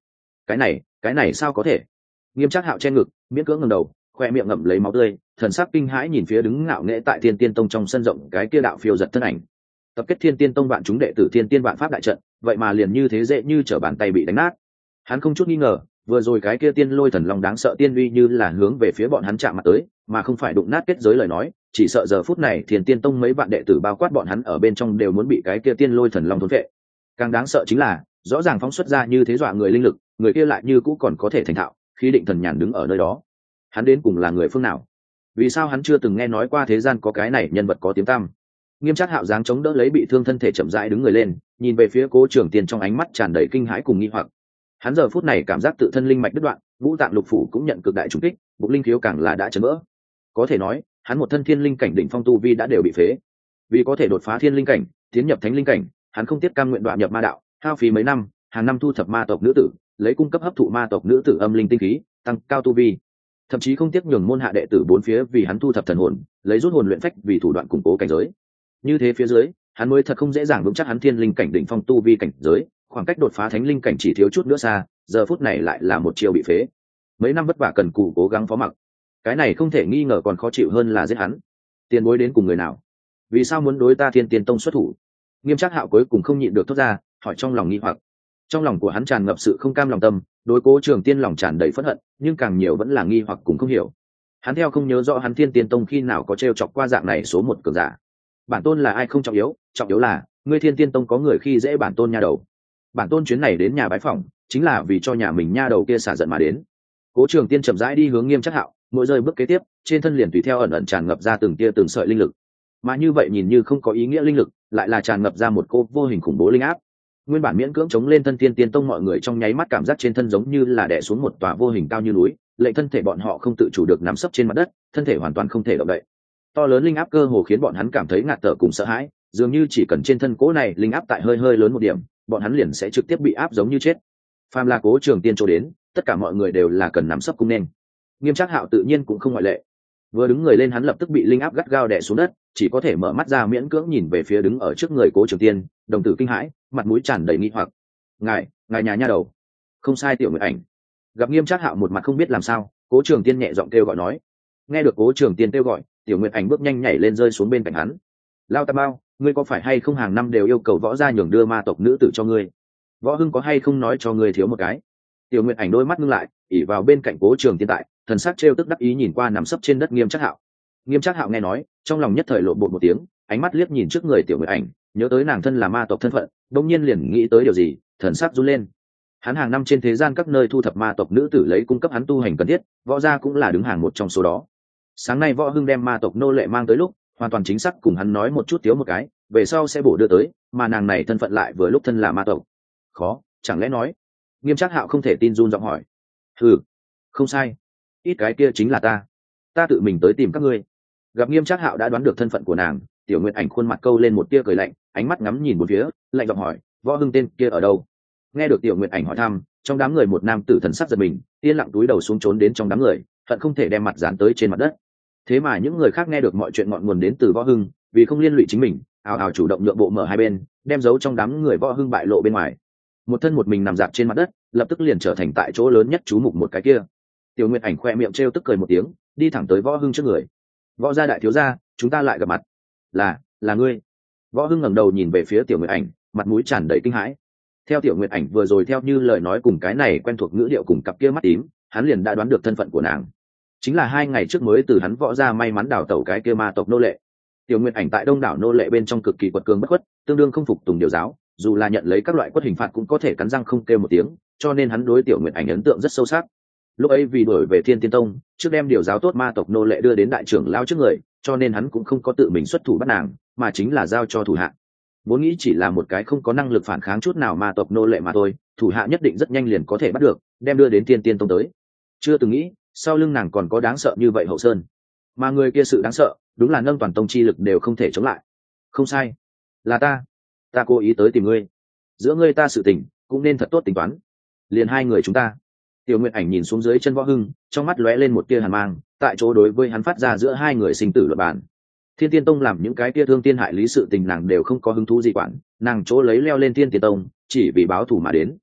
cái này cái này sao có thể? Nghiêm Trác Hạo che ngực, miễn cưỡng ngẩng đầu, khoe miệng ngậm lấy máu tươi, thần sắc kinh hãi nhìn phía đứng ngạo nghễ tại Thiên Tiên Tông trong sân rộng cái kia đạo phiêu giật thân ảnh. Tập kết Thiên Tiên Tông bạn chúng đệ tử Thiên Tiên Vạn Pháp đại trận, vậy mà liền như thế dễ như trở bàn tay bị đánh nát. Hắn không chút nghi ngờ, vừa rồi cái kia tiên lôi thần long đáng sợ tiên uy như là hướng về phía bọn hắn chạm mặt tới, mà không phải đụng nát kết giới lời nói, chỉ sợ giờ phút này Thiên Tiên Tông mấy vạn đệ tử bao quát bọn hắn ở bên trong đều muốn bị cái kia tiên lôi thần long thôn phệ. Càng đáng sợ chính là, rõ ràng phóng xuất ra như thế dọa người linh lực, người kia lại như cũ còn có thể thành thạo, khí định thần nhàn đứng ở nơi đó. Hắn đến cùng là người phương nào? Vì sao hắn chưa từng nghe nói qua thế gian có cái này nhân vật có tiếng tăm? Nghiêm Trác Hạo dáng chống đỡ lấy bị thương thân thể chậm rãi đứng người lên, nhìn về phía Cố Trường Tiên trong ánh mắt tràn đầy kinh hãi cùng nghi hoặc. Hắn giờ phút này cảm giác tự thân linh mạch đứt đoạn, ngũ tạng lục phủ cũng nhận cực đại trùng kích, bụng linh khiếu càng là đã chấn vỡ. Có thể nói, hắn một thân thiên linh cảnh đỉnh phong tu vi đã đều bị phế. Vì có thể đột phá thiên linh cảnh, tiến nhập thánh linh cảnh, hắn không tiếc cam nguyện đoạn nhập ma đạo, hao phí mấy năm, hàng năm thu thập ma tộc nữ tử, lấy cung cấp hấp thụ ma tộc nữ tử âm linh tinh khí, tăng cao tu vi. Thậm chí không tiếc nhường môn hạ đệ tử bốn phía vì hắn thu thập thần hồn, lấy rút hồn luyện phách vì thủ đoạn củng cố cảnh giới. Như thế phía dưới, hắn mới thật không dễ dàng vững chắc hắn thiên linh cảnh đỉnh phong tu vi cảnh giới, khoảng cách đột phá thánh linh cảnh chỉ thiếu chút nữa xa, giờ phút này lại là một chiều bị phế. Mấy năm vất vả cần cù cố gắng phó mặc, cái này không thể nghi ngờ còn khó chịu hơn là giết hắn. Tiền bối đến cùng người nào? Vì sao muốn đối ta Thiên Tiên Tông xuất thủ? Nghiêm Trác Hạo cuối cùng không nhịn được thốt ra, hỏi trong lòng nghi hoặc. Trong lòng của hắn tràn ngập sự không cam lòng tâm, đối Cố Trường Tiên lòng tràn đầy phẫn hận, nhưng càng nhiều vẫn là nghi hoặc cùng không hiểu. Hắn theo không nhớ rõ hắn Thiên Tiên Tông khi nào có trêu chọc qua dạng này số một cường giả. Bản tôn là ai không trọng yếu, trọng yếu là ngươi Thiên Tiên Tông có người khi dễ bản tôn nha đầu. Bản tôn chuyến này đến nhà bái phỏng, chính là vì cho nhà mình nha đầu kia xả giận mà đến. Cố Trường Tiên chậm rãi đi hướng Nghiêm Trác Hạo, mỗi rơi bước kế tiếp, trên thân liền tùy theo ẩn ẩn tràn ngập ra từng tia từng sợi linh lực. Mà như vậy nhìn như không có ý nghĩa linh lực, lại là tràn ngập ra một cô vô hình khủng bố linh áp. Nguyên bản miễn cưỡng chống lên thân Thiên Tiên Tông mọi người trong nháy mắt cảm giác trên thân giống như là đè xuống một tòa vô hình cao như núi, lệnh thân thể bọn họ không tự chủ được nằm sấp trên mặt đất, thân thể hoàn toàn không thể động đậy. To lớn linh áp cơ hồ khiến bọn hắn cảm thấy ngạt thở cùng sợ hãi, dường như chỉ cần trên thân cố này linh áp tại hơi hơi lớn một điểm, bọn hắn liền sẽ trực tiếp bị áp giống như chết. Phàm là Cố Trường Tiên chỗ đến, tất cả mọi người đều là cần nằm sấp cung nên. Nghiêm Trác Hạo tự nhiên cũng không ngoại lệ. Vừa đứng người lên hắn lập tức bị linh áp gắt gao đè xuống đất, chỉ có thể mở mắt ra miễn cưỡng nhìn về phía đứng ở trước người Cố Trường Tiên, đồng tử kinh hãi, mặt mũi tràn đầy nghi hoặc. "Ngài, ngài nhà nha đầu." "Không sai Tiểu Nguyệt Ảnh." Gặp Nghiêm Trác Hạo một mặt không biết làm sao, Cố Trường Tiên nhẹ giọng kêu gọi nói. Nghe được Cố Trường Tiên kêu gọi, Tiểu Nguyệt Ảnh bước nhanh nhảy lên rơi xuống bên cạnh hắn. "Lao Tam Bao, ngươi có phải hay không hàng năm đều yêu cầu võ gia nhường đưa ma tộc nữ tử cho ngươi? Võ Hưng có hay không nói cho ngươi thiếu một cái?" Tiểu Nguyệt Ảnh đôi mắt ngưng lại, ỉ vào bên cạnh Cố Trường Tiên tại, thần sắc trêu tức đắc ý nhìn qua nằm sấp trên đất Nghiêm Trác Hạo. Nghiêm Trác Hạo nghe nói, trong lòng nhất thời lộ bột một tiếng, ánh mắt liếc nhìn trước người Tiểu Nguyệt Ảnh, nhớ tới nàng thân là ma tộc thân phận, đột nhiên liền nghĩ tới điều gì, thần sắc run lên. Hắn hàng năm trên thế gian các nơi thu thập ma tộc nữ tử lấy cung cấp hắn tu hành cần thiết, võ gia cũng là đứng hàng một trong số đó. Sáng nay Võ Hưng đem ma tộc nô lệ mang tới lúc, hoàn toàn chính xác cùng hắn nói một chút thiếu một cái, về sau sẽ bổ đưa tới, mà nàng này thân phận lại vừa lúc thân là ma tộc. Khó, chẳng lẽ nói? Nghiêm Trác Hạo không thể tin run giọng hỏi. "Ừ, không sai, ít cái kia chính là ta, ta tự mình tới tìm các ngươi." Gặp Nghiêm Trác Hạo đã đoán được thân phận của nàng, Tiểu Nguyệt Ảnh khuôn mặt câu lên một tia cười lạnh, ánh mắt ngắm nhìn một phía, lạnh giọng hỏi, "Võ Hưng tên kia ở đâu?" Nghe được Tiểu Nguyệt Ảnh hỏi thăm, trong đám người một nam tử thần sắc giật mình, yên lặng túi đầu xuống trốn đến trong đám người, hận không thể đem mặt dán tới trên mặt đất. Thế mà những người khác nghe được mọi chuyện ngọn nguồn đến từ Võ Hưng, vì không liên lụy chính mình, ào ào chủ động nhượng bộ mở hai bên, đem giấu trong đám người Võ Hưng bại lộ bên ngoài. Một thân một mình nằm dạp trên mặt đất, lập tức liền trở thành tại chỗ lớn nhất chú mục một cái kia. Tiểu Nguyệt Ảnh khoe miệng trêu tức cười một tiếng, đi thẳng tới Võ Hưng trước người. "Võ gia đại thiếu gia, chúng ta lại gặp mặt." "Là, là ngươi." Võ Hưng ngẩng đầu nhìn về phía Tiểu Nguyệt Ảnh, mặt mũi tràn đầy kinh hãi. Theo Tiểu Nguyệt Ảnh vừa rồi theo như lời nói cùng cái này quen thuộc ngữ điệu cùng cặp kia mắt tím, hắn liền đã đoán được thân phận của nàng. Chính là hai ngày trước mới từ hắn Võ gia may mắn đào tẩu cái kia ma tộc nô lệ. Tiểu Nguyệt Ảnh tại đông đảo nô lệ bên trong cực kỳ quật cường bất khuất, tương đương không phục tùng điều giáo, dù là nhận lấy các loại quất hình phạt cũng có thể cắn răng không kêu một tiếng, cho nên hắn đối Tiểu Nguyệt Ảnh ấn tượng rất sâu sắc. Lúc ấy vì đuổi về Thiên Tiên Tông, trước đem điều giáo tốt ma tộc nô lệ đưa đến đại trưởng lao trước người, cho nên hắn cũng không có tự mình xuất thủ bắt nàng, mà chính là giao cho thủ hạ. Vốn nghĩ chỉ là một cái không có năng lực phản kháng chút nào ma tộc nô lệ mà thôi, thủ hạ nhất định rất nhanh liền có thể bắt được, đem đưa đến Thiên Tiên Tông tới. Chưa từng nghĩ, sau lưng nàng còn có đáng sợ như vậy hậu sơn. Mà người kia sự đáng sợ, đúng là nâng toàn tông chi lực đều không thể chống lại. "Không sai, là ta, ta cố ý tới tìm ngươi. Giữa ngươi ta sự tình, cũng nên thật tốt tính toán. Liền hai người chúng ta." Tiểu Nguyệt Ảnh nhìn xuống dưới chân Võ Hưng, trong mắt lóe lên một tia hàn mang, tại chỗ đối với hắn phát ra giữa hai người sinh tử luận bàn. Thiên Tiên Tông làm những cái kia thương tiên hại lý sự tình nàng đều không có hứng thú gì quản, nàng chỗ lấy leo lên Thiên Tiên Tông, chỉ vì báo thù mà đến.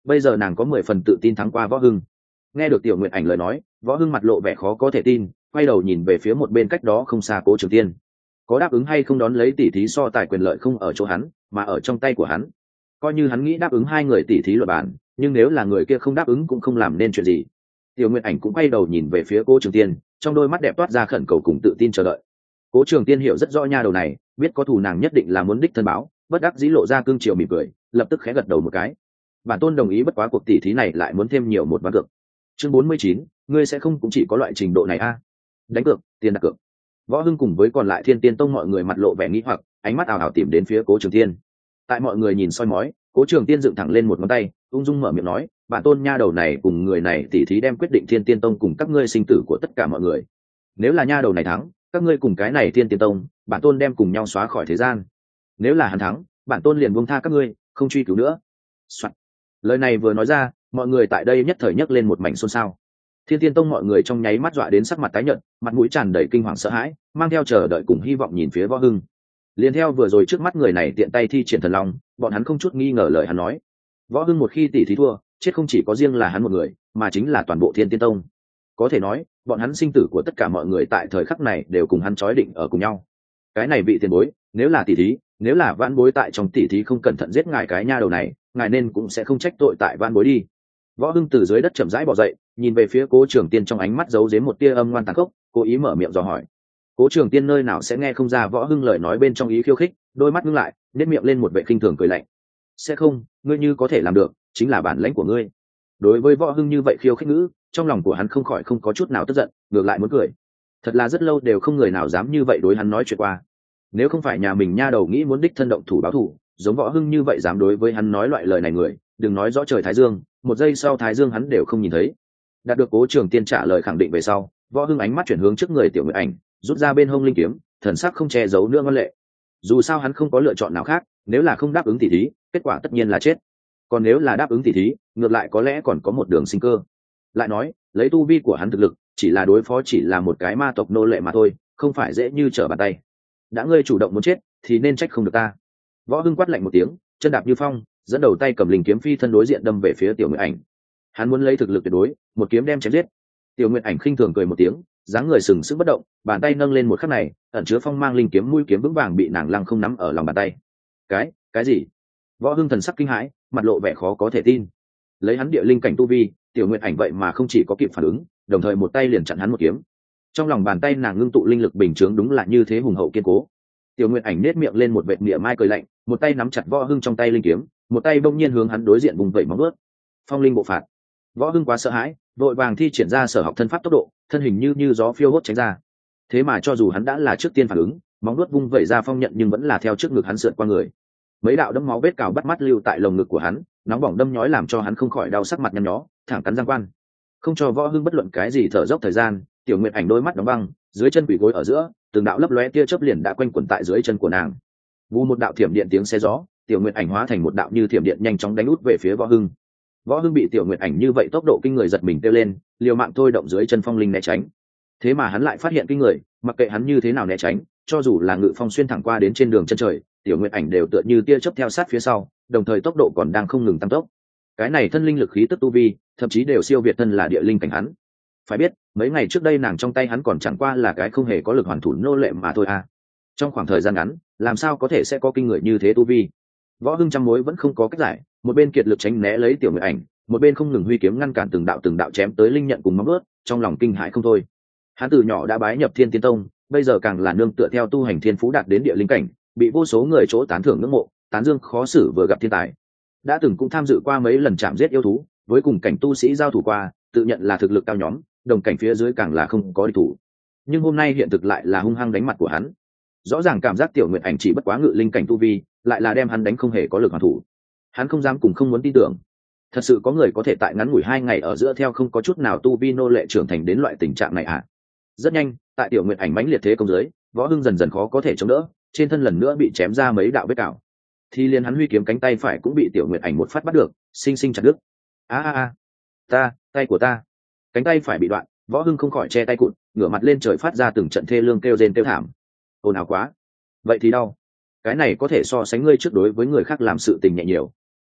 bây giờ nàng có mười phần tự tin thắng qua Võ Hưng. Nghe được Tiểu Nguyệt Ảnh lời nói, Võ Hưng mặt lộ vẻ khó có thể tin, quay đầu nhìn về phía một bên cách đó không xa Cố Trường Tiên. Có đáp ứng hay không đón lấy tỷ thí so tài quyền lợi không ở chỗ hắn, mà ở trong tay của hắn. Coi như hắn nghĩ đáp ứng hai người tỷ thí luật bản, nhưng nếu là người kia không đáp ứng cũng không làm nên chuyện gì. Tiểu Nguyệt Ảnh cũng quay đầu nhìn về phía Cố Trường Tiên, trong đôi mắt đẹp toát ra khẩn cầu cùng tự tin chờ đợi. Cố Trường Tiên hiểu rất rõ nha đầu này, biết có thù nàng nhất định là muốn đích thân báo, bất đắc dĩ lộ ra cương chiều mỉm cười, lập tức khẽ gật đầu một cái. Bản tôn đồng ý, bất quá cuộc tỷ thí này lại muốn thêm nhiều một ván cược. Chương bốn mươi chín, ngươi sẽ không cũng chỉ có loại trình độ này a? À? Đánh cược, tiền đặt cược. Võ Hưng cùng với còn lại Thiên Tiên Tông mọi người mặt lộ vẻ nghi hoặc, ánh mắt ảo ảo tìm đến phía Cố Trường Tiên. Tại mọi người nhìn soi mói, Cố Trường Tiên dựng thẳng lên một ngón tay, ung dung mở miệng nói, bản tôn nha đầu này cùng người này tỷ thí đem quyết định Thiên Tiên Tông cùng các ngươi sinh tử của tất cả mọi người. Nếu là nha đầu này thắng, các ngươi cùng cái này Thiên Tiên Tông, bản tôn đem cùng nhau xóa khỏi thế gian. Nếu là hắn thắng, bản tôn liền buông tha các ngươi, không truy cứu nữa. Soạn. Lời này vừa nói ra, mọi người tại đây nhất thời nhấc lên một mảnh xôn xao. Thiên Tiên Tông mọi người trong nháy mắt dọa đến sắc mặt tái nhợt, mặt mũi tràn đầy kinh hoàng sợ hãi, mang theo chờ đợi cùng hy vọng nhìn phía Võ Hưng. Liên theo vừa rồi trước mắt người này tiện tay thi triển thần long, bọn hắn không chút nghi ngờ lời hắn nói. Võ Hưng một khi tỷ thí thua, chết không chỉ có riêng là hắn một người, mà chính là toàn bộ Thiên Tiên Tông. Có thể nói, bọn hắn sinh tử của tất cả mọi người tại thời khắc này đều cùng hắn trói định ở cùng nhau. Cái này vị tiền bối, nếu là tỷ thí, nếu là vãn bối tại trong tỷ thí không cẩn thận giết ngài cái nha đầu này, ngài nên cũng sẽ không trách tội tại vãn bối đi. Võ Hưng từ dưới đất chậm rãi bò dậy, nhìn về phía Cố Trường Tiên trong ánh mắt giấu giếm một tia âm ngoan tàn khốc, cố ý mở miệng dò hỏi. Cố Trường Tiên nơi nào sẽ nghe không ra Võ Hưng lời nói bên trong ý khiêu khích, đôi mắt ngưng lại, nét miệng lên một vẻ khinh thường cười lạnh. Sẽ không, ngươi như có thể làm được, chính là bản lãnh của ngươi. Đối với Võ Hưng như vậy khiêu khích ngữ, trong lòng của hắn không khỏi không có chút nào tức giận, ngược lại muốn cười. Thật là rất lâu đều không người nào dám như vậy đối hắn nói chuyện qua. Nếu không phải nhà mình nha đầu nghĩ muốn đích thân động thủ báo thù, giống Võ Hưng như vậy dám đối với hắn nói loại lời này người, đừng nói rõ trời thái dương, một giây sau thái dương hắn đều không nhìn thấy. Đạt được Cố Trường Tiên trả lời khẳng định về sau, Võ Hưng ánh mắt chuyển hướng trước người Tiểu Nguyệt Ảnh, rút ra bên hông linh kiếm, thần sắc không che giấu nữa ngoan lệ. Dù sao hắn không có lựa chọn nào khác, nếu là không đáp ứng tỷ thí, kết quả tất nhiên là chết. Còn nếu là đáp ứng tỷ thí, ngược lại có lẽ còn có một đường sinh cơ. Lại nói, lấy tu vi của hắn thực lực, chỉ là đối phó chỉ là một cái ma tộc nô lệ mà thôi, không phải dễ như trở bàn tay. Đã ngươi chủ động muốn chết, thì nên trách không được ta. Võ Hưng quát lạnh một tiếng, chân đạp như phong, dẫn đầu tay cầm linh kiếm phi thân đối diện đâm về phía Tiểu Nguyệt Ảnh. Hắn muốn lấy thực lực tuyệt đối, một kiếm đem chém giết. Tiểu Nguyệt Ảnh khinh thường cười một tiếng, dáng người sừng sững bất động, bàn tay nâng lên một khắc này, ẩn chứa phong mang linh kiếm mũi kiếm vững vàng bị nàng lăng không nắm ở lòng bàn tay. Cái, cái gì? Võ Hưng thần sắc kinh hãi, mặt lộ vẻ khó có thể tin. Lấy hắn địa linh cảnh tu vi, Tiểu Nguyệt Ảnh vậy mà không chỉ có kịp phản ứng, đồng thời một tay liền chặn hắn một kiếm. Trong lòng bàn tay nàng ngưng tụ linh lực bình chướng đúng là như thế hùng hậu kiên cố. Tiểu Nguyệt Ảnh nết miệng lên một vệt mỉa mai cười lạnh, một tay nắm chặt Võ Hưng trong tay linh kiếm, một tay bỗng nhiên hướng hắn đối diện vùng vẩy móng vuốt. Phong linh bộ phạt. Võ Hưng quá sợ hãi, vội vàng thi triển ra sở học thân pháp tốc độ, thân hình như như gió phiêu hốt tránh ra. Thế mà cho dù hắn đã là trước tiên phản ứng, móng vuốt vung vẩy ra phong nhận nhưng vẫn là theo trước ngực hắn sượt qua người. Mấy đạo đấm máu vết cào bắt mắt lưu tại lồng ngực của hắn, nóng bỏng đâm nhói làm cho hắn không khỏi đau sắc mặt nhăn nhó, thẳng cắn răng quan. Không cho Võ Hưng bất luận cái gì thở dốc thời gian, Tiểu Nguyệt Ảnh đôi mắt đóng băng, dưới chân quỷ gối ở giữa, từng đạo lấp lóe tia chớp liền đã quanh quẩn tại dưới chân của nàng. Vù một đạo thiểm điện tiếng xé gió, Tiểu Nguyệt Ảnh hóa thành một đạo như thiểm điện nhanh chóng đánh út về phía Võ Hưng. Võ Hưng bị Tiểu Nguyệt Ảnh như vậy tốc độ kinh người giật mình kêu lên, liều mạng thôi động dưới chân phong linh né tránh. Thế mà hắn lại phát hiện kinh người, mặc kệ hắn như thế nào né tránh, cho dù là ngự phong xuyên thẳng qua đến trên đường chân trời, Tiểu Nguyệt Ảnh đều tựa như tia chớp theo sát phía sau, đồng thời tốc độ còn đang không ngừng tăng tốc. Cái này thân linh lực khí tức tu vi, thậm chí đều siêu việt thân là địa linh cảnh hắn. Phải biết, mấy ngày trước đây nàng trong tay hắn còn chẳng qua là cái không hề có lực hoàn thủ nô lệ mà thôi à. Trong khoảng thời gian ngắn, làm sao có thể sẽ có kinh người như thế tu vi? Võ Hưng trăm mối vẫn không có cách giải, một bên kiệt lực tránh né lấy Tiểu Nguyệt Ảnh, một bên không ngừng huy kiếm ngăn cản từng đạo từng đạo chém tới linh nhận cùng móng vuốt, trong lòng kinh hãi không thôi. Hắn từ nhỏ đã bái nhập Thiên Tiên Tông, bây giờ càng là nương tựa theo tu hành thiên phú đạt đến địa linh cảnh, bị vô số người chỗ tán thưởng ngưỡng mộ, tán dương khó xử vừa gặp thiên tài. Đã từng cũng tham dự qua mấy lần chạm giết yêu thú, với cùng cảnh tu sĩ giao thủ qua, tự nhận là thực lực cao nhóm, đồng cảnh phía dưới càng là không có địch thủ. Nhưng hôm nay hiện thực lại là hung hăng đánh mặt của hắn. Rõ ràng cảm giác Tiểu Nguyệt Ảnh chỉ bất quá ngự linh cảnh tu vi, lại là đem hắn đánh không hề có lực hoàn thủ. Hắn không dám cùng không muốn tin tưởng. Thật sự có người có thể tại ngắn ngủi hai ngày ở giữa theo không có chút nào tu vi nô lệ trưởng thành đến loại tình trạng này à? Rất nhanh, tại Tiểu Nguyệt Ảnh mãnh liệt thế công dưới, Võ Hưng dần dần khó có thể chống đỡ, trên thân lần nữa bị chém ra mấy đạo vết cào. Thì liền hắn huy kiếm cánh tay phải cũng bị Tiểu Nguyệt Ảnh một phát bắt được, sinh sinh chặt đứt. A a a, ta, tay của ta. Cánh tay phải bị đoạn, Võ Hưng không khỏi che tay cụt, ngửa mặt lên trời phát ra từng trận thê lương kêu rên kêu thảm. Ồn ào quá. Vậy thì đau. Cái này có thể so sánh ngươi trước đối với người khác làm sự tình nhẹ nhiều.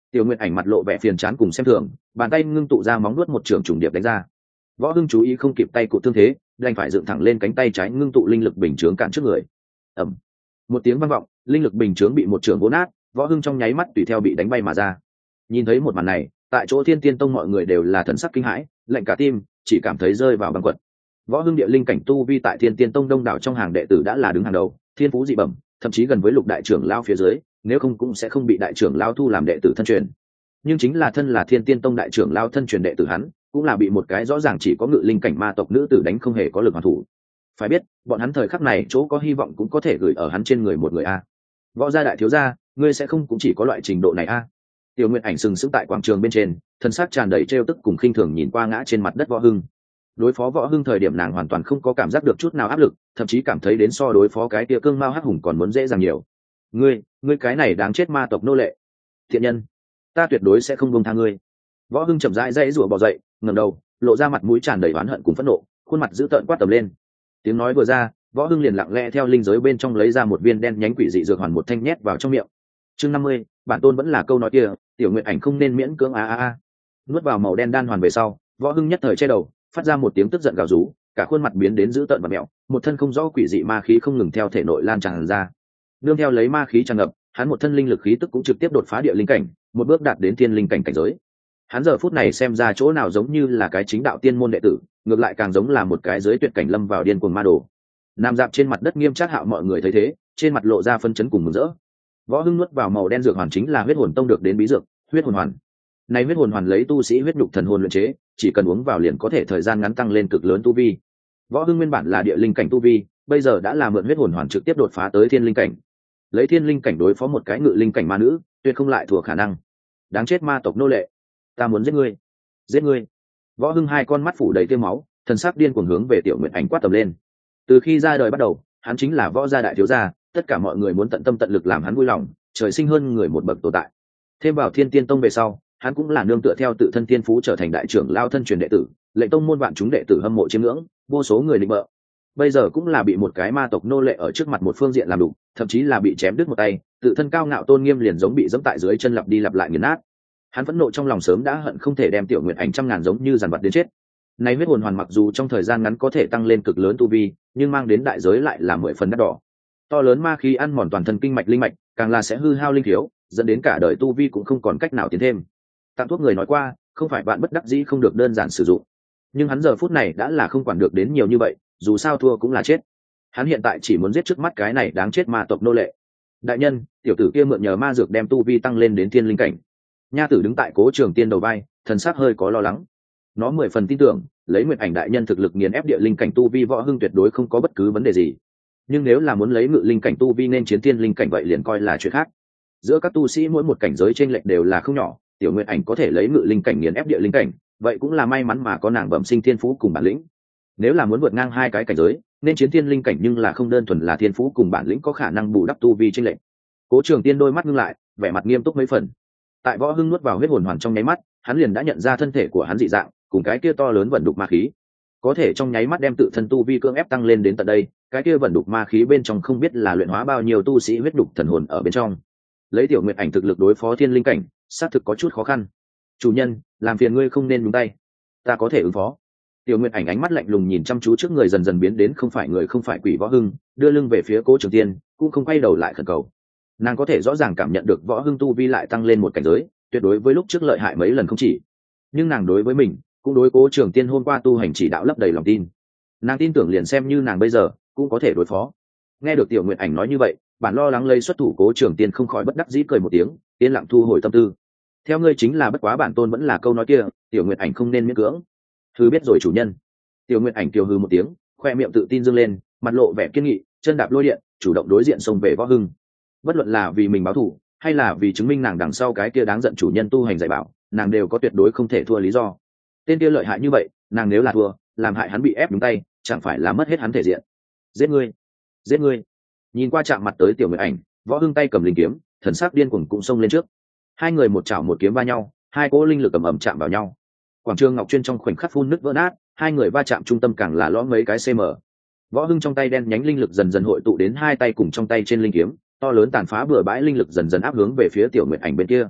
Tiểu Nguyệt Ảnh mặt lộ vẻ phiền chán cùng xem thường, bàn tay ngưng tụ ra móng nuốt một trường trùng điệp đánh ra. Võ Hưng chú ý không kịp tay cụ thương thế, đành phải dựng thẳng lên cánh tay trái ngưng tụ linh lực bình chướng cản trước người. Ầm. Một tiếng vang vọng, linh lực bình chướng bị một trường vỗ nát, Võ Hưng trong nháy mắt tùy theo bị đánh bay mà ra. Nhìn thấy một màn này, tại chỗ Thiên Tiên Tông mọi người đều là thần sắc kinh hãi, lạnh cả tim, chỉ cảm thấy rơi vào băng quật. Võ Hưng địa linh cảnh tu vi tại Thiên Tiên Tông đông đảo trong hàng đệ tử đã là đứng hàng đầu, thiên phú dị bẩm, thậm chí gần với Lục đại trưởng lão phía dưới, nếu không cũng sẽ không bị đại trưởng lão thu làm đệ tử thân truyền. Nhưng chính là thân là Thiên Tiên Tông đại trưởng lão thân truyền đệ tử hắn, cũng là bị một cái rõ ràng chỉ có ngự linh cảnh ma tộc nữ tử đánh không hề có lực hoàn thủ. Phải biết, bọn hắn thời khắc này chỗ có hy vọng cũng có thể gửi ở hắn trên người một người a. Võ gia đại thiếu gia, ngươi sẽ không cũng chỉ có loại trình độ này a. Tiểu Nguyệt Ảnh sừng sững tại quảng trường bên trên, thân xác tràn đầy trêu tức cùng khinh thường nhìn qua ngã trên mặt đất Võ Hưng. Đối phó Võ Hưng thời điểm nàng hoàn toàn không có cảm giác được chút nào áp lực, thậm chí cảm thấy đến so đối phó cái kia cương mao hắc hùng còn muốn dễ dàng nhiều. Ngươi, ngươi cái này đáng chết ma tộc nô lệ. Thiện nhân, ta tuyệt đối sẽ không buông tha ngươi. Võ Hưng chậm rãi dãy rủa bò dậy, ngẩng đầu, lộ ra mặt mũi tràn đầy oán hận cùng phẫn nộ, khuôn mặt dữ tợn quát tầm lên. Tiếng nói vừa ra, Võ Hưng liền lặng lẽ theo linh giới bên trong lấy ra một viên đen nhánh quỷ dị dược hoàn một thanh nhét vào trong miệng. Chương năm mươi, bản tôn vẫn là câu nói kia, Tiểu Nguyệt Ảnh không nên miễn cưỡng a a a. Nuốt vào màu đen đan hoàn về sau, Võ Hưng nhất thời che đầu, phát ra một tiếng tức giận gào rú, cả khuôn mặt biến đến dữ tợn và mèo, một thân không rõ quỷ dị ma khí không ngừng theo thể nội lan tràn ra. Nương theo lấy ma khí tràn ngập, hắn một thân linh lực khí tức cũng trực tiếp đột phá địa linh cảnh, một bước đạt đến thiên linh cảnh cảnh giới. Hắn giờ phút này xem ra chỗ nào giống như là cái chính đạo tiên môn đệ tử, ngược lại càng giống là một cái giới tuyệt cảnh lâm vào điên cuồng ma đồ. Nằm dạp trên mặt đất Nghiêm Trác Hạo mọi người thấy thế, trên mặt lộ ra phân chấn cùng mừng rỡ. Võ Hưng nuốt vào màu đen dược hoàn chính là huyết hồn tông được đến bí dược, huyết hồn hoàn. Này huyết hồn hoàn lấy tu sĩ huyết nhục thần hồn luyện chế, chỉ cần uống vào liền có thể thời gian ngắn tăng lên cực lớn tu vi. Võ Hưng nguyên bản là địa linh cảnh tu vi, bây giờ đã là mượn huyết hồn hoàn trực tiếp đột phá tới thiên linh cảnh. Lấy thiên linh cảnh đối phó một cái ngự linh cảnh ma nữ, tuyệt không lại thua khả năng. Đáng chết ma tộc nô lệ, ta muốn giết ngươi, giết ngươi. Võ Hưng hai con mắt phủ đầy tiêu máu, thần sắc điên cuồng hướng về Tiểu Nguyệt Ảnh quát tầm lên. Từ khi ra đời bắt đầu, hắn chính là võ gia đại thiếu gia, tất cả mọi người muốn tận tâm tận lực làm hắn vui lòng, trời sinh hơn người một bậc tồn tại. Thêm vào Thiên Tiên Tông về sau, hắn cũng là nương tựa theo tự thân thiên phú trở thành đại trưởng lao thân truyền đệ tử, lệnh tông môn vạn chúng đệ tử hâm mộ chiêm ngưỡng, vô số người định bợ. Bây giờ cũng là bị một cái ma tộc nô lệ ở trước mặt một phương diện làm đủ, thậm chí là bị chém đứt một tay, tự thân cao ngạo tôn nghiêm liền giống bị giẫm tại dưới chân lặp đi lặp lại nghiền nát. Hắn phẫn nộ trong lòng sớm đã hận không thể đem Tiểu Nguyệt Ảnh trăm ngàn giống như dàn vật đến chết. Này huyết hồn hoàn mặc dù trong thời gian ngắn có thể tăng lên cực lớn tu vi, nhưng mang đến đại giới lại là mười phần đắt đỏ. To lớn ma khí ăn mòn toàn thân kinh mạch linh mạch, càng là sẽ hư hao linh thiếu, dẫn đến cả đời tu vi cũng không còn cách nào tiến thêm. Tặng thuốc người nói qua, không phải bạn bất đắc dĩ không được đơn giản sử dụng. Nhưng hắn giờ phút này đã là không quản được đến nhiều như vậy, dù sao thua cũng là chết. Hắn hiện tại chỉ muốn giết trước mắt cái này đáng chết ma tộc nô lệ. Đại nhân, tiểu tử kia mượn nhờ ma dược đem tu vi tăng lên đến thiên linh cảnh. Nha tử đứng tại Cố Trường Tiên đầu vai, thần sắc hơi có lo lắng. Nó mười phần tin tưởng, lấy Nguyệt Ảnh đại nhân thực lực nghiền ép địa linh cảnh tu vi Võ Hưng tuyệt đối không có bất cứ vấn đề gì. Nhưng nếu là muốn lấy ngự linh cảnh tu vi nên chiến thiên linh cảnh vậy liền coi là chuyện khác. Giữa các tu sĩ mỗi một cảnh giới chênh lệch đều là không nhỏ, Tiểu Nguyệt Ảnh có thể lấy ngự linh cảnh nghiền ép địa linh cảnh, vậy cũng là may mắn mà có nàng bẩm sinh thiên phú cùng bản lĩnh. Nếu là muốn vượt ngang hai cái cảnh giới, nên chiến thiên linh cảnh nhưng là không đơn thuần là thiên phú cùng bản lĩnh có khả năng bù đắp tu vi chênh lệch. Cố Trường Tiên đôi mắt ngưng lại, vẻ mặt nghiêm túc mấy phần. Tại Võ Hưng nuốt vào huyết hồn hoàn trong nháy mắt, hắn liền đã nhận ra thân thể của hắn dị dạng, cùng cái kia to lớn vận đục ma khí, có thể trong nháy mắt đem tự thân tu vi cưỡng ép tăng lên đến tận đây. Cái kia vận đục ma khí bên trong không biết là luyện hóa bao nhiêu tu sĩ huyết đục thần hồn ở bên trong. Lấy Tiểu Nguyệt Ảnh thực lực đối phó thiên linh cảnh, xác thực có chút khó khăn. Chủ nhân, làm phiền ngươi không nên nhúng tay, ta có thể ứng phó. Tiểu Nguyệt Ảnh ánh mắt lạnh lùng nhìn chăm chú trước người dần dần biến đến không phải người không phải quỷ Võ Hưng, đưa lưng về phía Cố Trường Tiên, cũng không quay đầu lại khẩn cầu. Nàng có thể rõ ràng cảm nhận được Võ Hưng tu vi lại tăng lên một cảnh giới, tuyệt đối với lúc trước lợi hại mấy lần không chỉ. Nhưng nàng đối với mình, cũng đối Cố Trường Tiên hôm qua tu hành chỉ đạo lấp đầy lòng tin. Nàng tin tưởng liền xem như nàng bây giờ cũng có thể đối phó. Nghe được Tiểu Nguyệt Ảnh nói như vậy, bản lo lắng lấy xuất thủ Cố Trường Tiên không khỏi bất đắc dĩ cười một tiếng, yên lặng thu hồi tâm tư. Theo ngươi chính là bất quá bản tôn vẫn là câu nói kia, Tiểu Nguyệt Ảnh không nên miễn cưỡng. Thư biết rồi chủ nhân. Tiểu Nguyệt Ảnh kiều hừ một tiếng, khoe miệng tự tin dương lên, mặt lộ vẻ kiên nghị, chân đạp lôi điện, chủ động đối diện xông về Võ Hưng. Bất luận là vì mình báo thù, hay là vì chứng minh nàng đằng sau cái kia đáng giận chủ nhân tu hành dạy bảo, nàng đều có tuyệt đối không thể thua lý do. Tên kia lợi hại như vậy, nàng nếu là thua, làm hại hắn bị ép đúng tay, chẳng phải là mất hết hắn thể diện. Giết ngươi, giết ngươi. Nhìn qua chạm mặt tới Tiểu Nguyệt Ảnh, Võ Hưng tay cầm linh kiếm, thần sắc điên cuồng cũng xông lên trước. Hai người một chảo một kiếm va nhau, hai cỗ linh lực ầm ầm chạm vào nhau. Quảng trường Ngọc Chuyên trong khoảnh khắc phun nứt vỡ nát, hai người va chạm trung tâm càng là lõm mấy cái cm. Võ Hưng trong tay đen nhánh linh lực dần dần hội tụ đến hai tay cùng trong tay trên linh kiếm, to lớn tàn phá bừa bãi linh lực dần dần áp hướng về phía Tiểu Nguyệt Ảnh bên kia.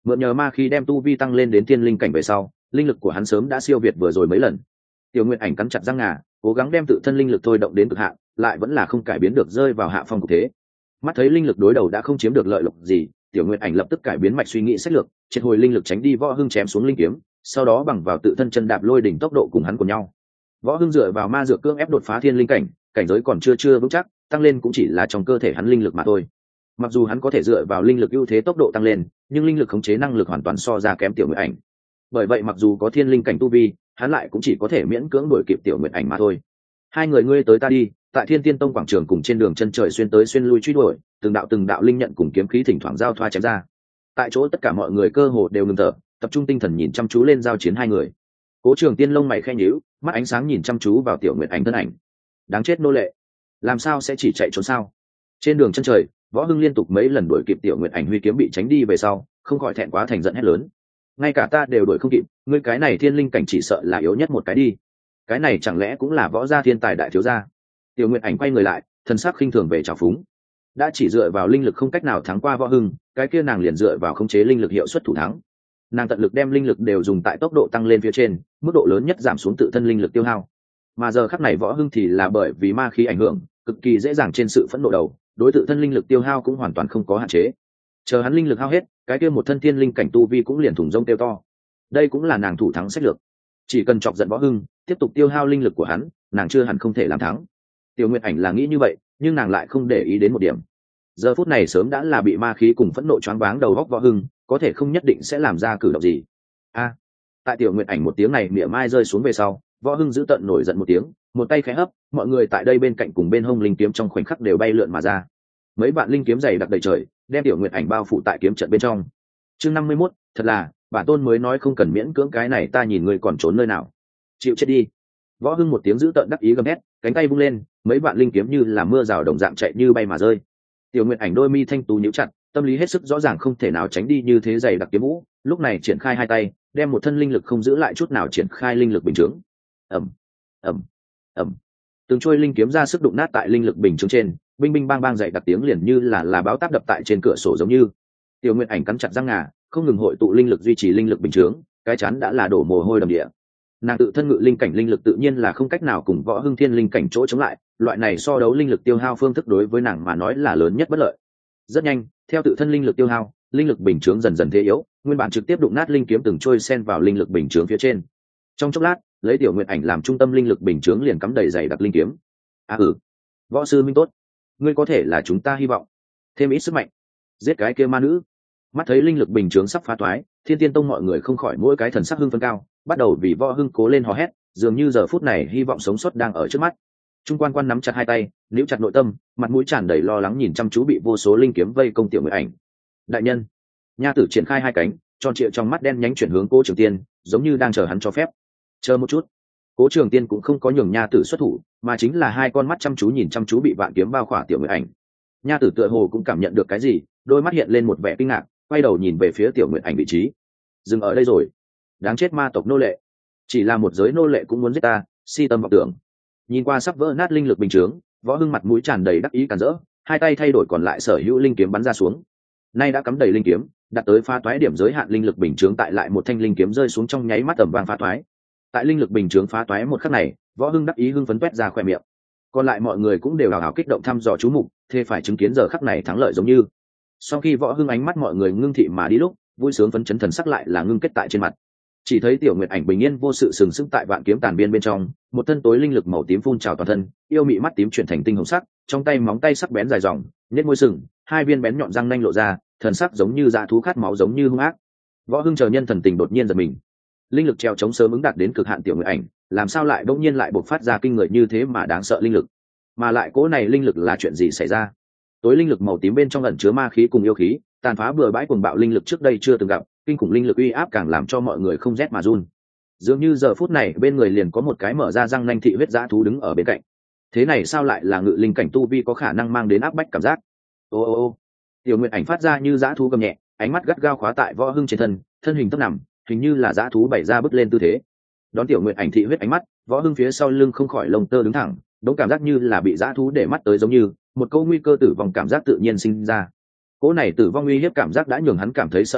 mượn nhờ ma khí đem tu vi tăng lên đến thiên linh cảnh về sau, linh lực của hắn sớm đã siêu việt vừa rồi mấy lần. Tiểu Nguyệt Ảnh cắn chặt răng ngà, cố gắng đem tự thân linh lực thôi động đến cực hạn, lại vẫn là không cải biến được, rơi vào hạ phong cục thế. Mắt thấy linh lực đối đầu đã không chiếm được lợi lộc gì, Tiểu Nguyệt Ảnh lập tức cải biến mạch suy nghĩ sách lược, triệt hồi linh lực tránh đi Võ Hưng chém xuống linh kiếm, sau đó bằng vào tự thân chân đạp lôi đỉnh tốc độ cùng hắn cùng nhau. Võ Hưng dựa vào ma dược cưỡng ép đột phá thiên linh cảnh, cảnh giới còn chưa chưa vững chắc, tăng lên cũng chỉ là trong cơ thể hắn linh lực mà thôi. Mặc dù hắn có thể dựa vào linh lực ưu thế tốc độ tăng lên, nhưng linh lực khống chế năng lực hoàn toàn so ra kém Tiểu Nguyệt Ảnh. Bởi vậy mặc dù có thiên linh cảnh tu vi, hắn lại cũng chỉ có thể miễn cưỡng đuổi kịp Tiểu Nguyệt Ảnh mà thôi. Hai người ngươi tới ta đi, tại Thiên Tiên Tông quảng trường cùng trên đường chân trời xuyên tới xuyên lui truy đuổi, từng đạo từng đạo linh nhận cùng kiếm khí thỉnh thoảng giao thoa chém ra. Tại chỗ tất cả mọi người cơ hồ đều ngừng thở, tập trung tinh thần nhìn chăm chú lên giao chiến hai người. Cố Trường Tiên lông mày khẽ nhíu, mắt ánh sáng nhìn chăm chú vào Tiểu Nguyệt Ảnh thân ảnh. Đáng chết nô lệ, làm sao sẽ chỉ chạy trốn sao? Trên đường chân trời, Võ Hưng liên tục mấy lần đuổi kịp Tiểu Nguyệt Ảnh huy kiếm bị tránh đi về sau, không khỏi thẹn quá thành giận hét lớn. Ngay cả ta đều đuổi không kịp, ngươi cái này thiên linh cảnh chỉ sợ là yếu nhất một cái đi. Cái này chẳng lẽ cũng là võ gia thiên tài đại thiếu gia? Tiểu Nguyệt Ảnh quay người lại, thần sắc khinh thường về trào phúng. Đã chỉ dựa vào linh lực không cách nào thắng qua Võ Hưng, cái kia nàng liền dựa vào khống chế linh lực hiệu suất thủ thắng. Nàng tận lực đem linh lực đều dùng tại tốc độ tăng lên phía trên, mức độ lớn nhất giảm xuống tự thân linh lực tiêu hao. Mà giờ khắc này Võ Hưng thì là bởi vì ma khí ảnh hưởng, cực kỳ dễ dàng trên sự phẫn nộ đầu, đối tự thân linh lực tiêu hao cũng hoàn toàn không có hạn chế. Chờ hắn linh lực hao hết, cái kia một thân thiên linh cảnh tu vi cũng liền thủng rông tiêu to. Đây cũng là nàng thủ thắng sách lược. Chỉ cần chọc giận Võ Hưng, tiếp tục tiêu hao linh lực của hắn, nàng chưa hẳn không thể làm thắng. Tiểu Nguyệt Ảnh là nghĩ như vậy, nhưng nàng lại không để ý đến một điểm. Giờ phút này sớm đã là bị ma khí cùng phẫn nộ choáng váng đầu óc Võ Hưng, có thể không nhất định sẽ làm ra cử động gì. A! Tại Tiểu Nguyệt Ảnh một tiếng này mỉa mai rơi xuống về sau, Võ Hưng giữ tận nổi giận một tiếng, một tay khẽ hấp, mọi người tại đây bên cạnh cùng bên hông linh kiếm trong khoảnh khắc đều bay lượn mà ra. Mấy bạn linh kiếm dày đặc đầy trời, đem Tiểu Nguyệt Ảnh bao phủ tại kiếm trận bên trong. Chương năm mươi mốt, thật là, bản tôn mới nói không cần miễn cưỡng cái này, ta nhìn ngươi còn trốn nơi nào. Chịu chết đi. Võ Hưng một tiếng dữ tợn đắc ý gầm hét, cánh tay vung lên, mấy bạn linh kiếm như là mưa rào đồng dạng chạy như bay mà rơi. Tiểu Nguyệt Ảnh đôi mi thanh tú nhíu chặt, tâm lý hết sức rõ ràng không thể nào tránh đi như thế dày đặc kiếm vũ, lúc này triển khai hai tay, đem một thân linh lực không giữ lại chút nào triển khai linh lực bình chứng. Ầm, ầm, ầm. Từng trôi linh kiếm ra sức đụng nát tại linh lực bình chứng trên, binh binh bang bang dày đặc tiếng liền như là là báo táp đập tại trên cửa sổ giống như. Tiểu Nguyệt Ảnh cắn chặt răng ngà, không ngừng hội tụ linh lực duy trì linh lực bình chứng, cái chán đã là đổ mồ hôi đầm địa. Nàng tự thân ngự linh cảnh linh lực tự nhiên là không cách nào cùng Võ Hưng thiên linh cảnh chỗ chống lại, loại này so đấu linh lực tiêu hao phương thức đối với nàng mà nói là lớn nhất bất lợi. Rất nhanh, theo tự thân linh lực tiêu hao, linh lực bình chướng dần dần thế yếu, nguyên bản trực tiếp đụng nát linh kiếm từng trôi xen vào linh lực bình chướng phía trên. Trong chốc lát, lấy Tiểu Nguyệt Ảnh làm trung tâm linh lực bình chướng liền cắm đầy dày đặc linh kiếm. À ừ, Võ sư minh tốt, ngươi có thể là chúng ta hy vọng. Thêm ít sức mạnh, giết cái kia ma nữ. Mắt thấy linh lực bình chướng sắp phá toái, Thiên Tiên Tông mọi người không khỏi mỗi cái thần sắc hưng phấn cao, bắt đầu vì Võ Hưng cố lên hò hét, dường như giờ phút này hy vọng sống sót đang ở trước mắt. Trung quan quan nắm chặt hai tay, níu chặt nội tâm, mặt mũi tràn đầy lo lắng nhìn chăm chú bị vô số linh kiếm vây công Tiểu Nguyệt Ảnh. Đại nhân, nha tử triển khai hai cánh, tròn trịa trong mắt đen nhánh chuyển hướng Cố Trường Tiên, giống như đang chờ hắn cho phép. Chờ một chút. Cố Trường Tiên cũng không có nhường nha tử xuất thủ, mà chính là hai con mắt chăm chú nhìn chăm chú bị vạn kiếm bao khỏa Tiểu Nguyệt Ảnh. Nha tử tựa hồ cũng cảm nhận được cái gì, đôi mắt hiện lên một vẻ kinh ngạc, quay đầu nhìn về phía Tiểu Nguyệt Ảnh vị trí. Dừng ở đây rồi. Đáng chết ma tộc nô lệ, chỉ là một giới nô lệ cũng muốn giết ta, si tâm vọng tưởng. Nhìn qua sắp vỡ nát linh lực bình chướng, Võ Hưng mặt mũi tràn đầy đắc ý càn rỡ, hai tay thay đổi còn lại sở hữu linh kiếm bắn ra xuống. Nay đã cắm đầy linh kiếm, đạt tới phá toái điểm giới hạn linh lực bình chướng, tại lại một thanh linh kiếm rơi xuống trong nháy mắt tầm vang phá toái. Tại linh lực bình chướng phá toái một khắc này, Võ Hưng đắc ý hưng phấn toét ra khóe miệng. Còn lại mọi người cũng đều hào hào kích động thăm dò chú mục, thề phải chứng kiến giờ khắc này thắng lợi giống như. Sau khi Võ Hưng ánh mắt mọi người ngưng thị mà đi lúc, vui sướng phấn chấn thần sắc lại là ngưng kết tại trên mặt. Chỉ thấy Tiểu Nguyệt Ảnh bình yên vô sự sừng sững tại vạn kiếm tàn biên bên trong, một thân tối linh lực màu tím phun trào toàn thân, yêu mị mắt tím chuyển thành tinh hồng sắc, trong tay móng tay sắc bén dài dòng, nhếch môi sừng, hai viên bén nhọn răng nanh lộ ra, thần sắc giống như dã thú khát máu giống như hung ác. Võ Hưng chờ nhân thần tình đột nhiên giật mình. Linh lực treo chống sớm ứng đạt đến cực hạn Tiểu Nguyệt Ảnh, làm sao lại bỗng nhiên lại bộc phát ra kinh người như thế mà đáng sợ linh lực? Mà lại cỗ này linh lực là chuyện gì xảy ra? Tối linh lực màu tím bên trong ẩn chứa ma khí cùng yêu khí, tàn phá bừa bãi cuồng bạo linh lực trước đây chưa từng gặp, kinh khủng linh lực uy áp càng làm cho mọi người không rét mà run. Dường như giờ phút này bên người liền có một cái mở ra răng nanh thị huyết dã thú đứng ở bên cạnh. Thế này sao lại là ngự linh cảnh tu vi có khả năng mang đến áp bách cảm giác? Ô ô ô. Tiểu Nguyệt Ảnh phát ra như dã thú gầm nhẹ, ánh mắt gắt gao khóa tại Võ Hưng trên thân, thân hình tấp nằm, hình như là dã thú bày ra bước lên tư thế. Đón Tiểu Nguyệt Ảnh thị huyết ánh mắt, Võ Hưng phía sau lưng không khỏi lông tơ đứng thẳng, đống cảm giác như là bị dã thú để mắt tới giống như, một câu nguy cơ tử vong cảm giác tự nhiên sinh ra. Cỗ này tử vong uy hiếp cảm giác đã nhường hắn cảm thấy sợ hãi,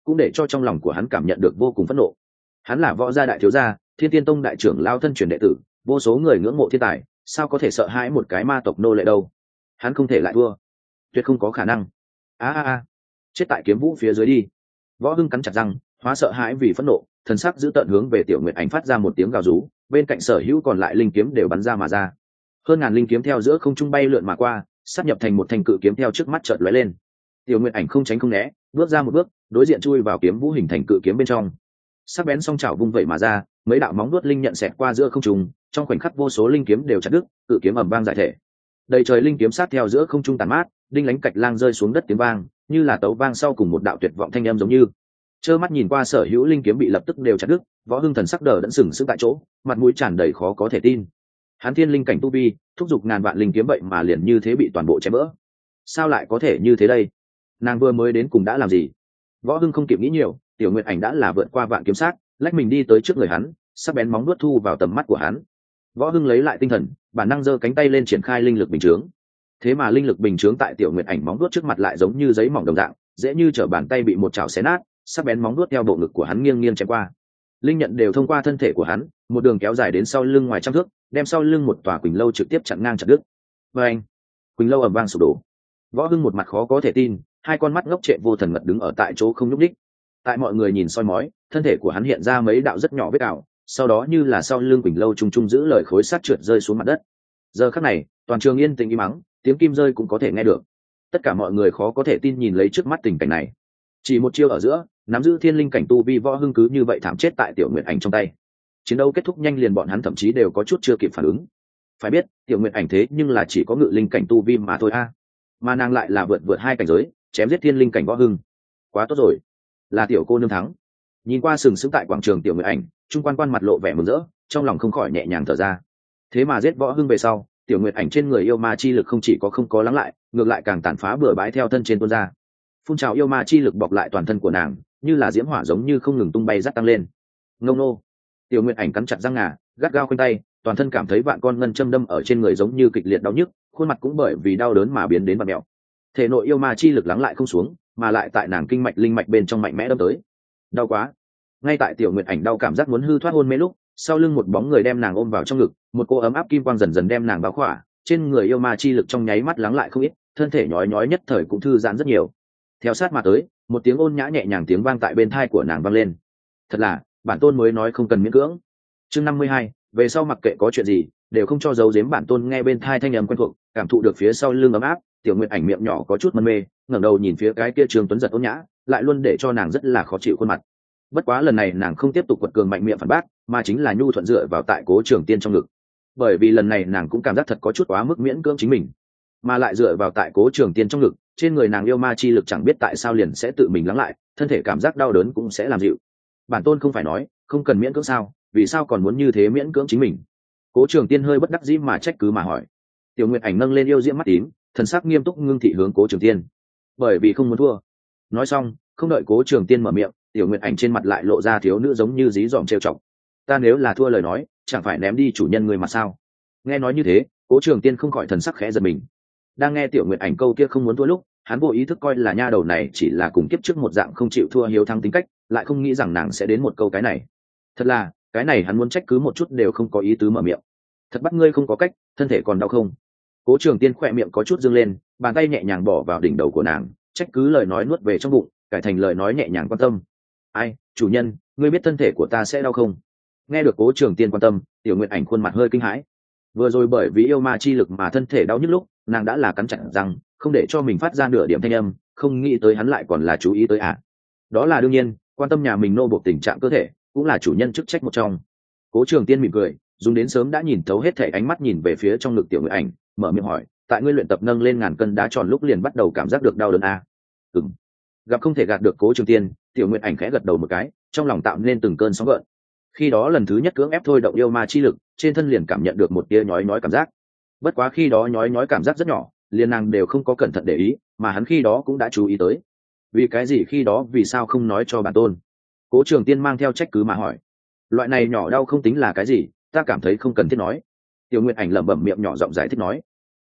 cũng để cho trong lòng của hắn cảm nhận được vô cùng phẫn nộ. Hắn là võ gia đại thiếu gia, Thiên Tiên Tông đại trưởng lao thân truyền đệ tử, vô số người ngưỡng mộ thiên tài, sao có thể sợ hãi một cái ma tộc nô lệ đâu? Hắn không thể lại thua, tuyệt không có khả năng. A a a, chết tại kiếm vũ phía dưới đi. Võ Hưng cắn chặt răng, hóa sợ hãi vì phẫn nộ, thần sắc giữ tợn hướng về Tiểu Nguyệt Ảnh phát ra một tiếng gào rú, bên cạnh sở hữu còn lại linh kiếm đều bắn ra mà ra. Hơn ngàn linh kiếm theo giữa không trung bay lượn mà qua, sáp nhập thành một thanh cự kiếm theo trước mắt chợt lóe lên. Tiểu Nguyệt Ảnh không tránh không né, bước ra một bước, đối diện chui vào kiếm vũ hình thành cự kiếm bên trong. Sắc bén song chảo vung vậy mà ra, mấy đạo móng vuốt linh nhận xẹt qua giữa không trung, trong khoảnh khắc vô số linh kiếm đều chặt đứt, cự kiếm ầm vang giải thể. Đầy trời linh kiếm sát theo giữa không trung tàn mát, đinh lánh cạch lang rơi xuống đất tiếng vang, như là tấu vang sau cùng một đạo tuyệt vọng thanh âm giống như. Trơ mắt nhìn qua sở hữu linh kiếm bị lập tức đều chặt đứt, Võ Hưng thần sắc đờ đẫn sừng sững tại chỗ, mặt mũi tràn đầy khó có thể tin. Hắn thiên linh cảnh tu vi, thúc giục ngàn vạn linh kiếm vậy mà liền như thế bị toàn bộ chém vỡ. Sao lại có thể như thế đây? Nàng vừa mới đến cùng đã làm gì? Võ Hưng không kịp nghĩ nhiều, Tiểu Nguyệt Ảnh đã là vượt qua vạn kiếm sát, lách mình đi tới trước người hắn, sắc bén móng vuốt thu vào tầm mắt của hắn. Võ Hưng lấy lại tinh thần, bản năng giơ cánh tay lên triển khai linh lực bình chướng. Thế mà linh lực bình chướng tại Tiểu Nguyệt Ảnh móng vuốt trước mặt lại giống như giấy mỏng đồng dạng, dễ như trở bàn tay bị một chảo xé nát, sắc bén móng vuốt theo bộ ngực của hắn nghiêng nghiêng chém qua. Linh nhận đều thông qua thân thể của hắn, một đường kéo dài đến sau lưng ngoài trăm thước, đem sau lưng một tòa Quỳnh lâu trực tiếp chặn ngang chặt đứt. Và anh, Quỳnh lâu ầm vang sụp đổ. Võ Hưng một mặt khó có thể tin, hai con mắt ngốc trệ vô thần ngật đứng ở tại chỗ không nhúc nhích. Tại mọi người nhìn soi mói, thân thể của hắn hiện ra mấy đạo rất nhỏ vết ảo, sau đó như là sau lưng Quỳnh lâu trung trung giữ lời khối sắt trượt rơi xuống mặt đất. Giờ khắc này, toàn trường yên tĩnh im mắng, tiếng kim rơi cũng có thể nghe được. Tất cả mọi người khó có thể tin nhìn lấy trước mắt tình cảnh này. Chỉ một chiêu ở giữa, nắm giữ thiên linh cảnh tu vi Võ Hưng cứ như vậy thảm chết tại Tiểu Nguyệt Ảnh trong tay. Chiến đấu kết thúc nhanh liền bọn hắn thậm chí đều có chút chưa kịp phản ứng. Phải biết, Tiểu Nguyệt Ảnh thế nhưng là chỉ có ngự linh cảnh tu vi mà thôi a, mà nàng lại là vượt vượt hai cảnh giới, chém giết thiên linh cảnh Võ Hưng. Quá tốt rồi, là tiểu cô nương thắng. Nhìn qua sừng sững tại quảng trường Tiểu Nguyệt Ảnh, trung quan quan mặt lộ vẻ mừng rỡ, trong lòng không khỏi nhẹ nhàng thở ra. Thế mà giết Võ Hưng về sau, Tiểu Nguyệt Ảnh trên người yêu ma chi lực không chỉ có không có lắng lại, ngược lại càng tàn phá bừa bãi theo thân trên tuôn ra. Phun trào yêu ma chi lực bọc lại toàn thân của nàng, như là diễm hỏa giống như không ngừng tung bay dắt tăng lên. Ngông nô. Tiểu Nguyệt Ảnh cắn chặt răng ngà, gắt gao khoanh tay, toàn thân cảm thấy vạn con ngân châm đâm ở trên người giống như kịch liệt đau nhức, khuôn mặt cũng bởi vì đau đớn mà biến đến vặn mèo. Thể nội yêu ma chi lực lắng lại không xuống, mà lại tại nàng kinh mạch linh mạch bên trong mạnh mẽ đâm tới. Đau quá. Ngay tại Tiểu Nguyệt Ảnh đau cảm giác muốn hư thoát hôn mê lúc, sau lưng một bóng người đem nàng ôm vào trong ngực, một cô ấm áp kim quang dần dần đem nàng bao khỏa, trên người yêu ma chi lực trong nháy mắt lắng lại không ít, thân thể nhói nhói nhất thời cũng thư giãn rất nhiều. Theo sát mà tới, một tiếng ôn nhã nhẹ nhàng tiếng vang tại bên tai của nàng vang lên. Thật là, bản tôn mới nói không cần miễn cưỡng. Chương năm mươi hai, về sau mặc kệ có chuyện gì, đều không cho giấu giếm bản tôn. Nghe bên tai thanh âm quen thuộc, cảm thụ được phía sau lưng ấm áp, Tiểu Nguyệt Ảnh miệng nhỏ có chút mân mê, ngẩng đầu nhìn phía cái kia Trương Tuấn giật ôn nhã, lại luôn để cho nàng rất là khó chịu khuôn mặt. Bất quá lần này nàng không tiếp tục quật cường mạnh miệng phản bác, mà chính là nhu thuận dựa vào tại Cố Trường Tiên trong ngực. Bởi vì lần này nàng cũng cảm giác thật có chút quá mức miễn cưỡng chính mình, mà lại dựa vào tại Cố Trường Tiên trong ngực, trên người nàng yêu ma chi lực chẳng biết tại sao liền sẽ tự mình lắng lại, thân thể cảm giác đau đớn cũng sẽ làm dịu. Bản tôn không phải nói không cần miễn cưỡng sao, vì sao còn muốn như thế miễn cưỡng chính mình? Cố Trường Tiên hơi bất đắc dĩ mà trách cứ mà hỏi. Tiểu Nguyệt Ảnh nâng lên yêu diễm mắt tím, thần sắc nghiêm túc ngưng thị hướng Cố Trường Tiên. Bởi vì không muốn thua. Nói xong, không đợi Cố Trường Tiên mở miệng, Tiểu Nguyệt Ảnh trên mặt lại lộ ra thiếu nữ giống như dí dỏm trêu chọc. Ta nếu là thua lời nói, chẳng phải ném đi chủ nhân người mà sao? Nghe nói như thế, Cố Trường Tiên không khỏi thần sắc khẽ giật mình. Đang nghe Tiểu Nguyệt Ảnh câu kia không muốn thua lúc, hắn vô ý thức coi là nha đầu này chỉ là cùng kiếp trước một dạng không chịu thua hiếu thắng tính cách, lại không nghĩ rằng nàng sẽ đến một câu cái này. Thật là, cái này hắn muốn trách cứ một chút đều không có ý tứ mở miệng. Thật bắt ngươi không có cách, thân thể còn đau không? Cố Trường Tiên khỏe miệng có chút dương lên, bàn tay nhẹ nhàng bỏ vào đỉnh đầu của nàng, trách cứ lời nói nuốt về trong bụng, cải thành lời nói nhẹ nhàng quan tâm. Ai, chủ nhân, ngươi biết thân thể của ta sẽ đau không? Nghe được Cố Trường Tiên quan tâm, Tiểu Nguyệt Ảnh khuôn mặt hơi kinh hãi. Vừa rồi bởi vì yêu ma chi lực mà thân thể đau nhức lúc, nàng đã là cắn chặt răng, không để cho mình phát ra nửa điểm thanh âm, không nghĩ tới hắn lại còn là chú ý tới à. Đó là đương nhiên, quan tâm nhà mình nô buộc tình trạng cơ thể, cũng là chủ nhân chức trách một trong. Cố Trường Tiên mỉm cười, dùng đến sớm đã nhìn thấu hết thảy ánh mắt nhìn về phía trong ngực Tiểu Nguyệt Ảnh, mở miệng hỏi, tại ngươi luyện tập nâng lên ngàn cân đá tròn lúc liền bắt đầu cảm giác được đau đớn à? Ừm. Gặp không thể gạt được Cố Trường Tiên, Tiểu Nguyệt Ảnh khẽ gật đầu một cái, trong lòng tạo nên từng cơn sóng gợn. Khi đó lần thứ nhất cưỡng ép thôi động yêu ma chi lực, trên thân liền cảm nhận được một tia nhói nhói cảm giác. Bất quá khi đó nhói nhói cảm giác rất nhỏ, liền nàng đều không có cẩn thận để ý, mà hắn khi đó cũng đã chú ý tới. Vì cái gì khi đó vì sao không nói cho bản tôn? Cố Trường Tiên mang theo trách cứ mà hỏi. Loại này nhỏ đau không tính là cái gì, ta cảm thấy không cần thiết nói. Tiểu Nguyệt Ảnh lẩm bẩm miệng nhỏ giọng giải thích nói.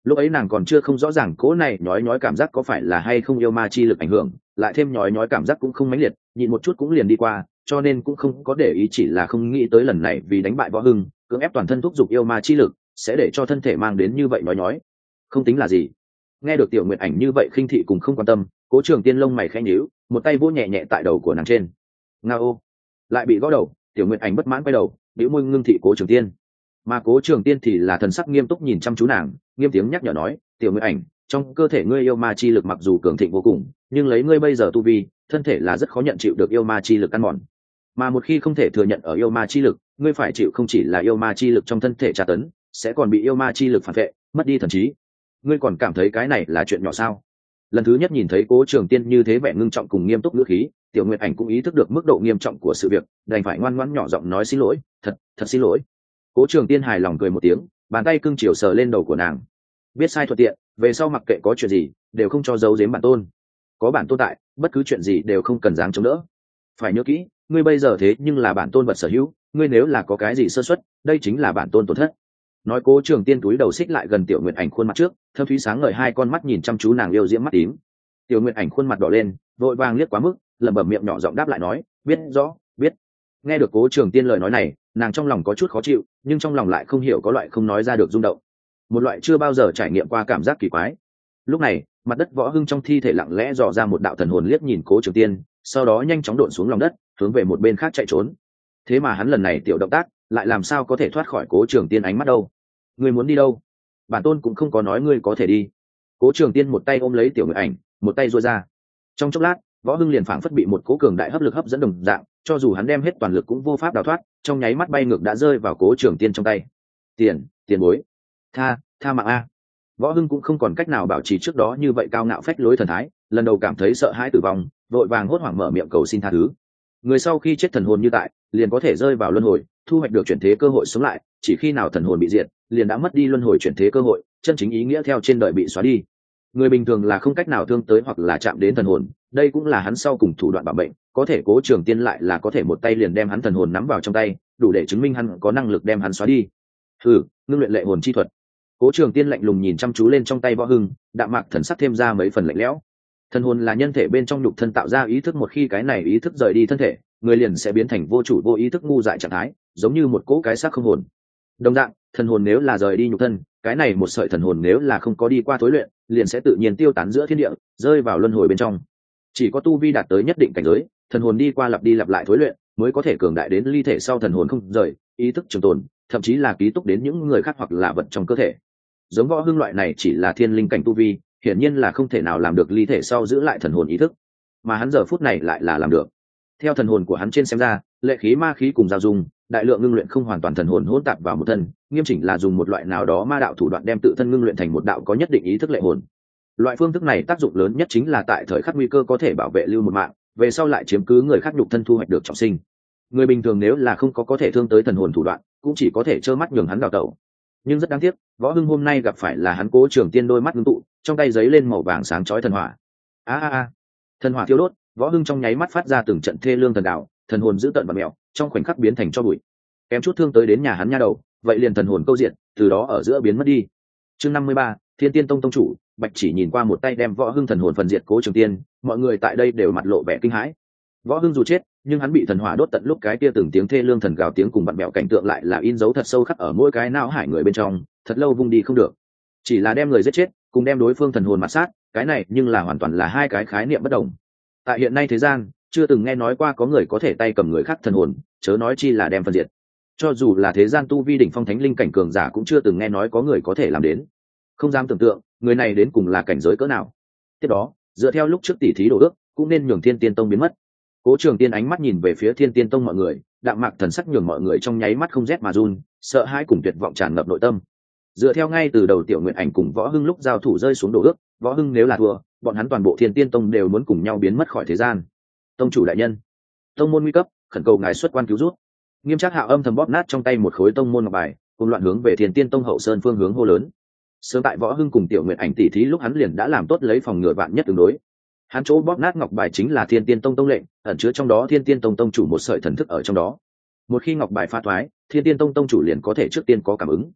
lúc ấy nàng còn chưa không rõ ràng cỗ này nhói nhói cảm giác có phải là hay không yêu ma chi lực ảnh hưởng, lại thêm nhói nhói cảm giác cũng không mãnh liệt, nhịn một chút cũng liền đi qua, cho nên cũng không có để ý, chỉ là không nghĩ tới lần này vì đánh bại Võ Hưng, cưỡng ép toàn thân thúc giục yêu ma chi lực sẽ để cho thân thể mang đến như vậy nhói nhói. Không tính là gì. Nghe được Tiểu Nguyệt Ảnh như vậy khinh thị cùng không quan tâm, Cố Trường Tiên lông mày khẽ nhíu, một tay vỗ nhẹ nhẹ tại đầu của nàng trên. Ngao, lại bị gõ đầu. Tiểu Nguyệt Ảnh bất mãn quay đầu, bĩu môi ngưng thị Cố Trường Tiên. Mà Cố Trường Tiên thì là thần sắc nghiêm túc nhìn chăm chú nàng, nghiêm tiếng nhắc nhở nói, Tiểu Nguyệt Ảnh, trong cơ thể ngươi yêu ma chi lực mặc dù cường thịnh vô cùng, nhưng lấy ngươi bây giờ tu vi, thân thể là rất khó nhận chịu được yêu ma chi lực ăn mòn. Mà một khi không thể thừa nhận ở yêu ma chi lực, ngươi phải chịu không chỉ là yêu ma chi lực trong thân thể tra tấn, sẽ còn bị yêu ma chi lực phản vệ, mất đi thần trí. Ngươi còn cảm thấy cái này là chuyện nhỏ sao? Lần thứ nhất nhìn thấy Cố Trường Tiên như thế vẻ ngưng trọng cùng nghiêm túc ngữ khí, Tiểu Nguyệt Ảnh cũng ý thức được mức độ nghiêm trọng của sự việc, đành phải ngoan ngoãn nhỏ giọng nói xin lỗi, thật, thật xin lỗi. Cố Trường Tiên hài lòng cười một tiếng, bàn tay cưng chiều sờ lên đầu của nàng. Biết sai thuận tiện, về sau mặc kệ có chuyện gì, đều không cho giấu giếm bản tôn. Có bản tôn tại, bất cứ chuyện gì đều không cần dáng chống đỡ. Phải nhớ kỹ, ngươi bây giờ thế nhưng là bản tôn vật sở hữu, ngươi nếu là có cái gì sơ suất, đây chính là bản tôn tổn thất. Nói Cố Trường Tiên túi đầu xích lại gần Tiểu Nguyệt Ảnh khuôn mặt trước, thâm thúy sáng ngời hai con mắt nhìn chăm chú nàng yêu diễm mắt tím. Tiểu Nguyệt Ảnh khuôn mặt đỏ lên, vội vàng liếc quá mức, lẩm bẩm miệng nhỏ giọng đáp lại nói, biết rõ, biết. Nghe được Cố Trường Tiên lời nói này, nàng trong lòng có chút khó chịu, nhưng trong lòng lại không hiểu có loại không nói ra được rung động, một loại chưa bao giờ trải nghiệm qua cảm giác kỳ quái. Lúc này, mặt đất Võ Hưng trong thi thể lặng lẽ dò ra một đạo thần hồn liếc nhìn Cố Trường Tiên, sau đó nhanh chóng độn xuống lòng đất, hướng về một bên khác chạy trốn. Thế mà hắn lần này tiểu động tác, lại làm sao có thể thoát khỏi Cố Trường Tiên ánh mắt đâu? Ngươi muốn đi đâu? Bản tôn cũng không có nói ngươi có thể đi. Cố Trường Tiên một tay ôm lấy Tiểu Nguyệt Ảnh, một tay duỗi ra. Trong chốc lát, Võ Hưng liền phảng phất bị một cố cường đại hấp lực hấp dẫn đồng dạng, cho dù hắn đem hết toàn lực cũng vô pháp đào thoát, trong nháy mắt bay ngược đã rơi vào Cố Trường Tiên trong tay. Tiền, tiền bối, tha, tha mạng a. Võ Hưng cũng không còn cách nào bảo trì trước đó như vậy cao ngạo phách lối thần thái, lần đầu cảm thấy sợ hãi tử vong, vội vàng hốt hoảng mở miệng cầu xin tha thứ. Người sau khi chết thần hồn như tại, liền có thể rơi vào luân hồi, thu hoạch được chuyển thế cơ hội sống lại, chỉ khi nào thần hồn bị diệt, liền đã mất đi luân hồi chuyển thế cơ hội, chân chính ý nghĩa theo trên đời bị xóa đi. Người bình thường là không cách nào thương tới hoặc là chạm đến thần hồn, đây cũng là hắn sau cùng thủ đoạn bảo mệnh, có thể Cố Trường Tiên lại là có thể một tay liền đem hắn thần hồn nắm vào trong tay, đủ để chứng minh hắn có năng lực đem hắn xóa đi. Hừ, ngưng luyện lệ hồn chi thuật. Cố Trường Tiên lạnh lùng nhìn chăm chú lên trong tay Võ Hưng, đạm mạc thần sắc thêm ra mấy phần lạnh lẽo. Thần hồn là nhân thể bên trong nhục thân tạo ra ý thức, một khi cái này ý thức rời đi thân thể, người liền sẽ biến thành vô chủ vô ý thức ngu dại trạng thái, giống như một cỗ cái xác không hồn. Đồng dạng, thần hồn nếu là rời đi nhục thân, cái này một sợi thần hồn nếu là không có đi qua thối luyện, liền sẽ tự nhiên tiêu tán giữa thiên địa, rơi vào luân hồi bên trong. Chỉ có tu vi đạt tới nhất định cảnh giới, thần hồn đi qua lặp đi lặp lại thối luyện, mới có thể cường đại đến ly thể sau thần hồn không rời, ý thức trường tồn, thậm chí là ký túc đến những người khác hoặc là vật trong cơ thể. Giống Võ Hưng loại này chỉ là thiên linh cảnh tu vi, hiển nhiên là không thể nào làm được ly thể sau giữ lại thần hồn ý thức, mà hắn giờ phút này lại là làm được. Theo thần hồn của hắn trên xem ra, lệ khí ma khí cùng giao dung, đại lượng ngưng luyện không hoàn toàn thần hồn hỗn tạp vào một thân, nghiêm chỉnh là dùng một loại nào đó ma đạo thủ đoạn đem tự thân ngưng luyện thành một đạo có nhất định ý thức lệ hồn. Loại phương thức này tác dụng lớn nhất chính là tại thời khắc nguy cơ có thể bảo vệ lưu một mạng, về sau lại chiếm cứ người khác nhục thân thu hoạch được trọng sinh. Người bình thường nếu là không có có thể thương tới thần hồn thủ đoạn, cũng chỉ có thể trơ mắt nhường hắn đào tẩu. Nhưng rất đáng tiếc, Võ Hưng hôm nay gặp phải là hắn Cố Trường Tiên đôi mắt ngưng tụ, trong tay giấy lên màu vàng sáng chói thần hỏa. A a a, thần hỏa thiêu đốt, Võ Hưng trong nháy mắt phát ra từng trận thê lương thần đạo, thần hồn giữ tận và mèo, trong khoảnh khắc biến thành tro bụi. Kém chút thương tới đến nhà hắn nha đầu, vậy liền thần hồn câu diện, từ đó ở giữa biến mất đi. Chương năm mươi ba, Thiên Tiên Tông tông chủ, Bạch Chỉ nhìn qua một tay đem Võ Hưng thần hồn phần diệt Cố Trường Tiên, mọi người tại đây đều mặt lộ vẻ kinh hãi. Võ Hưng dù chết, nhưng hắn bị thần hỏa đốt tận lúc cái kia từng tiếng thê lương thần gào tiếng cùng vặn bẹo cảnh tượng lại là in dấu thật sâu khắc ở mỗi cái não hải người bên trong, thật lâu vung đi không được. Chỉ là đem người giết chết, cùng đem đối phương thần hồn mặt sát, cái này nhưng là hoàn toàn là hai cái khái niệm bất đồng. Tại hiện nay thế gian, chưa từng nghe nói qua có người có thể tay cầm người khác thần hồn, chớ nói chi là đem phân diệt. Cho dù là thế gian tu vi đỉnh phong thánh linh cảnh cường giả cũng chưa từng nghe nói có người có thể làm đến. Không dám tưởng tượng, người này đến cùng là cảnh giới cỡ nào. Tiếp đó, dựa theo lúc trước tỷ thí đổ ước, cũng nên nhường Thiên Tiên Tông biến mất. Cố Trường Tiên ánh mắt nhìn về phía Thiên Tiên Tông mọi người, đạm mạc thần sắc nhường mọi người trong nháy mắt không rét mà run, sợ hãi cùng tuyệt vọng tràn ngập nội tâm. Dựa theo ngay từ đầu Tiểu Nguyệt Ảnh cùng Võ Hưng lúc giao thủ rơi xuống đổ ước, Võ Hưng nếu là thua, bọn hắn toàn bộ Thiên Tiên Tông đều muốn cùng nhau biến mất khỏi thế gian. Tông chủ đại nhân, tông môn nguy cấp, khẩn cầu ngài xuất quan cứu rút. Nghiêm Trác Hạo âm thầm bóp nát trong tay một khối tông môn ngọc bài, cùng loạn hướng về Thiên Tiên Tông hậu sơn phương hướng hô lớn. Sớm tại Võ Hưng cùng Tiểu Nguyệt Ảnh tỷ thí lúc hắn liền đã làm tốt lấy phòng ngừa vạn nhất tương đối. Hắn chỗ bóp nát ngọc bài chính là Thiên Tiên Tông tông lệnh, ẩn chứa trong đó Thiên Tiên Tông tông chủ một sợi thần thức ở trong đó. Một khi ngọc bài phá thoái, Thiên Tiên Tông tông chủ liền có thể trước tiên có cảm ứng.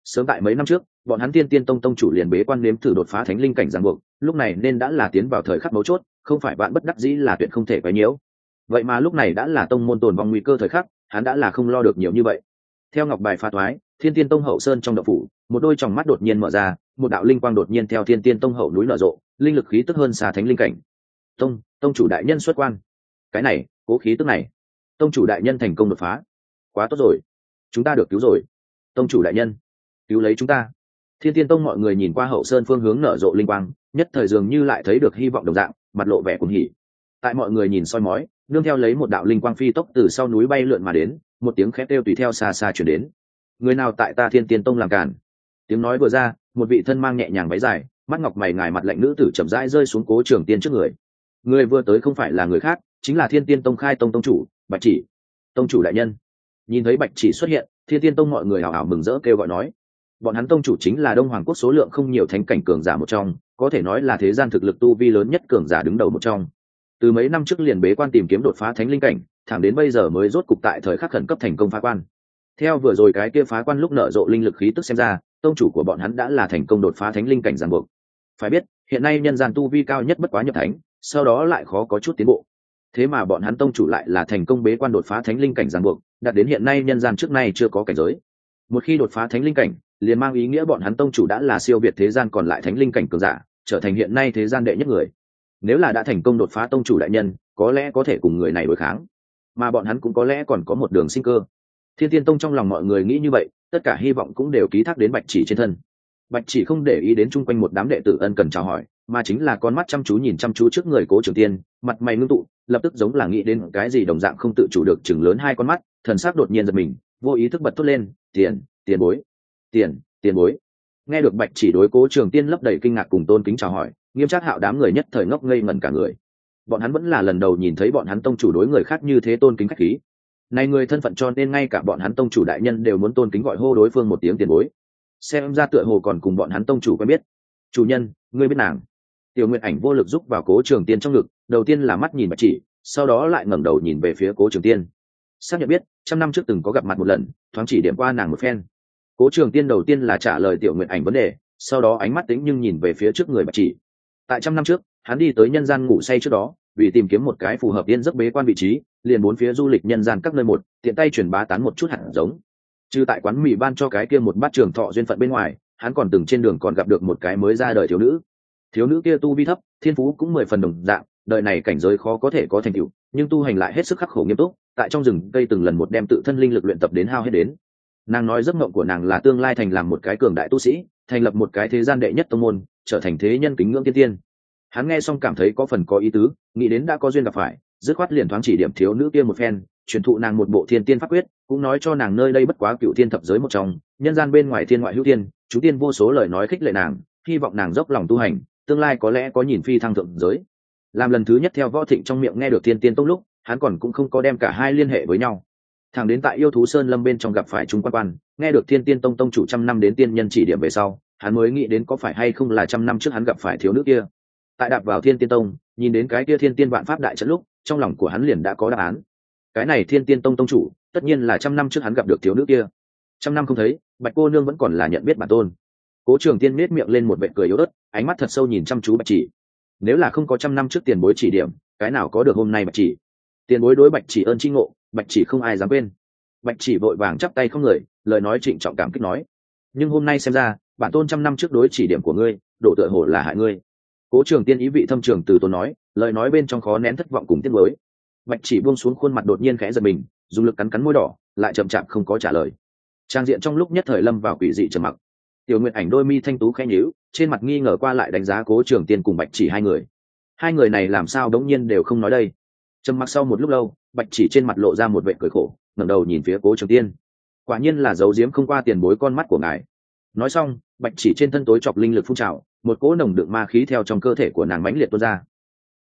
Sớm tại mấy năm trước, bọn hắn Thiên Tiên Tông tông chủ liền bế quan nếm thử đột phá thánh linh cảnh ràng buộc, lúc này nên đã là tiến vào thời khắc mấu chốt, không phải bạn bất đắc dĩ là tuyệt không thể quấy nhiễu. Vậy mà lúc này đã là tông môn tồn vong nguy cơ thời khắc, hắn đã là không lo được nhiều như vậy. Theo ngọc bài phá thoái, Thiên Tiên Tông hậu sơn trong động phủ, một đôi tròng mắt đột nhiên mở ra, một đạo linh quang đột nhiên theo Thiên Tiên Tông hậu núi nở rộ, linh lực khí tức hơn xa thánh linh cảnh. Tông, tông chủ đại nhân xuất quan. Cái này, cố khí tức này. Tông chủ đại nhân thành công đột phá. Quá tốt rồi, chúng ta được cứu rồi. Tông chủ đại nhân, cứu lấy chúng ta. Thiên Tiên Tông mọi người nhìn qua hậu sơn phương hướng nở rộ linh quang, nhất thời dường như lại thấy được hy vọng đồng dạng, mặt lộ vẻ cuồng hỉ. Tại mọi người nhìn soi mói, nương theo lấy một đạo linh quang phi tốc từ sau núi bay lượn mà đến, một tiếng khét kêu tùy theo xa xa truyền đến. Người nào tại ta Thiên Tiên Tông làm cản? Tiếng nói vừa ra, một vị thân mang nhẹ nhàng váy dài, mắt ngọc mày ngài mặt lạnh nữ tử chậm rãi rơi xuống Cố Trường Tiên trước người. Người vừa tới không phải là người khác, chính là Thiên Tiên Tông khai tông tông chủ, Bạch Chỉ. Tông chủ đại nhân. Nhìn thấy Bạch Chỉ xuất hiện, Thiên Tiên Tông mọi người hào hào mừng rỡ kêu gọi nói. Bọn hắn tông chủ chính là Đông Hoàng quốc số lượng không nhiều thánh cảnh cường giả một trong, có thể nói là thế gian thực lực tu vi lớn nhất cường giả đứng đầu một trong. Từ mấy năm trước liền bế quan tìm kiếm đột phá thánh linh cảnh, thẳng đến bây giờ mới rốt cục tại thời khắc khẩn cấp thành công phá quan. Theo vừa rồi cái kia phá quan lúc nở rộ linh lực khí tức xem ra, tông chủ của bọn hắn đã là thành công đột phá thánh linh cảnh ràng buộc. Phải biết, hiện nay nhân gian tu vi cao nhất bất quá nhập thánh, sau đó lại khó có chút tiến bộ. Thế mà bọn hắn tông chủ lại là thành công bế quan đột phá thánh linh cảnh ràng buộc, đạt đến hiện nay nhân gian trước nay chưa có cảnh giới. Một khi đột phá thánh linh cảnh, liền mang ý nghĩa bọn hắn tông chủ đã là siêu việt thế gian còn lại thánh linh cảnh cường giả, trở thành hiện nay thế gian đệ nhất người. Nếu là đã thành công đột phá tông chủ đại nhân, có lẽ có thể cùng người này đối kháng, mà bọn hắn cũng có lẽ còn có một đường sinh cơ. Thiên Tiên Tông trong lòng mọi người nghĩ như vậy, tất cả hy vọng cũng đều ký thác đến Bạch Chỉ trên thân. Bạch Chỉ không để ý đến chung quanh một đám đệ tử ân cần chào hỏi, mà chính là con mắt chăm chú nhìn chăm chú trước người Cố Trường Tiên, mặt mày ngưng tụ, lập tức giống là nghĩ đến cái gì đồng dạng không tự chủ được chừng lớn hai con mắt, thần sắc đột nhiên giật mình, vô ý thức bật thốt lên, "Tiền, tiền bối, tiền, tiền bối." Nghe được Bạch Chỉ đối Cố Trường Tiên lấp đầy kinh ngạc cùng tôn kính chào hỏi, Nghiêm Trác Hạo đám người nhất thời ngốc ngây ngẩn cả người. Bọn hắn vẫn là lần đầu nhìn thấy bọn hắn tông chủ đối người khác như thế tôn kính khách khí. Này người thân phận cho nên ngay cả bọn hắn tông chủ đại nhân đều muốn tôn kính gọi hô đối phương một tiếng tiền bối. Xem ra tựa hồ còn cùng bọn hắn tông chủ quen biết. "Chủ nhân, ngươi biết nàng?" Tiểu Nguyệt Ảnh vô lực giúp vào Cố Trường Tiên trong ngực, đầu tiên là mắt nhìn Bạch Chỉ, sau đó lại ngẩng đầu nhìn về phía Cố Trường Tiên. Xác nhận biết, trăm năm trước từng có gặp mặt một lần, thoáng chỉ điểm qua nàng một phen. Cố Trường Tiên đầu tiên là trả lời Tiểu Nguyệt Ảnh vấn đề, sau đó ánh mắt tĩnh nhưng nhìn về phía trước người Bạch Chỉ. Tại trăm năm trước, hắn đi tới nhân gian ngủ say trước đó, vì tìm kiếm một cái phù hợp yên giấc bế quan vị trí, liền bốn phía du lịch nhân gian các nơi một, tiện tay truyền bá tán một chút hạt giống. Trừ tại quán mì ban cho cái kia một bát trường thọ duyên phận bên ngoài, hắn còn từng trên đường còn gặp được một cái mới ra đời thiếu nữ. Thiếu nữ kia tu vi thấp, thiên phú cũng mười phần đồng dạng, đời này cảnh giới khó có thể có thành tựu, nhưng tu hành lại hết sức khắc khổ nghiêm túc, tại trong rừng cây từng lần một đem tự thân linh lực luyện tập đến hao hết đến. Nàng nói giấc mộng của nàng là tương lai thành làm một cái cường đại tu sĩ, thành lập một cái thế gian đệ nhất tông môn, trở thành thế nhân kính ngưỡng tiên tiên. Hắn nghe xong cảm thấy có phần có ý tứ, nghĩ đến đã có duyên gặp phải, dứt khoát liền thoáng chỉ điểm thiếu nữ kia một phen, truyền thụ nàng một bộ thiên tiên pháp quyết, cũng nói cho nàng nơi đây bất quá cựu thiên thập giới một trong, nhân gian bên ngoài thiên ngoại hữu tiên, chú tiên vô số lời nói khích lệ nàng, hy vọng nàng dốc lòng tu hành, tương lai có lẽ có nhìn phi thăng thượng giới. Làm lần thứ nhất theo Võ Thịnh trong miệng nghe được Thiên Tiên Tông lúc, hắn còn cũng không có đem cả hai liên hệ với nhau. Thẳng đến tại Yêu Thú Sơn Lâm bên trong gặp phải Trung Quan Quan, nghe được Thiên Tiên Tông tông chủ trăm năm đến tiên nhân chỉ điểm về sau, hắn mới nghĩ đến có phải hay không là trăm năm trước hắn gặp phải thiếu nữ kia. Tại đạp vào Thiên Tiên Tông, nhìn đến cái kia Thiên Tiên Vạn Pháp đại trận lúc, trong lòng của hắn liền đã có đáp án. Cái này Thiên Tiên Tông tông chủ, tất nhiên là trăm năm trước hắn gặp được thiếu nữ kia. Trăm năm không thấy, Bạch cô nương vẫn còn là nhận biết bản tôn. Cố Trường Tiên nét miệng lên một vệt cười yếu ớt, ánh mắt thật sâu nhìn chăm chú Bạch Chỉ. Nếu là không có trăm năm trước tiền bối chỉ điểm, cái nào có được hôm nay Bạch Chỉ. Tiền bối đối Bạch Chỉ ơn chi ngộ, Bạch Chỉ không ai dám quên. Bạch Chỉ vội vàng chắp tay không người, lời nói trịnh trọng cảm kích nói: nhưng hôm nay xem ra, bản tôn trăm năm trước đối chỉ điểm của ngươi, đổ tựa hồ là hại ngươi. Cố Trường Tiên ý vị thâm trường từ tốn nói, lời nói bên trong khó nén thất vọng cùng tiếc nuối. Bạch Chỉ buông xuống khuôn mặt đột nhiên khẽ giật mình, dùng lực cắn cắn môi đỏ, lại chậm chạp không có trả lời. Trang diện trong lúc nhất thời lâm vào quỷ dị trầm mặc. Tiểu Nguyệt Ảnh đôi mi thanh tú khẽ nhíu, trên mặt nghi ngờ qua lại đánh giá Cố Trường Tiên cùng Bạch Chỉ hai người. Hai người này làm sao đống nhiên đều không nói đây? Trầm mặc sau một lúc lâu, Bạch Chỉ trên mặt lộ ra một vẻ cười khổ, ngẩng đầu nhìn phía Cố Trường Tiên. Quả nhiên là giấu giếm không qua tiền bối con mắt của ngài. Nói xong, Bạch Chỉ trên thân tối chọc linh lực phun trào, một cỗ nồng đậm ma khí theo trong cơ thể của nàng mãnh liệt tuôn ra.